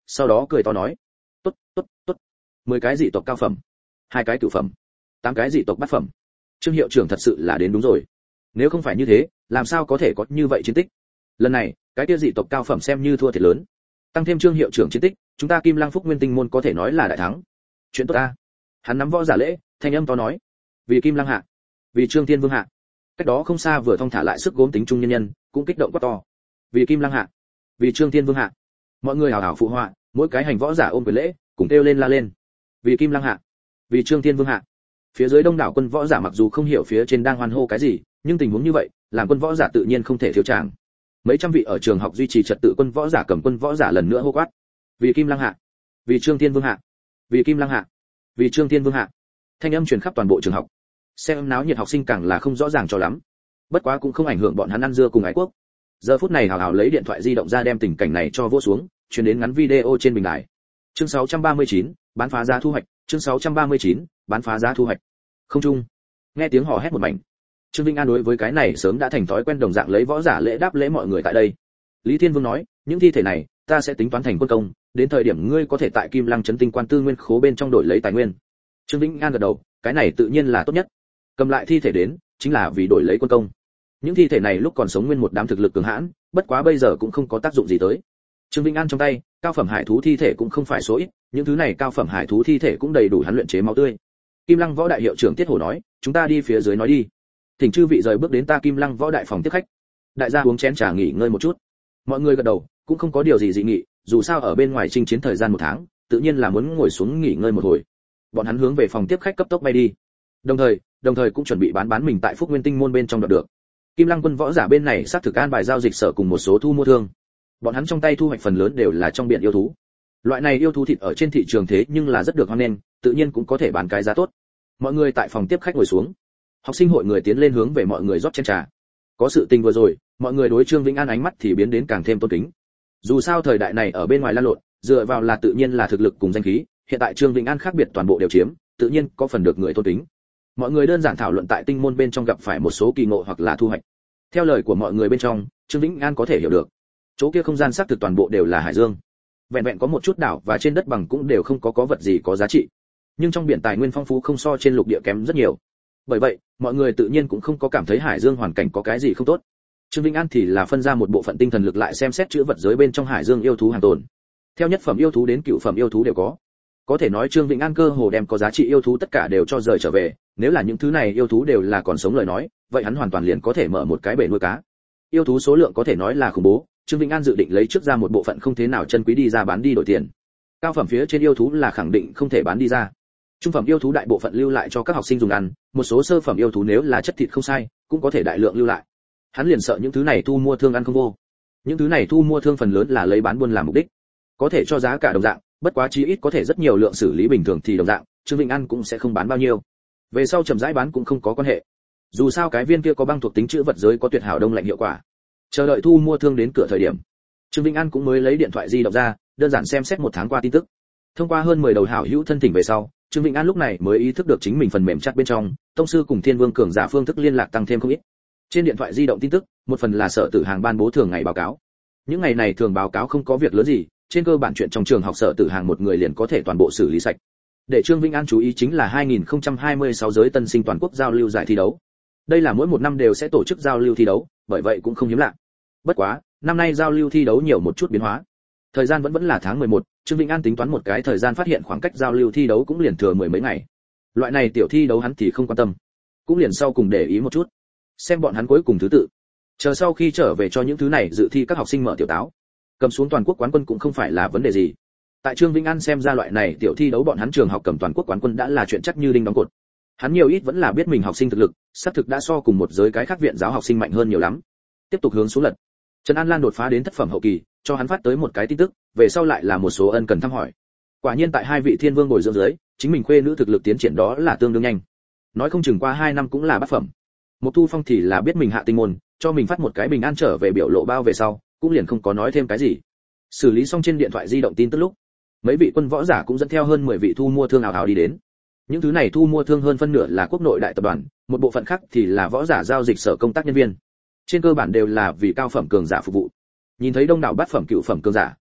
sau đó cười to nói: "Tốt, tốt, tốt. mười cái dị tộc cao phẩm, hai cái cửu phẩm, tám cái dị tộc bát phẩm. Trương hiệu trưởng thật sự là đến đúng rồi. Nếu không phải như thế, làm sao có thể có như vậy chiến tích? Lần này, cái kia dị tộc cao phẩm xem như thua thiệt lớn. Tăng thêm Trương hiệu trưởng chiến tích, chúng ta Kim Lăng Phúc Nguyên Tinh môn có thể nói là đại thắng. Chuyện tốt ta." Hắn nắm võ giả lễ, thanh âm to nói: "Vì Kim Lăng hạ, vì Trương Thiên Vương hạ." Cách đó không xa vừa thong thả lại sức gốm tính trung nhân nhân, cũng kích động quá to: "Vì Kim Lăng hạ, vì Trương Thiên Vương hạ." Mọi người hào hào phụ họa, mỗi cái hành võ giả ôm quyền lễ, cùng kêu lên la lên: "Vì Kim Lăng hạ, vì Trương Thiên Vương hạ." Phía dưới đông đảo quân võ giả mặc dù không hiểu phía trên đang hoan hô cái gì, nhưng tình huống như vậy, làm quân võ giả tự nhiên không thể thiếu tràng. Mấy trăm vị ở trường học duy trì trật tự quân võ giả cầm quân võ giả lần nữa hô quát: "Vì Kim Lăng hạ, vì Trương Thiên Vương hạ, vì Kim Lăng hạ, vì Trương Thiên Vương hạ." Thanh âm truyền khắp toàn bộ trường học. Xem náo nhiệt học sinh càng là không rõ ràng cho lắm. Bất quá cũng không ảnh hưởng bọn hắn ăn dưa cùng ái quốc. Giờ phút này hào hào lấy điện thoại di động ra đem tình cảnh này cho vô xuống, truyền đến ngắn video trên bình đài. Chương sáu trăm ba mươi chín, bán phá giá thu hoạch. Chương sáu trăm ba mươi chín, bán phá giá thu hoạch. Không trung, nghe tiếng hò hét một mảnh. Trương Vĩnh An đối với cái này sớm đã thành thói quen đồng dạng lấy võ giả lễ đáp lễ mọi người tại đây. Lý Thiên Vương nói: "Những thi thể này, ta sẽ tính toán thành quân công, đến thời điểm ngươi có thể tại Kim Lăng trấn tinh quan tư nguyên khố bên trong đổi lấy tài nguyên." Trương Vĩnh An gật đầu, cái này tự nhiên là tốt nhất. Cầm lại thi thể đến, chính là vì đổi lấy quân công. Những thi thể này lúc còn sống nguyên một đám thực lực cường hãn, bất quá bây giờ cũng không có tác dụng gì tới. Trương Vĩnh An trong tay, cao phẩm hải thú thi thể cũng không phải số ít, những thứ này cao phẩm hải thú thi thể cũng đầy đủ hắn luyện chế máu tươi. Kim Lăng võ đại hiệu trưởng Tiết Hổ nói: "Chúng ta đi phía dưới nói đi. Thỉnh chư vị rời bước đến ta Kim Lăng võ đại phòng tiếp khách." Đại gia uống chén trà nghỉ ngơi một chút. Mọi người gật đầu, cũng không có điều gì dị nghị, dù sao ở bên ngoài chinh chiến thời gian một tháng, tự nhiên là muốn ngồi xuống nghỉ ngơi một hồi. Bọn hắn hướng về phòng tiếp khách cấp tốc bay đi. Đồng thời, đồng thời cũng chuẩn bị bán bán mình tại Phúc Nguyên Tinh môn bên trong đoạt được. Kim Lăng quân võ giả bên này xác thực an bài giao dịch sở cùng một số thu mua thương. Bọn hắn trong tay thu hoạch phần lớn đều là trong biển yêu thú. Loại này yêu thú thịt ở trên thị trường thế nhưng là rất được hoan nghênh, tự nhiên cũng có thể bán cái giá tốt. Mọi người tại phòng tiếp khách ngồi xuống. Học sinh hội người tiến lên hướng về mọi người rót chén trà. Có sự tình vừa rồi, mọi người đối Trương Vĩnh An ánh mắt thì biến đến càng thêm tôn kính. Dù sao thời đại này ở bên ngoài lan lộn, dựa vào là tự nhiên là thực lực cùng danh khí, hiện tại Trương Vĩnh An khác biệt toàn bộ đều chiếm, tự nhiên có phần được người tôn kính. Mọi người đơn giản thảo luận tại tinh môn bên trong gặp phải một số kỳ ngộ hoặc là thu hoạch. Theo lời của mọi người bên trong, Trương Vĩnh An có thể hiểu được, chỗ kia không gian xác thực toàn bộ đều là hải dương. Vẹn vẹn có một chút đảo và trên đất bằng cũng đều không có có vật gì có giá trị. Nhưng trong biển tài nguyên phong phú không so trên lục địa kém rất nhiều. Bởi vậy, mọi người tự nhiên cũng không có cảm thấy hải dương hoàn cảnh có cái gì không tốt. Trương Vĩnh An thì là phân ra một bộ phận tinh thần lực lại xem xét chữ vật giới bên trong hải dương yêu thú hàng tồn. Theo nhất phẩm yêu thú đến cửu phẩm yêu thú đều có. Có thể nói Trương Vĩnh An cơ hồ đem có giá trị yêu thú tất cả đều cho rời trở về, nếu là những thứ này yêu thú đều là còn sống lời nói, vậy hắn hoàn toàn liền có thể mở một cái bể nuôi cá. Yêu thú số lượng có thể nói là khủng bố, Trương Vĩnh An dự định lấy trước ra một bộ phận không thế nào chân quý đi ra bán đi đổi tiền. Cao phẩm phía trên yêu thú là khẳng định không thể bán đi ra. Trung phẩm yêu thú đại bộ phận lưu lại cho các học sinh dùng ăn, một số sơ phẩm yêu thú nếu là chất thịt không sai, cũng có thể đại lượng lưu lại. Hắn liền sợ những thứ này thu mua thương ăn không vô. Những thứ này thu mua thương phần lớn là lấy bán buôn làm mục đích, có thể cho giá cả đồng dạng, bất quá chí ít có thể rất nhiều lượng xử lý bình thường thì đồng dạng, Trương Vĩnh An cũng sẽ không bán bao nhiêu. Về sau chậm rãi bán cũng không có quan hệ. Dù sao cái viên kia có băng thuộc tính chữ vật giới có tuyệt hảo đông lạnh hiệu quả. Chờ đợi thu mua thương đến cửa thời điểm, Trương Vĩnh An cũng mới lấy điện thoại di động ra, đơn giản xem xét một tháng qua tin tức. Thông qua hơn mười đầu hảo hữu thân thỉnh về sau, Trương Vĩnh An lúc này mới ý thức được chính mình phần mềm chat bên trong, tông sư cùng Thiên Vương cường giả phương thức liên lạc tăng thêm không ít. Trên điện thoại di động tin tức, một phần là sở tử hàng ban bố thường ngày báo cáo. Những ngày này thường báo cáo không có việc lớn gì, trên cơ bản chuyện trong trường học sở tử hàng một người liền có thể toàn bộ xử lý sạch. Để Trương Vĩnh An chú ý chính là hai nghìn không trăm hai mươi sáu giới tân sinh toàn quốc giao lưu giải thi đấu. Đây là mỗi một năm đều sẽ tổ chức giao lưu thi đấu, bởi vậy cũng không hiếm lạ. Bất quá, năm nay giao lưu thi đấu nhiều một chút biến hóa. Thời gian vẫn vẫn là tháng mười một, Trương Vĩnh An tính toán một cái thời gian phát hiện khoảng cách giao lưu thi đấu cũng liền thừa mười mấy ngày. Loại này tiểu thi đấu hắn thì không quan tâm, cũng liền sau cùng để ý một chút, xem bọn hắn cuối cùng thứ tự. Chờ sau khi trở về cho những thứ này dự thi các học sinh mở tiểu táo, cầm xuống toàn quốc quán quân cũng không phải là vấn đề gì. Tại Trương Vĩnh An xem ra loại này tiểu thi đấu bọn hắn trường học cầm toàn quốc quán quân đã là chuyện chắc như đinh đóng cột. Hắn nhiều ít vẫn là biết mình học sinh thực lực, xác thực đã so cùng một giới cái khác viện giáo học sinh mạnh hơn nhiều lắm. Tiếp tục hướng xuống lật. Trần An Lan đột phá đến thất phẩm hậu kỳ, cho hắn phát tới một cái tin tức, về sau lại là một số ân cần thăm hỏi. Quả nhiên tại hai vị thiên vương bồi dưỡng dưới, chính mình khuê nữ thực lực tiến triển đó là tương đương nhanh. Nói không chừng qua hai năm cũng là bát phẩm. Một Thu Phong thì là biết mình hạ tinh môn, cho mình phát một cái bình an trở về biểu lộ bao về sau, cũng liền không có nói thêm cái gì. Xử lý xong trên điện thoại di động tin tức lúc, mấy vị quân võ giả cũng dẫn theo hơn mười vị thu mua thương ảo ảo đi đến. Những thứ này thu mua thương hơn phân nửa là quốc nội đại tập đoàn, một bộ phận khác thì là võ giả giao dịch sở công tác nhân viên. Trên cơ bản đều là vì cao phẩm cường giả phục vụ. Nhìn thấy đông đảo bát phẩm cựu phẩm cường giả,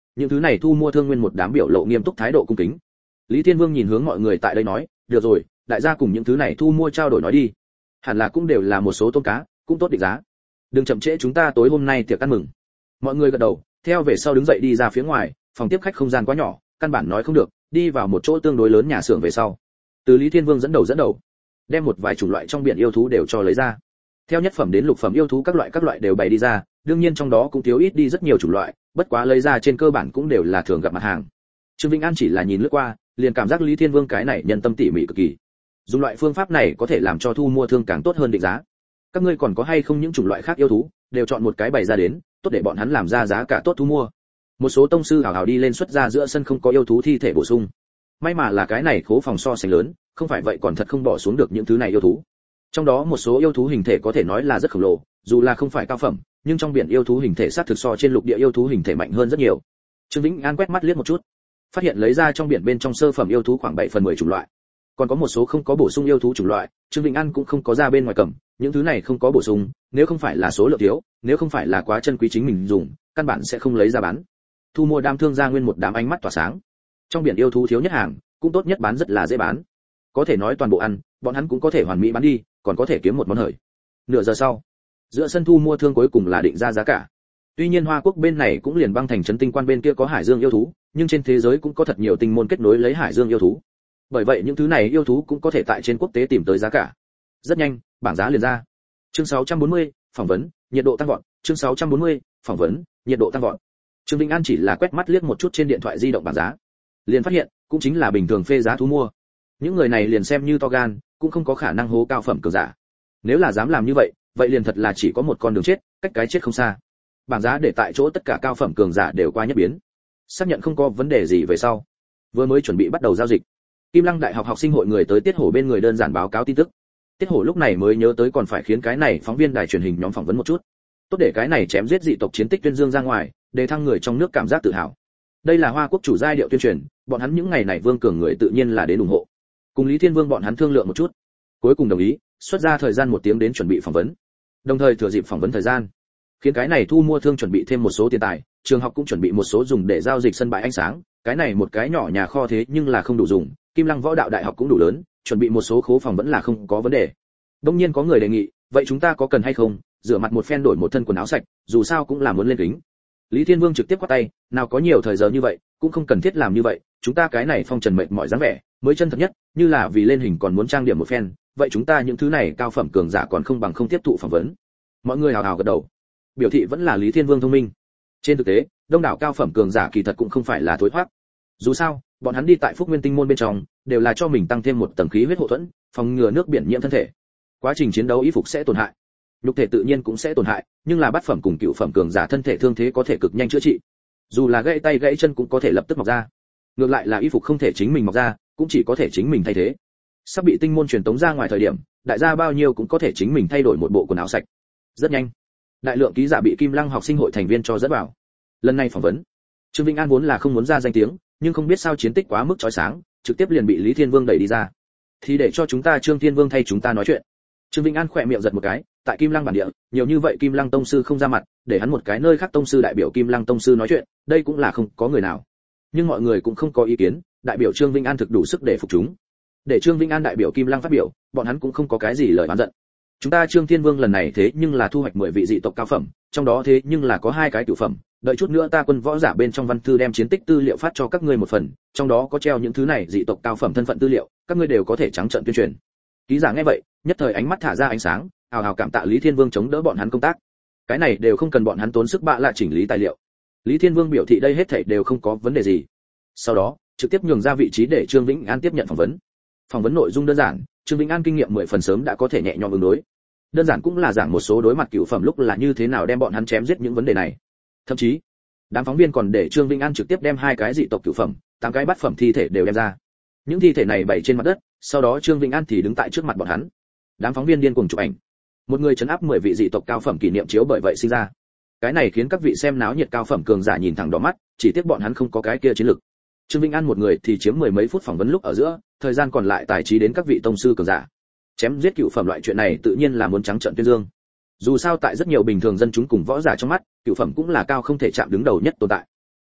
những thứ này thu mua thương nguyên một đám biểu lộ nghiêm túc thái độ cung kính. Lý Thiên Vương nhìn hướng mọi người tại đây nói, được rồi, đại gia cùng những thứ này thu mua trao đổi nói đi. Hẳn là cũng đều là một số tôm cá, cũng tốt định giá. Đừng chậm trễ chúng ta tối hôm nay tiệc ăn mừng. Mọi người gật đầu, theo về sau đứng dậy đi ra phía ngoài, phòng tiếp khách không gian quá nhỏ, căn bản nói không được, đi vào một chỗ tương đối lớn nhà xưởng về sau. Từ Lý Thiên Vương dẫn đầu dẫn đầu, đem một vài chủng loại trong biển yêu thú đều cho lấy ra. Theo nhất phẩm đến lục phẩm yêu thú các loại các loại đều bày đi ra, đương nhiên trong đó cũng thiếu ít đi rất nhiều chủng loại, bất quá lấy ra trên cơ bản cũng đều là thường gặp mặt hàng. Trương Vĩnh An chỉ là nhìn lướt qua, liền cảm giác Lý Thiên Vương cái này nhân tâm tỉ mỉ cực kỳ. Dùng loại phương pháp này có thể làm cho thu mua thương càng tốt hơn định giá. Các ngươi còn có hay không những chủng loại khác yêu thú, đều chọn một cái bày ra đến, tốt để bọn hắn làm ra giá cả tốt thu mua. Một số tông sư hào hào đi lên xuất ra giữa sân không có yêu thú thi thể bổ sung. May mà là cái này khố phòng so sánh lớn, không phải vậy còn thật không bỏ xuống được những thứ này yêu thú. Trong đó một số yêu thú hình thể có thể nói là rất khổng lồ, dù là không phải cao phẩm, nhưng trong biển yêu thú hình thể sát thực so trên lục địa yêu thú hình thể mạnh hơn rất nhiều. Trương Vĩnh An quét mắt liếc một chút, phát hiện lấy ra trong biển bên trong sơ phẩm yêu thú khoảng bảy phần mười chủng loại. Còn có một số không có bổ sung yêu thú chủng loại, Trương Vĩnh An cũng không có ra bên ngoài cầm, những thứ này không có bổ sung, nếu không phải là số lượng thiếu, nếu không phải là quá chân quý chính mình dùng, căn bản sẽ không lấy ra bán. Thu mua đam thương gia nguyên một đám ánh mắt tỏa sáng. Trong biển yêu thú thiếu nhất hàng, cũng tốt nhất bán rất là dễ bán. Có thể nói toàn bộ ăn, bọn hắn cũng có thể hoàn mỹ bán đi, còn có thể kiếm một món hời. Nửa giờ sau, giữa sân thu mua thương cuối cùng là định ra giá cả. Tuy nhiên Hoa Quốc bên này cũng liền băng thành trấn tinh quan bên kia có hải dương yêu thú, nhưng trên thế giới cũng có thật nhiều tinh môn kết nối lấy hải dương yêu thú. Bởi vậy những thứ này yêu thú cũng có thể tại trên quốc tế tìm tới giá cả. Rất nhanh, bảng giá liền ra. Chương sáu trăm bốn mươi, phỏng vấn, nhiệt độ tăng vọt. Chương sáu trăm bốn mươi, phỏng vấn, nhiệt độ tăng vọt. Trương Vĩnh An chỉ là quét mắt liếc một chút trên điện thoại di động bảng giá, liền phát hiện, cũng chính là bình thường phê giá thu mua. Những người này liền xem như to gan, cũng không có khả năng hố cao phẩm cường giả. Nếu là dám làm như vậy, vậy liền thật là chỉ có một con đường chết, cách cái chết không xa. Bảng giá để tại chỗ tất cả cao phẩm cường giả đều qua nhất biến. Xác nhận không có vấn đề gì về sau, vừa mới chuẩn bị bắt đầu giao dịch. Kim Lăng Đại học học sinh hội người tới Tiết Hổ bên người đơn giản báo cáo tin tức. Tiết Hổ lúc này mới nhớ tới còn phải khiến cái này phóng viên đài truyền hình nhóm phỏng vấn một chút. Tốt để cái này chém giết dị tộc chiến tích tuyên dương ra ngoài, để thăng người trong nước cảm giác tự hào. Đây là Hoa Quốc chủ giai điệu tuyên truyền, bọn hắn những ngày này Vương Cường người tự nhiên là đến ủng hộ. Cùng Lý Thiên Vương bọn hắn thương lượng một chút, cuối cùng đồng ý, xuất ra thời gian một tiếng đến chuẩn bị phỏng vấn. Đồng thời thừa dịp phỏng vấn thời gian, khiến cái này thu mua thương chuẩn bị thêm một số tiền tài, trường học cũng chuẩn bị một số dùng để giao dịch sân bãi ánh sáng, cái này một cái nhỏ nhà kho thế nhưng là không đủ dùng, Kim Lăng Võ Đạo Đại học cũng đủ lớn, chuẩn bị một số khố phòng vẫn là không có vấn đề. Đương nhiên có người đề nghị, vậy chúng ta có cần hay không, rửa mặt một phen đổi một thân quần áo sạch, dù sao cũng là muốn lên kính. Lý Thiên Vương trực tiếp quát tay, nào có nhiều thời giờ như vậy, cũng không cần thiết làm như vậy, chúng ta cái này phong trần mệt mỏi dáng vẻ, mới chân thật nhất, như là vì lên hình còn muốn trang điểm một phen, vậy chúng ta những thứ này cao phẩm cường giả còn không bằng không tiếp thụ phỏng vấn. Mọi người hào hào gật đầu, biểu thị vẫn là Lý Thiên Vương thông minh. Trên thực tế, đông đảo cao phẩm cường giả kỳ thật cũng không phải là thối thoát. Dù sao, bọn hắn đi tại Phúc Nguyên Tinh môn bên trong, đều là cho mình tăng thêm một tầng khí huyết hộ thuẫn, phòng ngừa nước biển nhiễm thân thể. Quá trình chiến đấu y phục sẽ tổn hại, nhục thể tự nhiên cũng sẽ tổn hại, nhưng là bát phẩm cùng cựu phẩm cường giả thân thể thương thế có thể cực nhanh chữa trị. Dù là gãy tay gãy chân cũng có thể lập tức mọc ra. Ngược lại là y phục không thể chính mình mọc ra, cũng chỉ có thể chính mình thay thế. Sắp bị tinh môn truyền tống ra ngoài thời điểm, đại gia bao nhiêu cũng có thể chính mình thay đổi một bộ quần áo sạch. Rất nhanh, đại lượng ký giả bị Kim Lăng học sinh hội thành viên cho dẫn vào. Lần này phỏng vấn, Trương Vĩnh An vốn là không muốn ra danh tiếng, nhưng không biết sao chiến tích quá mức chói sáng, trực tiếp liền bị Lý Thiên Vương đẩy đi ra. Thì để cho chúng ta Trương Thiên Vương thay chúng ta nói chuyện. Trương Vĩnh An khỏe miệng giật một cái, tại Kim Lăng bản địa, nhiều như vậy Kim Lăng tông sư không ra mặt, để hắn một cái nơi khác tông sư đại biểu Kim Lăng tông sư nói chuyện, đây cũng là không có người nào. Nhưng mọi người cũng không có ý kiến, đại biểu Trương Vĩnh An thực đủ sức để phục chúng. Để Trương Vĩnh An đại biểu Kim Lăng phát biểu, bọn hắn cũng không có cái gì lời oán giận. Chúng ta Trương Thiên Vương lần này thế nhưng là thu hoạch mười vị dị tộc cao phẩm, trong đó thế nhưng là có hai cái cửu phẩm, đợi chút nữa ta quân võ giả bên trong văn thư đem chiến tích tư liệu phát cho các ngươi một phần, trong đó có treo những thứ này dị tộc cao phẩm thân phận tư liệu, các ngươi đều có thể trắng trợn tuyên truyền. Ký giả nghe vậy, nhất thời ánh mắt thả ra ánh sáng, hào hào cảm tạ Lý Thiên Vương chống đỡ bọn hắn công tác. Cái này đều không cần bọn hắn tốn sức bạ lạ chỉnh lý tài liệu. Lý Thiên Vương biểu thị đây hết thảy đều không có vấn đề gì. Sau đó, trực tiếp nhường ra vị trí để Trương Vĩnh An tiếp nhận phỏng vấn. Phỏng vấn nội dung đơn giản, Trương Vĩnh An kinh nghiệm mười phần sớm đã có thể nhẹ nhõm ứng đối. Đơn giản cũng là giảng một số đối mặt cửu phẩm lúc là như thế nào đem bọn hắn chém giết những vấn đề này. Thậm chí, đám phóng viên còn để Trương Vĩnh An trực tiếp đem hai cái dị tộc cửu phẩm, tám cái bát phẩm thi thể đều đem ra. Những thi thể này bày trên mặt đất, sau đó Trương Vĩnh An thì đứng tại trước mặt bọn hắn. Đám phóng viên điên cuồng chụp ảnh. Một người trấn áp mười vị dị tộc cao phẩm kỷ niệm chiếu bởi vậy sinh ra. Cái này khiến các vị xem náo nhiệt cao phẩm cường giả nhìn thẳng đỏ mắt, chỉ tiếc bọn hắn không có cái kia chiến lực. Trương Vĩnh An một người thì chiếm mười mấy phút phỏng vấn lúc ở giữa, thời gian còn lại tài trí đến các vị tông sư cường giả. Chém giết cựu phẩm loại chuyện này tự nhiên là muốn trắng trợn tuyên dương. Dù sao tại rất nhiều bình thường dân chúng cùng võ giả trong mắt, cựu phẩm cũng là cao không thể chạm đứng đầu nhất tồn tại.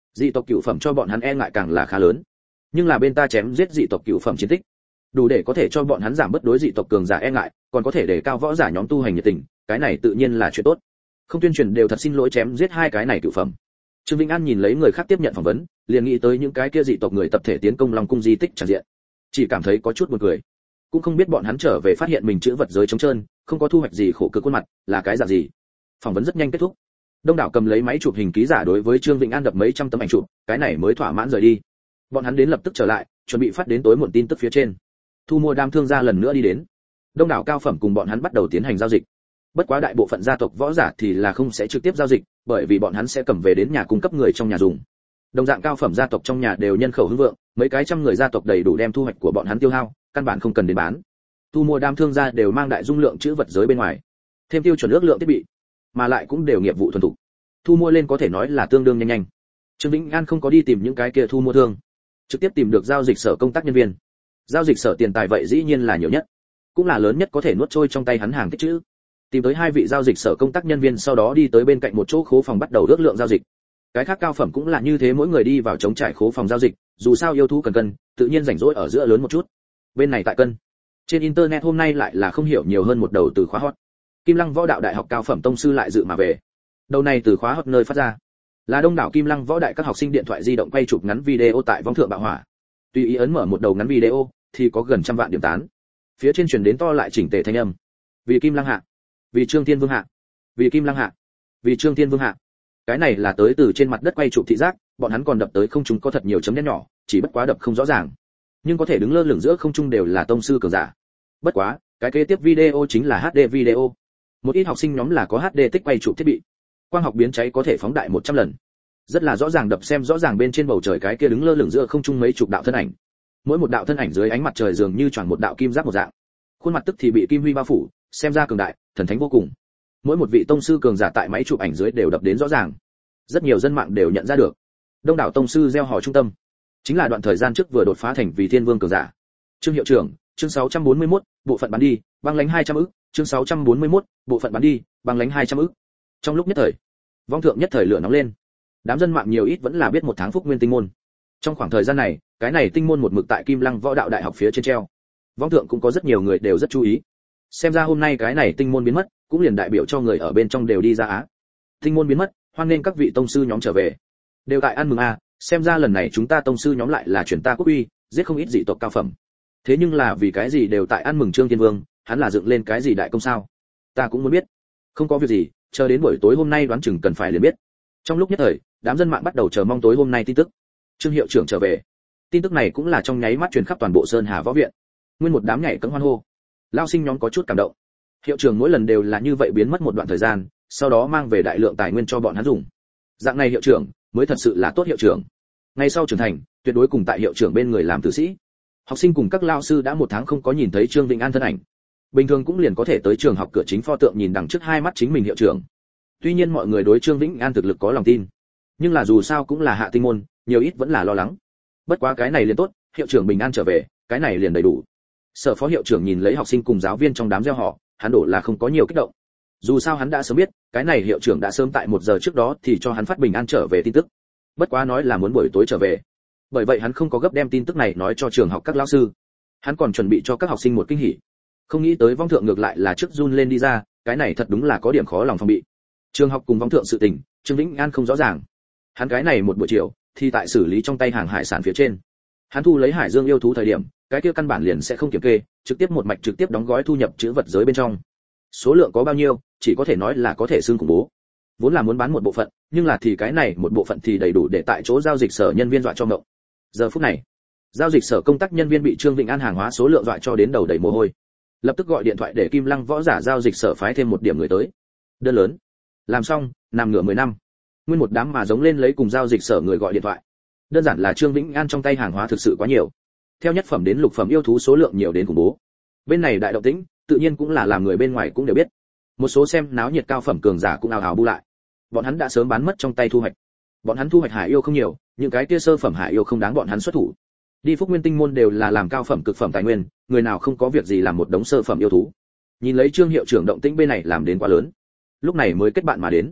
dị tộc cựu phẩm cho bọn hắn e ngại càng là khá lớn, nhưng là bên ta chém giết dị tộc cựu phẩm chiến tích đủ để có thể cho bọn hắn giảm bớt đối dị tộc cường giả e ngại, còn có thể để cao võ giả nhóm tu hành nhiệt tình, cái này tự nhiên là chuyện tốt. Không tuyên truyền đều thật xin lỗi chém giết hai cái này cựu phẩm. Trương Vĩnh An nhìn lấy người khác tiếp nhận phỏng vấn, liền nghĩ tới những cái kia dị tộc người tập thể tiến công Long cung di tích tràn diện, chỉ cảm thấy có chút buồn cười. Cũng không biết bọn hắn trở về phát hiện mình chữ vật giới trống trơn, không có thu hoạch gì khổ cực khuôn mặt, là cái dạng gì. Phỏng vấn rất nhanh kết thúc. Đông đảo cầm lấy máy chụp hình ký giả đối với Trương Vĩnh An đập mấy trăm tấm ảnh chụp, cái này mới thỏa mãn rời đi. Bọn hắn đến lập tức trở lại, chuẩn bị phát đến tối muộn tin tức phía trên. Thu mua đam thương gia lần nữa đi đến. Đông đảo cao phẩm cùng bọn hắn bắt đầu tiến hành giao dịch. Bất quá đại bộ phận gia tộc võ giả thì là không sẽ trực tiếp giao dịch, bởi vì bọn hắn sẽ cầm về đến nhà cung cấp người trong nhà dùng. Đồng dạng cao phẩm gia tộc trong nhà đều nhân khẩu hưng vượng, mấy cái trăm người gia tộc đầy đủ đem thu hoạch của bọn hắn tiêu hao, căn bản không cần đến bán. Thu mua đam thương gia đều mang đại dung lượng chữ vật giới bên ngoài, thêm tiêu chuẩn ước lượng thiết bị, mà lại cũng đều nghiệp vụ thuần thục. Thu mua lên có thể nói là tương đương nhanh nhanh. Trương Vĩnh An không có đi tìm những cái kia thu mua thương, trực tiếp tìm được giao dịch sở công tác nhân viên. Giao dịch sở tiền tài vậy dĩ nhiên là nhiều nhất, cũng là lớn nhất có thể nuốt trôi trong tay hắn hàng tích trữ. Tìm tới hai vị giao dịch sở công tác nhân viên, sau đó đi tới bên cạnh một chỗ khố phòng bắt đầu ước lượng giao dịch. Cái khác cao phẩm cũng là như thế, mỗi người đi vào chống trải khố phòng giao dịch, dù sao yêu thú cần cân, tự nhiên rảnh rỗi ở giữa lớn một chút. Bên này tại cân. Trên internet hôm nay lại là không hiểu nhiều hơn một đầu từ khóa hot. Kim Lăng Võ Đạo Đại học cao phẩm tông sư lại dự mà về. Đầu này từ khóa hot nơi phát ra là đông đảo Kim Lăng Võ Đại các học sinh điện thoại di động quay chụp ngắn video tại vong thượng bạo hỏa. Tùy ý ấn mở một đầu ngắn video thì có gần trăm vạn điểm tán. Phía trên truyền đến to lại chỉnh tề thanh âm. Vì Kim Lăng hạ, vì Trương Thiên Vương hạ, vì Kim Lăng hạ, vì Trương Thiên Vương hạ. Cái này là tới từ trên mặt đất quay chụp thị giác, bọn hắn còn đập tới không trung có thật nhiều chấm đen nhỏ, chỉ bất quá đập không rõ ràng. Nhưng có thể đứng lơ lửng giữa không trung đều là tông sư cường giả. Bất quá, cái kế tiếp video chính là hát đê video. Một ít học sinh nhóm là có hát đê tích quay chụp thiết bị. Quang học biến cháy có thể phóng đại một trăm lần. Rất là rõ ràng đập xem rõ ràng bên trên bầu trời cái kia đứng lơ lửng giữa không trung mấy chục đạo thân ảnh. Mỗi một đạo thân ảnh dưới ánh mặt trời dường như choàng một đạo kim giáp một dạng. Khuôn mặt tức thì bị kim huy bao phủ, xem ra cường đại, thần thánh vô cùng. Mỗi một vị tông sư cường giả tại máy chụp ảnh dưới đều đập đến rõ ràng. Rất nhiều dân mạng đều nhận ra được. Đông đảo tông sư gieo hò trung tâm, chính là đoạn thời gian trước vừa đột phá thành vì thiên vương cường giả. Trương hiệu trưởng, chương sáu trăm bốn mươi mốt, bộ phận bán đi, băng lãnh hai trăm ức, chương sáu trăm bốn mươi mốt, bộ phận bán đi, băng lãnh hai trăm ức. Trong lúc nhất thời, vong thượng nhất thời lửa nóng lên. Đám dân mạng nhiều ít vẫn là biết một tháng phúc nguyên tinh môn. Trong khoảng thời gian này, cái này tinh môn một mực tại Kim Lăng Võ Đạo Đại học phía trên treo. Vong thượng cũng có rất nhiều người đều rất chú ý. Xem ra hôm nay cái này tinh môn biến mất, cũng liền đại biểu cho người ở bên trong đều đi ra á. Tinh môn biến mất, hoan nghênh các vị tông sư nhóm trở về. Đều tại ăn mừng a, xem ra lần này chúng ta tông sư nhóm lại là chuyển ta quốc uy, giết không ít dị tộc cao phẩm. Thế nhưng là vì cái gì đều tại ăn mừng Trương Thiên Vương, hắn là dựng lên cái gì đại công sao? Ta cũng muốn biết. Không có việc gì, chờ đến buổi tối hôm nay đoán chừng cần phải liền biết. Trong lúc nhất thời, đám dân mạng bắt đầu chờ mong tối hôm nay tin tức. Trương hiệu trưởng trở về. Tin tức này cũng là trong nháy mắt truyền khắp toàn bộ Sơn Hà Võ viện. Nguyên một đám nhảy cẫng hoan hô. Lao sinh nhóm có chút cảm động. Hiệu trưởng mỗi lần đều là như vậy biến mất một đoạn thời gian, sau đó mang về đại lượng tài nguyên cho bọn hắn dùng. Dạng này hiệu trưởng mới thật sự là tốt hiệu trưởng. Ngay sau trưởng thành, tuyệt đối cùng tại hiệu trưởng bên người làm tử sĩ. Học sinh cùng các lao sư đã một tháng không có nhìn thấy Trương Vĩnh An thân ảnh. Bình thường cũng liền có thể tới trường học cửa chính pho tượng nhìn đằng trước hai mắt chính mình hiệu trưởng. Tuy nhiên mọi người đối Trương Vĩnh An thực lực có lòng tin, nhưng là dù sao cũng là hạ tinh môn, nhiều ít vẫn là lo lắng. Bất quá cái này liền tốt, hiệu trưởng bình an trở về, cái này liền đầy đủ. Sở phó hiệu trưởng nhìn lấy học sinh cùng giáo viên trong đám reo hò, hắn đổ là không có nhiều kích động. Dù sao hắn đã sớm biết, cái này hiệu trưởng đã sớm tại một giờ trước đó thì cho hắn phát bình an trở về tin tức. Bất quá nói là muốn buổi tối trở về. Bởi vậy hắn không có gấp đem tin tức này nói cho trường học các lão sư. Hắn còn chuẩn bị cho các học sinh một kinh hỉ. Không nghĩ tới vong thượng ngược lại là trước run lên đi ra, cái này thật đúng là có điểm khó lòng phòng bị. Trường học cùng vong thượng sự tình, Trương Vĩnh An không rõ ràng. Hắn cái này một buổi chiều thì tại xử lý trong tay hàng hải sản phía trên. Hắn thu lấy hải dương yêu thú thời điểm, cái kia căn bản liền sẽ không kiểm kê, trực tiếp một mạch trực tiếp đóng gói thu nhập chữ vật giới bên trong. Số lượng có bao nhiêu, chỉ có thể nói là có thể xương khủng bố. Vốn là muốn bán một bộ phận, nhưng là thì cái này một bộ phận thì đầy đủ để tại chỗ giao dịch sở nhân viên dọa cho ngộng. Giờ phút này, giao dịch sở công tác nhân viên bị Trương Vĩnh An hàng hóa số lượng dọa cho đến đầu đầy mồ hôi. Lập tức gọi điện thoại để Kim Lăng Võ Giả giao dịch sở phái thêm một điểm người tới. Đơn lớn. Làm xong, nằm ngửa mười năm. Nguyên một đám mà giống lên lấy cùng giao dịch sở người gọi điện thoại. Đơn giản là Trương Vĩnh An trong tay hàng hóa thực sự quá nhiều. Theo nhất phẩm đến lục phẩm yêu thú số lượng nhiều đến khủng bố. Bên này đại động tĩnh, tự nhiên cũng là làm người bên ngoài cũng đều biết. Một số xem náo nhiệt cao phẩm cường giả cũng ào ào bu lại. Bọn hắn đã sớm bán mất trong tay thu hoạch. Bọn hắn thu hoạch hải yêu không nhiều, những cái kia sơ phẩm hải yêu không đáng bọn hắn xuất thủ. Đi Phúc Nguyên Tinh môn đều là làm cao phẩm cực phẩm tài nguyên, người nào không có việc gì làm một đống sơ phẩm yêu thú. Nhìn lấy Trương hiệu trưởng động tĩnh bên này làm đến quá lớn, lúc này mới kết bạn mà đến.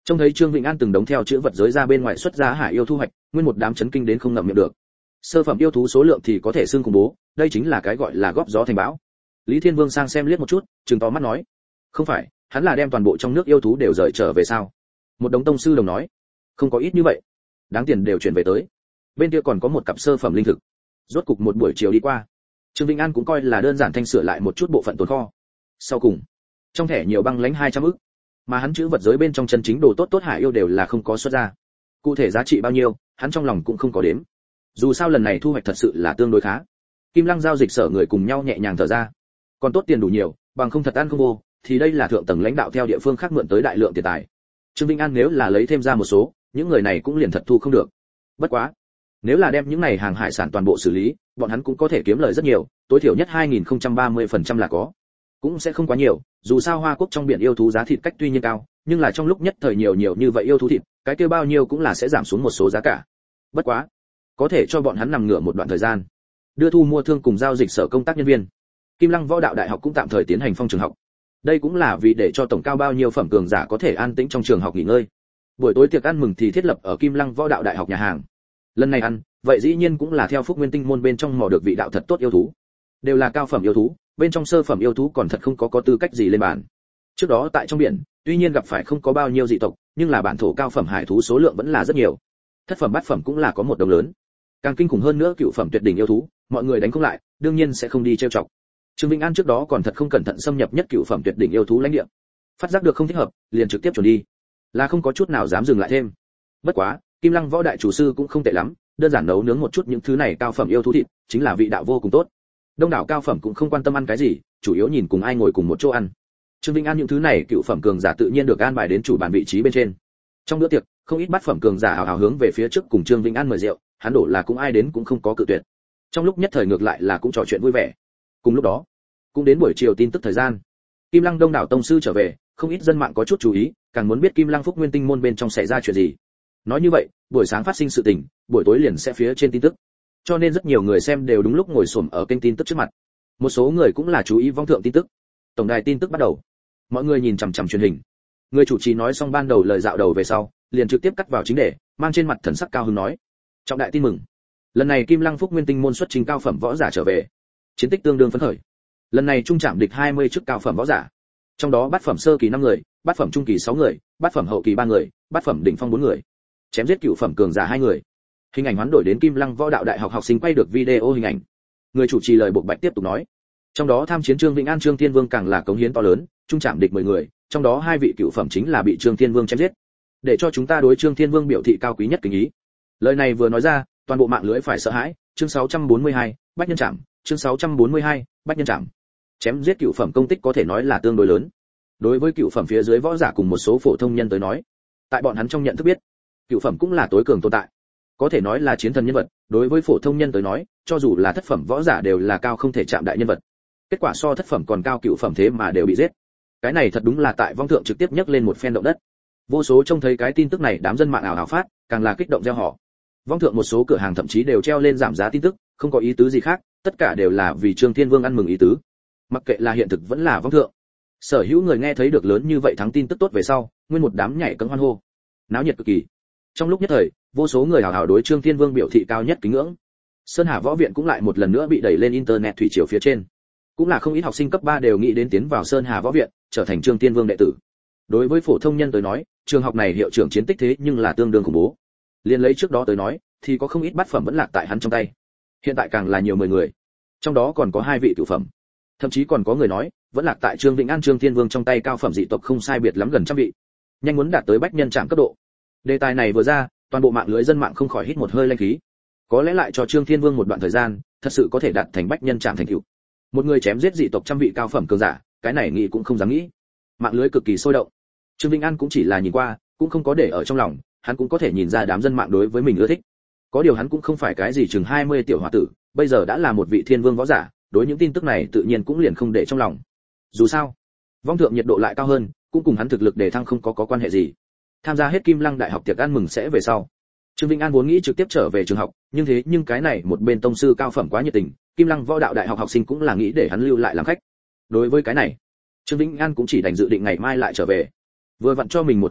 Trông thấy Trương Vĩnh An từng đống theo chữ vật giới ra bên ngoài xuất ra hải yêu thu hoạch, nguyên một đám chấn kinh đến không ngậm miệng được. Sơ phẩm yêu thú số lượng thì có thể xương khủng bố, đây chính là cái gọi là góp gió thành bão. Lý Thiên Vương sang xem liếc một chút, trừng to mắt nói: "Không phải, hắn là đem toàn bộ trong nước yêu thú đều rời trở về sao?" Một đống tông sư đồng nói: "Không có ít như vậy, đáng tiền đều chuyển về tới. Bên kia còn có một cặp sơ phẩm linh thực." Rốt cục một buổi chiều đi qua, Trương Vĩnh An cũng coi là đơn giản thanh sửa lại một chút bộ phận tồn kho. Sau cùng, trong thẻ nhiều băng lãnh hai trăm ức, mà hắn chữ vật giới bên trong chân chính đồ tốt tốt hải yêu đều là không có xuất ra. Cụ thể giá trị bao nhiêu, hắn trong lòng cũng không có đếm. Dù sao lần này thu hoạch thật sự là tương đối khá. Kim Lăng giao dịch sở người cùng nhau nhẹ nhàng thở ra. Còn tốt tiền đủ nhiều, bằng không thật ăn không vô, thì đây là thượng tầng lãnh đạo theo địa phương khác mượn tới đại lượng tiền tài. Trương Vĩnh An nếu là lấy thêm ra một số, những người này cũng liền thật thu không được. Bất quá, nếu là đem những này hàng hải sản toàn bộ xử lý, bọn hắn cũng có thể kiếm lời rất nhiều, tối thiểu nhất hai nghìn không trăm ba mươi phần trăm là có. Cũng sẽ không quá nhiều, dù sao Hoa Quốc trong biển yêu thú giá thịt cách tuy nhiên cao, nhưng là trong lúc nhất thời nhiều nhiều như vậy yêu thú thịt, cái kia bao nhiêu cũng là sẽ giảm xuống một số giá cả. Bất quá, có thể cho bọn hắn nằm ngửa một đoạn thời gian. Đưa thu mua thương cùng giao dịch sở công tác nhân viên. Kim Lăng Võ Đạo Đại học cũng tạm thời tiến hành phong trường học. Đây cũng là vì để cho tổng cao bao nhiêu phẩm cường giả có thể an tĩnh trong trường học nghỉ ngơi. Buổi tối tiệc ăn mừng thì thiết lập ở Kim Lăng Võ Đạo Đại học nhà hàng. Lần này ăn, vậy dĩ nhiên cũng là theo Phúc Nguyên Tinh môn bên trong mò được vị đạo thật tốt yêu thú. Đều là cao phẩm yêu thú, bên trong sơ phẩm yêu thú còn thật không có có tư cách gì lên bàn. Trước đó tại trong biển, tuy nhiên gặp phải không có bao nhiêu dị tộc, nhưng là bản thổ cao phẩm hải thú số lượng vẫn là rất nhiều. Thất phẩm bát phẩm cũng là có một đồng lớn. Càng kinh khủng hơn nữa cựu phẩm tuyệt đỉnh yêu thú, mọi người đánh không lại, đương nhiên sẽ không đi trêu chọc. Trương Vĩnh An trước đó còn thật không cẩn thận xâm nhập nhất cựu phẩm tuyệt đỉnh yêu thú lãnh địa. Phát giác được không thích hợp, liền trực tiếp chuẩn đi. Là không có chút nào dám dừng lại thêm. Bất quá, Kim Lăng Võ Đại chủ sư cũng không tệ lắm, đơn giản nấu nướng một chút những thứ này cao phẩm yêu thú thịt, chính là vị đạo vô cùng tốt. Đông đảo cao phẩm cũng không quan tâm ăn cái gì, chủ yếu nhìn cùng ai ngồi cùng một chỗ ăn. Trương Vĩnh An những thứ này cựu phẩm cường giả tự nhiên được an bài đến chủ bàn vị trí bên trên. Trong bữa tiệc, không ít bát phẩm cường giả hào hào hướng về phía trước cùng Trương Vĩnh An mời rượu, hắn đổ là cũng ai đến cũng không có cự tuyệt. Trong lúc nhất thời ngược lại là cũng trò chuyện vui vẻ. Cùng lúc đó, cũng đến buổi chiều tin tức thời gian. Kim Lăng Đông đảo tông sư trở về, không ít dân mạng có chút chú ý, càng muốn biết Kim Lăng Phúc Nguyên Tinh môn bên trong xảy ra chuyện gì. Nói như vậy, buổi sáng phát sinh sự tình, buổi tối liền sẽ phía trên tin tức. Cho nên rất nhiều người xem đều đúng lúc ngồi xổm ở kênh tin tức trước mặt. Một số người cũng là chú ý vong thượng tin tức. Tổng đài tin tức bắt đầu. Mọi người nhìn chằm chằm truyền hình. Người chủ trì nói xong ban đầu lời dạo đầu về sau, liền trực tiếp cắt vào chính đề, mang trên mặt thần sắc cao hứng nói: "Trọng đại tin mừng. Lần này Kim Lăng Phúc Nguyên Tinh môn xuất trình cao phẩm võ giả trở về. Chiến tích tương đương phấn khởi. Lần này trung trảm địch hai mươi chức cao phẩm võ giả. Trong đó bát phẩm sơ kỳ năm người, bát phẩm trung kỳ sáu người, bát phẩm hậu kỳ ba người, bát phẩm đỉnh phong bốn người. Chém giết cựu phẩm cường giả hai người." Hình ảnh hoán đổi đến Kim Lăng Võ Đạo Đại học học sinh quay được video hình ảnh. Người chủ trì lời buộc bạch tiếp tục nói: "Trong đó tham chiến Trương Vĩnh An, Trương Thiên Vương càng là cống hiến to lớn, trung trảm địch mười người, trong đó hai vị cựu phẩm chính là bị Trương Thiên Vương chém giết. Để cho chúng ta đối Trương Thiên Vương biểu thị cao quý nhất kính ý." Lời này vừa nói ra, toàn bộ mạng lưới phải sợ hãi. Chương sáu trăm bốn mươi hai, Bách Nhân Trảm, chương sáu trăm bốn mươi hai, Bách Nhân Trảm. Chém giết cựu phẩm công tích có thể nói là tương đối lớn. Đối với cựu phẩm phía dưới võ giả cùng một số phổ thông nhân tới nói, tại bọn hắn trong nhận thức biết, cựu phẩm cũng là tối cường tồn tại. Có thể nói là chiến thần nhân vật, đối với phổ thông nhân tới nói, cho dù là thất phẩm võ giả đều là cao không thể chạm đại nhân vật. Kết quả so thất phẩm còn cao cựu phẩm thế mà đều bị giết. Cái này thật đúng là tại vong thượng trực tiếp nhấc lên một phen động đất. Vô số trông thấy cái tin tức này, đám dân mạng ảo ảo phát, càng là kích động reo hò. Vong thượng một số cửa hàng thậm chí đều treo lên giảm giá tin tức, không có ý tứ gì khác, tất cả đều là vì Trương Thiên Vương ăn mừng ý tứ. Mặc kệ là hiện thực vẫn là vong thượng. Sở hữu người nghe thấy được lớn như vậy thắng tin tức tốt về sau, nguyên một đám nhảy cẫng hoan hô. Náo nhiệt cực kỳ. Trong lúc nhất thời, vô số người hào hào đối Trương Thiên Vương biểu thị cao nhất kính ngưỡng. Sơn Hà Võ Viện cũng lại một lần nữa bị đẩy lên internet thủy triều phía trên. Cũng là không ít học sinh cấp ba đều nghĩ đến tiến vào Sơn Hà Võ Viện, trở thành Trương Thiên Vương đệ tử. Đối với phổ thông nhân tới nói, trường học này hiệu trưởng chiến tích thế nhưng là tương đương khủng bố. Liên lấy trước đó tới nói, thì có không ít bát phẩm vẫn lạc tại hắn trong tay. Hiện tại càng là nhiều mười người. Trong đó còn có hai vị cửu phẩm. Thậm chí còn có người nói, vẫn lạc tại Trương Vĩnh An, Trương Thiên Vương trong tay cao phẩm dị tộc không sai biệt lắm gần trăm vị. Nhanh muốn đạt tới bách nhân trảm cấp độ. Đề tài này vừa ra, toàn bộ mạng lưới dân mạng không khỏi hít một hơi lanh khí. Có lẽ lại cho Trương Thiên Vương một đoạn thời gian, thật sự có thể đạt thành bách nhân trảm thành tựu. Một người chém giết dị tộc trăm vị cao phẩm cường giả, cái này nghĩ cũng không dám nghĩ. Mạng lưới cực kỳ sôi động. Trương Vĩnh An cũng chỉ là nhìn qua, cũng không có để ở trong lòng, hắn cũng có thể nhìn ra đám dân mạng đối với mình ưa thích. Có điều hắn cũng không phải cái gì chừng hai mươi tiểu hòa tử, bây giờ đã là một vị thiên vương võ giả, đối những tin tức này tự nhiên cũng liền không để trong lòng. Dù sao, vong thượng nhiệt độ lại cao hơn, cũng cùng hắn thực lực đề thăng không có có quan hệ gì. Tham gia hết Kim Lăng Đại học tiệc ăn mừng sẽ về sau. Trương Vĩnh An vốn nghĩ trực tiếp trở về trường học, nhưng thế nhưng cái này một bên tông sư cao phẩm quá nhiệt tình, Kim Lăng Võ Đạo Đại học học sinh cũng là nghĩ để hắn lưu lại làm khách. Đối với cái này, Trương Vĩnh An cũng chỉ đành dự định ngày mai lại trở về. Vừa vặn cho mình một kỳ nghỉ,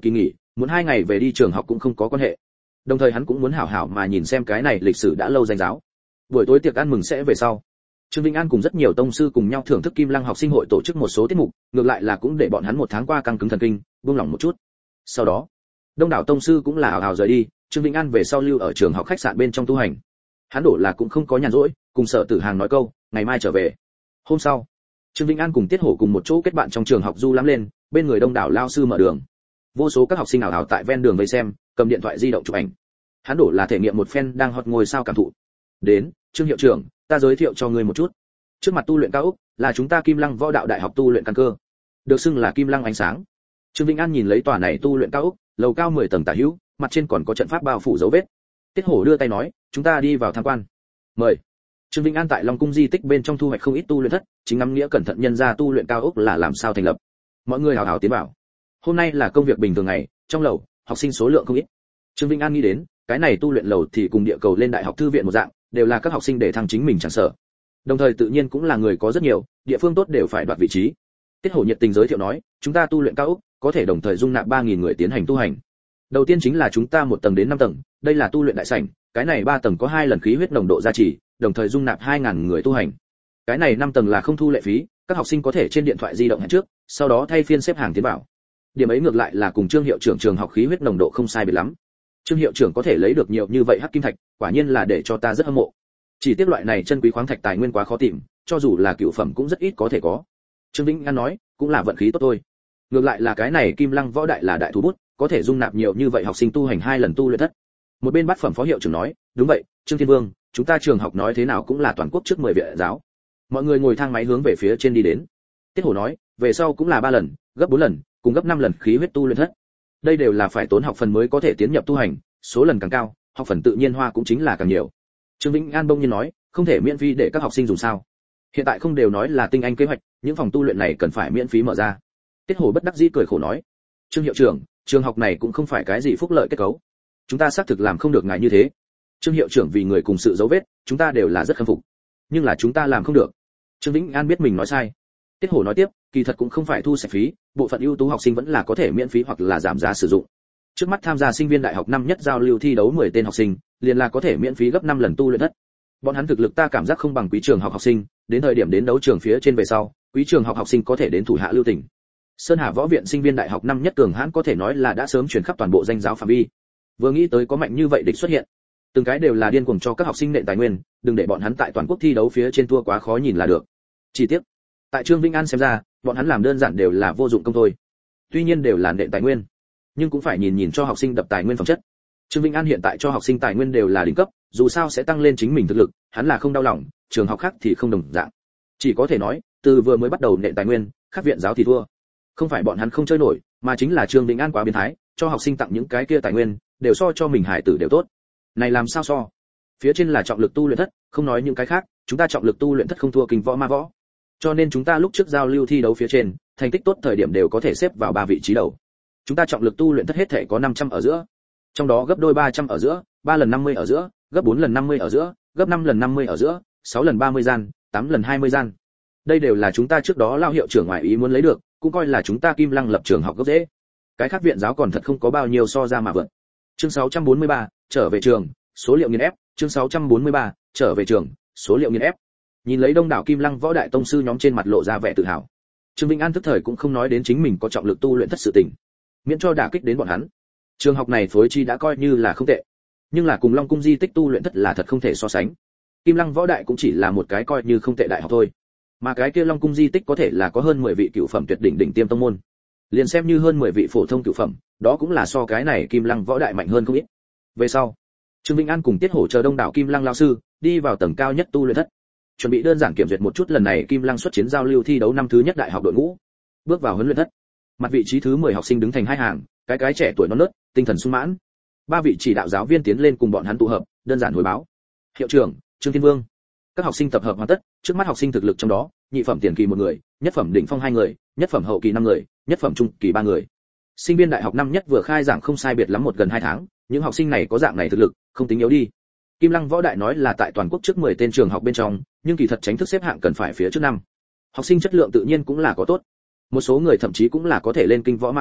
muốn hai ngày về đi trường học cũng không có quan hệ. Đồng thời hắn cũng muốn hảo hảo mà nhìn xem cái này lịch sử đã lâu danh giáo. Buổi tối tiệc ăn mừng sẽ về sau, Trương Vĩnh An cùng rất nhiều tông sư cùng nhau thưởng thức Kim Lăng học sinh hội tổ chức một số tiết mục, ngược lại là cũng để bọn hắn một tháng qua căng cứng thần kinh, buông lỏng một chút. Sau đó, đông đảo tông sư cũng là hào hào rời đi, Trương Vĩnh An về sau lưu ở trường học khách sạn bên trong tu hành. Hắn đổ là cũng không có nhàn rỗi, cùng Sở Tử Hàng nói câu, ngày mai trở về. Hôm sau, Trương Vĩnh An cùng Tiết Hổ cùng một chỗ kết bạn trong trường học du lãm lên, bên người đông đảo lao sư mở đường. Vô số các học sinh ảo ảo tại ven đường vây xem, cầm điện thoại di động chụp ảnh. Hắn đổ là thể nghiệm một phen đang hot ngồi sao cảm thụ. Đến, Trương hiệu trưởng, ta giới thiệu cho ngươi một chút. Trước mặt tu luyện cao ốc là chúng ta Kim Lăng Võ Đạo Đại học tu luyện căn cơ, được xưng là Kim Lăng ánh sáng. Trương Vĩnh An nhìn lấy tòa này tu luyện cao ốc, lầu cao mười tầng tả hữu, mặt trên còn có trận pháp bao phủ dấu vết. Tiết Hổ đưa tay nói, chúng ta đi vào tham quan. Mời. Trương Vĩnh An tại Long Cung di tích bên trong thu hoạch không ít tu luyện thất, chính ngắm nghĩa cẩn thận nhân ra tu luyện cao ốc là làm sao thành lập. Mọi người hào hào tiến vào. Hôm nay là công việc bình thường ngày, trong lầu, học sinh số lượng không ít. Trương Vĩnh An nghĩ đến, cái này tu luyện lầu thì cùng địa cầu lên đại học thư viện một dạng, đều là các học sinh để thăng chính mình chẳng sợ. Đồng thời tự nhiên cũng là người có rất nhiều, địa phương tốt đều phải đoạt vị trí. Tiết Hổ nhiệt tình giới thiệu nói, chúng ta tu luyện cao ốc, có thể đồng thời dung nạp ba nghìn người tiến hành tu hành. Đầu tiên chính là chúng ta một tầng đến năm tầng, đây là tu luyện đại sảnh, cái này ba tầng có hai lần khí huyết nồng độ gia trì, đồng thời dung nạp hai nghìn người tu hành. Cái này năm tầng là không thu lệ phí, các học sinh có thể trên điện thoại di động hẹn trước, sau đó thay phiên xếp hàng tiến vào. Điểm ấy ngược lại là cùng Trương hiệu trưởng trường học khí huyết nồng độ không sai biệt lắm. Trương hiệu trưởng có thể lấy được nhiều như vậy hắc kim thạch, quả nhiên là để cho ta rất hâm mộ. Chỉ tiếc loại này chân quý khoáng thạch tài nguyên quá khó tìm, cho dù là cựu phẩm cũng rất ít có thể có. Trương Vĩnh An nói, cũng là vận khí tốt thôi. Ngược lại là cái này Kim Lăng Võ Đại là đại thú bút, có thể dung nạp nhiều như vậy học sinh tu hành hai lần tu luyện thất. Một bên bát phẩm phó hiệu trưởng nói, đúng vậy, Trương Thiên Vương, chúng ta trường học nói thế nào cũng là toàn quốc trước mười viện giáo. Mọi người ngồi thang máy hướng về phía trên đi đến. Tiết Hổ nói, về sau cũng là ba lần, gấp bốn lần, cùng gấp năm lần khí huyết tu luyện thất. Đây đều là phải tốn học phần mới có thể tiến nhập tu hành, số lần càng cao, học phần tự nhiên hoa cũng chính là càng nhiều. Trương Vĩnh An bỗng nhiên nói, không thể miễn phí để các học sinh dùng sao? Hiện tại không đều nói là tinh anh kế hoạch, những phòng tu luyện này cần phải miễn phí mở ra. Tiết Hổ bất đắc dĩ cười khổ nói, Trương hiệu trưởng, trường học này cũng không phải cái gì phúc lợi kết cấu. Chúng ta xác thực làm không được ngài như thế. Trương hiệu trưởng vì người cùng sự dấu vết, chúng ta đều là rất khâm phục. Nhưng là chúng ta làm không được. Trương Vĩnh An biết mình nói sai. Tiết Hổ nói tiếp, kỳ thật cũng không phải thu sạch phí, bộ phận ưu tú học sinh vẫn là có thể miễn phí hoặc là giảm giá sử dụng. Trước mắt tham gia sinh viên đại học năm nhất giao lưu thi đấu mười tên học sinh, liền là có thể miễn phí gấp năm lần tu luyện thất. Bọn hắn thực lực ta cảm giác không bằng quý trường học học sinh, đến thời điểm đến đấu trường phía trên về sau, quý trường học học sinh có thể đến thủ hạ lưu tình. Sơn Hà Võ viện sinh viên đại học năm nhất cường hãn có thể nói là đã sớm truyền khắp toàn bộ danh giáo phạm vi. Vừa nghĩ tới có mạnh như vậy địch xuất hiện, từng cái đều là điên cuồng cho các học sinh nện tài nguyên, đừng để bọn hắn tại toàn quốc thi đấu phía trên thua quá khó nhìn là được. Chỉ tiếc, tại Trương Vĩnh An xem ra, bọn hắn làm đơn giản đều là vô dụng công thôi. Tuy nhiên đều là nện tài nguyên, nhưng cũng phải nhìn nhìn cho học sinh đập tài nguyên phẩm chất. Trương Vĩnh An hiện tại cho học sinh tài nguyên đều là đỉnh cấp, dù sao sẽ tăng lên chính mình thực lực, hắn là không đau lòng, trường học khác thì không đồng dạng. Chỉ có thể nói, từ vừa mới bắt đầu nện tài nguyên, khác viện giáo thì thua. Không phải bọn hắn không chơi nổi, mà chính là Trương Vĩnh An quá biến thái, cho học sinh tặng những cái kia tài nguyên, đều so cho mình hải tử đều tốt. Này làm sao so? Phía trên là trọng lực tu luyện thất, không nói những cái khác, chúng ta trọng lực tu luyện thất không thua kinh võ ma võ. Cho nên chúng ta lúc trước giao lưu thi đấu phía trên, thành tích tốt thời điểm đều có thể xếp vào ba vị trí đầu. Chúng ta trọng lực tu luyện thất hết thể có năm trăm ở giữa. Trong đó gấp đôi ba trăm ở giữa, ba lần năm mươi ở giữa, gấp bốn lần năm mươi ở giữa, gấp năm lần năm mươi ở giữa, sáu lần ba mươi gian, tám lần hai mươi gian. Đây đều là chúng ta trước đó lao hiệu trưởng ngoại ý muốn lấy được, cũng coi là chúng ta Kim Lăng lập trường học gốc rễ. Cái khác viện giáo còn thật không có bao nhiêu so ra mà vượt. Chương sáu trăm bốn mươi ba, trở về trường, số liệu nghiền ép, chương sáu trăm bốn mươi ba, trở về trường, số liệu nghiền ép. Nhìn lấy đông đảo Kim Lăng võ đại tông sư nhóm trên mặt lộ ra vẻ tự hào. Trương Vĩnh An tức thời cũng không nói đến chính mình có trọng lực tu luyện thất sự tình, miễn cho đả kích đến bọn hắn. Trường học này phối chi đã coi như là không tệ, nhưng là cùng Long Cung di tích tu luyện thất là thật không thể so sánh. Kim Lăng võ đại cũng chỉ là một cái coi như không tệ đại học thôi, mà cái kia Long Cung di tích có thể là có hơn mười vị cửu phẩm tuyệt đỉnh đỉnh tiêm tông môn, liền xem như hơn mười vị phổ thông cửu phẩm, đó cũng là so cái này Kim Lăng võ đại mạnh hơn không ít. Về sau, Trương Vĩnh An cùng Tiết Hổ chờ đông đảo Kim Lăng lão sư đi vào tầng cao nhất tu luyện thất, chuẩn bị đơn giản kiểm duyệt một chút lần này Kim Lăng xuất chiến giao lưu thi đấu năm thứ nhất đại học đội ngũ. Bước vào huấn luyện thất, mặt vị trí thứ mười học sinh đứng thành hai hàng, cái cái trẻ tuổi non nớt, tinh thần sung mãn. Ba vị chỉ đạo giáo viên tiến lên cùng bọn hắn tụ hợp, đơn giản hồi báo. Hiệu trưởng, Trương Thiên Vương. Các học sinh tập hợp hoàn tất, trước mắt học sinh thực lực trong đó, nhị phẩm tiền kỳ một người, nhất phẩm đỉnh phong hai người, nhất phẩm hậu kỳ năm người, nhất phẩm trung kỳ ba người. Sinh viên đại học năm nhất vừa khai giảng không sai biệt lắm một gần hai tháng, những học sinh này có dạng này thực lực, không tính yếu đi. Kim Lăng võ đại nói là tại toàn quốc trước mười tên trường học bên trong, nhưng kỳ thật tránh thức xếp hạng cần phải phía trước năm. Học sinh chất lượng tự nhiên cũng là có tốt. Một số người thậm chí cũng là có thể lên kinh võ ma võ,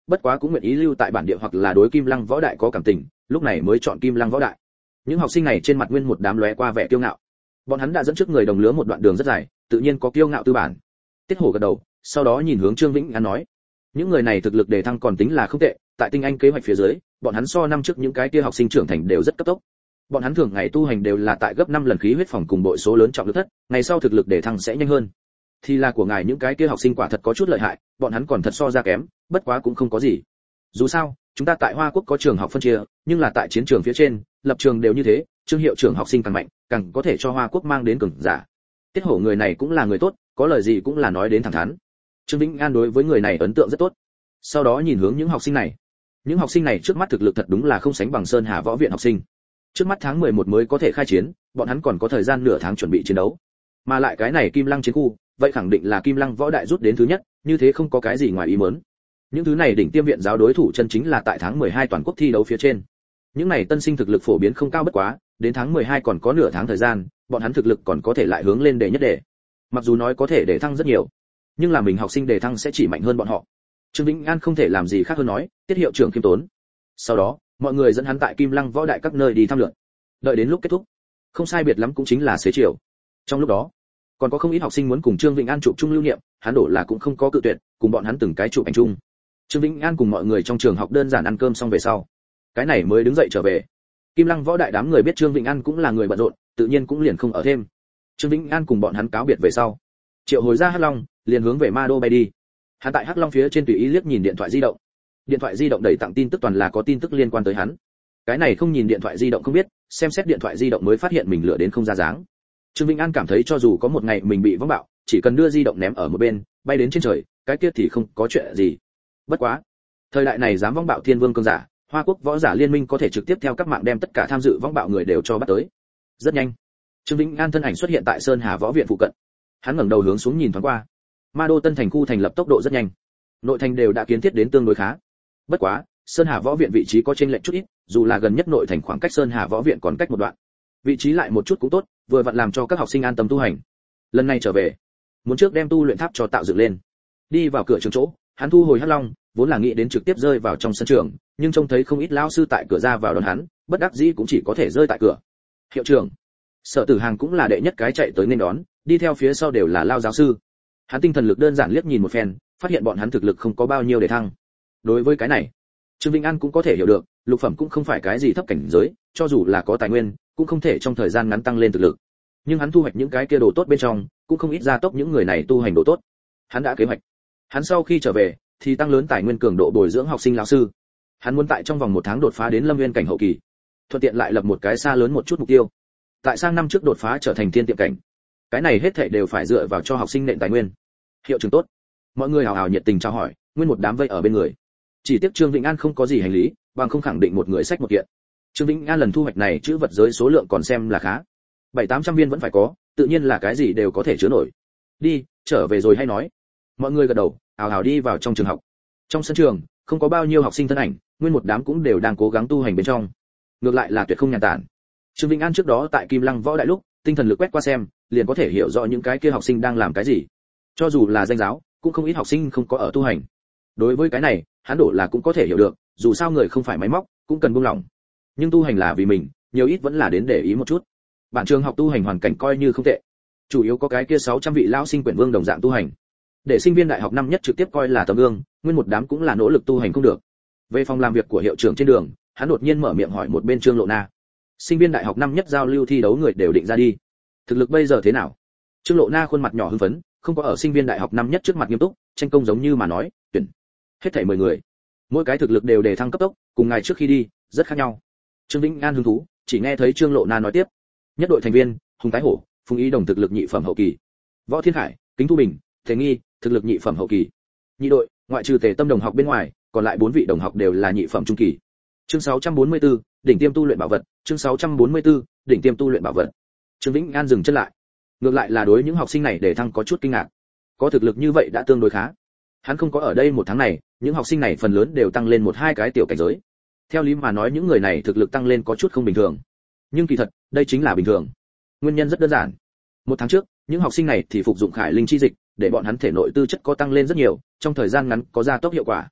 bất quá cũng nguyện ý lưu tại bản địa hoặc là đối Kim Lăng Võ Đại có cảm tình, lúc này mới chọn Kim Lăng Võ Đại. Những học sinh này trên mặt nguyên một đám lóe qua vẻ kiêu ngạo. Bọn hắn đã dẫn trước người đồng lứa một đoạn đường rất dài, tự nhiên có kiêu ngạo tư bản. Tiết Hổ gật đầu, sau đó nhìn hướng Trương Vĩnh An nói: những người này thực lực đề thăng còn tính là không tệ, tại tinh anh kế hoạch phía dưới, bọn hắn so năm trước những cái kia học sinh trưởng thành đều rất cấp tốc. Bọn hắn thường ngày tu hành đều là tại gấp năm lần khí huyết phòng cùng bội số lớn trọng lực thất, ngày sau thực lực đề thăng sẽ nhanh hơn. Thì là của ngài những cái kia học sinh quả thật có chút lợi hại, bọn hắn còn thật so ra kém, bất quá cũng không có gì. Dù sao, chúng ta tại Hoa Quốc có trường học phân chia, nhưng là tại chiến trường phía trên, lập trường đều như thế, Trương hiệu trưởng học sinh càng mạnh, càng có thể cho Hoa Quốc mang đến cường giả. Tiết Hổ người này cũng là người tốt, có lời gì cũng là nói đến thẳng thắn. Trương Vĩnh An đối với người này ấn tượng rất tốt. Sau đó nhìn hướng những học sinh này. Những học sinh này trước mắt thực lực thật đúng là không sánh bằng Sơn Hà Võ viện học sinh. Trước mắt tháng mười một mới có thể khai chiến, bọn hắn còn có thời gian nửa tháng chuẩn bị chiến đấu. Mà lại cái này Kim Lăng chiến khu, vậy khẳng định là Kim Lăng Võ Đại rút đến thứ nhất, như thế không có cái gì ngoài ý muốn. Những thứ này đỉnh tiêm viện giáo đối thủ chân chính là tại tháng mười hai toàn quốc thi đấu phía trên. Những này tân sinh thực lực phổ biến không cao bất quá, đến tháng mười hai còn có nửa tháng thời gian, bọn hắn thực lực còn có thể lại hướng lên để nhất đề. Mặc dù nói có thể để thăng rất nhiều, nhưng là mình học sinh đề thăng sẽ chỉ mạnh hơn bọn họ. Trương Vĩnh An không thể làm gì khác hơn nói, Tiết hiệu trưởng khiêm tốn. Sau đó, mọi người dẫn hắn tại Kim Lăng Võ Đại các nơi đi thăm lượt. Đợi đến lúc kết thúc, không sai biệt lắm cũng chính là xế chiều. Trong lúc đó, còn có không ít học sinh muốn cùng Trương Vĩnh An chụp chung lưu niệm, hắn đổ là cũng không có cự tuyệt, cùng bọn hắn từng cái chụp ảnh chung. Trương Vĩnh An cùng mọi người trong trường học đơn giản ăn cơm xong về sau, cái này mới đứng dậy trở về. Kim Lăng Võ Đại đám người biết Trương Vĩnh An cũng là người bận rộn, tự nhiên cũng liền không ở thêm. Trương Vĩnh An cùng bọn hắn cáo biệt về sau, triệu hồi ra Hắc Long, liền hướng về Ma Đô bay đi. Hắn tại Hắc Long phía trên tùy ý liếc nhìn điện thoại di động. Điện thoại di động đẩy tặng tin tức toàn là có tin tức liên quan tới hắn. Cái này không nhìn điện thoại di động không biết, xem xét điện thoại di động mới phát hiện mình lựa đến không ra dáng. Trương Vĩnh An cảm thấy cho dù có một ngày mình bị võng bạo, chỉ cần đưa di động ném ở một bên, bay đến trên trời, cái kia thì không có chuyện gì. Bất quá, thời đại này dám võng bạo thiên vương cường giả, Hoa Quốc võ giả liên minh có thể trực tiếp theo các mạng đem tất cả tham dự võng bạo người đều cho bắt tới. Rất nhanh, Trương Vĩnh An thân ảnh xuất hiện tại Sơn Hà Võ viện phụ cận. Hắn ngẩng đầu hướng xuống nhìn thoáng qua. Ma Đô Tân thành khu thành lập tốc độ rất nhanh, nội thành đều đã kiến thiết đến tương đối khá. Bất quá, Sơn Hà Võ viện vị trí có chênh lệch chút ít, dù là gần nhất nội thành khoảng cách Sơn Hà Võ viện còn cách một đoạn. Vị trí lại một chút cũng tốt, vừa vặn làm cho các học sinh an tâm tu hành. Lần này trở về, muốn trước đem tu luyện tháp cho tạo dựng lên. Đi vào cửa trường chỗ, hắn thu hồi Hắc Long, vốn là nghĩ đến trực tiếp rơi vào trong sân trường, nhưng trông thấy không ít lão sư tại cửa ra vào đón hắn, bất đắc dĩ cũng chỉ có thể rơi tại cửa. Hiệu trưởng, Sở Tử Hàng cũng là đệ nhất cái chạy tới nên đón, đi theo phía sau đều là lao giáo sư. Hắn tinh thần lực đơn giản liếc nhìn một phen, phát hiện bọn hắn thực lực không có bao nhiêu để thăng. Đối với cái này, Trương Vĩnh An cũng có thể hiểu được, lục phẩm cũng không phải cái gì thấp cảnh giới, cho dù là có tài nguyên, cũng không thể trong thời gian ngắn tăng lên thực lực. Nhưng hắn thu hoạch những cái kia đồ tốt bên trong, cũng không ít gia tốc những người này tu hành đồ tốt. Hắn đã kế hoạch, hắn sau khi trở về thì tăng lớn tài nguyên cường độ bồi dưỡng học sinh lão sư. Hắn muốn tại trong vòng một tháng đột phá đến Lâm Nguyên cảnh hậu kỳ, thuận tiện lại lập một cái xa lớn một chút mục tiêu. Tại sang năm trước đột phá trở thành thiên tiệm cảnh. Cái này hết thảy đều phải dựa vào cho học sinh nện tài nguyên. Hiệu trưởng tốt. Mọi người hào hào nhiệt tình chào hỏi, nguyên một đám vây ở bên người. Chỉ tiếc Trương Vĩnh An không có gì hành lý, bằng không khẳng định một người xách một kiện. Trương Vĩnh An lần thu hoạch này chữ vật giới số lượng còn xem là khá. bảy tám trăm viên vẫn phải có, tự nhiên là cái gì đều có thể chứa nổi. Đi, trở về rồi hay nói. Mọi người gật đầu, hào hào đi vào trong trường học. Trong sân trường, không có bao nhiêu học sinh thân ảnh, nguyên một đám cũng đều đang cố gắng tu hành bên trong. Ngược lại là tuyệt không nhàn tản. Trương Vĩnh An trước đó tại Kim Lăng Võ Đại lúc, tinh thần lực quét qua xem, liền có thể hiểu rõ những cái kia học sinh đang làm cái gì. Cho dù là danh giáo, cũng không ít học sinh không có ở tu hành. Đối với cái này, hắn đổ là cũng có thể hiểu được, dù sao người không phải máy móc, cũng cần buông lỏng. Nhưng tu hành là vì mình, nhiều ít vẫn là đến để ý một chút. Bản trường học tu hành hoàn cảnh coi như không tệ. Chủ yếu có cái kia sáu trăm vị lão sinh quyển vương đồng dạng tu hành. Để sinh viên đại học năm nhất trực tiếp coi là tấm gương, nguyên một đám cũng là nỗ lực tu hành không được. Về phòng làm việc của hiệu trưởng trên đường, hắn đột nhiên mở miệng hỏi một bên Trương Lộ Na. Sinh viên đại học năm nhất giao lưu thi đấu người đều định ra đi. Thực lực bây giờ thế nào? Trương Lộ Na khuôn mặt nhỏ hưng phấn, không có ở sinh viên đại học năm nhất trước mặt nghiêm túc, tranh công giống như mà nói, tuyển hết thảy mười người. Mỗi cái thực lực đều đề thăng cấp tốc, cùng ngày trước khi đi, rất khác nhau. Trương Vĩnh An hứng thú, chỉ nghe thấy Trương Lộ Na nói tiếp. Nhất đội thành viên, Hùng Tái Hổ, Phùng Ý Đồng thực lực nhị phẩm hậu kỳ. Võ Thiên Khải, Kính Thu Bình, Thế Nghi, thực lực nhị phẩm hậu kỳ. Nhị đội, ngoại trừ Tề Tâm đồng học bên ngoài, còn lại bốn vị đồng học đều là nhị phẩm trung kỳ. Chương sáu trăm bốn mươi tư, đỉnh tiêm tu luyện bảo vật, chương sáu trăm bốn mươi tư, đỉnh tiêm tu luyện bảo vật. Trương Vĩnh An dừng chân lại. Ngược lại là đối những học sinh này để thăng có chút kinh ngạc. Có thực lực như vậy đã tương đối khá. Hắn không có ở đây một tháng này, những học sinh này phần lớn đều tăng lên một hai cái tiểu cảnh giới. Theo lý mà nói những người này thực lực tăng lên có chút không bình thường. Nhưng kỳ thật, đây chính là bình thường. Nguyên nhân rất đơn giản. Một tháng trước, những học sinh này thì phục dụng Khải Linh chi dịch, để bọn hắn thể nội tư chất có tăng lên rất nhiều, trong thời gian ngắn có gia tốc hiệu quả.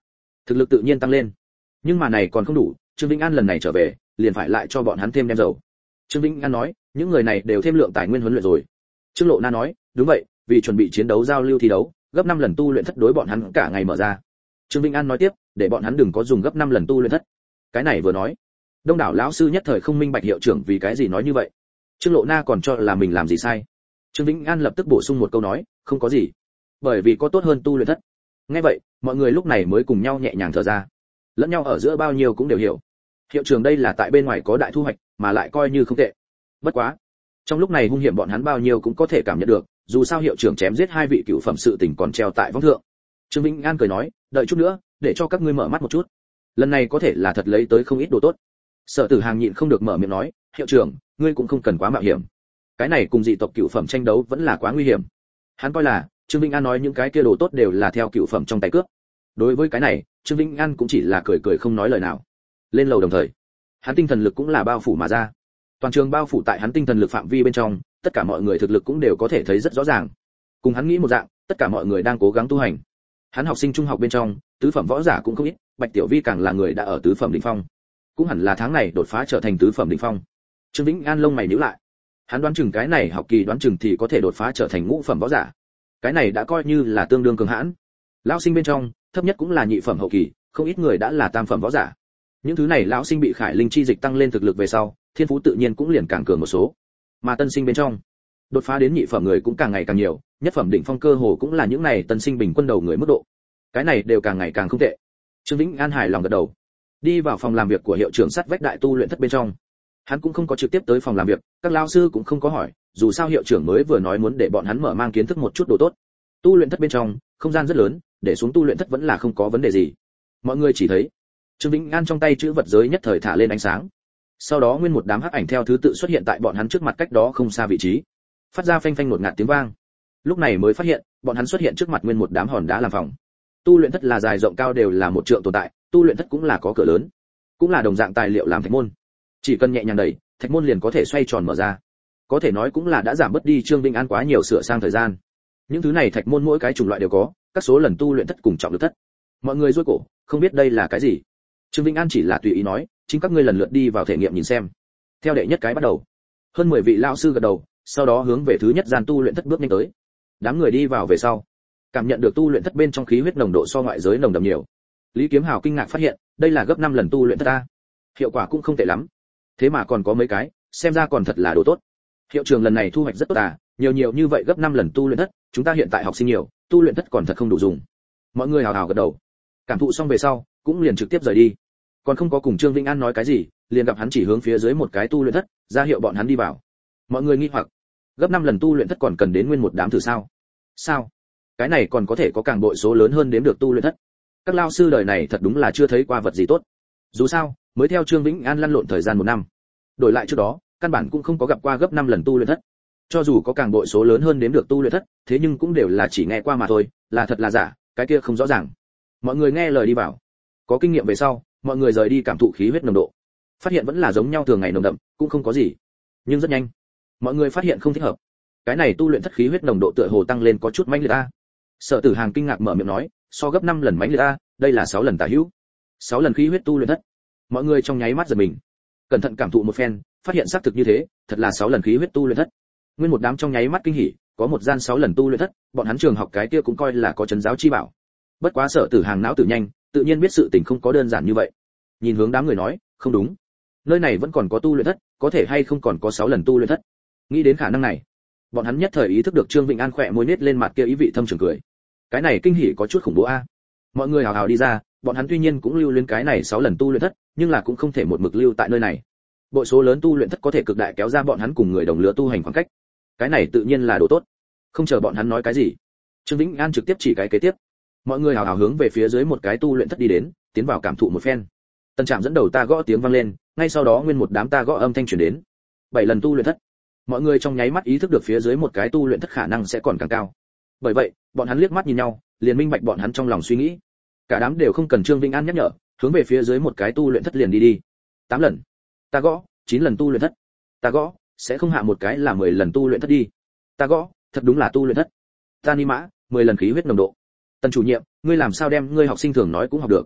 thực lực tự nhiên tăng lên. Nhưng mà này còn không đủ, Trương Vĩnh An lần này trở về, liền phải lại cho bọn hắn thêm đem dầu. Trương Vĩnh An nói, những người này đều thêm lượng tài nguyên huấn luyện rồi. Trương Lộ Na nói, đúng vậy, vì chuẩn bị chiến đấu giao lưu thi đấu, gấp năm lần tu luyện thất đối bọn hắn cả ngày mở ra. Trương Vĩnh An nói tiếp, để bọn hắn đừng có dùng gấp năm lần tu luyện thất. Cái này vừa nói, đông đảo lão sư nhất thời không minh bạch hiệu trưởng vì cái gì nói như vậy. Trương Lộ Na còn cho là mình làm gì sai. Trương Vĩnh An lập tức bổ sung một câu nói, không có gì, bởi vì có tốt hơn tu luyện thất. Nghe vậy, mọi người lúc này mới cùng nhau nhẹ nhàng thở ra. Lẫn nhau ở giữa bao nhiêu cũng đều hiểu. Hiệu trưởng đây là tại bên ngoài có đại thu hoạch, mà lại coi như không tệ. Bất quá, trong lúc này hung hiểm bọn hắn bao nhiêu cũng có thể cảm nhận được, dù sao hiệu trưởng chém giết hai vị cựu phẩm sự tình còn treo tại võng thượng. Trương Vĩnh An cười nói, đợi chút nữa, để cho các ngươi mở mắt một chút. Lần này có thể là thật lấy tới không ít đồ tốt. Sở Tử Hàng nhịn không được mở miệng nói, hiệu trưởng, ngươi cũng không cần quá mạo hiểm. Cái này cùng dị tộc cựu phẩm tranh đấu vẫn là quá nguy hiểm. Hắn coi là Trương Vĩnh An nói những cái kia đồ tốt đều là theo cựu phẩm trong tay cướp. Đối với cái này, Trương Vĩnh An cũng chỉ là cười cười không nói lời nào. Lên lầu đồng thời, hắn tinh thần lực cũng là bao phủ mà ra. Toàn trường bao phủ tại hắn tinh thần lực phạm vi bên trong, tất cả mọi người thực lực cũng đều có thể thấy rất rõ ràng. Cùng hắn nghĩ một dạng, tất cả mọi người đang cố gắng tu hành. Hắn học sinh trung học bên trong, tứ phẩm võ giả cũng không ít, Bạch Tiểu Vi càng là người đã ở tứ phẩm đỉnh phong. Cũng hẳn là tháng này đột phá trở thành tứ phẩm đỉnh phong. Trương Vĩnh An lông mày nhíu lại. Hắn đoán chừng cái này học kỳ đoán chừng thì có thể đột phá trở thành ngũ phẩm võ giả. Cái này đã coi như là tương đương cường hãn. Lão sinh bên trong, thấp nhất cũng là nhị phẩm hậu kỳ, không ít người đã là tam phẩm võ giả. Những thứ này lão sinh bị Khải Linh chi dịch tăng lên thực lực về sau, thiên phú tự nhiên cũng liền càng cường một số. Mà tân sinh bên trong, đột phá đến nhị phẩm người cũng càng ngày càng nhiều, nhất phẩm đỉnh phong cơ hồ cũng là những này tân sinh bình quân đầu người mức độ. Cái này đều càng ngày càng không tệ. Trương Vĩnh An hài lòng gật đầu, đi vào phòng làm việc của hiệu trưởng sát vách đại tu luyện thất bên trong. Hắn cũng không có trực tiếp tới phòng làm việc, các lão sư cũng không có hỏi, dù sao hiệu trưởng mới vừa nói muốn để bọn hắn mở mang kiến thức một chút đồ tốt. Tu luyện thất bên trong, không gian rất lớn, để xuống tu luyện thất vẫn là không có vấn đề gì. Mọi người chỉ thấy Trương Vĩnh An trong tay chữ vật giới nhất thời thả lên ánh sáng. Sau đó nguyên một đám hắc ảnh theo thứ tự xuất hiện tại bọn hắn trước mặt cách đó không xa vị trí, phát ra phanh phanh một ngạt tiếng vang. Lúc này mới phát hiện, bọn hắn xuất hiện trước mặt nguyên một đám hòn đá làm phòng. Tu luyện thất là dài rộng cao đều là một trượng tồn tại, tu luyện thất cũng là có cửa lớn, cũng là đồng dạng tài liệu làm thạch môn. Chỉ cần nhẹ nhàng đẩy, thạch môn liền có thể xoay tròn mở ra. Có thể nói cũng là đã giảm bớt đi Trương Vĩnh An quá nhiều sửa sang thời gian. Những thứ này thạch môn mỗi cái chủng loại đều có, các số lần tu luyện thất cùng trọng lực thất. Mọi người rối cổ, không biết đây là cái gì. Trương Vĩnh An chỉ là tùy ý nói, chính các ngươi lần lượt đi vào thể nghiệm nhìn xem. Theo đệ nhất cái bắt đầu, hơn mười vị lão sư gật đầu, sau đó hướng về thứ nhất gian tu luyện thất bước nhanh tới. Đám người đi vào về sau, cảm nhận được tu luyện thất bên trong khí huyết nồng độ so ngoại giới nồng đậm nhiều. Lý Kiếm Hào kinh ngạc phát hiện, đây là gấp năm lần tu luyện thất a. Hiệu quả cũng không tệ lắm. Thế mà còn có mấy cái, xem ra còn thật là đồ tốt. Hiệu trường lần này thu hoạch rất tốt à, nhiều nhiều như vậy gấp năm lần tu luyện thất, chúng ta hiện tại học sinh nhiều, tu luyện thất còn thật không đủ dùng. Mọi người hào hào gật đầu. Cảm thụ xong về sau, cũng liền trực tiếp rời đi. Còn không có cùng Trương Vĩnh An nói cái gì, liền gặp hắn chỉ hướng phía dưới một cái tu luyện thất, ra hiệu bọn hắn đi vào. Mọi người nghi hoặc, gấp năm lần tu luyện thất còn cần đến nguyên một đám thử sao? Sao? Cái này còn có thể có càng bội số lớn hơn đếm được tu luyện thất. Các lao sư đời này thật đúng là chưa thấy qua vật gì tốt. Dù sao, mới theo Trương Vĩnh An lăn lộn thời gian một năm. Đổi lại trước đó, căn bản cũng không có gặp qua gấp năm lần tu luyện thất. Cho dù có càng bội số lớn hơn đếm được tu luyện thất, thế nhưng cũng đều là chỉ nghe qua mà thôi, là thật là giả, cái kia không rõ ràng. Mọi người nghe lời đi vào. Có kinh nghiệm về sau, mọi người rời đi cảm thụ khí huyết nồng độ. Phát hiện vẫn là giống nhau thường ngày nồng đậm, cũng không có gì. Nhưng rất nhanh, mọi người phát hiện không thích hợp. Cái này tu luyện thất khí huyết nồng độ tựa hồ tăng lên có chút mãnh liệt a. Sở Tử Hàng kinh ngạc mở miệng nói, so gấp năm lần mãnh liệt a, đây là sáu lần tả hữu. sáu lần khí huyết tu luyện thất. Mọi người trong nháy mắt giật mình. Cẩn thận cảm thụ một phen, phát hiện xác thực như thế, thật là sáu lần khí huyết tu luyện thất. Nguyên một đám trong nháy mắt kinh hỉ, có một gian sáu lần tu luyện thất, bọn hắn trường học cái kia cũng coi là có trấn giáo chi bảo. Bất quá Sở Tử Hàng não tử nhanh, tự nhiên biết sự tình không có đơn giản như vậy. Nhìn hướng đám người nói, không đúng, nơi này vẫn còn có tu luyện thất, có thể hay không còn có sáu lần tu luyện thất. Nghĩ đến khả năng này, bọn hắn nhất thời ý thức được Trương Vĩnh An khỏe môi nết lên mặt kia ý vị thâm trường cười. Cái này kinh hỉ có chút khủng bố a. Mọi người hào hào đi ra, bọn hắn tuy nhiên cũng lưu luyến cái này sáu lần tu luyện thất, nhưng là cũng không thể một mực lưu tại nơi này. Bội số lớn tu luyện thất có thể cực đại kéo ra bọn hắn cùng người đồng lứa tu hành khoảng cách. Cái này tự nhiên là đồ tốt. Không chờ bọn hắn nói cái gì, Trương Vĩnh An trực tiếp chỉ cái kế tiếp. Mọi người hào hào hướng về phía dưới một cái tu luyện thất đi đến, tiến vào cảm thụ một phen. Tân Trạm dẫn đầu ta gõ tiếng vang lên, ngay sau đó nguyên một đám ta gõ âm thanh truyền đến. Bảy lần tu luyện thất. Mọi người trong nháy mắt ý thức được phía dưới một cái tu luyện thất khả năng sẽ còn càng cao. Bởi vậy, bọn hắn liếc mắt nhìn nhau, liền minh bạch bọn hắn trong lòng suy nghĩ. Cả đám đều không cần Trương Vĩnh An nhắc nhở, hướng về phía dưới một cái tu luyện thất liền đi đi. Tám lần. Ta gõ, chín lần tu luyện thất. Ta gõ, sẽ không hạ một cái là mười lần tu luyện thất đi. Ta gõ, thật đúng là tu luyện thất. Ta ni mã, mười lần khí huyết nồng độ. Tần chủ nhiệm, ngươi làm sao đem ngươi học sinh thường nói cũng học được?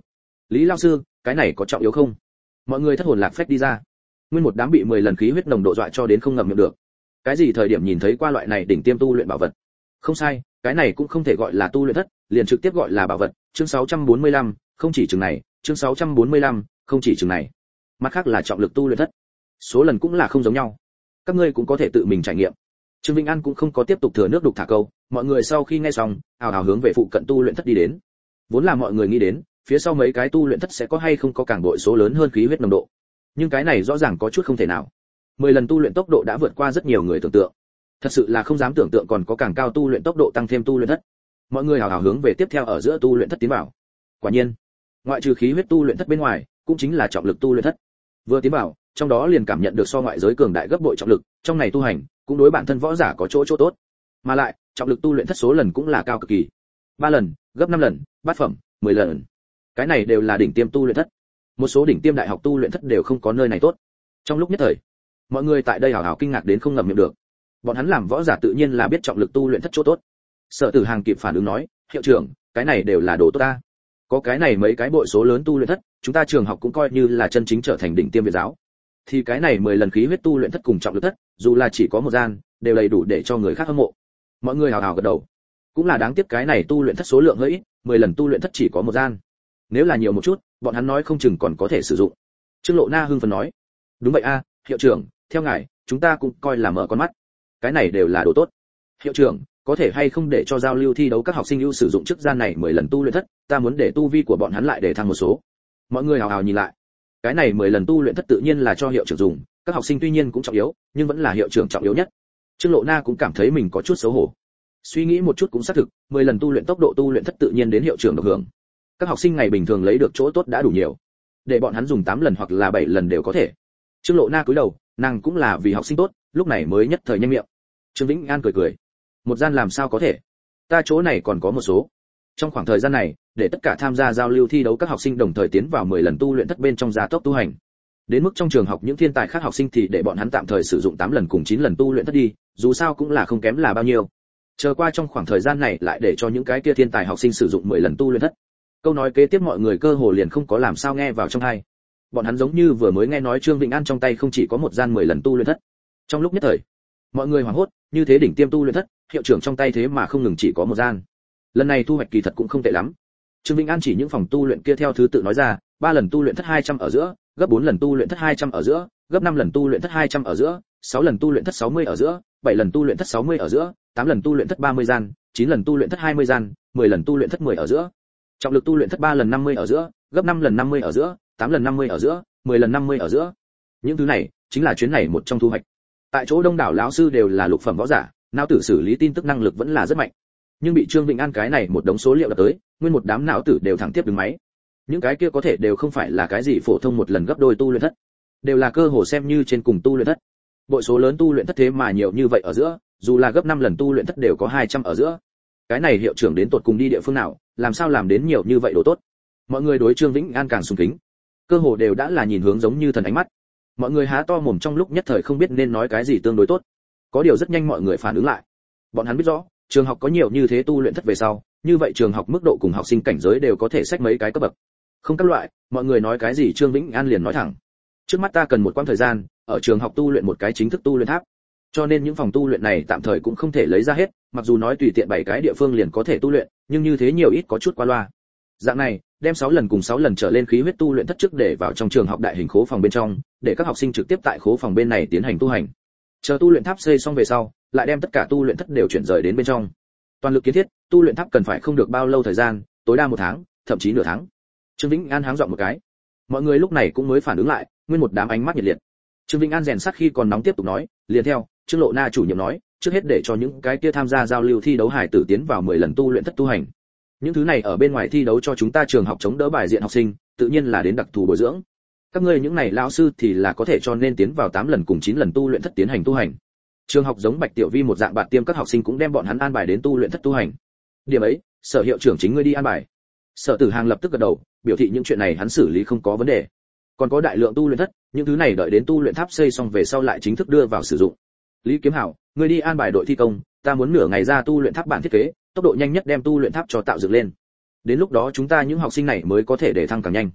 Lý lão sư, cái này có trọng yếu không? Mọi người thất hồn lạc phách đi ra. Nguyên một đám bị mười lần khí huyết nồng độ dọa cho đến không ngậm miệng được. Cái gì thời điểm nhìn thấy qua loại này đỉnh tiêm tu luyện bảo vật? Không sai, cái này cũng không thể gọi là tu luyện thất, liền trực tiếp gọi là bảo vật. Chương sáu trăm bốn mươi lăm, không chỉ chừng này, chương sáu trăm bốn mươi lăm, không chỉ chừng này. Mặt khác là trọng lực tu luyện thất. Số lần cũng là không giống nhau. Các ngươi cũng có thể tự mình trải nghiệm. Trương Vĩnh An cũng không có tiếp tục thừa nước đục thả câu, mọi người sau khi nghe xong, ào ào hướng về phụ cận tu luyện thất đi đến. Vốn là mọi người nghĩ đến, phía sau mấy cái tu luyện thất sẽ có hay không có càng đội số lớn hơn khí huyết nồng độ. Nhưng cái này rõ ràng có chút không thể nào. mười lần tu luyện tốc độ đã vượt qua rất nhiều người tưởng tượng. Thật sự là không dám tưởng tượng còn có càng cao tu luyện tốc độ tăng thêm tu luyện thất. Mọi người hào hào hướng về tiếp theo ở giữa tu luyện thất tiến vào. Quả nhiên, ngoại trừ khí huyết tu luyện thất bên ngoài, cũng chính là trọng lực tu luyện thất. Vừa tiến vào, trong đó liền cảm nhận được so ngoại giới cường đại gấp bội trọng lực, trong này tu hành, cũng đối bản thân võ giả có chỗ chỗ tốt. Mà lại, trọng lực tu luyện thất số lần cũng là cao cực kỳ. ba lần, gấp năm lần, bát phẩm, mười lần. Cái này đều là đỉnh tiêm tu luyện thất. Một số đỉnh tiêm đại học tu luyện thất đều không có nơi này tốt. Trong lúc nhất thời, mọi người tại đây hào hào kinh ngạc đến không ngậm miệng được. Bọn hắn làm võ giả tự nhiên là biết trọng lực tu luyện thất chỗ tốt. Sở Tử Hàng kịp phản ứng nói, hiệu trưởng, cái này đều là đồ tốt ta. Có cái này mấy cái bội số lớn tu luyện thất, chúng ta trường học cũng coi như là chân chính trở thành đỉnh tiêm Việt giáo. Thì cái này mười lần khí huyết tu luyện thất cùng trọng lực thất, dù là chỉ có một gian, đều đầy đủ để cho người khác hâm mộ. Mọi người hào hào gật đầu. Cũng là đáng tiếc cái này tu luyện thất số lượng hơi ít, mười lần tu luyện thất chỉ có một gian. Nếu là nhiều một chút, bọn hắn nói không chừng còn có thể sử dụng. Trương Lộ Na hưng phấn nói, đúng vậy a, hiệu trưởng, theo ngài, chúng ta cũng coi là mở con mắt. Cái này đều là đồ tốt. Hiệu trưởng, có thể hay không để cho giao lưu thi đấu các học sinh ưu sử dụng chức gian này mười lần tu luyện thất, ta muốn để tu vi của bọn hắn lại để thăng một số. Mọi người hào hào nhìn lại. Cái này mười lần tu luyện thất tự nhiên là cho hiệu trưởng dùng, các học sinh tuy nhiên cũng trọng yếu, nhưng vẫn là hiệu trưởng trọng yếu nhất. Trương Lộ Na cũng cảm thấy mình có chút xấu hổ. Suy nghĩ một chút cũng xác thực, mười lần tu luyện tốc độ tu luyện thất tự nhiên đến hiệu trưởng được hưởng. Các học sinh ngày bình thường lấy được chỗ tốt đã đủ nhiều, để bọn hắn dùng tám lần hoặc là bảy lần đều có thể. Trương Lộ Na cúi đầu, nàng cũng là vì học sinh tốt, lúc này mới nhất thời nhanh miệng. Trương Vĩnh An cười cười, một gian làm sao có thể, ta chỗ này còn có một số. Trong khoảng thời gian này, để tất cả tham gia giao lưu thi đấu các học sinh đồng thời tiến vào mười lần tu luyện thất bên trong gia tốc tu hành. Đến mức trong trường học những thiên tài khác học sinh thì để bọn hắn tạm thời sử dụng tám lần cùng chín lần tu luyện thất đi, dù sao cũng là không kém là bao nhiêu. Chờ qua trong khoảng thời gian này lại để cho những cái kia thiên tài học sinh sử dụng mười lần tu luyện thất. Câu nói kế tiếp mọi người cơ hồ liền không có làm sao nghe vào trong tai. Bọn hắn giống như vừa mới nghe nói Trương Vĩnh An trong tay không chỉ có một gian mười lần tu luyện thất. Trong lúc nhất thời, mọi người hoảng hốt, như thế đỉnh tiêm tu luyện thất, hiệu trưởng trong tay thế mà không ngừng chỉ có một gian. Lần này thu hoạch kỳ thật cũng không tệ lắm. Trương Vĩnh An chỉ những phòng tu luyện kia theo thứ tự nói ra, ba lần tu luyện thất hai trăm ở giữa, gấp bốn lần tu luyện thất hai trăm ở giữa, gấp năm lần tu luyện thất hai trăm ở giữa, sáu lần tu luyện thất sáu mươi ở giữa, bảy lần tu luyện thất sáu mươi ở giữa, tám lần tu luyện thất ba mươi gian, chín lần tu luyện thất hai mươi gian, mười lần tu luyện thất mười ở giữa. Trọng lực tu luyện thất ba lần năm mươi ở giữa, gấp năm lần năm mươi ở giữa, tám lần năm mươi ở giữa, mười lần năm mươi ở giữa. Những thứ này chính là chuyến này một trong thu hoạch. Tại chỗ đông đảo lão sư đều là lục phẩm võ giả, não tử xử lý tin tức năng lực vẫn là rất mạnh. Nhưng bị Trương Vĩnh An cái này một đống số liệu đập tới, nguyên một đám não tử đều thẳng tiếp đứng máy. Những cái kia có thể đều không phải là cái gì phổ thông một lần gấp đôi tu luyện thất, đều là cơ hồ xem như trên cùng tu luyện thất. Bội số lớn tu luyện thất thế mà nhiều như vậy ở giữa, dù là gấp năm lần tu luyện thất đều có hai trăm ở giữa. Cái này hiệu trưởng đến tột cùng đi địa phương nào, làm sao làm đến nhiều như vậy đồ tốt. Mọi người đối Trương Vĩnh An càng sùng kính, cơ hồ đều đã là nhìn hướng giống như thần ánh mắt. Mọi người há to mồm trong lúc nhất thời không biết nên nói cái gì tương đối tốt. Có điều rất nhanh mọi người phản ứng lại. Bọn hắn biết rõ, trường học có nhiều như thế tu luyện thất về sau, như vậy trường học mức độ cùng học sinh cảnh giới đều có thể xách mấy cái cấp bậc. Không các loại, mọi người nói cái gì Trương Vĩnh An liền nói thẳng. Trước mắt ta cần một quãng thời gian, ở trường học tu luyện một cái chính thức tu luyện tháp. Cho nên những phòng tu luyện này tạm thời cũng không thể lấy ra hết, mặc dù nói tùy tiện bảy cái địa phương liền có thể tu luyện, nhưng như thế nhiều ít có chút quá loa. Dạng này, đem sáu lần cùng sáu lần trở lên khí huyết tu luyện thất trước để vào trong trường học đại hình khố phòng bên trong, để các học sinh trực tiếp tại khố phòng bên này tiến hành tu hành. Chờ tu luyện tháp xây xong về sau, lại đem tất cả tu luyện thất đều chuyển rời đến bên trong. Toàn lực kiến thiết, tu luyện tháp cần phải không được bao lâu thời gian, tối đa một tháng, thậm chí nửa tháng. Trương Vĩnh An háng giọng một cái. Mọi người lúc này cũng mới phản ứng lại, nguyên một đám ánh mắt nhiệt liệt. Trương Vĩnh An rèn sắt khi còn nóng tiếp tục nói, liền theo, Trương Lộ Na chủ nhiệm nói, trước hết để cho những cái kia tham gia giao lưu thi đấu hải tử tiến vào mười lần tu luyện thất tu hành. Những thứ này ở bên ngoài thi đấu cho chúng ta trường học chống đỡ bài diện học sinh, tự nhiên là đến đặc thù bồi dưỡng. Các ngươi những này lão sư thì là có thể cho nên tiến vào tám lần cùng chín lần tu luyện thất tiến hành tu hành. Trường học giống Bạch Tiểu Vi một dạng bạn tiêm các học sinh cũng đem bọn hắn an bài đến tu luyện thất tu hành. Điểm ấy, Sở hiệu trưởng chính ngươi đi an bài. Sở Tử Hàng lập tức gật đầu, biểu thị những chuyện này hắn xử lý không có vấn đề. Còn có đại lượng tu luyện thất, những thứ này đợi đến tu luyện tháp xây xong về sau lại chính thức đưa vào sử dụng. Lý Kiếm Hảo, ngươi đi an bài đội thi công, ta muốn nửa ngày ra tu luyện tháp bản thiết kế, tốc độ nhanh nhất đem tu luyện tháp cho tạo dựng lên. Đến lúc đó chúng ta những học sinh này mới có thể để thăng càng nhanh.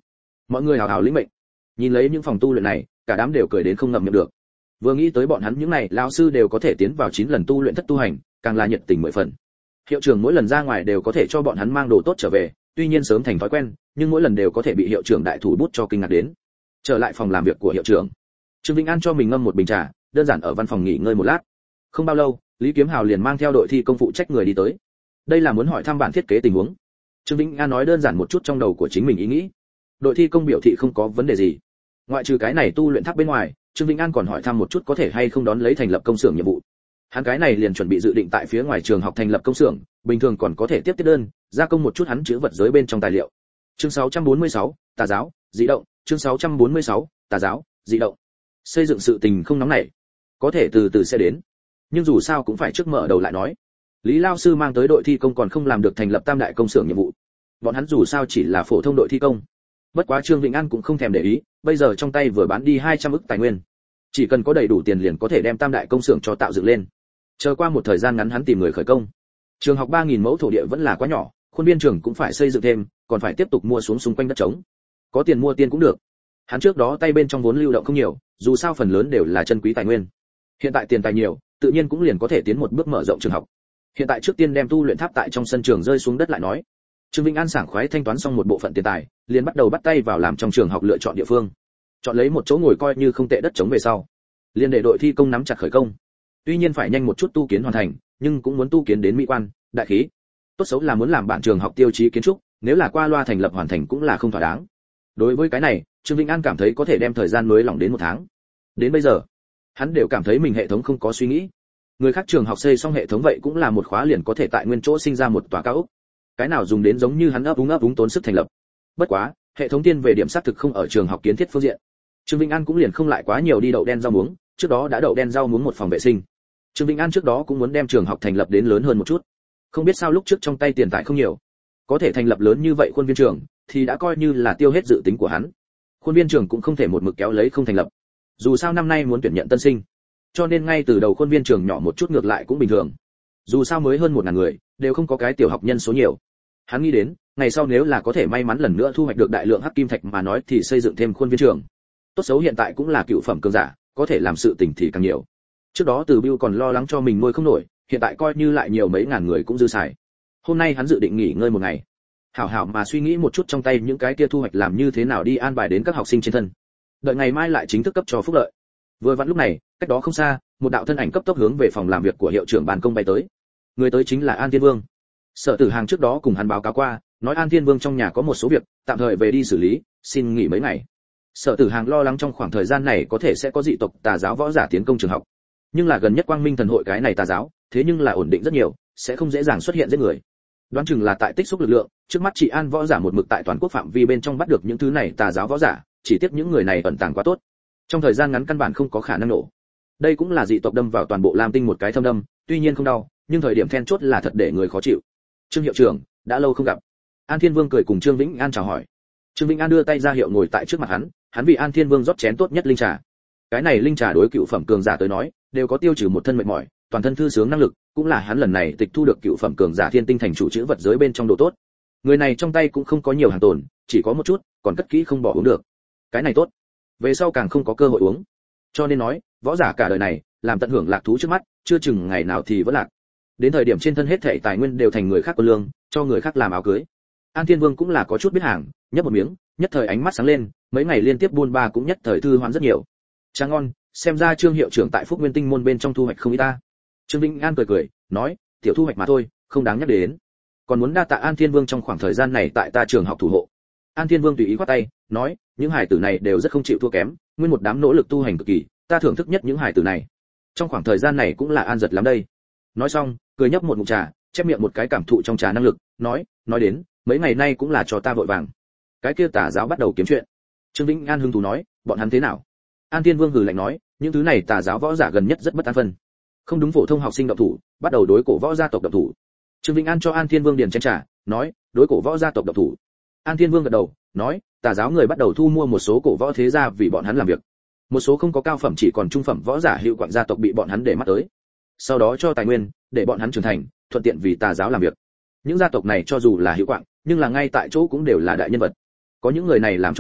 Mọi người hào hào lĩnh mệnh. Nhìn lấy những phòng tu luyện này, cả đám đều cười đến không ngậm miệng được. Vừa nghĩ tới bọn hắn những này lão sư đều có thể tiến vào chín lần tu luyện thất tu hành, càng là nhiệt tình mười phần. Hiệu trưởng mỗi lần ra ngoài đều có thể cho bọn hắn mang đồ tốt trở về, tuy nhiên sớm thành thói quen, nhưng mỗi lần đều có thể bị hiệu trưởng đại thủ bút cho kinh ngạc đến. Trở lại phòng làm việc của hiệu trưởng, Trương Vĩnh An cho mình ngâm một bình trà, đơn giản ở văn phòng nghỉ ngơi một lát. Không bao lâu, Lý Kiếm Hào liền mang theo đội thi công phụ trách người đi tới. Đây là muốn hỏi thăm bản thiết kế tình huống. Trương Vĩnh An nói đơn giản một chút trong đầu của chính mình ý nghĩ. Đội thi công biểu thị không có vấn đề gì. Ngoại trừ cái này tu luyện tháp bên ngoài, Trương Vĩnh An còn hỏi thăm một chút có thể hay không đón lấy thành lập công xưởng nhiệm vụ. Hắn cái này liền chuẩn bị dự định tại phía ngoài trường học thành lập công xưởng, bình thường còn có thể tiếp tiếp đơn, gia công một chút hắn chứa vật giới bên trong tài liệu. Chương sáu trăm bốn mươi sáu, tà giáo, dị động, chương sáu trăm bốn mươi sáu, tà giáo, dị động. Xây dựng sự tình không nóng nảy, có thể từ từ sẽ đến. Nhưng dù sao cũng phải trước mở đầu lại nói. Lý Lao sư mang tới đội thi công còn không làm được thành lập tam đại công xưởng nhiệm vụ. Bọn hắn dù sao chỉ là phổ thông đội thi công. Bất quá Trương Vĩnh An cũng không thèm để ý, bây giờ trong tay vừa bán đi hai trăm ức tài nguyên. Chỉ cần có đầy đủ tiền liền có thể đem tam đại công xưởng cho tạo dựng lên. Chờ qua một thời gian ngắn hắn tìm người khởi công. Trường học ba nghìn mẫu thổ địa vẫn là quá nhỏ, khuôn viên trường cũng phải xây dựng thêm, còn phải tiếp tục mua xuống xung quanh đất trống. Có tiền mua tiền cũng được. Hắn trước đó tay bên trong vốn lưu động không nhiều, dù sao phần lớn đều là chân quý tài nguyên. Hiện tại tiền tài nhiều, tự nhiên cũng liền có thể tiến một bước mở rộng trường học. Hiện tại trước tiên đem tu luyện tháp tại trong sân trường rơi xuống đất lại nói. Trương Vĩnh An sảng khoái thanh toán xong một bộ phận tiền tài, liền bắt đầu bắt tay vào làm trong trường học lựa chọn địa phương. Chọn lấy một chỗ ngồi coi như không tệ đất trống về sau, liền để đội thi công nắm chặt khởi công. Tuy nhiên phải nhanh một chút tu kiến hoàn thành, nhưng cũng muốn tu kiến đến mỹ quan, đại khí. Tốt xấu là muốn làm bản trường học tiêu chí kiến trúc, nếu là qua loa thành lập hoàn thành cũng là không thỏa đáng. Đối với cái này, Trương Vĩnh An cảm thấy có thể đem thời gian mới lỏng đến một tháng. Đến bây giờ, hắn đều cảm thấy mình hệ thống không có suy nghĩ. Người khác trường học xây xong hệ thống vậy cũng là một khóa liền có thể tại nguyên chỗ sinh ra một tòa cao ốc. Cái nào dùng đến giống như hắn ấp úng ấp úng tốn sức thành lập. Bất quá, hệ thống tiên về điểm xác thực không ở trường học kiến thiết phương diện. Trương Vĩnh An cũng liền không lại quá nhiều đi đậu đen rau muống, trước đó đã đậu đen rau muống một phòng vệ sinh. Trương Vĩnh An trước đó cũng muốn đem trường học thành lập đến lớn hơn một chút. Không biết sao lúc trước trong tay tiền tài không nhiều, có thể thành lập lớn như vậy khuôn viên trường thì đã coi như là tiêu hết dự tính của hắn. Khuôn viên trường cũng không thể một mực kéo lấy không thành lập. Dù sao năm nay muốn tuyển nhận tân sinh, cho nên ngay từ đầu khuôn viên trường nhỏ một chút ngược lại cũng bình thường. Dù sao mới hơn một ngàn người, đều không có cái tiểu học nhân số nhiều. Hắn nghĩ đến, ngày sau nếu là có thể may mắn lần nữa thu hoạch được đại lượng hắc kim thạch mà nói thì xây dựng thêm khuôn viên trường. Tốt xấu hiện tại cũng là cựu phẩm cường giả, có thể làm sự tình thì càng nhiều. Trước đó Từ Bưu còn lo lắng cho mình nuôi không nổi, hiện tại coi như lại nhiều mấy ngàn người cũng dư xài. Hôm nay hắn dự định nghỉ ngơi một ngày, hảo hảo mà suy nghĩ một chút trong tay những cái kia thu hoạch làm như thế nào đi an bài đến các học sinh trên thân. Đợi ngày mai lại chính thức cấp cho phúc lợi. Vừa vặn lúc này, cách đó không xa, một đạo thân ảnh cấp tốc hướng về phòng làm việc của hiệu trưởng ban công bay tới. Người tới chính là An Thiên Vương. Sở Tử Hàng trước đó cùng hắn báo cáo qua, nói An Thiên Vương trong nhà có một số việc, tạm thời về đi xử lý, xin nghỉ mấy ngày. Sở Tử Hàng lo lắng trong khoảng thời gian này có thể sẽ có dị tộc tà giáo võ giả tiến công trường học. Nhưng là gần nhất Quang Minh thần hội cái này tà giáo, thế nhưng là ổn định rất nhiều, sẽ không dễ dàng xuất hiện giết người. Đoán chừng là tại tích xúc lực lượng, trước mắt chị An võ giả một mực tại toàn quốc phạm vi bên trong bắt được những thứ này tà giáo võ giả, chỉ tiếc những người này ẩn tàng quá tốt, trong thời gian ngắn căn bản không có khả năng nổ. Đây cũng là dị tộc đâm vào toàn bộ Lam Tinh một cái thâm đâm, tuy nhiên không đau, nhưng thời điểm then chốt là thật để người khó chịu. Trương hiệu trưởng, đã lâu không gặp. An Thiên Vương cười cùng Trương Vĩnh An chào hỏi. Trương Vĩnh An đưa tay ra hiệu ngồi tại trước mặt hắn, hắn vì An Thiên Vương rót chén tốt nhất linh trà. Cái này linh trà đối cựu phẩm cường giả tới nói, đều có tiêu trừ một thân mệt mỏi, toàn thân thư sướng năng lực, cũng là hắn lần này tịch thu được cựu phẩm cường giả thiên tinh thành chủ chữ vật giới bên trong đồ tốt. Người này trong tay cũng không có nhiều hàng tồn, chỉ có một chút, còn cất kỹ không bỏ uống được. Cái này tốt, về sau càng không có cơ hội uống. Cho nên nói, võ giả cả đời này, làm tận hưởng lạc thú trước mắt, chưa chừng ngày nào thì vẫn lạc. Đến thời điểm trên thân hết thảy tài nguyên đều thành người khác quân lương, cho người khác làm áo cưới. An Thiên Vương cũng là có chút biết hàng, nhấp một miếng, nhất thời ánh mắt sáng lên, mấy ngày liên tiếp buôn ba cũng nhất thời thư hoán rất nhiều. Trà ngon, xem ra Trương hiệu trưởng tại Phúc Nguyên Tinh môn bên trong thu hoạch không ít ta. Trương Vĩnh An cười cười, nói, tiểu thu hoạch mà thôi, không đáng nhắc đến. Còn muốn đa tạ An Thiên Vương trong khoảng thời gian này tại ta trường học thủ hộ. An Thiên Vương tùy ý quát tay, nói, những hải tử này đều rất không chịu thua kém, nguyên một đám nỗ lực tu hành cực kỳ, ta thưởng thức nhất những hải tử này. Trong khoảng thời gian này cũng là an giật lắm đây. Nói xong, cười nhấp một ngụm trà, chép miệng một cái cảm thụ trong trà năng lực, nói, nói đến, mấy ngày nay cũng là cho ta vội vàng. Cái kia tà giáo bắt đầu kiếm chuyện. Trương Vĩnh An hứng thú nói, bọn hắn thế nào? An Thiên Vương hừ lạnh nói, những thứ này tà giáo võ giả gần nhất rất bất an phân. Không đúng phổ thông học sinh động thủ, bắt đầu đối cổ võ gia tộc động thủ. Trương Vĩnh An cho An Thiên Vương điền chén trà, nói, đối cổ võ gia tộc động thủ. An Thiên Vương gật đầu, nói, tà giáo người bắt đầu thu mua một số cổ võ thế gia vì bọn hắn làm việc. Một số không có cao phẩm chỉ còn trung phẩm võ giả hữu quạng gia tộc bị bọn hắn để mắt tới. Sau đó cho tài nguyên, để bọn hắn trưởng thành, thuận tiện vì tà giáo làm việc. Những gia tộc này cho dù là hữu quạng, nhưng là ngay tại chỗ cũng đều là đại nhân vật. Có những người này làm chỗ dựa,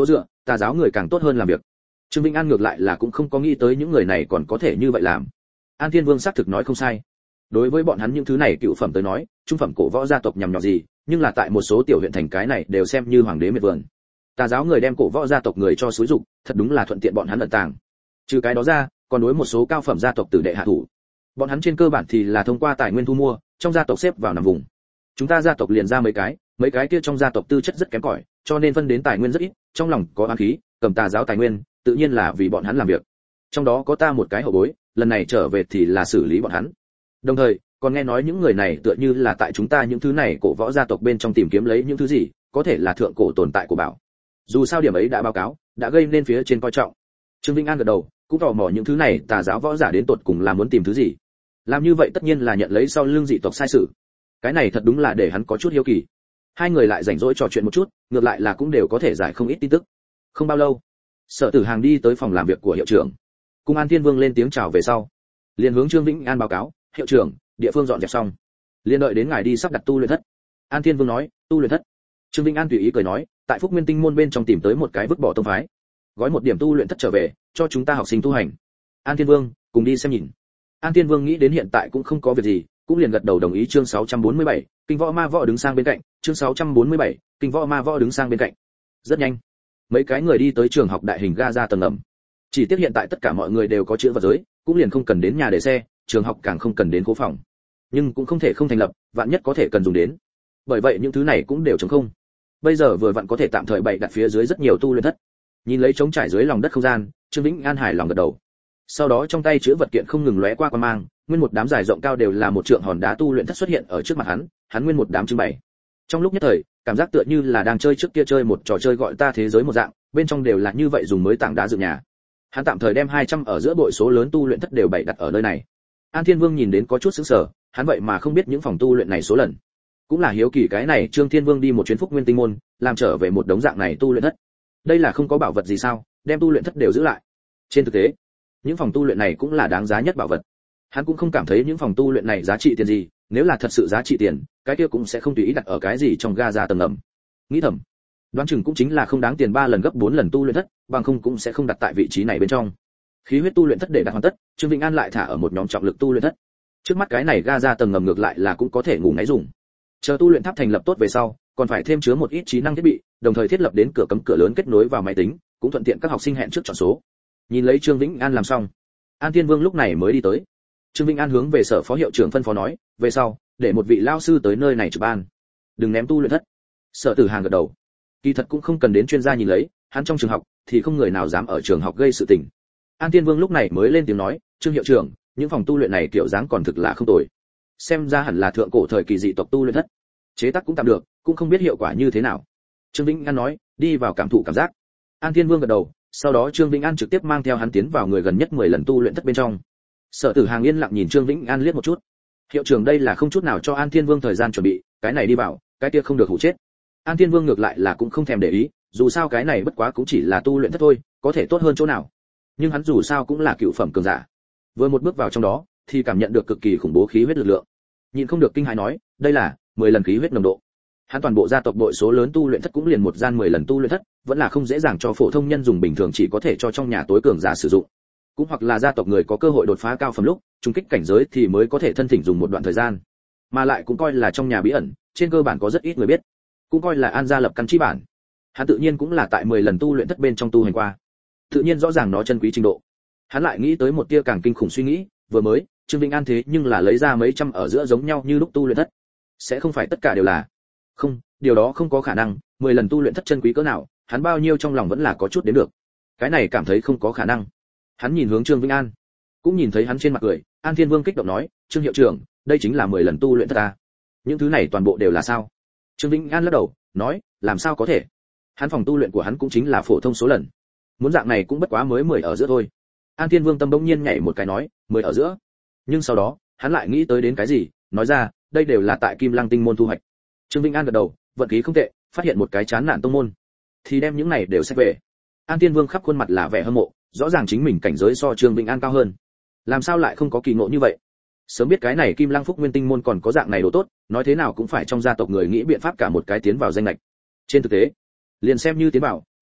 tà giáo người càng tốt hơn làm việc. Trương Vĩnh An ngược lại là cũng không có nghĩ tới những người này còn có thể như vậy làm. An Thiên Vương xác thực nói không sai. Đối với bọn hắn những thứ này cựu phẩm tới nói, trung phẩm cổ võ gia tộc nhằm nhỏ gì, nhưng là tại một số tiểu huyện thành cái này đều xem như hoàng đế miệt vườn. Tà giáo người đem cổ võ gia tộc người cho xúi dục, thật đúng là thuận tiện bọn hắn ẩn tàng. Trừ cái đó ra, còn đối một số cao phẩm gia tộc tử đệ hạ thủ. Bọn hắn trên cơ bản thì là thông qua tài nguyên thu mua, trong gia tộc xếp vào nằm vùng. Chúng ta gia tộc liền ra mấy cái, mấy cái kia trong gia tộc tư chất rất kém cỏi, cho nên phân đến tài nguyên rất ít, trong lòng có oán khí, cầm tà giáo tài nguyên, tự nhiên là vì bọn hắn làm việc. Trong đó có ta một cái hậu bối, lần này trở về thì là xử lý bọn hắn. Đồng thời, còn nghe nói những người này tựa như là tại chúng ta những thứ này cổ võ gia tộc bên trong tìm kiếm lấy những thứ gì, có thể là thượng cổ tồn tại của bảo. Dù sao điểm ấy đã báo cáo, đã gây nên phía trên coi trọng. Trương Vĩnh An gật đầu, cũng tò mò những thứ này tà giáo võ giả đến tột cùng là muốn tìm thứ gì. Làm như vậy tất nhiên là nhận lấy sau lưng dị tộc sai sự. Cái này thật đúng là để hắn có chút hiếu kỳ. Hai người lại rảnh rỗi trò chuyện một chút, ngược lại là cũng đều có thể giải không ít tin tức. Không bao lâu, Sở Tử Hàng đi tới phòng làm việc của hiệu trưởng. Cung An Thiên Vương lên tiếng chào về sau, liền hướng Trương Vĩnh An báo cáo, "Hiệu trưởng, địa phương dọn dẹp xong, liền đợi đến ngài đi sắp đặt tu luyện thất." An Thiên Vương nói, "Tu luyện thất?" Trương Vĩnh An tùy ý cười nói, "Tại Phúc Nguyên Tinh môn bên trong tìm tới một cái vứt bỏ tông phái, gói một điểm tu luyện thất trở về, cho chúng ta học sinh tu hành." An Thiên Vương, cùng đi xem nhìn. An Thiên Vương nghĩ đến hiện tại cũng không có việc gì, cũng liền gật đầu đồng ý. Chương sáu trăm bốn mươi bảy, Kinh Võ Ma Võ đứng sang bên cạnh. Chương sáu trăm bốn mươi bảy, Kinh Võ Ma Võ đứng sang bên cạnh. Rất nhanh, mấy cái người đi tới trường học đại hình ga ra tầng ngầm. Chỉ tiếc hiện tại tất cả mọi người đều có chữ vật giới, cũng liền không cần đến nhà để xe, trường học càng không cần đến cố phòng. Nhưng cũng không thể không thành lập, vạn nhất có thể cần dùng đến. Bởi vậy những thứ này cũng đều trống không. Bây giờ vừa vặn có thể tạm thời bày đặt phía dưới rất nhiều tu luyện thất. Nhìn lấy trống trải dưới lòng đất không gian, Trương Vĩnh An hài lòng gật đầu. Sau đó trong tay chữ vật kiện không ngừng lóe qua qua mang, nguyên một đám dài rộng cao đều là một trượng hòn đá tu luyện thất xuất hiện ở trước mặt hắn, hắn nguyên một đám trưng bày. Trong lúc nhất thời, cảm giác tựa như là đang chơi trước kia chơi một trò chơi gọi ta thế giới một dạng, bên trong đều là như vậy dùng mới tảng đá dựng nhà. Hắn tạm thời đem hai trăm ở giữa bội số lớn tu luyện thất đều bày đặt ở nơi này. An Thiên Vương nhìn đến có chút sững sờ, hắn vậy mà không biết những phòng tu luyện này số lần. Cũng là hiếu kỳ cái này Trương Thiên Vương đi một chuyến Phúc Nguyên Tinh môn, làm trở về một đống dạng này tu luyện thất. Đây là không có bảo vật gì sao, đem tu luyện thất đều giữ lại. Trên thực tế, những phòng tu luyện này cũng là đáng giá nhất bảo vật. Hắn cũng không cảm thấy những phòng tu luyện này giá trị tiền gì, nếu là thật sự giá trị tiền, cái kia cũng sẽ không tùy ý đặt ở cái gì trong ga ra tầng ngầm. Nghĩ thầm, đoán chừng cũng chính là không đáng tiền ba lần gấp bốn lần tu luyện thất, bằng không cũng sẽ không đặt tại vị trí này bên trong. Khí huyết tu luyện thất để đặt hoàn tất, Trương Vĩnh An lại thả ở một nhóm trọng lực tu luyện thất. Trước mắt cái này ga ra tầng ngầm ngược lại là cũng có thể ngủ ngáy dùng. Chờ tu luyện tháp thành lập tốt về sau, còn phải thêm chứa một ít trí năng thiết bị, đồng thời thiết lập đến cửa cấm cửa lớn kết nối vào máy tính, cũng thuận tiện các học sinh hẹn trước chọn số. Nhìn lấy Trương Vĩnh An làm xong, An Thiên Vương lúc này mới đi tới. Trương Vĩnh An hướng về sở phó hiệu trưởng phân phó nói, về sau, để một vị lao sư tới nơi này trực ban, đừng ném tu luyện thất. Sở Tử Hàng gật đầu. Kỳ thật cũng không cần đến chuyên gia nhìn lấy, hắn trong trường học thì không người nào dám ở trường học gây sự tình. An Thiên Vương lúc này mới lên tiếng nói, Trương hiệu trưởng, những phòng tu luyện này kiểu dáng còn thực là không tồi. Xem ra hẳn là thượng cổ thời kỳ dị tộc tu luyện thất. Chế tác cũng tạm được, cũng không biết hiệu quả như thế nào. Trương Vĩnh An nói, đi vào cảm thụ cảm giác. An Thiên Vương gật đầu, sau đó Trương Vĩnh An trực tiếp mang theo hắn tiến vào người gần nhất mười lần tu luyện thất bên trong. Sở Tử Hàng yên lặng nhìn Trương Vĩnh An liếc một chút. Hiệu trưởng đây là không chút nào cho An Thiên Vương thời gian chuẩn bị, cái này đi vào, cái kia không được hủ chết. An Thiên Vương ngược lại là cũng không thèm để ý, dù sao cái này bất quá cũng chỉ là tu luyện thất thôi, có thể tốt hơn chỗ nào. Nhưng hắn dù sao cũng là cựu phẩm cường giả. Vừa một bước vào trong đó, thì cảm nhận được cực kỳ khủng bố khí huyết lực lượng. Nhìn không được kinh hãi nói, đây là mười lần khí huyết nồng độ. Hắn toàn bộ gia tộc đội số lớn tu luyện thất cũng liền một gian mười lần tu luyện thất, vẫn là không dễ dàng cho phổ thông nhân dùng, bình thường chỉ có thể cho trong nhà tối cường giả sử dụng. Cũng hoặc là gia tộc người có cơ hội đột phá cao phẩm lúc, trùng kích cảnh giới thì mới có thể thân thỉnh dùng một đoạn thời gian. Mà lại cũng coi là trong nhà bí ẩn, trên cơ bản có rất ít người biết. Cũng coi là An gia lập căn chi bản. Hắn tự nhiên cũng là tại mười lần tu luyện thất bên trong tu hành qua. Tự nhiên rõ ràng nó chân quý trình độ. Hắn lại nghĩ tới một tia càng kinh khủng suy nghĩ, vừa mới, Trương Vĩnh An thế nhưng là lấy ra mấy trăm ở giữa giống nhau như lúc tu luyện thất. Sẽ không phải tất cả đều là. Không, điều đó không có khả năng, mười lần tu luyện thất chân quý cỡ nào, hắn bao nhiêu trong lòng vẫn là có chút đến được. Cái này cảm thấy không có khả năng. Hắn nhìn hướng Trương Vĩnh An, cũng nhìn thấy hắn trên mặt cười. An Thiên Vương kích động nói, Trương hiệu trưởng, đây chính là mười lần tu luyện thất ta. Những thứ này toàn bộ đều là sao? Trương Vĩnh An lắc đầu, nói, làm sao có thể? Hắn phòng tu luyện của hắn cũng chính là phổ thông số lần. Muốn dạng này cũng bất quá mới mười ở giữa thôi. An Thiên Vương tâm bỗng nhiên nhảy một cái nói, mười ở giữa. Nhưng sau đó, hắn lại nghĩ tới đến cái gì, nói ra, đây đều là tại Kim Lăng Tinh môn thu hoạch. Trương Vĩnh An gật đầu, vận khí không tệ, phát hiện một cái chán nản tông môn, thì đem những này đều xếp về. An Thiên Vương khắp khuôn mặt là vẻ hâm mộ, rõ ràng chính mình cảnh giới so Trương Vĩnh An cao hơn, làm sao lại không có kỳ ngộ như vậy? Sớm biết cái này Kim Lăng Phúc Nguyên Tinh môn còn có dạng này đồ tốt, nói thế nào cũng phải trong gia tộc người nghĩ biện pháp cả một cái tiến vào danh lệch. Trên thực tế, liền xem như tiến vào,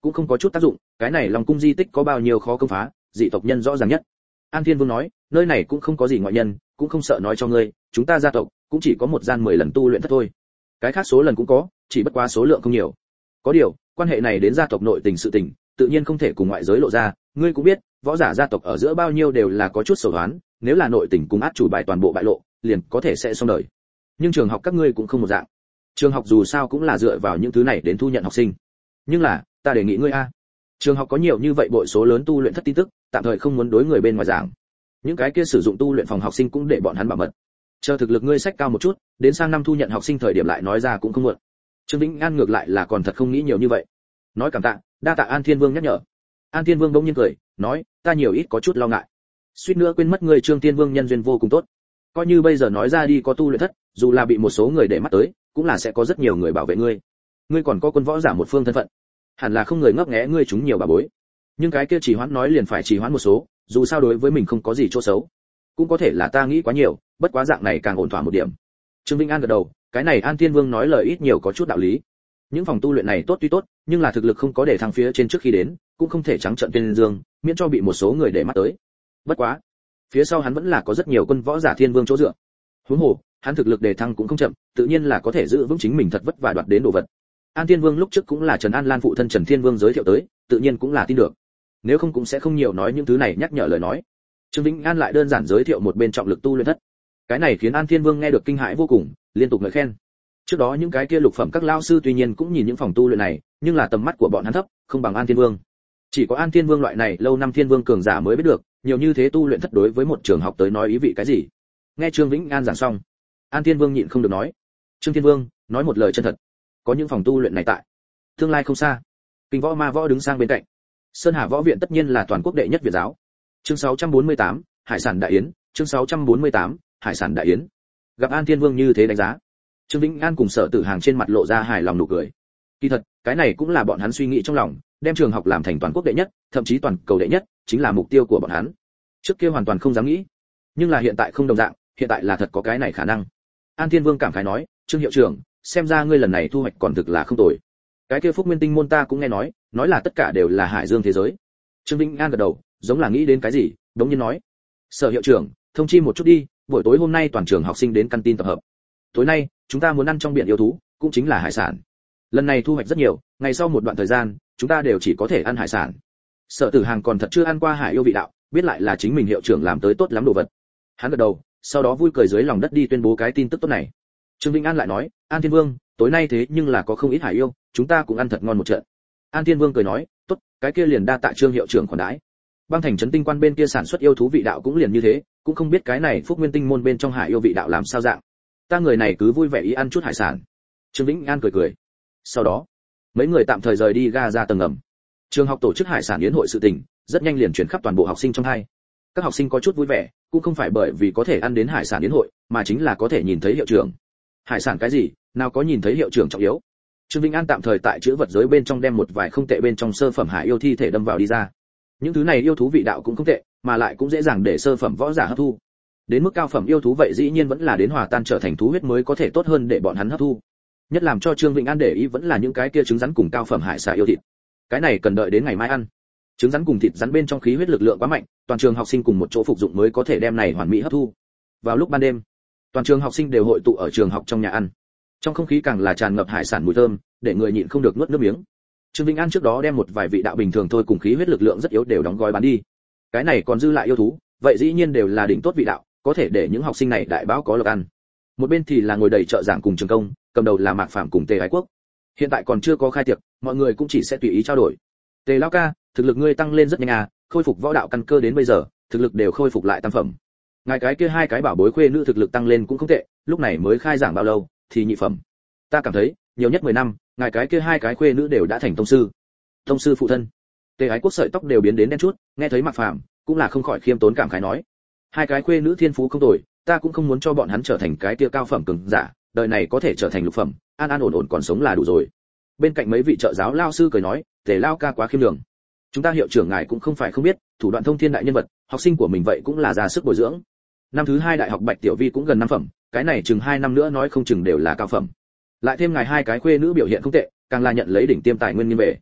cũng không có chút tác dụng, cái này Long cung di tích có bao nhiêu khó công phá, dị tộc nhân rõ ràng nhất. An Thiên Vương nói, nơi này cũng không có gì ngoại nhân, cũng không sợ nói cho ngươi, chúng ta gia tộc cũng chỉ có một gian mười lần tu luyện thất thôi. Cái khác số lần cũng có, chỉ bất quá số lượng không nhiều. Có điều, quan hệ này đến gia tộc nội tình sự tình, tự nhiên không thể cùng ngoại giới lộ ra, ngươi cũng biết, võ giả gia tộc ở giữa bao nhiêu đều là có chút sầu đoán, nếu là nội tình cùng át chủ bài toàn bộ bại lộ, liền có thể sẽ xong đời. Nhưng trường học các ngươi cũng không một dạng. Trường học dù sao cũng là dựa vào những thứ này đến thu nhận học sinh. Nhưng là, ta đề nghị ngươi a. Trường học có nhiều như vậy bội số lớn tu luyện thất tin tức, tạm thời không muốn đối người bên ngoài giảng. Những cái kia sử dụng tu luyện phòng học sinh cũng để bọn hắn bảo mật. Chờ thực lực ngươi sách cao một chút, đến sang năm thu nhận học sinh thời điểm lại nói ra cũng không muộn. Trương Vĩnh An ngược lại là còn thật không nghĩ nhiều như vậy. Nói cảm tạ, đa tạ An Thiên Vương nhắc nhở. An Thiên Vương bỗng nhiên cười, nói, ta nhiều ít có chút lo ngại. Suýt nữa quên mất ngươi Trương Thiên Vương nhân duyên vô cùng tốt. Coi như bây giờ nói ra đi có tu luyện thất, dù là bị một số người để mắt tới, cũng là sẽ có rất nhiều người bảo vệ ngươi. Ngươi còn có quân võ giả một phương thân phận, hẳn là không người ngấp nghé ngươi chúng nhiều bà bối. Nhưng cái kia chỉ hoãn nói liền phải chỉ hoãn một số, dù sao đối với mình không có gì chỗ xấu. Cũng có thể là ta nghĩ quá nhiều, bất quá dạng này càng ổn thỏa một điểm. Trương Vĩnh An gật đầu, cái này An Thiên Vương nói lời ít nhiều có chút đạo lý. Những phòng tu luyện này tốt tuy tốt, nhưng là thực lực không có để thăng phía trên trước khi đến, cũng không thể trắng trợn tên dương, miễn cho bị một số người để mắt tới. Bất quá, phía sau hắn vẫn là có rất nhiều quân võ giả thiên vương chỗ dựa. Huống hồ, hắn thực lực đề thăng cũng không chậm, tự nhiên là có thể giữ vững chính mình thật vất vả đoạt đến đồ vật. An Thiên Vương lúc trước cũng là Trần An Lan phụ thân Trần Thiên Vương giới thiệu tới, tự nhiên cũng là tin được. Nếu không cũng sẽ không nhiều nói những thứ này nhắc nhở lời nói. Trương Vĩnh An lại đơn giản giới thiệu một bên trọng lực tu luyện thất. Cái này khiến An Thiên Vương nghe được kinh hãi vô cùng, liên tục ngợi khen. Trước đó những cái kia lục phẩm các lao sư tuy nhiên cũng nhìn những phòng tu luyện này, nhưng là tầm mắt của bọn hắn thấp, không bằng An Thiên Vương. Chỉ có An Thiên Vương loại này lâu năm thiên vương cường giả mới biết được, nhiều như thế tu luyện thất đối với một trường học tới nói ý vị cái gì. Nghe Trương Vĩnh An giảng xong, An Thiên Vương nhịn không được nói, Trương Thiên Vương, nói một lời chân thật, có những phòng tu luyện này tại tương lai không xa. Kinh Võ Ma Võ đứng sang bên cạnh. Sơn Hà Võ viện tất nhiên là toàn quốc đệ nhất Việt giáo. Chương sáu trăm bốn mươi tám, Hải sản đại yến, chương sáu trăm bốn mươi tám, Hải sản đại yến. Gặp An Thiên Vương như thế đánh giá, Trương Vĩnh An cùng Sở Tử Hàng trên mặt lộ ra hài lòng nụ cười. Kỳ thật, cái này cũng là bọn hắn suy nghĩ trong lòng, đem trường học làm thành toàn quốc đệ nhất, thậm chí toàn cầu đệ nhất, chính là mục tiêu của bọn hắn. Trước kia hoàn toàn không dám nghĩ, nhưng là hiện tại không đồng dạng, hiện tại là thật có cái này khả năng. An Thiên Vương cảm khái nói, Trương hiệu trưởng, xem ra ngươi lần này thu hoạch còn thực là không tồi. Cái kia Phúc Nguyên Tinh môn ta cũng nghe nói, nói là tất cả đều là hải dương thế giới. Trương Vĩnh An gật đầu, giống là nghĩ đến cái gì, đống nhiên nói, Sở hiệu trưởng, thông chi một chút đi, buổi tối hôm nay toàn trường học sinh đến căn tin tập hợp. Tối nay, chúng ta muốn ăn trong biển yêu thú, cũng chính là hải sản. Lần này thu hoạch rất nhiều, ngày sau một đoạn thời gian, chúng ta đều chỉ có thể ăn hải sản. Sở Tử Hàng còn thật chưa ăn qua hải yêu vị đạo, biết lại là chính mình hiệu trưởng làm tới tốt lắm đồ vật. Hắn gật đầu, sau đó vui cười dưới lòng đất đi tuyên bố cái tin tức tốt này. Trương Vĩnh An lại nói, An Thiên Vương, tối nay thế nhưng là có không ít hải yêu, chúng ta cũng ăn thật ngon một trận. An Thiên Vương cười nói, tốt, cái kia liền đa tạ Trương hiệu trưởng khoản đãi. Băng thành trấn tinh quan bên kia sản xuất yêu thú vị đạo cũng liền như thế, cũng không biết cái này Phúc Nguyên Tinh môn bên trong hải yêu vị đạo làm sao dạng. Ta người này cứ vui vẻ ý ăn chút hải sản. Trương Vĩnh An cười cười. Sau đó, mấy người tạm thời rời đi ga ra tầng ngầm. Trường học tổ chức hải sản yến hội sự tình, rất nhanh liền truyền khắp toàn bộ học sinh trong hai. Các học sinh có chút vui vẻ, cũng không phải bởi vì có thể ăn đến hải sản yến hội, mà chính là có thể nhìn thấy hiệu trưởng. Hải sản cái gì, nào có nhìn thấy hiệu trưởng trọng yếu. Trương Vĩnh An tạm thời tại chữ vật giới bên trong đem một vài không tệ bên trong sơ phẩm hải yêu thi thể đâm vào đi ra. Những thứ này yêu thú vị đạo cũng không tệ, mà lại cũng dễ dàng để sơ phẩm võ giả hấp thu. Đến mức cao phẩm yêu thú vậy dĩ nhiên vẫn là đến hòa tan trở thành thú huyết mới có thể tốt hơn để bọn hắn hấp thu. Nhất làm cho Trương Vĩnh An để ý vẫn là những cái kia trứng rắn cùng cao phẩm hải xà yêu thịt. Cái này cần đợi đến ngày mai ăn. Trứng rắn cùng thịt rắn bên trong khí huyết lực lượng quá mạnh, toàn trường học sinh cùng một chỗ phục dụng mới có thể đem này hoàn mỹ hấp thu. Vào lúc ban đêm, toàn trường học sinh đều hội tụ ở trường học trong nhà ăn. Trong không khí càng là tràn ngập hải sản mùi thơm, để người nhịn không được nuốt nước miếng. Trương Vĩnh An trước đó đem một vài vị đạo bình thường thôi cùng khí huyết lực lượng rất yếu đều đóng gói bán đi. Cái này còn dư lại yêu thú, vậy dĩ nhiên đều là đỉnh tốt vị đạo, có thể để những học sinh này đại báo có lộc ăn. Một bên thì là ngồi đầy trợ giảng cùng trường công, cầm đầu là Mạc Phạm cùng Tề Ái Quốc. Hiện tại còn chưa có khai tiệc, mọi người cũng chỉ sẽ tùy ý trao đổi. Tề lão ca, thực lực ngươi tăng lên rất nhanh à, khôi phục võ đạo căn cơ đến bây giờ, thực lực đều khôi phục lại tam phẩm. Ngài cái kia hai cái bảo bối khuê nữ thực lực tăng lên cũng không tệ, lúc này mới khai giảng bao lâu, thì nhị phẩm. Ta cảm thấy, nhiều nhất mười năm, ngài cái kia hai cái khuê nữ đều đã thành tông sư. Tông sư phụ thân. Tề Ái Quốc sợi tóc đều biến đến đen chút, nghe thấy Mạc Phạm, cũng là không khỏi khiêm tốn cảm khái nói, hai cái khuê nữ thiên phú không tồi, ta cũng không muốn cho bọn hắn trở thành cái kia cao phẩm cường giả, đời này có thể trở thành lục phẩm, an an ổn ổn còn sống là đủ rồi. Bên cạnh mấy vị trợ giáo lao sư cười nói, Tề lao ca quá khiêm nhường. Chúng ta hiệu trưởng ngài cũng không phải không biết, thủ đoạn thông thiên đại nhân vật, học sinh của mình vậy cũng là ra sức bồi dưỡng. Năm thứ hai đại học Bạch Tiểu Vi cũng gần năm phẩm, cái này chừng hai năm nữa nói không chừng đều là cao phẩm. Lại thêm ngài hai cái khuê nữ biểu hiện không tệ, càng là nhận lấy đỉnh tiêm tài nguyên nghiên về.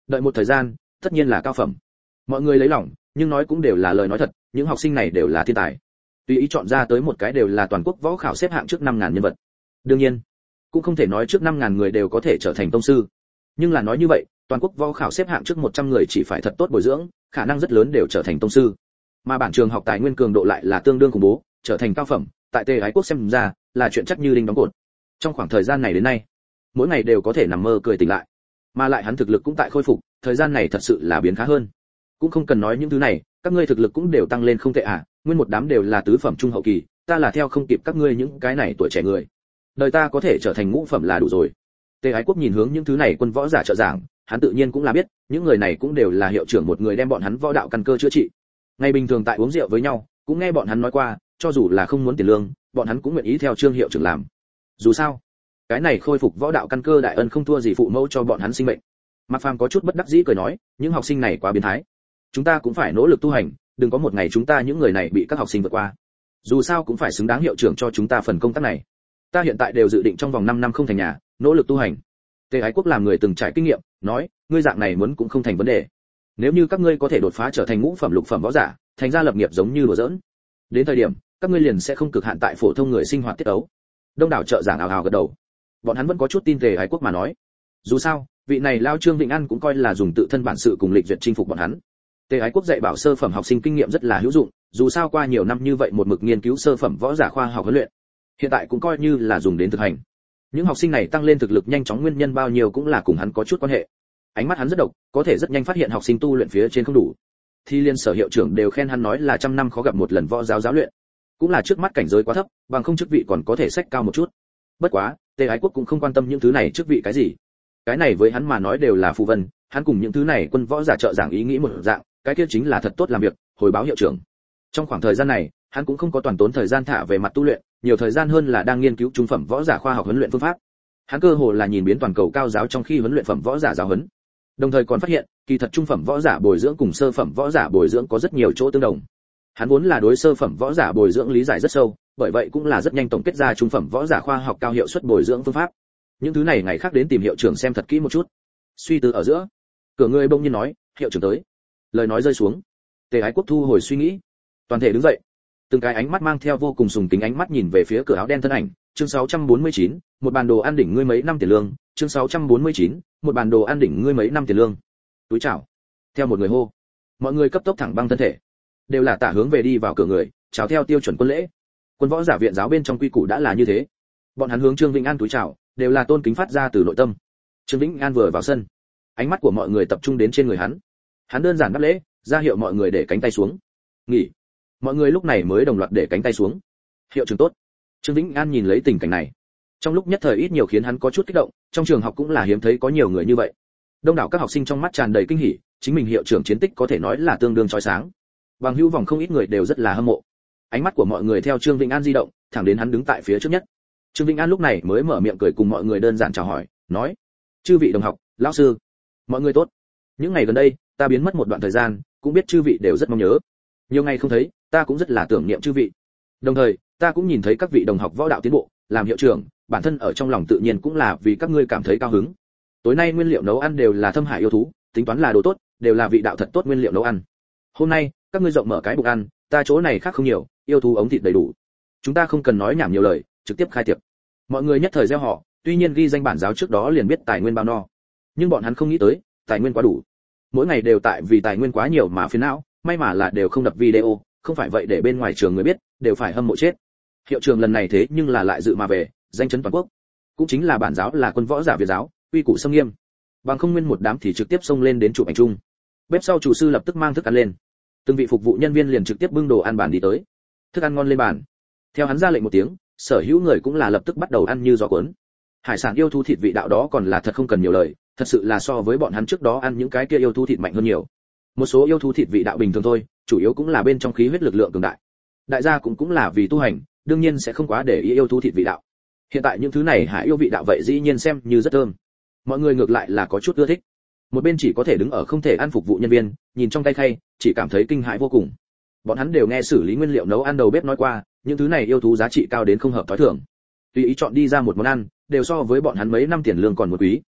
đợi một thời gian tất nhiên là cao phẩm. Mọi người lấy lòng, nhưng nói cũng đều là lời nói thật, những học sinh này đều là thiên tài. Tùy ý chọn ra tới một cái đều là toàn quốc võ khảo xếp hạng trước năm ngàn nhân vật. Đương nhiên, cũng không thể nói trước năm ngàn người đều có thể trở thành tông sư. Nhưng là nói như vậy, toàn quốc võ khảo xếp hạng trước một trăm người chỉ phải thật tốt bồi dưỡng, khả năng rất lớn đều trở thành tông sư. Mà bản trường học tài nguyên cường độ lại là tương đương khủng bố, trở thành cao phẩm, tại Tề Ái Quốc xem ra là chuyện chắc như đinh đóng cột. Trong khoảng thời gian này đến nay, mỗi ngày đều có thể nằm mơ cười tỉnh lại. Mà lại hắn thực lực cũng tại khôi phục, thời gian này thật sự là biến khá hơn. Cũng không cần nói những thứ này, các ngươi thực lực cũng đều tăng lên không tệ à, nguyên một đám đều là tứ phẩm trung hậu kỳ, ta là theo không kịp các ngươi những cái này tuổi trẻ người. Đời ta có thể trở thành ngũ phẩm là đủ rồi. Tề Ái Quốc nhìn hướng những thứ này quân võ giả trợ giảng, hắn tự nhiên cũng là biết, những người này cũng đều là hiệu trưởng một người đem bọn hắn võ đạo căn cơ chữa trị. Ngày bình thường tại uống rượu với nhau, cũng nghe bọn hắn nói qua, cho dù là không muốn tiền lương, bọn hắn cũng nguyện ý theo Trương hiệu trưởng làm. Dù sao, cái này khôi phục võ đạo căn cơ đại ân không thua gì phụ mẫu cho bọn hắn sinh mệnh. Mạc Phàm có chút bất đắc dĩ cười nói, những học sinh này quá biến thái. Chúng ta cũng phải nỗ lực tu hành, đừng có một ngày chúng ta những người này bị các học sinh vượt qua. Dù sao cũng phải xứng đáng hiệu trưởng cho chúng ta phần công tác này. Ta hiện tại đều dự định trong vòng năm năm không thành nhà, nỗ lực tu hành. Tề Ái Quốc làm người từng trải kinh nghiệm, nói, ngươi dạng này muốn cũng không thành vấn đề. Nếu như các ngươi có thể đột phá trở thành ngũ phẩm lục phẩm võ giả, thành ra lập nghiệp giống như đùa giỡn. Đến thời điểm, các ngươi liền sẽ không cực hạn tại phổ thông người sinh hoạt tiết ấu. Đông đảo trợ giảng ào ào gật đầu. Bọn hắn vẫn có chút tin Tề Ái Quốc mà nói. Dù sao, vị này lao Trương Vĩnh An cũng coi là dùng tự thân bản sự cùng lịch duyệt chinh phục bọn hắn. Tề Ái Quốc dạy bảo sơ phẩm học sinh kinh nghiệm rất là hữu dụng, dù sao qua nhiều năm như vậy một mực nghiên cứu sơ phẩm võ giả khoa học huấn luyện, hiện tại cũng coi như là dùng đến thực hành. Những học sinh này tăng lên thực lực nhanh chóng nguyên nhân bao nhiêu cũng là cùng hắn có chút quan hệ. Ánh mắt hắn rất độc, có thể rất nhanh phát hiện học sinh tu luyện phía trên không đủ. Thì liên sở hiệu trưởng đều khen hắn nói là trăm năm khó gặp một lần võ giáo giáo luyện. Cũng là trước mắt cảnh giới quá thấp, bằng không chức vị còn có thể xách cao một chút. Bất quá, Tề Ái Quốc cũng không quan tâm những thứ này chức vị cái gì. Cái này với hắn mà nói đều là phù vân, hắn cùng những thứ này quân võ giả trợ giảng ý nghĩ một dạng, cái kia chính là thật tốt làm việc, hồi báo hiệu trưởng. Trong khoảng thời gian này, hắn cũng không có toàn tốn thời gian thả về mặt tu luyện, nhiều thời gian hơn là đang nghiên cứu trung phẩm võ giả khoa học huấn luyện phương pháp. Hắn cơ hồ là nhìn biến toàn cầu cao giáo trong khi huấn luyện phẩm võ giả giáo huấn. Đồng thời còn phát hiện, kỳ thật trung phẩm võ giả bồi dưỡng cùng sơ phẩm võ giả bồi dưỡng có rất nhiều chỗ tương đồng. Hắn vốn là đối sơ phẩm võ giả bồi dưỡng lý giải rất sâu, bởi vậy cũng là rất nhanh tổng kết ra trung phẩm võ giả khoa học cao hiệu suất bồi dưỡng phương pháp. Những thứ này ngày khác đến tìm hiệu trưởng xem thật kỹ một chút. Suy tư ở giữa, cửa người bỗng nhiên nói, hiệu trưởng tới. Lời nói rơi xuống, Tề Ái Quốc thu hồi suy nghĩ, toàn thể đứng dậy, từng cái ánh mắt mang theo vô cùng sùng kính ánh mắt nhìn về phía cửa áo đen thân ảnh. Chương sáu trăm bốn mươi chín, một bàn đồ ăn đỉnh ngươi mấy năm tiền lương. Chương sáu trăm bốn mươi chín, một bàn đồ ăn đỉnh ngươi mấy năm tiền lương. Túi chào. Theo một người hô, mọi người cấp tốc thẳng băng thân thể, đều là tả hướng về đi vào cửa người, chào theo tiêu chuẩn quân lễ. Quân võ giả viện giáo bên trong quy củ đã là như thế. Bọn hắn hướng Trương Vĩnh An túi chào, đều là tôn kính phát ra từ nội tâm. Trương Vĩnh An vừa vào sân, ánh mắt của mọi người tập trung đến trên người hắn. Hắn đơn giản đáp lễ, ra hiệu mọi người để cánh tay xuống. Nghỉ. Mọi người lúc này mới đồng loạt để cánh tay xuống. Hiệu trưởng tốt. Trương Vĩnh An nhìn lấy tình cảnh này, trong lúc nhất thời ít nhiều khiến hắn có chút kích động, trong trường học cũng là hiếm thấy có nhiều người như vậy. Đông đảo các học sinh trong mắt tràn đầy kinh hỉ, chính mình hiệu trưởng chiến tích có thể nói là tương đương chói sáng. Bằng hữu vòng không ít người đều rất là hâm mộ. Ánh mắt của mọi người theo Trương Vĩnh An di động, thẳng đến hắn đứng tại phía trước nhất. Trương Vĩnh An lúc này mới mở miệng cười cùng mọi người đơn giản chào hỏi, nói: "Chư vị đồng học, lão sư, mọi người tốt. Những ngày gần đây, ta biến mất một đoạn thời gian, cũng biết chư vị đều rất mong nhớ. Nhiều ngày không thấy, ta cũng rất là tưởng niệm chư vị. Đồng thời, ta cũng nhìn thấy các vị đồng học võ đạo tiến bộ, làm hiệu trưởng, bản thân ở trong lòng tự nhiên cũng là vì các ngươi cảm thấy cao hứng. Tối nay nguyên liệu nấu ăn đều là thâm hải yêu thú, tính toán là đồ tốt, đều là vị đạo thật tốt nguyên liệu nấu ăn. Hôm nay, các ngươi rộng mở cái bụng ăn, ta chỗ này khác không nhiều, yêu thú ống thịt đầy đủ. Chúng ta không cần nói nhảm nhiều lời, trực tiếp khai tiệc." Mọi người nhất thời reo hò, tuy nhiên ghi danh bản giáo trước đó liền biết tài nguyên bao no, nhưng bọn hắn không nghĩ tới, tài nguyên quá đủ. Mỗi ngày đều tại vì tài nguyên quá nhiều mà phiền não, may mà là đều không đập video, không phải vậy để bên ngoài trường người biết, đều phải hâm mộ chết. Hiệu trưởng lần này thế nhưng là lại dự mà về, danh chấn toàn quốc. Cũng chính là bản giáo là quân võ giả Việt giáo, uy củ xâm nghiêm. Bằng không nguyên một đám thì trực tiếp xông lên đến chụp ảnh chung. Bếp sau chủ sư lập tức mang thức ăn lên. Từng vị phục vụ nhân viên liền trực tiếp bưng đồ ăn bàn đi tới. Thức ăn ngon lên bàn. Theo hắn ra lệnh một tiếng, sở hữu người cũng là lập tức bắt đầu ăn như gió cuốn. Hải sản yêu thú thịt vị đạo đó còn là thật không cần nhiều lời, thật sự là so với bọn hắn trước đó ăn những cái kia yêu thú thịt mạnh hơn nhiều. Một số yêu thú thịt vị đạo bình thường thôi, chủ yếu cũng là bên trong khí huyết lực lượng cường đại. Đại gia cũng cũng là vì tu hành, đương nhiên sẽ không quá để ý yêu thú thịt vị đạo. Hiện tại những thứ này hải yêu vị đạo vậy dĩ nhiên xem như rất thơm. Mọi người ngược lại là có chút ưa thích. Một bên chỉ có thể đứng ở không thể ăn phục vụ nhân viên, nhìn trong tay khay, chỉ cảm thấy kinh hãi vô cùng. Bọn hắn đều nghe xử lý nguyên liệu nấu ăn đầu bếp nói qua, những thứ này yêu thú giá trị cao đến không hợp thói thường. Tùy ý chọn đi ra một món ăn, đều so với bọn hắn mấy năm tiền lương còn một quý.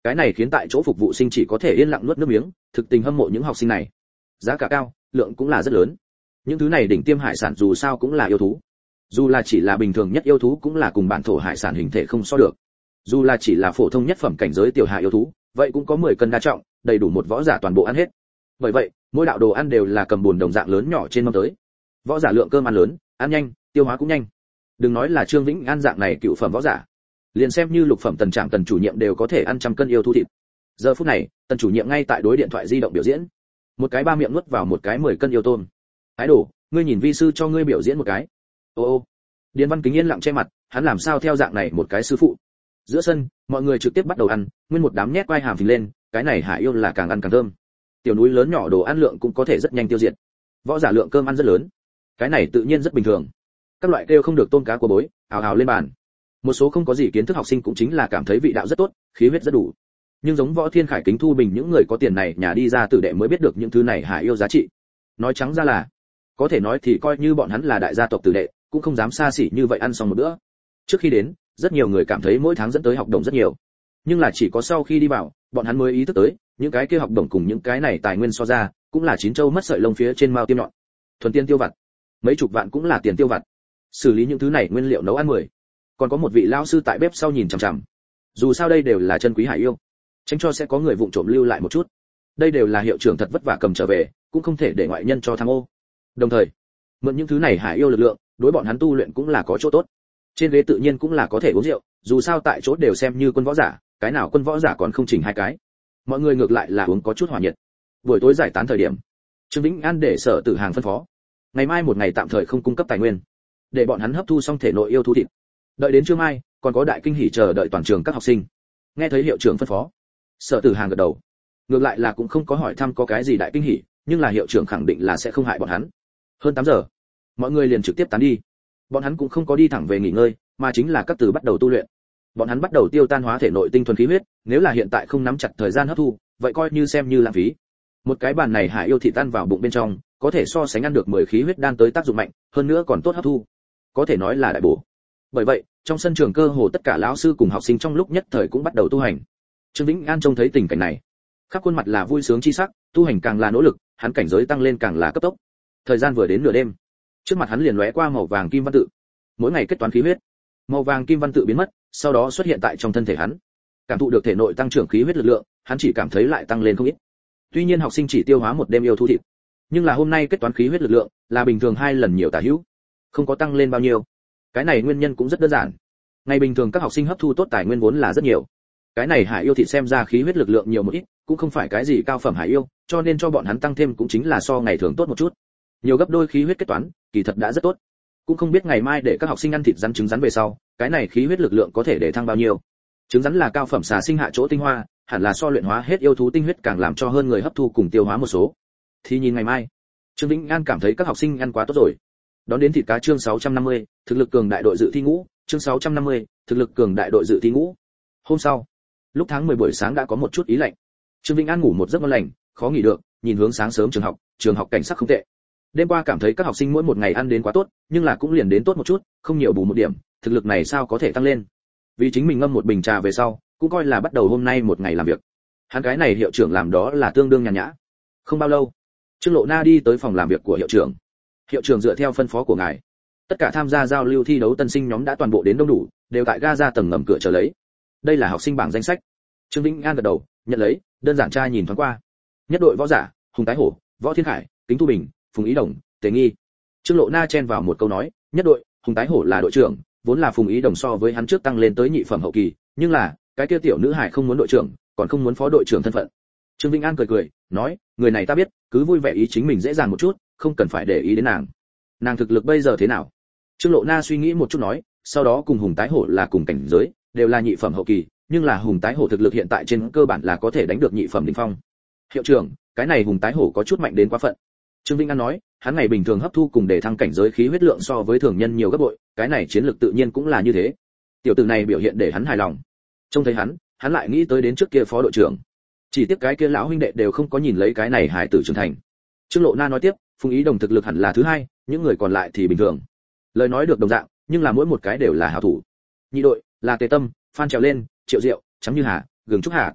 Cái này khiến tại chỗ phục vụ sinh chỉ có thể yên lặng nuốt nước miếng, thực tình hâm mộ những học sinh này. Giá cả cao, lượng cũng là rất lớn. Những thứ này đỉnh tiêm hải sản dù sao cũng là yêu thú. Dù là chỉ là bình thường nhất yêu thú cũng là cùng bản thổ hải sản hình thể không so được. Dù là chỉ là phổ thông nhất phẩm cảnh giới tiểu hạ yêu thú, vậy cũng có mười cân đa trọng, đầy đủ một võ giả toàn bộ ăn hết. Bởi vậy, mỗi đạo đồ ăn đều là cầm buồn đồng dạng lớn nhỏ trên mâm tới. Võ giả lượng cơm ăn lớn, ăn nhanh, tiêu hóa cũng nhanh. Đừng nói là Trương Vĩnh An dạng này cựu phẩm võ giả, liền xem như lục phẩm tần trạm tần chủ nhiệm đều có thể ăn trăm cân yêu thú thịt. Giờ phút này, tần chủ nhiệm ngay tại đối điện thoại di động biểu diễn, một cái ba miệng nuốt vào một cái mười cân yêu tôm. Ái đồ, ngươi nhìn vi sư cho ngươi biểu diễn một cái. Ô ô. Điền Văn Kính yên lặng che mặt, hắn làm sao theo dạng này một cái sư phụ. Giữa sân, mọi người trực tiếp bắt đầu ăn, nguyên một đám nhét quai hàm phình lên, cái này hải yêu là càng ăn càng thơm. Tiểu núi lớn nhỏ đồ ăn lượng cũng có thể rất nhanh tiêu diệt. Võ giả lượng cơm ăn rất lớn, cái này tự nhiên rất bình thường. Các loại kêu không được tôm cá của bối, ào ào lên bàn. Một số không có gì kiến thức học sinh cũng chính là cảm thấy vị đạo rất tốt, khí huyết rất đủ. Nhưng giống Võ Thiên Khải, Kính Thu Bình những người có tiền này nhà đi ra tử đệ mới biết được những thứ này hải yêu giá trị. Nói trắng ra là, có thể nói thì coi như bọn hắn là đại gia tộc tử đệ, cũng không dám xa xỉ như vậy ăn xong một bữa. Trước khi đến, rất nhiều người cảm thấy mỗi tháng dẫn tới học đồng rất nhiều, nhưng là chỉ có sau khi đi vào, bọn hắn mới ý thức tới, những cái kia học đồng cùng những cái này tài nguyên so ra, cũng là chín châu mất sợi lông phía trên mao tiêm nhọn. Thuần tiền tiêu vặt, mấy chục vạn cũng là tiền tiêu vặt. Xử lý những thứ này nguyên liệu nấu ăn mười. Còn có một vị lão sư tại bếp sau nhìn chằm chằm. Dù sao đây đều là chân quý hải yêu, tránh cho sẽ có người vụng trộm lưu lại một chút. Đây đều là hiệu trưởng thật vất vả cầm trở về, cũng không thể để ngoại nhân cho tham ô. Đồng thời, mượn những thứ này hải yêu lực lượng, đối bọn hắn tu luyện cũng là có chỗ tốt. Trên ghế tự nhiên cũng là có thể uống rượu, dù sao tại chỗ đều xem như quân võ giả, cái nào quân võ giả còn không chỉnh hai cái. Mọi người ngược lại là uống có chút hòa nhiệt. Buổi tối giải tán thời điểm, Trương Vĩnh An để Sở Tử Hàng phân phó, ngày mai một ngày tạm thời không cung cấp tài nguyên, để bọn hắn hấp thu xong thể nội yêu thú thịt. Đợi đến trưa mai, còn có đại kinh hỉ chờ đợi toàn trường các học sinh. Nghe thấy hiệu trưởng phân phó, Sở Tử Hàng gật đầu. Ngược lại là cũng không có hỏi thăm có cái gì đại kinh hỉ, nhưng là hiệu trưởng khẳng định là sẽ không hại bọn hắn. Hơn tám giờ, mọi người liền trực tiếp tán đi. Bọn hắn cũng không có đi thẳng về nghỉ ngơi, mà chính là các từ bắt đầu tu luyện. Bọn hắn bắt đầu tiêu tan hóa thể nội tinh thuần khí huyết, nếu là hiện tại không nắm chặt thời gian hấp thu, vậy coi như xem như lãng phí. Một cái bàn này hải yêu thịt tan vào bụng bên trong, có thể so sánh ăn được mười khí huyết đan tới tác dụng mạnh, hơn nữa còn tốt hấp thu. Có thể nói là đại bổ. Bởi vậy, trong sân trường cơ hồ tất cả lão sư cùng học sinh trong lúc nhất thời cũng bắt đầu tu hành. Trương Vĩnh An trông thấy tình cảnh này, khắp khuôn mặt là vui sướng chi sắc, tu hành càng là nỗ lực, hắn cảnh giới tăng lên càng là cấp tốc. Thời gian vừa đến nửa đêm, trước mặt hắn liền lóe qua màu vàng kim văn tự. Mỗi ngày kết toán khí huyết, màu vàng kim văn tự biến mất, sau đó xuất hiện tại trong thân thể hắn. Cảm thụ được thể nội tăng trưởng khí huyết lực lượng, hắn chỉ cảm thấy lại tăng lên không ít. Tuy nhiên học sinh chỉ tiêu hóa một đêm yêu thú thịt, nhưng là hôm nay kết toán khí huyết lực lượng là bình thường hai lần nhiều tả hữu, không có tăng lên bao nhiêu. Cái này nguyên nhân cũng rất đơn giản. Ngày bình thường các học sinh hấp thu tốt tài nguyên vốn là rất nhiều. Cái này hải yêu thịt xem ra khí huyết lực lượng nhiều một ít, cũng không phải cái gì cao phẩm hải yêu, cho nên cho bọn hắn tăng thêm cũng chính là so ngày thường tốt một chút. Nhiều gấp đôi khí huyết kết toán, kỳ thật đã rất tốt. Cũng không biết ngày mai để các học sinh ăn thịt rắn trứng rắn về sau, cái này khí huyết lực lượng có thể để thăng bao nhiêu. Trứng rắn là cao phẩm xà sinh hạ chỗ tinh hoa, hẳn là so luyện hóa hết yêu thú tinh huyết càng làm cho hơn người hấp thu cùng tiêu hóa một số. Thì nhìn ngày mai, Trương Vĩnh An cảm thấy các học sinh ăn quá tốt rồi. Đón đến thịt cá chương sáu trăm năm mươi, thực lực cường đại đội dự thi ngũ, chương sáu trăm năm mươi, thực lực cường đại đội dự thi ngũ. Hôm sau, lúc tháng mười buổi sáng đã có một chút ý lạnh. Trương Vĩnh An ngủ một giấc ngon lành, khó nghỉ được, nhìn hướng sáng sớm trường học, trường học cảnh sắc không tệ. Đêm qua cảm thấy các học sinh mỗi một ngày ăn đến quá tốt, nhưng là cũng liền đến tốt một chút, không nhiều bù một điểm, thực lực này sao có thể tăng lên. Vì chính mình ngâm một bình trà về sau, cũng coi là bắt đầu hôm nay một ngày làm việc. Hắn cái này hiệu trưởng làm đó là tương đương nhàn nhã. Không bao lâu, Trương Lộ Na đi tới phòng làm việc của hiệu trưởng. Hiệu trưởng dựa theo phân phó của ngài, tất cả tham gia giao lưu thi đấu tân sinh nhóm đã toàn bộ đến đông đủ, đều tại ga ra tầng ngầm cửa chờ lấy. Đây là học sinh bảng danh sách. Trương Vĩnh An gật đầu, nhận lấy, đơn giản tra nhìn thoáng qua. Nhất đội võ giả, Hùng Tái Hổ, Võ Thiên Khải, Kính Thu Bình, Phùng Ý Đồng, Tề Nghi. Trương Lộ Na chen vào một câu nói, nhất đội, Hùng Tái Hổ là đội trưởng, vốn là Phùng Ý Đồng so với hắn trước tăng lên tới nhị phẩm hậu kỳ, nhưng là, cái kia tiểu nữ hải không muốn đội trưởng, còn không muốn phó đội trưởng thân phận. Trương Vĩnh An cười cười, nói, người này ta biết, cứ vui vẻ ý chính mình dễ dàng một chút, không cần phải để ý đến nàng. Nàng thực lực bây giờ thế nào? Trương Lộ Na suy nghĩ một chút nói, sau đó cùng Hùng Tái Hổ là cùng cảnh giới, đều là nhị phẩm hậu kỳ, nhưng là Hùng Tái Hổ thực lực hiện tại trên cơ bản là có thể đánh được nhị phẩm đỉnh phong. Hiệu trưởng, cái này Hùng Tái Hổ có chút mạnh đến quá phận. Trương Vĩnh An nói, hắn ngày bình thường hấp thu cùng để thăng cảnh giới khí huyết lượng so với thường nhân nhiều gấp bội, cái này chiến lược tự nhiên cũng là như thế. Tiểu tử này biểu hiện để hắn hài lòng. Trông thấy hắn, hắn lại nghĩ tới đến trước kia phó đội trưởng. Chỉ tiếc cái kia lão huynh đệ đều không có nhìn lấy cái này hài tử trưởng thành. Trương Lộ Na nói tiếp, Phùng Ý Đồng thực lực hẳn là thứ hai, những người còn lại thì bình thường. Lời nói được đồng dạng, nhưng là mỗi một cái đều là hảo thủ. Nhị đội là Tề Tâm, Phan Trèo Lên, Triệu Diệu, Trắng Như Hà, Gừng Trúc Hà.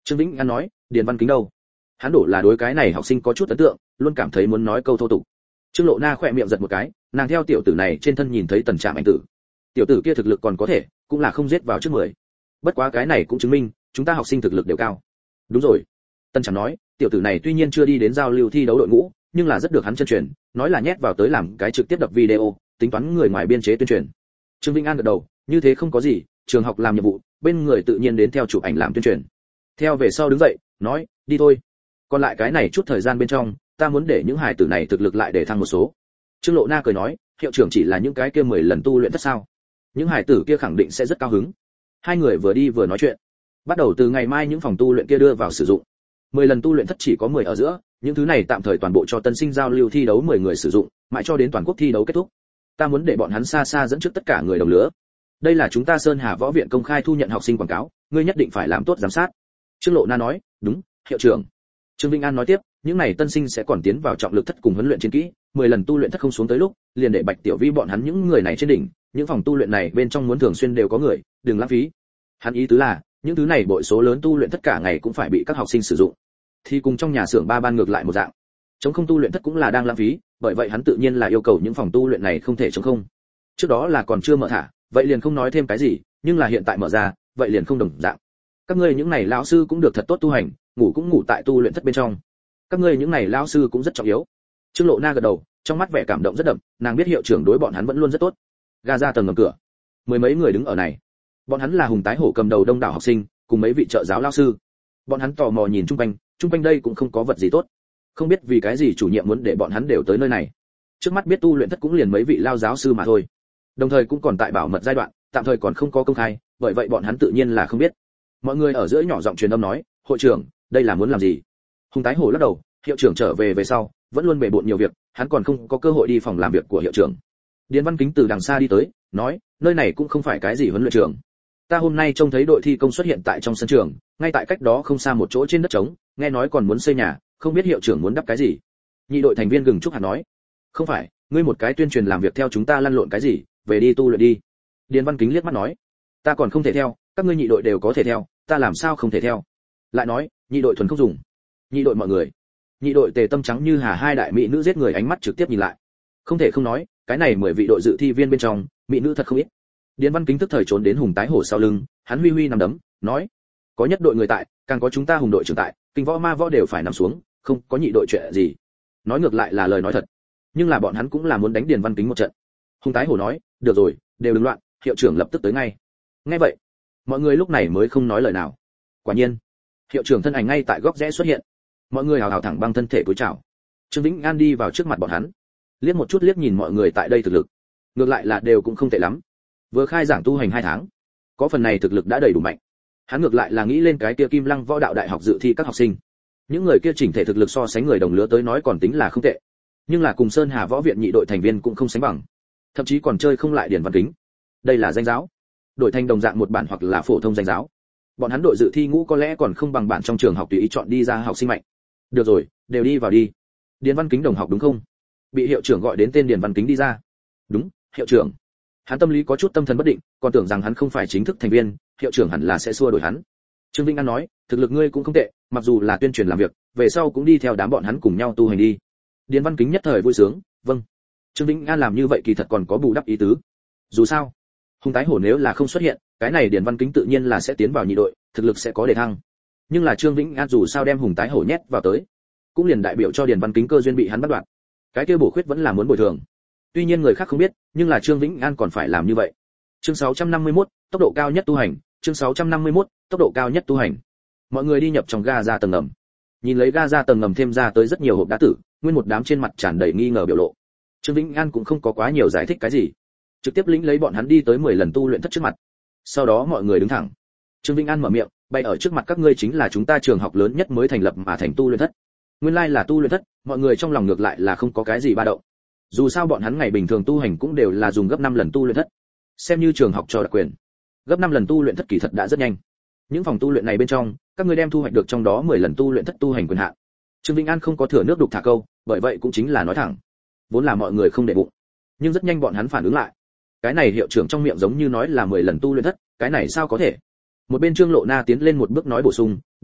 Trương Vĩnh An nói, Điền Văn Kính đâu? Hắn đổ là đối cái này học sinh có chút ấn tượng, luôn cảm thấy muốn nói câu thô tục. Trương Lộ Na khỏe miệng giật một cái, nàng theo tiểu tử này trên thân nhìn thấy tần trạm ảnh tử. Tiểu tử kia thực lực còn có thể, cũng là không giết vào trước mười. Bất quá cái này cũng chứng minh, chúng ta học sinh thực lực đều cao. Đúng rồi. Tần Trạm nói, tiểu tử này tuy nhiên chưa đi đến giao lưu thi đấu đội ngũ, nhưng là rất được hắn chân truyền, nói là nhét vào tới làm cái trực tiếp đập video, tính toán người ngoài biên chế tuyên truyền. Trương Vĩnh An gật đầu, như thế không có gì, trường học làm nhiệm vụ, bên người tự nhiên đến theo chụp ảnh làm tuyên truyền. Theo về sau đứng dậy, nói, đi thôi. Còn lại cái này chút thời gian bên trong, ta muốn để những hài tử này thực lực lại để thăng một số. Trương Lộ Na cười nói, hiệu trưởng chỉ là những cái kia mười lần tu luyện thất sao? Những hài tử kia khẳng định sẽ rất cao hứng. Hai người vừa đi vừa nói chuyện. Bắt đầu từ ngày mai những phòng tu luyện kia đưa vào sử dụng. mười lần tu luyện thất chỉ có mười ở giữa, những thứ này tạm thời toàn bộ cho tân sinh giao lưu thi đấu mười người sử dụng, mãi cho đến toàn quốc thi đấu kết thúc. Ta muốn để bọn hắn xa xa dẫn trước tất cả người đồng lứa. Đây là chúng ta Sơn Hà Võ viện công khai thu nhận học sinh quảng cáo, ngươi nhất định phải làm tốt giám sát. Trương Lộ Na nói, đúng, hiệu trưởng. Trương Vĩnh An nói tiếp, những này tân sinh sẽ còn tiến vào trọng lực thất cùng huấn luyện chiến kỹ, mười lần tu luyện thất không xuống tới lúc, liền để Bạch Tiểu Vi bọn hắn những người này trên đỉnh, những phòng tu luyện này bên trong muốn thường xuyên đều có người, đừng lãng phí. Hắn ý tứ là, những thứ này bội số lớn tu luyện tất cả ngày cũng phải bị các học sinh sử dụng. Thì cùng trong nhà xưởng ba ban ngược lại một dạng. Chống không tu luyện thất cũng là đang lãng phí, bởi vậy hắn tự nhiên là yêu cầu những phòng tu luyện này không thể chống không. Trước đó là còn chưa mở thả, vậy liền không nói thêm cái gì, nhưng là hiện tại mở ra, vậy liền không đồng dạng. Các ngươi những này lão sư cũng được thật tốt tu hành, ngủ cũng ngủ tại tu luyện thất bên trong. Các ngươi những này lão sư cũng rất trọng yếu. Trương Lộ Na gật đầu, trong mắt vẻ cảm động rất đậm, nàng biết hiệu trưởng đối bọn hắn vẫn luôn rất tốt. Ga ra tầng ngầm cửa, mười mấy người đứng ở này. Bọn hắn là Hùng Tái Hổ cầm đầu đông đảo học sinh, cùng mấy vị trợ giáo lão sư. Bọn hắn tò mò nhìn chung quanh, chung quanh đây cũng không có vật gì tốt. Không biết vì cái gì chủ nhiệm muốn để bọn hắn đều tới nơi này. Trước mắt biết tu luyện thất cũng liền mấy vị lao giáo sư mà thôi. Đồng thời cũng còn tại bảo mật giai đoạn, tạm thời còn không có công khai, bởi vậy bọn hắn tự nhiên là không biết. Mọi người ở giữa nhỏ giọng truyền âm nói, hội trưởng, đây là muốn làm gì? Hùng Tái Hổ lắc đầu, hiệu trưởng trở về về sau, vẫn luôn bề bộn nhiều việc, hắn còn không có cơ hội đi phòng làm việc của hiệu trưởng. Điền Văn Kính từ đằng xa đi tới, nói, nơi này cũng không phải cái gì huấn luyện trường. Ta hôm nay trông thấy đội thi công xuất hiện tại trong sân trường, ngay tại cách đó không xa một chỗ trên đất trống, nghe nói còn muốn xây nhà, không biết hiệu trưởng muốn đắp cái gì. Nhị đội thành viên gừng trúc hạt nói, không phải, ngươi một cái tuyên truyền làm việc theo chúng ta lăn lộn cái gì, về đi tu luyện đi. Điền Văn Kính liếc mắt nói, ta còn không thể theo, các ngươi nhị đội đều có thể theo, ta làm sao không thể theo? Lại nói, nhị đội thuần không dùng. Nhị đội mọi người. Nhị đội Tề Tâm trắng như hà hai đại mỹ nữ giết người ánh mắt trực tiếp nhìn lại. Không thể không nói, cái này mười vị đội dự thi viên bên trong, mỹ nữ thật không ít. Điền Văn Kính tức thời trốn đến Hùng Tái Hổ sau lưng, hắn huy huy nằm đấm, nói, có nhất đội người tại, càng có chúng ta Hùng đội trưởng tại, kinh võ ma võ đều phải nằm xuống, không có nhị đội chuyện gì. Nói ngược lại là lời nói thật, nhưng là bọn hắn cũng là muốn đánh Điền Văn Kính một trận. Hùng Tái Hổ nói, được rồi, đều đừng loạn, hiệu trưởng lập tức tới ngay. Nghe vậy, mọi người lúc này mới không nói lời nào. Quả nhiên, hiệu trưởng thân ảnh ngay tại góc rẽ xuất hiện. Mọi người hào hào thẳng băng thân thể cúi chào. Trương Vĩnh An đi vào trước mặt bọn hắn, liếc một chút liếc nhìn mọi người tại đây thực lực, ngược lại là đều cũng không tệ lắm. Vừa khai giảng tu hành hai tháng, có phần này thực lực đã đầy đủ mạnh. Hắn ngược lại là nghĩ lên cái kia Kim Lăng Võ Đạo Đại học dự thi các học sinh. Những người kia chỉnh thể thực lực so sánh người đồng lứa tới nói còn tính là không tệ, nhưng là cùng Sơn Hà Võ viện nhị đội thành viên cũng không sánh bằng, thậm chí còn chơi không lại Điền Văn Kính. Đây là danh giáo, đổi thành đồng dạng một bản hoặc là phổ thông danh giáo. Bọn hắn đội dự thi ngũ có lẽ còn không bằng bản trong trường học tùy ý chọn đi ra học sinh mạnh. Được rồi, đều đi vào đi. Điền Văn Kính đồng học đúng không? Bị hiệu trưởng gọi đến tên Điền Văn Kính đi ra. Đúng, hiệu trưởng. Hắn tâm lý có chút tâm thần bất định, còn tưởng rằng hắn không phải chính thức thành viên, hiệu trưởng hẳn là sẽ xua đuổi hắn. Trương Vĩnh An nói, thực lực ngươi cũng không tệ, mặc dù là tuyên truyền làm việc, về sau cũng đi theo đám bọn hắn cùng nhau tu hành đi. Điền Văn Kính nhất thời vui sướng, vâng. Trương Vĩnh An làm như vậy kỳ thật còn có bù đắp ý tứ. Dù sao, Hùng Tái Hổ nếu là không xuất hiện, cái này Điền Văn Kính tự nhiên là sẽ tiến vào nhị đội, thực lực sẽ có đề thăng. Nhưng là Trương Vĩnh An dù sao đem Hùng Tái Hổ nhét vào tới, cũng liền đại biểu cho Điền Văn Kính cơ duyên bị hắn bắt đoạn. Cái kia bổ khuyết vẫn là muốn bồi thường. Tuy nhiên người khác không biết, nhưng là Trương Vĩnh An còn phải làm như vậy. Chương sáu trăm năm mươi mốt, tốc độ cao nhất tu hành, chương sáu trăm năm mươi mốt, tốc độ cao nhất tu hành. Mọi người đi nhập trong ga ra tầng ngầm. Nhìn lấy ga ra tầng ngầm thêm ra tới rất nhiều hộp đá tử, nguyên một đám trên mặt tràn đầy nghi ngờ biểu lộ. Trương Vĩnh An cũng không có quá nhiều giải thích cái gì, trực tiếp lĩnh lấy bọn hắn đi tới mười lần tu luyện thất trước mặt. Sau đó mọi người đứng thẳng. Trương Vĩnh An mở miệng, bay ở trước mặt các ngươi chính là chúng ta trường học lớn nhất mới thành lập mà thành tu luyện thất. Nguyên lai là tu luyện thất, mọi người trong lòng ngược lại là không có cái gì ba động. Dù sao bọn hắn ngày bình thường tu hành cũng đều là dùng gấp năm lần tu luyện thất, xem như trường học cho đặc quyền. Gấp năm lần tu luyện thất kỳ thật đã rất nhanh. Những phòng tu luyện này bên trong, các ngươi đem thu hoạch được trong đó mười lần tu luyện thất tu hành quyền hạn. Trương Vĩnh An không có thừa nước đục thả câu, bởi vậy cũng chính là nói thẳng. Vốn là mọi người không để bụng, nhưng rất nhanh bọn hắn phản ứng lại. Cái này hiệu trưởng trong miệng giống như nói là mười lần tu luyện thất, cái này sao có thể? Một bên Trương Lộ Na tiến lên một bước nói bổ sung,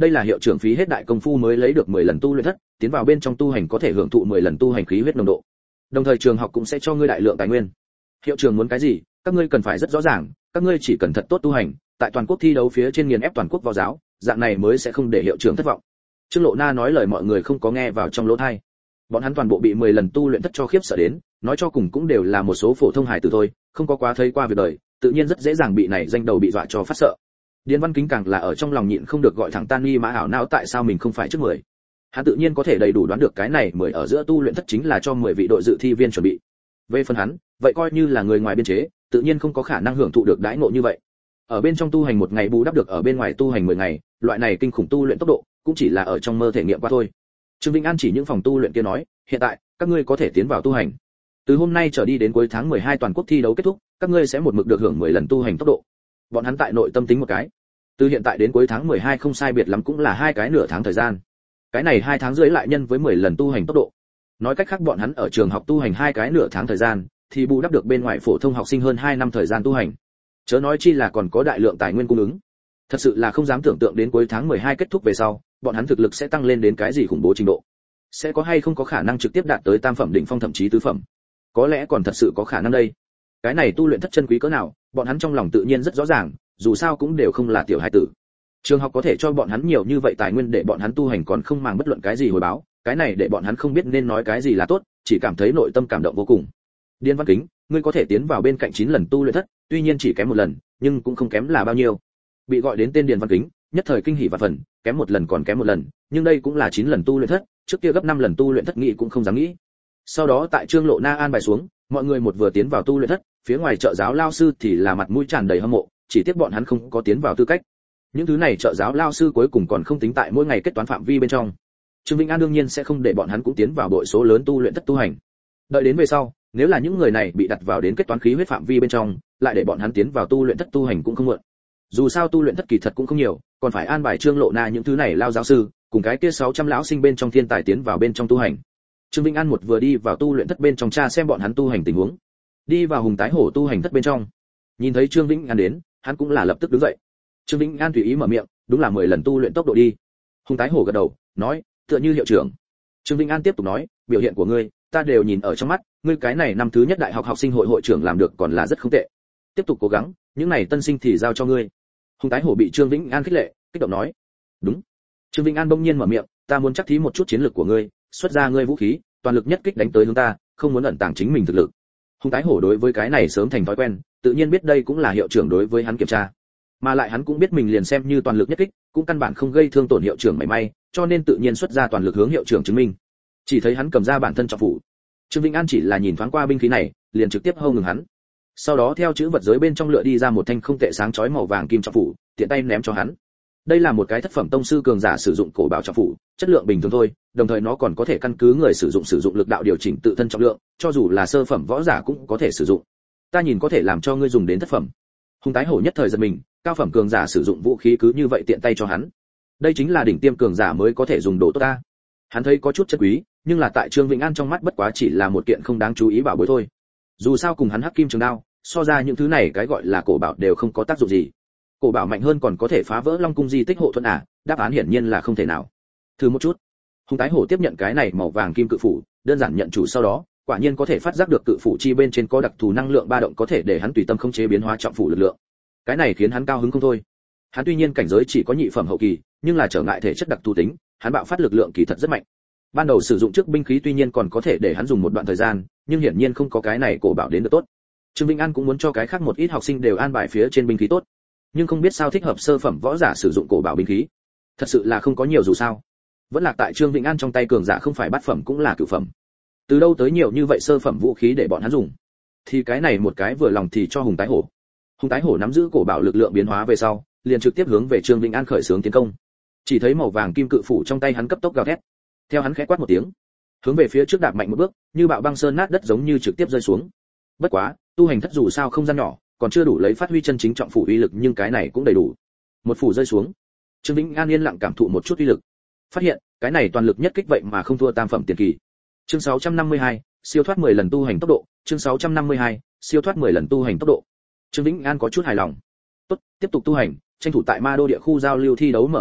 đây là hiệu trưởng phí hết đại công phu mới lấy được mười lần tu luyện thất, tiến vào bên trong tu hành có thể hưởng thụ mười lần tu hành khí huyết nồng độ. Đồng thời trường học cũng sẽ cho ngươi đại lượng tài nguyên. Hiệu trưởng muốn cái gì, các ngươi cần phải rất rõ ràng, các ngươi chỉ cần thật tốt tu hành, tại toàn quốc thi đấu phía trên nghiền ép toàn quốc võ giáo, dạng này mới sẽ không để hiệu trưởng thất vọng. Trương Lộ Na nói lời mọi người không có nghe vào trong lỗ tai. Bọn hắn toàn bộ bị mười lần tu luyện thất cho khiếp sợ đến, nói cho cùng cũng đều là một số phổ thông hài tử thôi, không có quá thấy qua việc đời, tự nhiên rất dễ dàng bị này danh đầu bị dọa cho phát sợ. Điền Văn Kính càng là ở trong lòng nhịn không được gọi thẳng tan nghi mã ảo não tại sao mình không phải trước mười. Hắn tự nhiên có thể đầy đủ đoán được cái này mười ở giữa tu luyện thất chính là cho mười vị đội dự thi viên chuẩn bị. Về phần hắn, vậy coi như là người ngoài biên chế, tự nhiên không có khả năng hưởng thụ được đãi ngộ như vậy. Ở bên trong tu hành một ngày bù đắp được ở bên ngoài tu hành mười ngày, loại này kinh khủng tu luyện tốc độ, cũng chỉ là ở trong mơ thể nghiệm qua thôi. Trương Vĩnh An chỉ những phòng tu luyện kia nói, hiện tại, các ngươi có thể tiến vào tu hành. Từ hôm nay trở đi đến cuối tháng mười hai toàn quốc thi đấu kết thúc, các ngươi sẽ một mực được hưởng mười lần tu hành tốc độ. Bọn hắn tại nội tâm tính một cái. Từ hiện tại đến cuối tháng mười hai không sai biệt lắm cũng là hai cái nửa tháng thời gian. Cái này hai tháng rưỡi lại nhân với mười lần tu hành tốc độ. Nói cách khác bọn hắn ở trường học tu hành hai cái nửa tháng thời gian, thì bù đắp được bên ngoài phổ thông học sinh hơn hai năm thời gian tu hành. Chớ nói chi là còn có đại lượng tài nguyên cung ứng. Thật sự là không dám tưởng tượng đến cuối tháng mười hai kết thúc về sau, bọn hắn thực lực sẽ tăng lên đến cái gì khủng bố trình độ. Sẽ có hay không có khả năng trực tiếp đạt tới tam phẩm đỉnh phong thậm chí tứ phẩm. Có lẽ còn thật sự có khả năng đây. Cái này tu luyện thất chân quý cỡ nào, bọn hắn trong lòng tự nhiên rất rõ ràng, dù sao cũng đều không là tiểu hải tử. Trường học có thể cho bọn hắn nhiều như vậy tài nguyên để bọn hắn tu hành còn không màng bất luận cái gì hồi báo, cái này để bọn hắn không biết nên nói cái gì là tốt, chỉ cảm thấy nội tâm cảm động vô cùng. Điền Văn Kính, ngươi có thể tiến vào bên cạnh chín lần tu luyện thất, tuy nhiên chỉ kém một lần, nhưng cũng không kém là bao nhiêu. Bị gọi đến tên Điền Văn Kính, nhất thời kinh hỉ và phần, kém một lần còn kém một lần, nhưng đây cũng là chín lần tu luyện thất, trước kia gấp năm lần tu luyện thất nghĩ cũng không dám nghĩ. Sau đó tại Trương Lộ Na an bài xuống, mọi người một vừa tiến vào tu luyện thất, phía ngoài trợ giáo lao sư thì là mặt mũi tràn đầy hâm mộ, chỉ tiếc bọn hắn không có tiến vào tư cách. Những thứ này trợ giáo lao sư cuối cùng còn không tính tại mỗi ngày kết toán phạm vi bên trong. Trương Vĩnh An đương nhiên sẽ không để bọn hắn cũng tiến vào đội số lớn tu luyện thất tu hành. Đợi đến về sau, nếu là những người này bị đặt vào đến kết toán khí huyết phạm vi bên trong, lại để bọn hắn tiến vào tu luyện thất tu hành cũng không muộn. Dù sao tu luyện thất kỳ thật cũng không nhiều, còn phải an bài Trương Lộ Na những thứ này lao giáo sư, cùng cái kia sáu trăm lão sinh bên trong thiên tài tiến vào bên trong tu hành. Trương Vĩnh An một vừa đi vào tu luyện thất bên trong tra xem bọn hắn tu hành tình huống. Đi vào Hùng Tái Hổ tu hành thất bên trong. Nhìn thấy Trương Vĩnh An đến, hắn cũng là lập tức đứng dậy. Trương Vĩnh An tùy ý mở miệng, đúng là mười lần tu luyện tốc độ đi. Hùng Tái Hổ gật đầu, nói, tựa như hiệu trưởng. Trương Vĩnh An tiếp tục nói, biểu hiện của ngươi, ta đều nhìn ở trong mắt, ngươi cái này năm thứ nhất đại học học sinh hội hội trưởng làm được còn là rất không tệ. Tiếp tục cố gắng, những này tân sinh thì giao cho ngươi. Hùng Tái Hổ bị Trương Vĩnh An khích lệ, kích động nói, đúng. Trương Vĩnh An bỗng nhiên mở miệng, ta muốn chắc thí một chút chiến lược của ngươi, xuất ra ngươi vũ khí, toàn lực nhất kích đánh tới hướng ta, không muốn ẩn tàng chính mình thực lực. Hùng Tái Hổ đối với cái này sớm thành thói quen, tự nhiên biết đây cũng là hiệu trưởng đối với hắn kiểm tra. Mà lại hắn cũng biết mình liền xem như toàn lực nhất kích, cũng căn bản không gây thương tổn hiệu trưởng mảy may, cho nên tự nhiên xuất ra toàn lực hướng hiệu trưởng chứng minh. Chỉ thấy hắn cầm ra bản thân trọng phủ. Trương Vĩnh An chỉ là nhìn thoáng qua binh khí này, liền trực tiếp hâu ngừng hắn. Sau đó theo chữ vật giới bên trong lựa đi ra một thanh không tệ sáng chói màu vàng kim trọng phủ, tiện tay ném cho hắn. Đây là một cái thất phẩm tông sư cường giả sử dụng cổ bảo trọng phủ, chất lượng bình thường thôi, đồng thời nó còn có thể căn cứ người sử dụng sử dụng lực đạo điều chỉnh tự thân trọng lượng, cho dù là sơ phẩm võ giả cũng có thể sử dụng. Ta nhìn có thể làm cho ngươi dùng đến thất phẩm. Hùng Tái Hổ nhất thời giật mình, cao phẩm cường giả sử dụng vũ khí cứ như vậy tiện tay cho hắn. Đây chính là đỉnh tiêm cường giả mới có thể dùng đồ tốt ta. Hắn thấy có chút chất quý, nhưng là tại Trương Vĩnh An trong mắt bất quá chỉ là một kiện không đáng chú ý bảo bối thôi. Dù sao cùng hắn hắc kim trường đao, so ra những thứ này cái gọi là cổ bảo đều không có tác dụng gì. Cổ bảo mạnh hơn còn có thể phá vỡ Long cung di tích hộ thuẫn à, đáp án hiển nhiên là không thể nào. Thử một chút. Hùng Tái Hổ tiếp nhận cái này màu vàng kim cự phủ, đơn giản nhận chủ sau đó, quả nhiên có thể phát giác được cự phủ chi bên trên có đặc thù năng lượng ba động có thể để hắn tùy tâm khống chế biến hóa trọng phủ lực lượng. Cái này khiến hắn cao hứng không thôi. Hắn tuy nhiên cảnh giới chỉ có nhị phẩm hậu kỳ, nhưng là trở ngại thể chất đặc thù tính, hắn bạo phát lực lượng kỳ thật rất mạnh. Ban đầu sử dụng trước binh khí tuy nhiên còn có thể để hắn dùng một đoạn thời gian, nhưng hiển nhiên không có cái này cổ bảo đến được tốt. Trương Vĩnh An cũng muốn cho cái khác một ít học sinh đều an bài phía trên binh khí tốt, nhưng không biết sao thích hợp sơ phẩm võ giả sử dụng cổ bảo binh khí. Thật sự là không có nhiều dù sao. Vẫn là tại Trương Vĩnh An trong tay cường giả không phải bát phẩm cũng là cửu phẩm. Từ đâu tới nhiều như vậy sơ phẩm vũ khí để bọn hắn dùng? Thì cái này một cái vừa lòng thì cho Hùng Tái Hổ. Hùng Tái Hổ nắm giữ cổ bảo lực lượng biến hóa về sau, liền trực tiếp hướng về Trương Vĩnh An khởi xướng tiến công. Chỉ thấy màu vàng kim cự phủ trong tay hắn cấp tốc gào thét. Theo hắn khẽ quát một tiếng, hướng về phía trước đạp mạnh một bước, như bạo băng sơn nát đất giống như trực tiếp rơi xuống. Bất quá, tu hành thất dù sao không gian nhỏ, còn chưa đủ lấy phát huy chân chính trọng phủ uy lực, nhưng cái này cũng đầy đủ. Một phủ rơi xuống, Trương Vĩnh An yên lặng cảm thụ một chút uy lực. Phát hiện, cái này toàn lực nhất kích vậy mà không thua tam phẩm tiền kỳ. Chương sáu trăm năm mươi hai, siêu thoát mười lần tu hành tốc độ, chương sáu trăm năm mươi hai, siêu thoát mười lần tu hành tốc độ. Trương Vĩnh An có chút hài lòng. Tốt, tiếp tục tu hành, tranh thủ tại Ma Đô địa khu giao lưu thi đấu mở ra trước,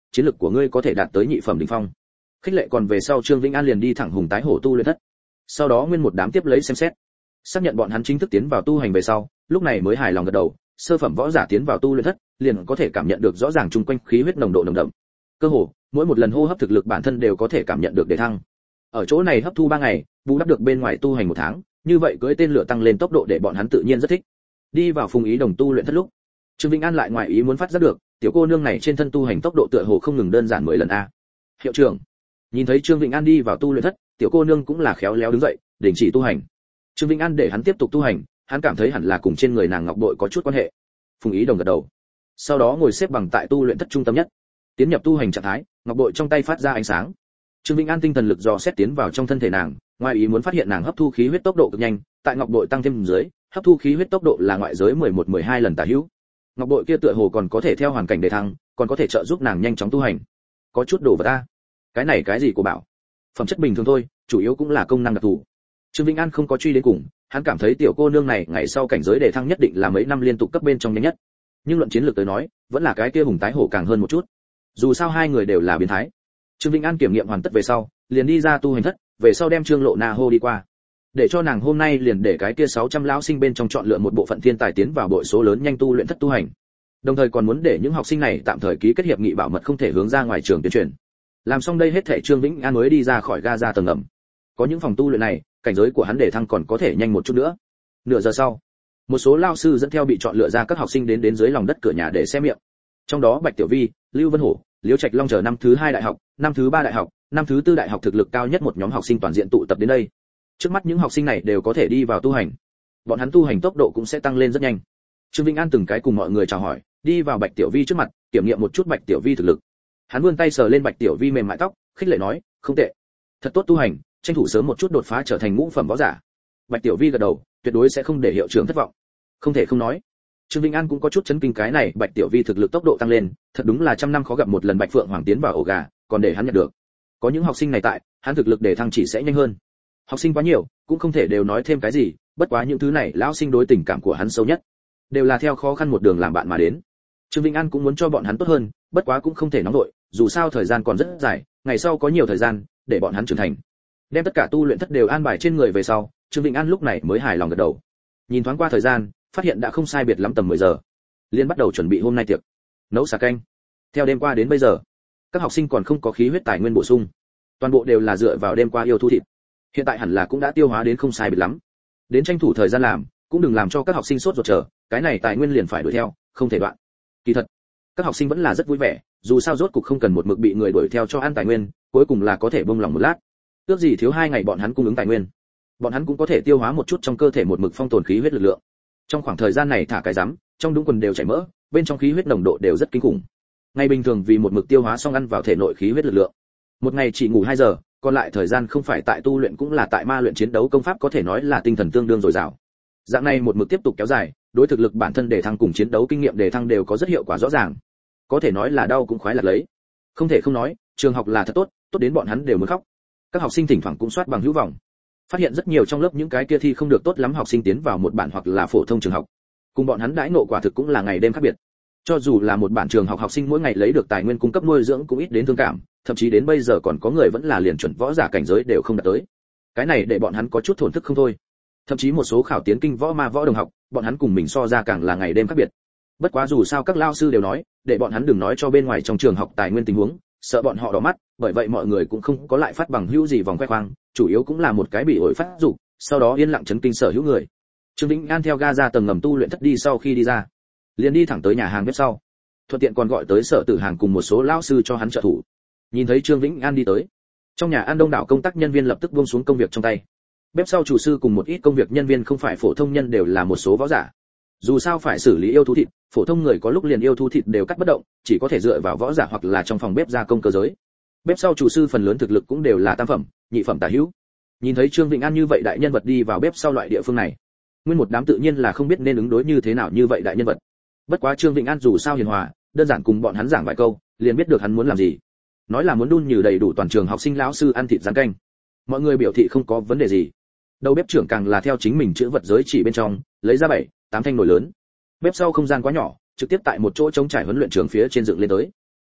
chiến lực của ngươi có thể đạt tới nhị phẩm đỉnh phong. Khích lệ còn về sau Trương Vĩnh An liền đi thẳng Hùng Tái Hổ tu luyện thất. Sau đó nguyên một đám tiếp lấy xem xét, xác nhận bọn hắn chính thức tiến vào tu hành về sau, lúc này mới hài lòng gật đầu, sơ phẩm võ giả tiến vào tu luyện thất, liền có thể cảm nhận được rõ ràng chung quanh khí huyết nồng độ nồng đậm. Cơ hồ, mỗi một lần hô hấp thực lực bản thân đều có thể cảm nhận được đề thăng. Ở chỗ này hấp thu ba ngày, bù đắp được bên ngoài tu hành một tháng, như vậy cưỡi tên lửa tăng lên tốc độ để bọn hắn tự nhiên rất thích. Đi vào Phùng Ý Đồng tu luyện thất lúc, Trương Vĩnh An lại ngoài ý muốn phát giác được, tiểu cô nương này trên thân tu hành tốc độ tựa hồ không ngừng đơn giản mười lần a. Hiệu trưởng, nhìn thấy Trương Vĩnh An đi vào tu luyện thất, tiểu cô nương cũng là khéo léo đứng dậy, đình chỉ tu hành. Trương Vĩnh An để hắn tiếp tục tu hành, hắn cảm thấy hẳn là cùng trên người nàng ngọc bội có chút quan hệ. Phùng Ý Đồng gật đầu, sau đó ngồi xếp bằng tại tu luyện thất trung tâm nhất, tiến nhập tu hành trạng thái, ngọc bội trong tay phát ra ánh sáng. Trương Vĩnh An tinh thần lực dò xét tiến vào trong thân thể nàng, ngoài ý muốn phát hiện nàng hấp thu khí huyết tốc độ cực nhanh, tại ngọc bội tăng thêm dưới, hấp thu khí huyết tốc độ là ngoại giới mười một mười hai lần tả hữu. Ngọc bội kia tựa hồ còn có thể theo hoàn cảnh để thăng, còn có thể trợ giúp nàng nhanh chóng tu hành. Có chút đồ vật ta. Cái này cái gì của bảo? Phẩm chất bình thường thôi, chủ yếu cũng là công năng đặc thù. Trương Vĩnh An không có truy đến cùng, hắn cảm thấy tiểu cô nương này ngày sau cảnh giới đề thăng nhất định là mấy năm liên tục cấp bên trong nhanh nhất. Nhưng luận chiến lược tới nói, vẫn là cái kia Hùng Tái Hổ càng hơn một chút. Dù sao hai người đều là biến thái. Trương Vĩnh An kiểm nghiệm hoàn tất về sau, liền đi ra tu hành thất, về sau đem Trương Lộ Na hô đi qua, để cho nàng hôm nay liền để cái kia sáu trăm lão sinh bên trong chọn lựa một bộ phận thiên tài tiến vào bội số lớn nhanh tu luyện thất tu hành. Đồng thời còn muốn để những học sinh này tạm thời ký kết hiệp nghị bảo mật không thể hướng ra ngoài trường tuyên truyền. Làm xong đây hết thảy Trương Vĩnh An mới đi ra khỏi ga ra tầng ngầm. Có những phòng tu luyện này, cảnh giới của hắn để thăng còn có thể nhanh một chút nữa. Nửa giờ sau, một số lao sư dẫn theo bị chọn lựa ra các học sinh đến đến dưới lòng đất cửa nhà để xem miệng. Trong đó Bạch Tiểu Vi, Lưu Vân Hổ, Liễu Trạch Long chờ năm thứ hai đại học, năm thứ ba đại học, năm thứ tư đại học thực lực cao nhất một nhóm học sinh toàn diện tụ tập đến đây. Trước mắt những học sinh này đều có thể đi vào tu hành, bọn hắn tu hành tốc độ cũng sẽ tăng lên rất nhanh. Trương Vĩnh An từng cái cùng mọi người chào hỏi, đi vào Bạch Tiểu Vi trước mặt, kiểm nghiệm một chút Bạch Tiểu Vi thực lực. Hắn vươn tay sờ lên Bạch Tiểu Vi mềm mại tóc, khích lệ nói, không tệ, thật tốt tu hành, tranh thủ sớm một chút đột phá trở thành ngũ phẩm võ giả. Bạch Tiểu Vi gật đầu, tuyệt đối sẽ không để hiệu trưởng thất vọng. Không thể không nói, Trương Vĩnh An cũng có chút chấn kinh, cái này Bạch Tiểu Vi thực lực tốc độ tăng lên, thật đúng là trăm năm khó gặp một lần Bạch Phượng Hoàng tiến vào ổ gà, còn để hắn nhận được. Có những học sinh này tại, hắn thực lực để thăng chỉ sẽ nhanh hơn. Học sinh quá nhiều, cũng không thể đều nói thêm cái gì, bất quá những thứ này lão sinh đối tình cảm của hắn sâu nhất, đều là theo khó khăn một đường làm bạn mà đến. Trương Vĩnh An cũng muốn cho bọn hắn tốt hơn, bất quá cũng không thể nóng vội, dù sao thời gian còn rất dài, ngày sau có nhiều thời gian để bọn hắn trưởng thành. Đem tất cả tu luyện thất đều an bài trên người về sau, Trương Vĩnh An lúc này mới hài lòng gật đầu. Nhìn thoáng qua thời gian, phát hiện đã không sai biệt lắm tầm mười giờ, liền bắt đầu chuẩn bị hôm nay tiệc nấu xà canh. Theo đêm qua đến bây giờ, các học sinh còn không có khí huyết tài nguyên bổ sung, toàn bộ đều là dựa vào đêm qua yêu thu thịt. Hiện tại hẳn là cũng đã tiêu hóa đến không sai biệt lắm, đến tranh thủ thời gian làm, cũng đừng làm cho các học sinh sốt ruột chờ, cái này tài nguyên liền phải đuổi theo, không thể đoạn. Kỳ thật, các học sinh vẫn là rất vui vẻ, dù sao rốt cục không cần một mực bị người đuổi theo cho ăn tài nguyên, cuối cùng là có thể bông lòng một lát. Ước gì thiếu hai ngày bọn hắn cung ứng tài nguyên, bọn hắn cũng có thể tiêu hóa một chút trong cơ thể một mực phong tồn khí huyết lực lượng. Trong khoảng thời gian này thả cái rắm, trong đúng quần đều chảy mỡ, bên trong khí huyết nồng độ đều rất kinh khủng. Ngày bình thường vì một mực tiêu hóa xong ăn vào thể nội khí huyết lực lượng, một ngày chỉ ngủ hai giờ, còn lại thời gian không phải tại tu luyện cũng là tại ma luyện chiến đấu công pháp, có thể nói là tinh thần tương đương dồi dào. Dạng này một mực tiếp tục kéo dài, đối thực lực bản thân để thăng cùng chiến đấu kinh nghiệm để thăng đều có rất hiệu quả rõ ràng. Có thể nói là đau cũng khoái lạc lấy. Không thể không nói, trường học là thật tốt, tốt đến bọn hắn đều muốn khóc. Các học sinh thỉnh thoảng cũng soát bằng hữu vọng, phát hiện rất nhiều trong lớp những cái kia thi không được tốt lắm học sinh tiến vào một bản hoặc là phổ thông trường học, cùng bọn hắn đãi ngộ quả thực cũng là ngày đêm khác biệt. Cho dù là một bản trường học học sinh mỗi ngày lấy được tài nguyên cung cấp nuôi dưỡng cũng ít đến thương cảm, thậm chí đến bây giờ còn có người vẫn là liền chuẩn võ giả cảnh giới đều không đạt tới. Cái này để bọn hắn có chút thổn thức không thôi. Thậm chí một số khảo tiến kinh võ ma võ đồng học, bọn hắn cùng mình so ra càng là ngày đêm khác biệt. Bất quá dù sao các lao sư đều nói, để bọn hắn đừng nói cho bên ngoài trong trường học tài nguyên tình huống, sợ bọn họ đỏ mắt, bởi vậy mọi người cũng không có lại phát bằng hữu gì vòng khoe khoang, chủ yếu cũng là một cái bị ổi phát dục, sau đó yên lặng chấn kinh sở hữu người. Trương Vĩnh An theo ga ra tầng ngầm tu luyện thất đi, sau khi đi ra, liền đi thẳng tới nhà hàng bếp sau, thuận tiện còn gọi tới Sở Tử Hàng cùng một số lão sư cho hắn trợ thủ. Nhìn thấy Trương Vĩnh An đi tới, trong nhà ăn đông đảo công tác nhân viên lập tức buông xuống công việc trong tay. Bếp sau chủ sư cùng một ít công việc nhân viên không phải phổ thông nhân đều là một số võ giả. Dù sao phải xử lý yêu thú thịt, phổ thông người có lúc liền yêu thú thịt đều cắt bất động, chỉ có thể dựa vào võ giả hoặc là trong phòng bếp gia công cơ giới. Bếp sau chủ sư phần lớn thực lực cũng đều là tam phẩm, nhị phẩm tả hữu. Nhìn thấy Trương Vĩnh An như vậy đại nhân vật đi vào bếp sau loại địa phương này, nguyên một đám tự nhiên là không biết nên ứng đối như thế nào như vậy đại nhân vật. Bất quá Trương Vĩnh An dù sao hiền hòa, đơn giản cùng bọn hắn giảng vài câu, liền biết được hắn muốn làm gì. Nói là muốn đun như đầy đủ toàn trường học sinh lão sư ăn thịt rán canh. Mọi người biểu thị không có vấn đề gì. Đầu bếp trưởng càng là theo chính mình chữ vật giới chỉ bên trong, lấy ra bảy, tám thanh nồi lớn. Bếp sau không gian quá nhỏ, trực tiếp tại một chỗ trống trải huấn luyện trường phía trên dựng lên tới.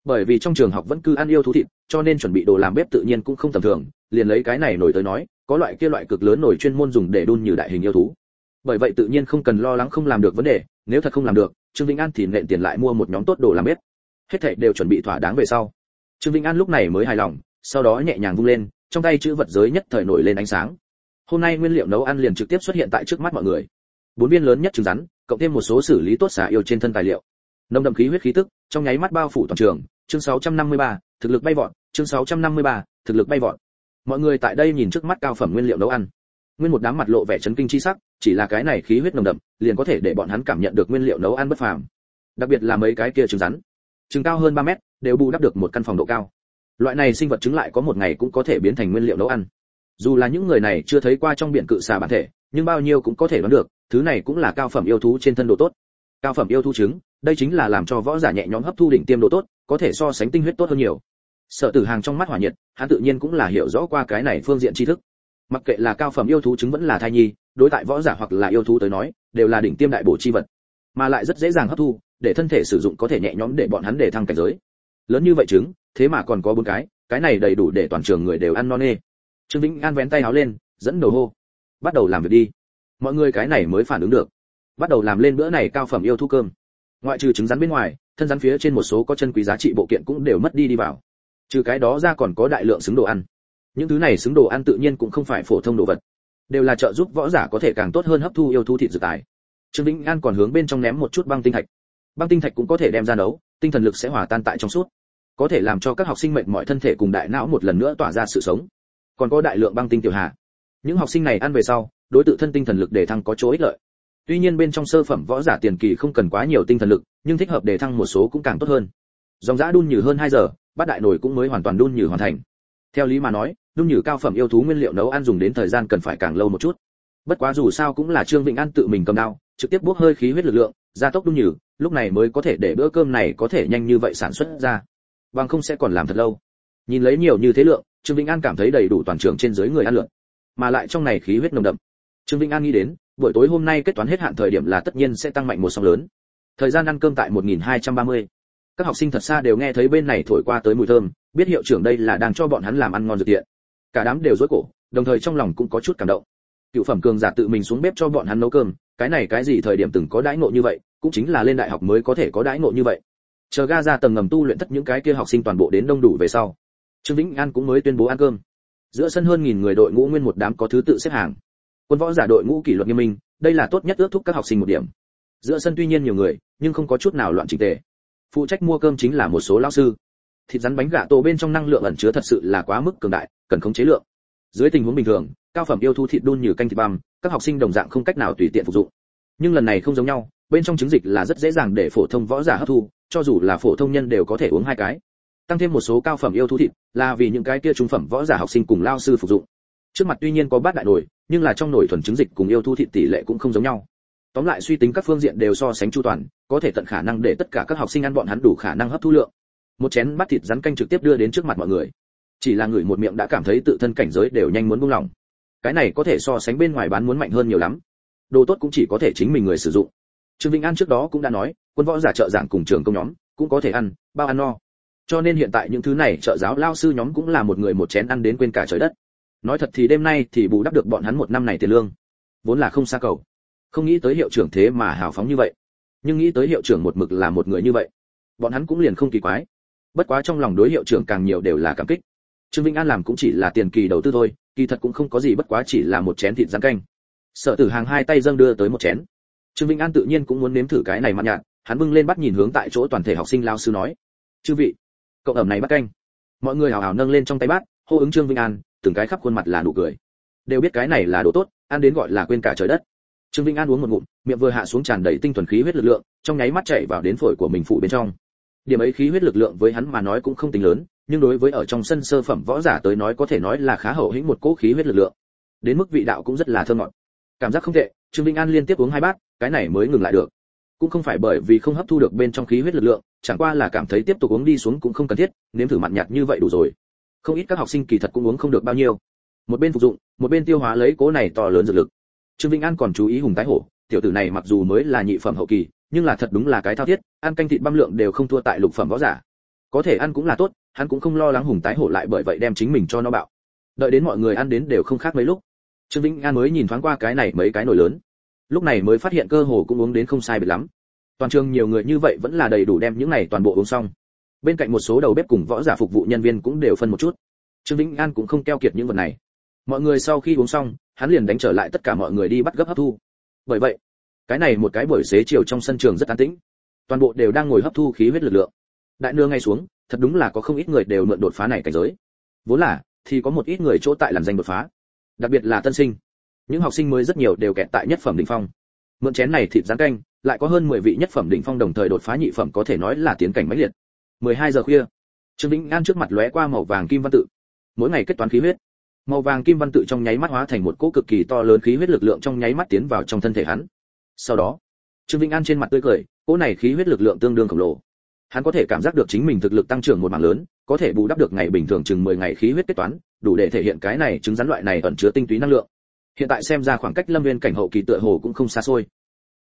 Bởi vì trong trường học vẫn cứ ăn yêu thú thịt, cho nên chuẩn bị đồ làm bếp tự nhiên cũng không tầm thường, liền lấy cái này nồi tới nói, có loại kia loại cực lớn nồi chuyên môn dùng để đun như đại hình yêu thú. Bởi vậy tự nhiên không cần lo lắng không làm được vấn đề, nếu thật không làm được, Trương Vĩnh An thì nện tiền lại mua một nhóm tốt đồ làm bếp. Hết thảy đều chuẩn bị thỏa đáng về sau. Trương Vĩnh An lúc này mới hài lòng, sau đó nhẹ nhàng vung lên, trong tay chữ vật giới nhất thời nổi lên ánh sáng. Hôm nay nguyên liệu nấu ăn liền trực tiếp xuất hiện tại trước mắt mọi người. Bốn viên lớn nhất trứng rắn, cộng thêm một số xử lý tốt xả yêu trên thân tài liệu. Nồng đậm khí huyết khí tức, trong nháy mắt bao phủ toàn trường. Chương sáu trăm năm mươi ba, thực lực bay vọt, chương sáu trăm năm mươi ba, thực lực bay vọt. Mọi người tại đây nhìn trước mắt cao phẩm nguyên liệu nấu ăn, nguyên một đám mặt lộ vẻ chấn kinh chi sắc, chỉ là cái này khí huyết nồng đậm, liền có thể để bọn hắn cảm nhận được nguyên liệu nấu ăn bất phàm. Đặc biệt là mấy cái kia trứng rắn, trứng cao hơn ba mét, đều bù đắp được một căn phòng độ cao. Loại này sinh vật trứng lại có một ngày cũng có thể biến thành nguyên liệu nấu ăn. Dù là những người này chưa thấy qua trong biển cự xà bản thể, nhưng bao nhiêu cũng có thể đoán được, thứ này cũng là cao phẩm yêu thú trên thân độ tốt. Cao phẩm yêu thú trứng, đây chính là làm cho võ giả nhẹ nhõm hấp thu đỉnh tiêm độ tốt, có thể so sánh tinh huyết tốt hơn nhiều. Sở Tử Hàng trong mắt hỏa nhiệt, hắn tự nhiên cũng là hiểu rõ qua cái này phương diện tri thức. Mặc kệ là cao phẩm yêu thú trứng vẫn là thai nhi, đối tại võ giả hoặc là yêu thú tới nói, đều là đỉnh tiêm đại bổ chi vật, mà lại rất dễ dàng hấp thu, để thân thể sử dụng có thể nhẹ nhõm để bọn hắn để thăng cảnh giới. Lớn như vậy trứng, thế mà còn có bốn cái, cái này đầy đủ để toàn trường người đều ăn no nê. Trương Vĩnh An vén tay áo lên, dẫn đầu hô: "Bắt đầu làm việc đi." Mọi người cái này mới phản ứng được, bắt đầu làm lên bữa này cao phẩm yêu thú cơm. Ngoại trừ trứng rắn bên ngoài, thân rắn phía trên một số có chân quý giá trị bộ kiện cũng đều mất đi đi vào. Trừ cái đó ra còn có đại lượng xứng đồ ăn. Những thứ này xứng đồ ăn tự nhiên cũng không phải phổ thông đồ vật, đều là trợ giúp võ giả có thể càng tốt hơn hấp thu yêu thú thịt dược tài. Trương Vĩnh An còn hướng bên trong ném một chút băng tinh thạch. Băng tinh thạch cũng có thể đem ra nấu, tinh thần lực sẽ hòa tan tại trong suốt, có thể làm cho các học sinh mệt mỏi thân thể cùng đại não một lần nữa tỏa ra sự sống. Còn có đại lượng băng tinh tiểu hà. Những học sinh này ăn về sau, đối tự thân tinh thần lực để thăng có chỗ ích lợi. Tuy nhiên bên trong sơ phẩm võ giả tiền kỳ không cần quá nhiều tinh thần lực, nhưng thích hợp để thăng một số cũng càng tốt hơn. Dòng dã đun nhừ hơn hai giờ, bát đại nồi cũng mới hoàn toàn đun nhừ hoàn thành. Theo lý mà nói, đun nhừ cao phẩm yêu thú nguyên liệu nấu ăn dùng đến thời gian cần phải càng lâu một chút. Bất quá dù sao cũng là Trương Vĩnh An tự mình cầm dao, trực tiếp bốc hơi khí huyết lực lượng, gia tốc đun nhừ, lúc này mới có thể để bữa cơm này có thể nhanh như vậy sản xuất ra. Bằng không sẽ còn làm thật lâu. Nhìn lấy nhiều như thế lượng, Trương Vĩnh An cảm thấy đầy đủ toàn trường trên dưới người ăn lượng, mà lại trong này khí huyết nồng đậm. Trương Vĩnh An nghĩ đến, buổi tối hôm nay kết toán hết hạn thời điểm là tất nhiên sẽ tăng mạnh một sóng lớn. Thời gian ăn cơm tại một nghìn hai trăm ba mươi. Các học sinh thật xa đều nghe thấy bên này thổi qua tới mùi thơm, biết hiệu trưởng đây là đang cho bọn hắn làm ăn ngon dược tiện. Cả đám đều rối cổ, đồng thời trong lòng cũng có chút cảm động. Cựu phẩm cường giả tự mình xuống bếp cho bọn hắn nấu cơm, cái này cái gì thời điểm từng có đãi ngộ như vậy, cũng chính là lên đại học mới có thể có đãi ngộ như vậy. Chờ ga ra tầng ngầm tu luyện tất những cái kia học sinh toàn bộ đến đông đủ về sau, Trương Vĩnh An cũng mới tuyên bố ăn cơm. Giữa sân hơn nghìn người đội ngũ nguyên một đám có thứ tự xếp hàng. Quân võ giả đội ngũ kỷ luật nghiêm minh, đây là tốt nhất ước thúc các học sinh một điểm. Giữa sân tuy nhiên nhiều người, nhưng không có chút nào loạn chỉnh tề. Phụ trách mua cơm chính là một số lão sư. Thịt rắn bánh gà tổ bên trong năng lượng ẩn chứa thật sự là quá mức cường đại, cần khống chế lượng. Dưới tình huống bình thường, cao phẩm yêu thú thịt đun như canh thịt băm, các học sinh đồng dạng không cách nào tùy tiện phục dụng. Nhưng lần này không giống nhau, bên trong trứng dịch là rất dễ dàng để phổ thông võ giả hấp thu, cho dù là phổ thông nhân đều có thể uống hai cái. Tăng thêm một số cao phẩm yêu thú thịt, là vì những cái kia trung phẩm võ giả học sinh cùng lao sư phục dụng. Trước mặt tuy nhiên có bát đại nồi, nhưng là trong nồi thuần trứng dịch cùng yêu thú thịt tỷ lệ cũng không giống nhau. Tóm lại suy tính các phương diện đều so sánh chu toàn, có thể tận khả năng để tất cả các học sinh ăn bọn hắn đủ khả năng hấp thu lượng. Một chén bát thịt rắn canh trực tiếp đưa đến trước mặt mọi người. Chỉ là người một miệng đã cảm thấy tự thân cảnh giới đều nhanh muốn buông lỏng. Cái này có thể so sánh bên ngoài bán muốn mạnh hơn nhiều lắm. Đồ tốt cũng chỉ có thể chính mình người sử dụng. Trương Vĩnh An trước đó cũng đã nói, quân võ giả trợ giảng cùng trường công nhóm cũng có thể ăn, bao ăn no. Cho nên hiện tại những thứ này trợ giáo lao sư nhóm cũng là một người một chén ăn đến quên cả trời đất. Nói thật thì đêm nay thì bù đắp được bọn hắn một năm này tiền lương, vốn là không xa cầu. Không nghĩ tới hiệu trưởng thế mà hào phóng như vậy, nhưng nghĩ tới hiệu trưởng một mực là một người như vậy, bọn hắn cũng liền không kỳ quái. Bất quá trong lòng đối hiệu trưởng càng nhiều đều là cảm kích. Trương Vĩnh An làm cũng chỉ là tiền kỳ đầu tư thôi, kỳ thật cũng không có gì, bất quá chỉ là một chén thịt rắn canh. Sở Tử Hàng hai tay dâng đưa tới một chén. Trương Vĩnh An tự nhiên cũng muốn nếm thử cái này mặn nhạt, hắn bưng lên bắt nhìn hướng tại chỗ toàn thể học sinh lao sư nói: "Chư vị, cậu ẩm này bắt canh." Mọi người hào hào nâng lên trong tay bát, hô ứng Trương Vĩnh An, từng cái khắp khuôn mặt là nụ cười. Đều biết cái này là đồ tốt, ăn đến gọi là quên cả trời đất. Trương Vĩnh An uống một ngụm, miệng vừa hạ xuống tràn đầy tinh thuần khí huyết lực lượng, trong nháy mắt chạy vào đến phổi của mình phụ bên trong. Điểm ấy khí huyết lực lượng với hắn mà nói cũng không tính lớn, nhưng đối với ở trong sân sơ phẩm võ giả tới nói có thể nói là khá hậu hĩnh một cỗ khí huyết lực lượng. Đến mức vị đạo cũng rất là thơm ngọt. Cảm giác không tệ, Trương Vĩnh An liên tiếp uống hai bát, cái này mới ngừng lại được. Cũng không phải bởi vì không hấp thu được bên trong khí huyết lực lượng, chẳng qua là cảm thấy tiếp tục uống đi xuống cũng không cần thiết, nếm thử mặn nhạt như vậy đủ rồi. Không ít các học sinh kỳ thật cũng uống không được bao nhiêu. Một bên phục dụng, một bên tiêu hóa lấy cỗ này to lớn dược lực. Trương Vĩnh An còn chú ý Hùng Tái Hổ, tiểu tử này mặc dù mới là nhị phẩm hậu kỳ, nhưng là thật đúng là cái thao thiết, ăn canh thịt băm lượng đều không thua tại lục phẩm võ giả. Có thể ăn cũng là tốt, hắn cũng không lo lắng hùng tái hổ lại bởi vậy đem chính mình cho nó bạo. Đợi đến mọi người ăn đến đều không khác mấy lúc, Trương Vĩnh An mới nhìn thoáng qua cái này mấy cái nồi lớn, lúc này mới phát hiện cơ hồ cũng uống đến không sai biệt lắm. Toàn trường nhiều người như vậy vẫn là đầy đủ đem những này toàn bộ uống xong. Bên cạnh một số đầu bếp cùng võ giả phục vụ nhân viên cũng đều phân một chút. Trương Vĩnh An cũng không keo kiệt những vật này. Mọi người sau khi uống xong, hắn liền đánh trở lại tất cả mọi người đi bắt gấp hấp thu. Bởi vậy, cái này một cái buổi xế chiều trong sân trường rất an tĩnh. Toàn bộ đều đang ngồi hấp thu khí huyết lực lượng. Đại nương ngay xuống, thật đúng là có không ít người đều mượn đột phá này cảnh giới. Vốn là thì có một ít người chỗ tại làn danh đột phá, đặc biệt là tân sinh. Những học sinh mới rất nhiều đều kẹt tại nhất phẩm đỉnh phong. Mượn chén này thịt rán canh, lại có hơn mười vị nhất phẩm đỉnh phong đồng thời đột phá nhị phẩm có thể nói là tiến cảnh mãnh liệt. mười hai giờ khuya, Trương Vĩnh An trước mặt lóe qua màu vàng kim văn tự. Mỗi ngày kết toán khí huyết. Màu vàng kim văn tự trong nháy mắt hóa thành một cỗ cực kỳ to lớn khí huyết lực lượng trong nháy mắt tiến vào trong thân thể hắn. Sau đó, Trương Vĩnh An trên mặt tươi cười, cỗ này khí huyết lực lượng tương đương khổng lồ. Hắn có thể cảm giác được chính mình thực lực tăng trưởng một mảng lớn, có thể bù đắp được ngày bình thường chừng mười ngày khí huyết kết toán, đủ để thể hiện cái này chứng rắn loại này ẩn chứa tinh túy năng lượng. Hiện tại xem ra khoảng cách Lâm Viên cảnh hậu kỳ tựa hồ cũng không xa xôi.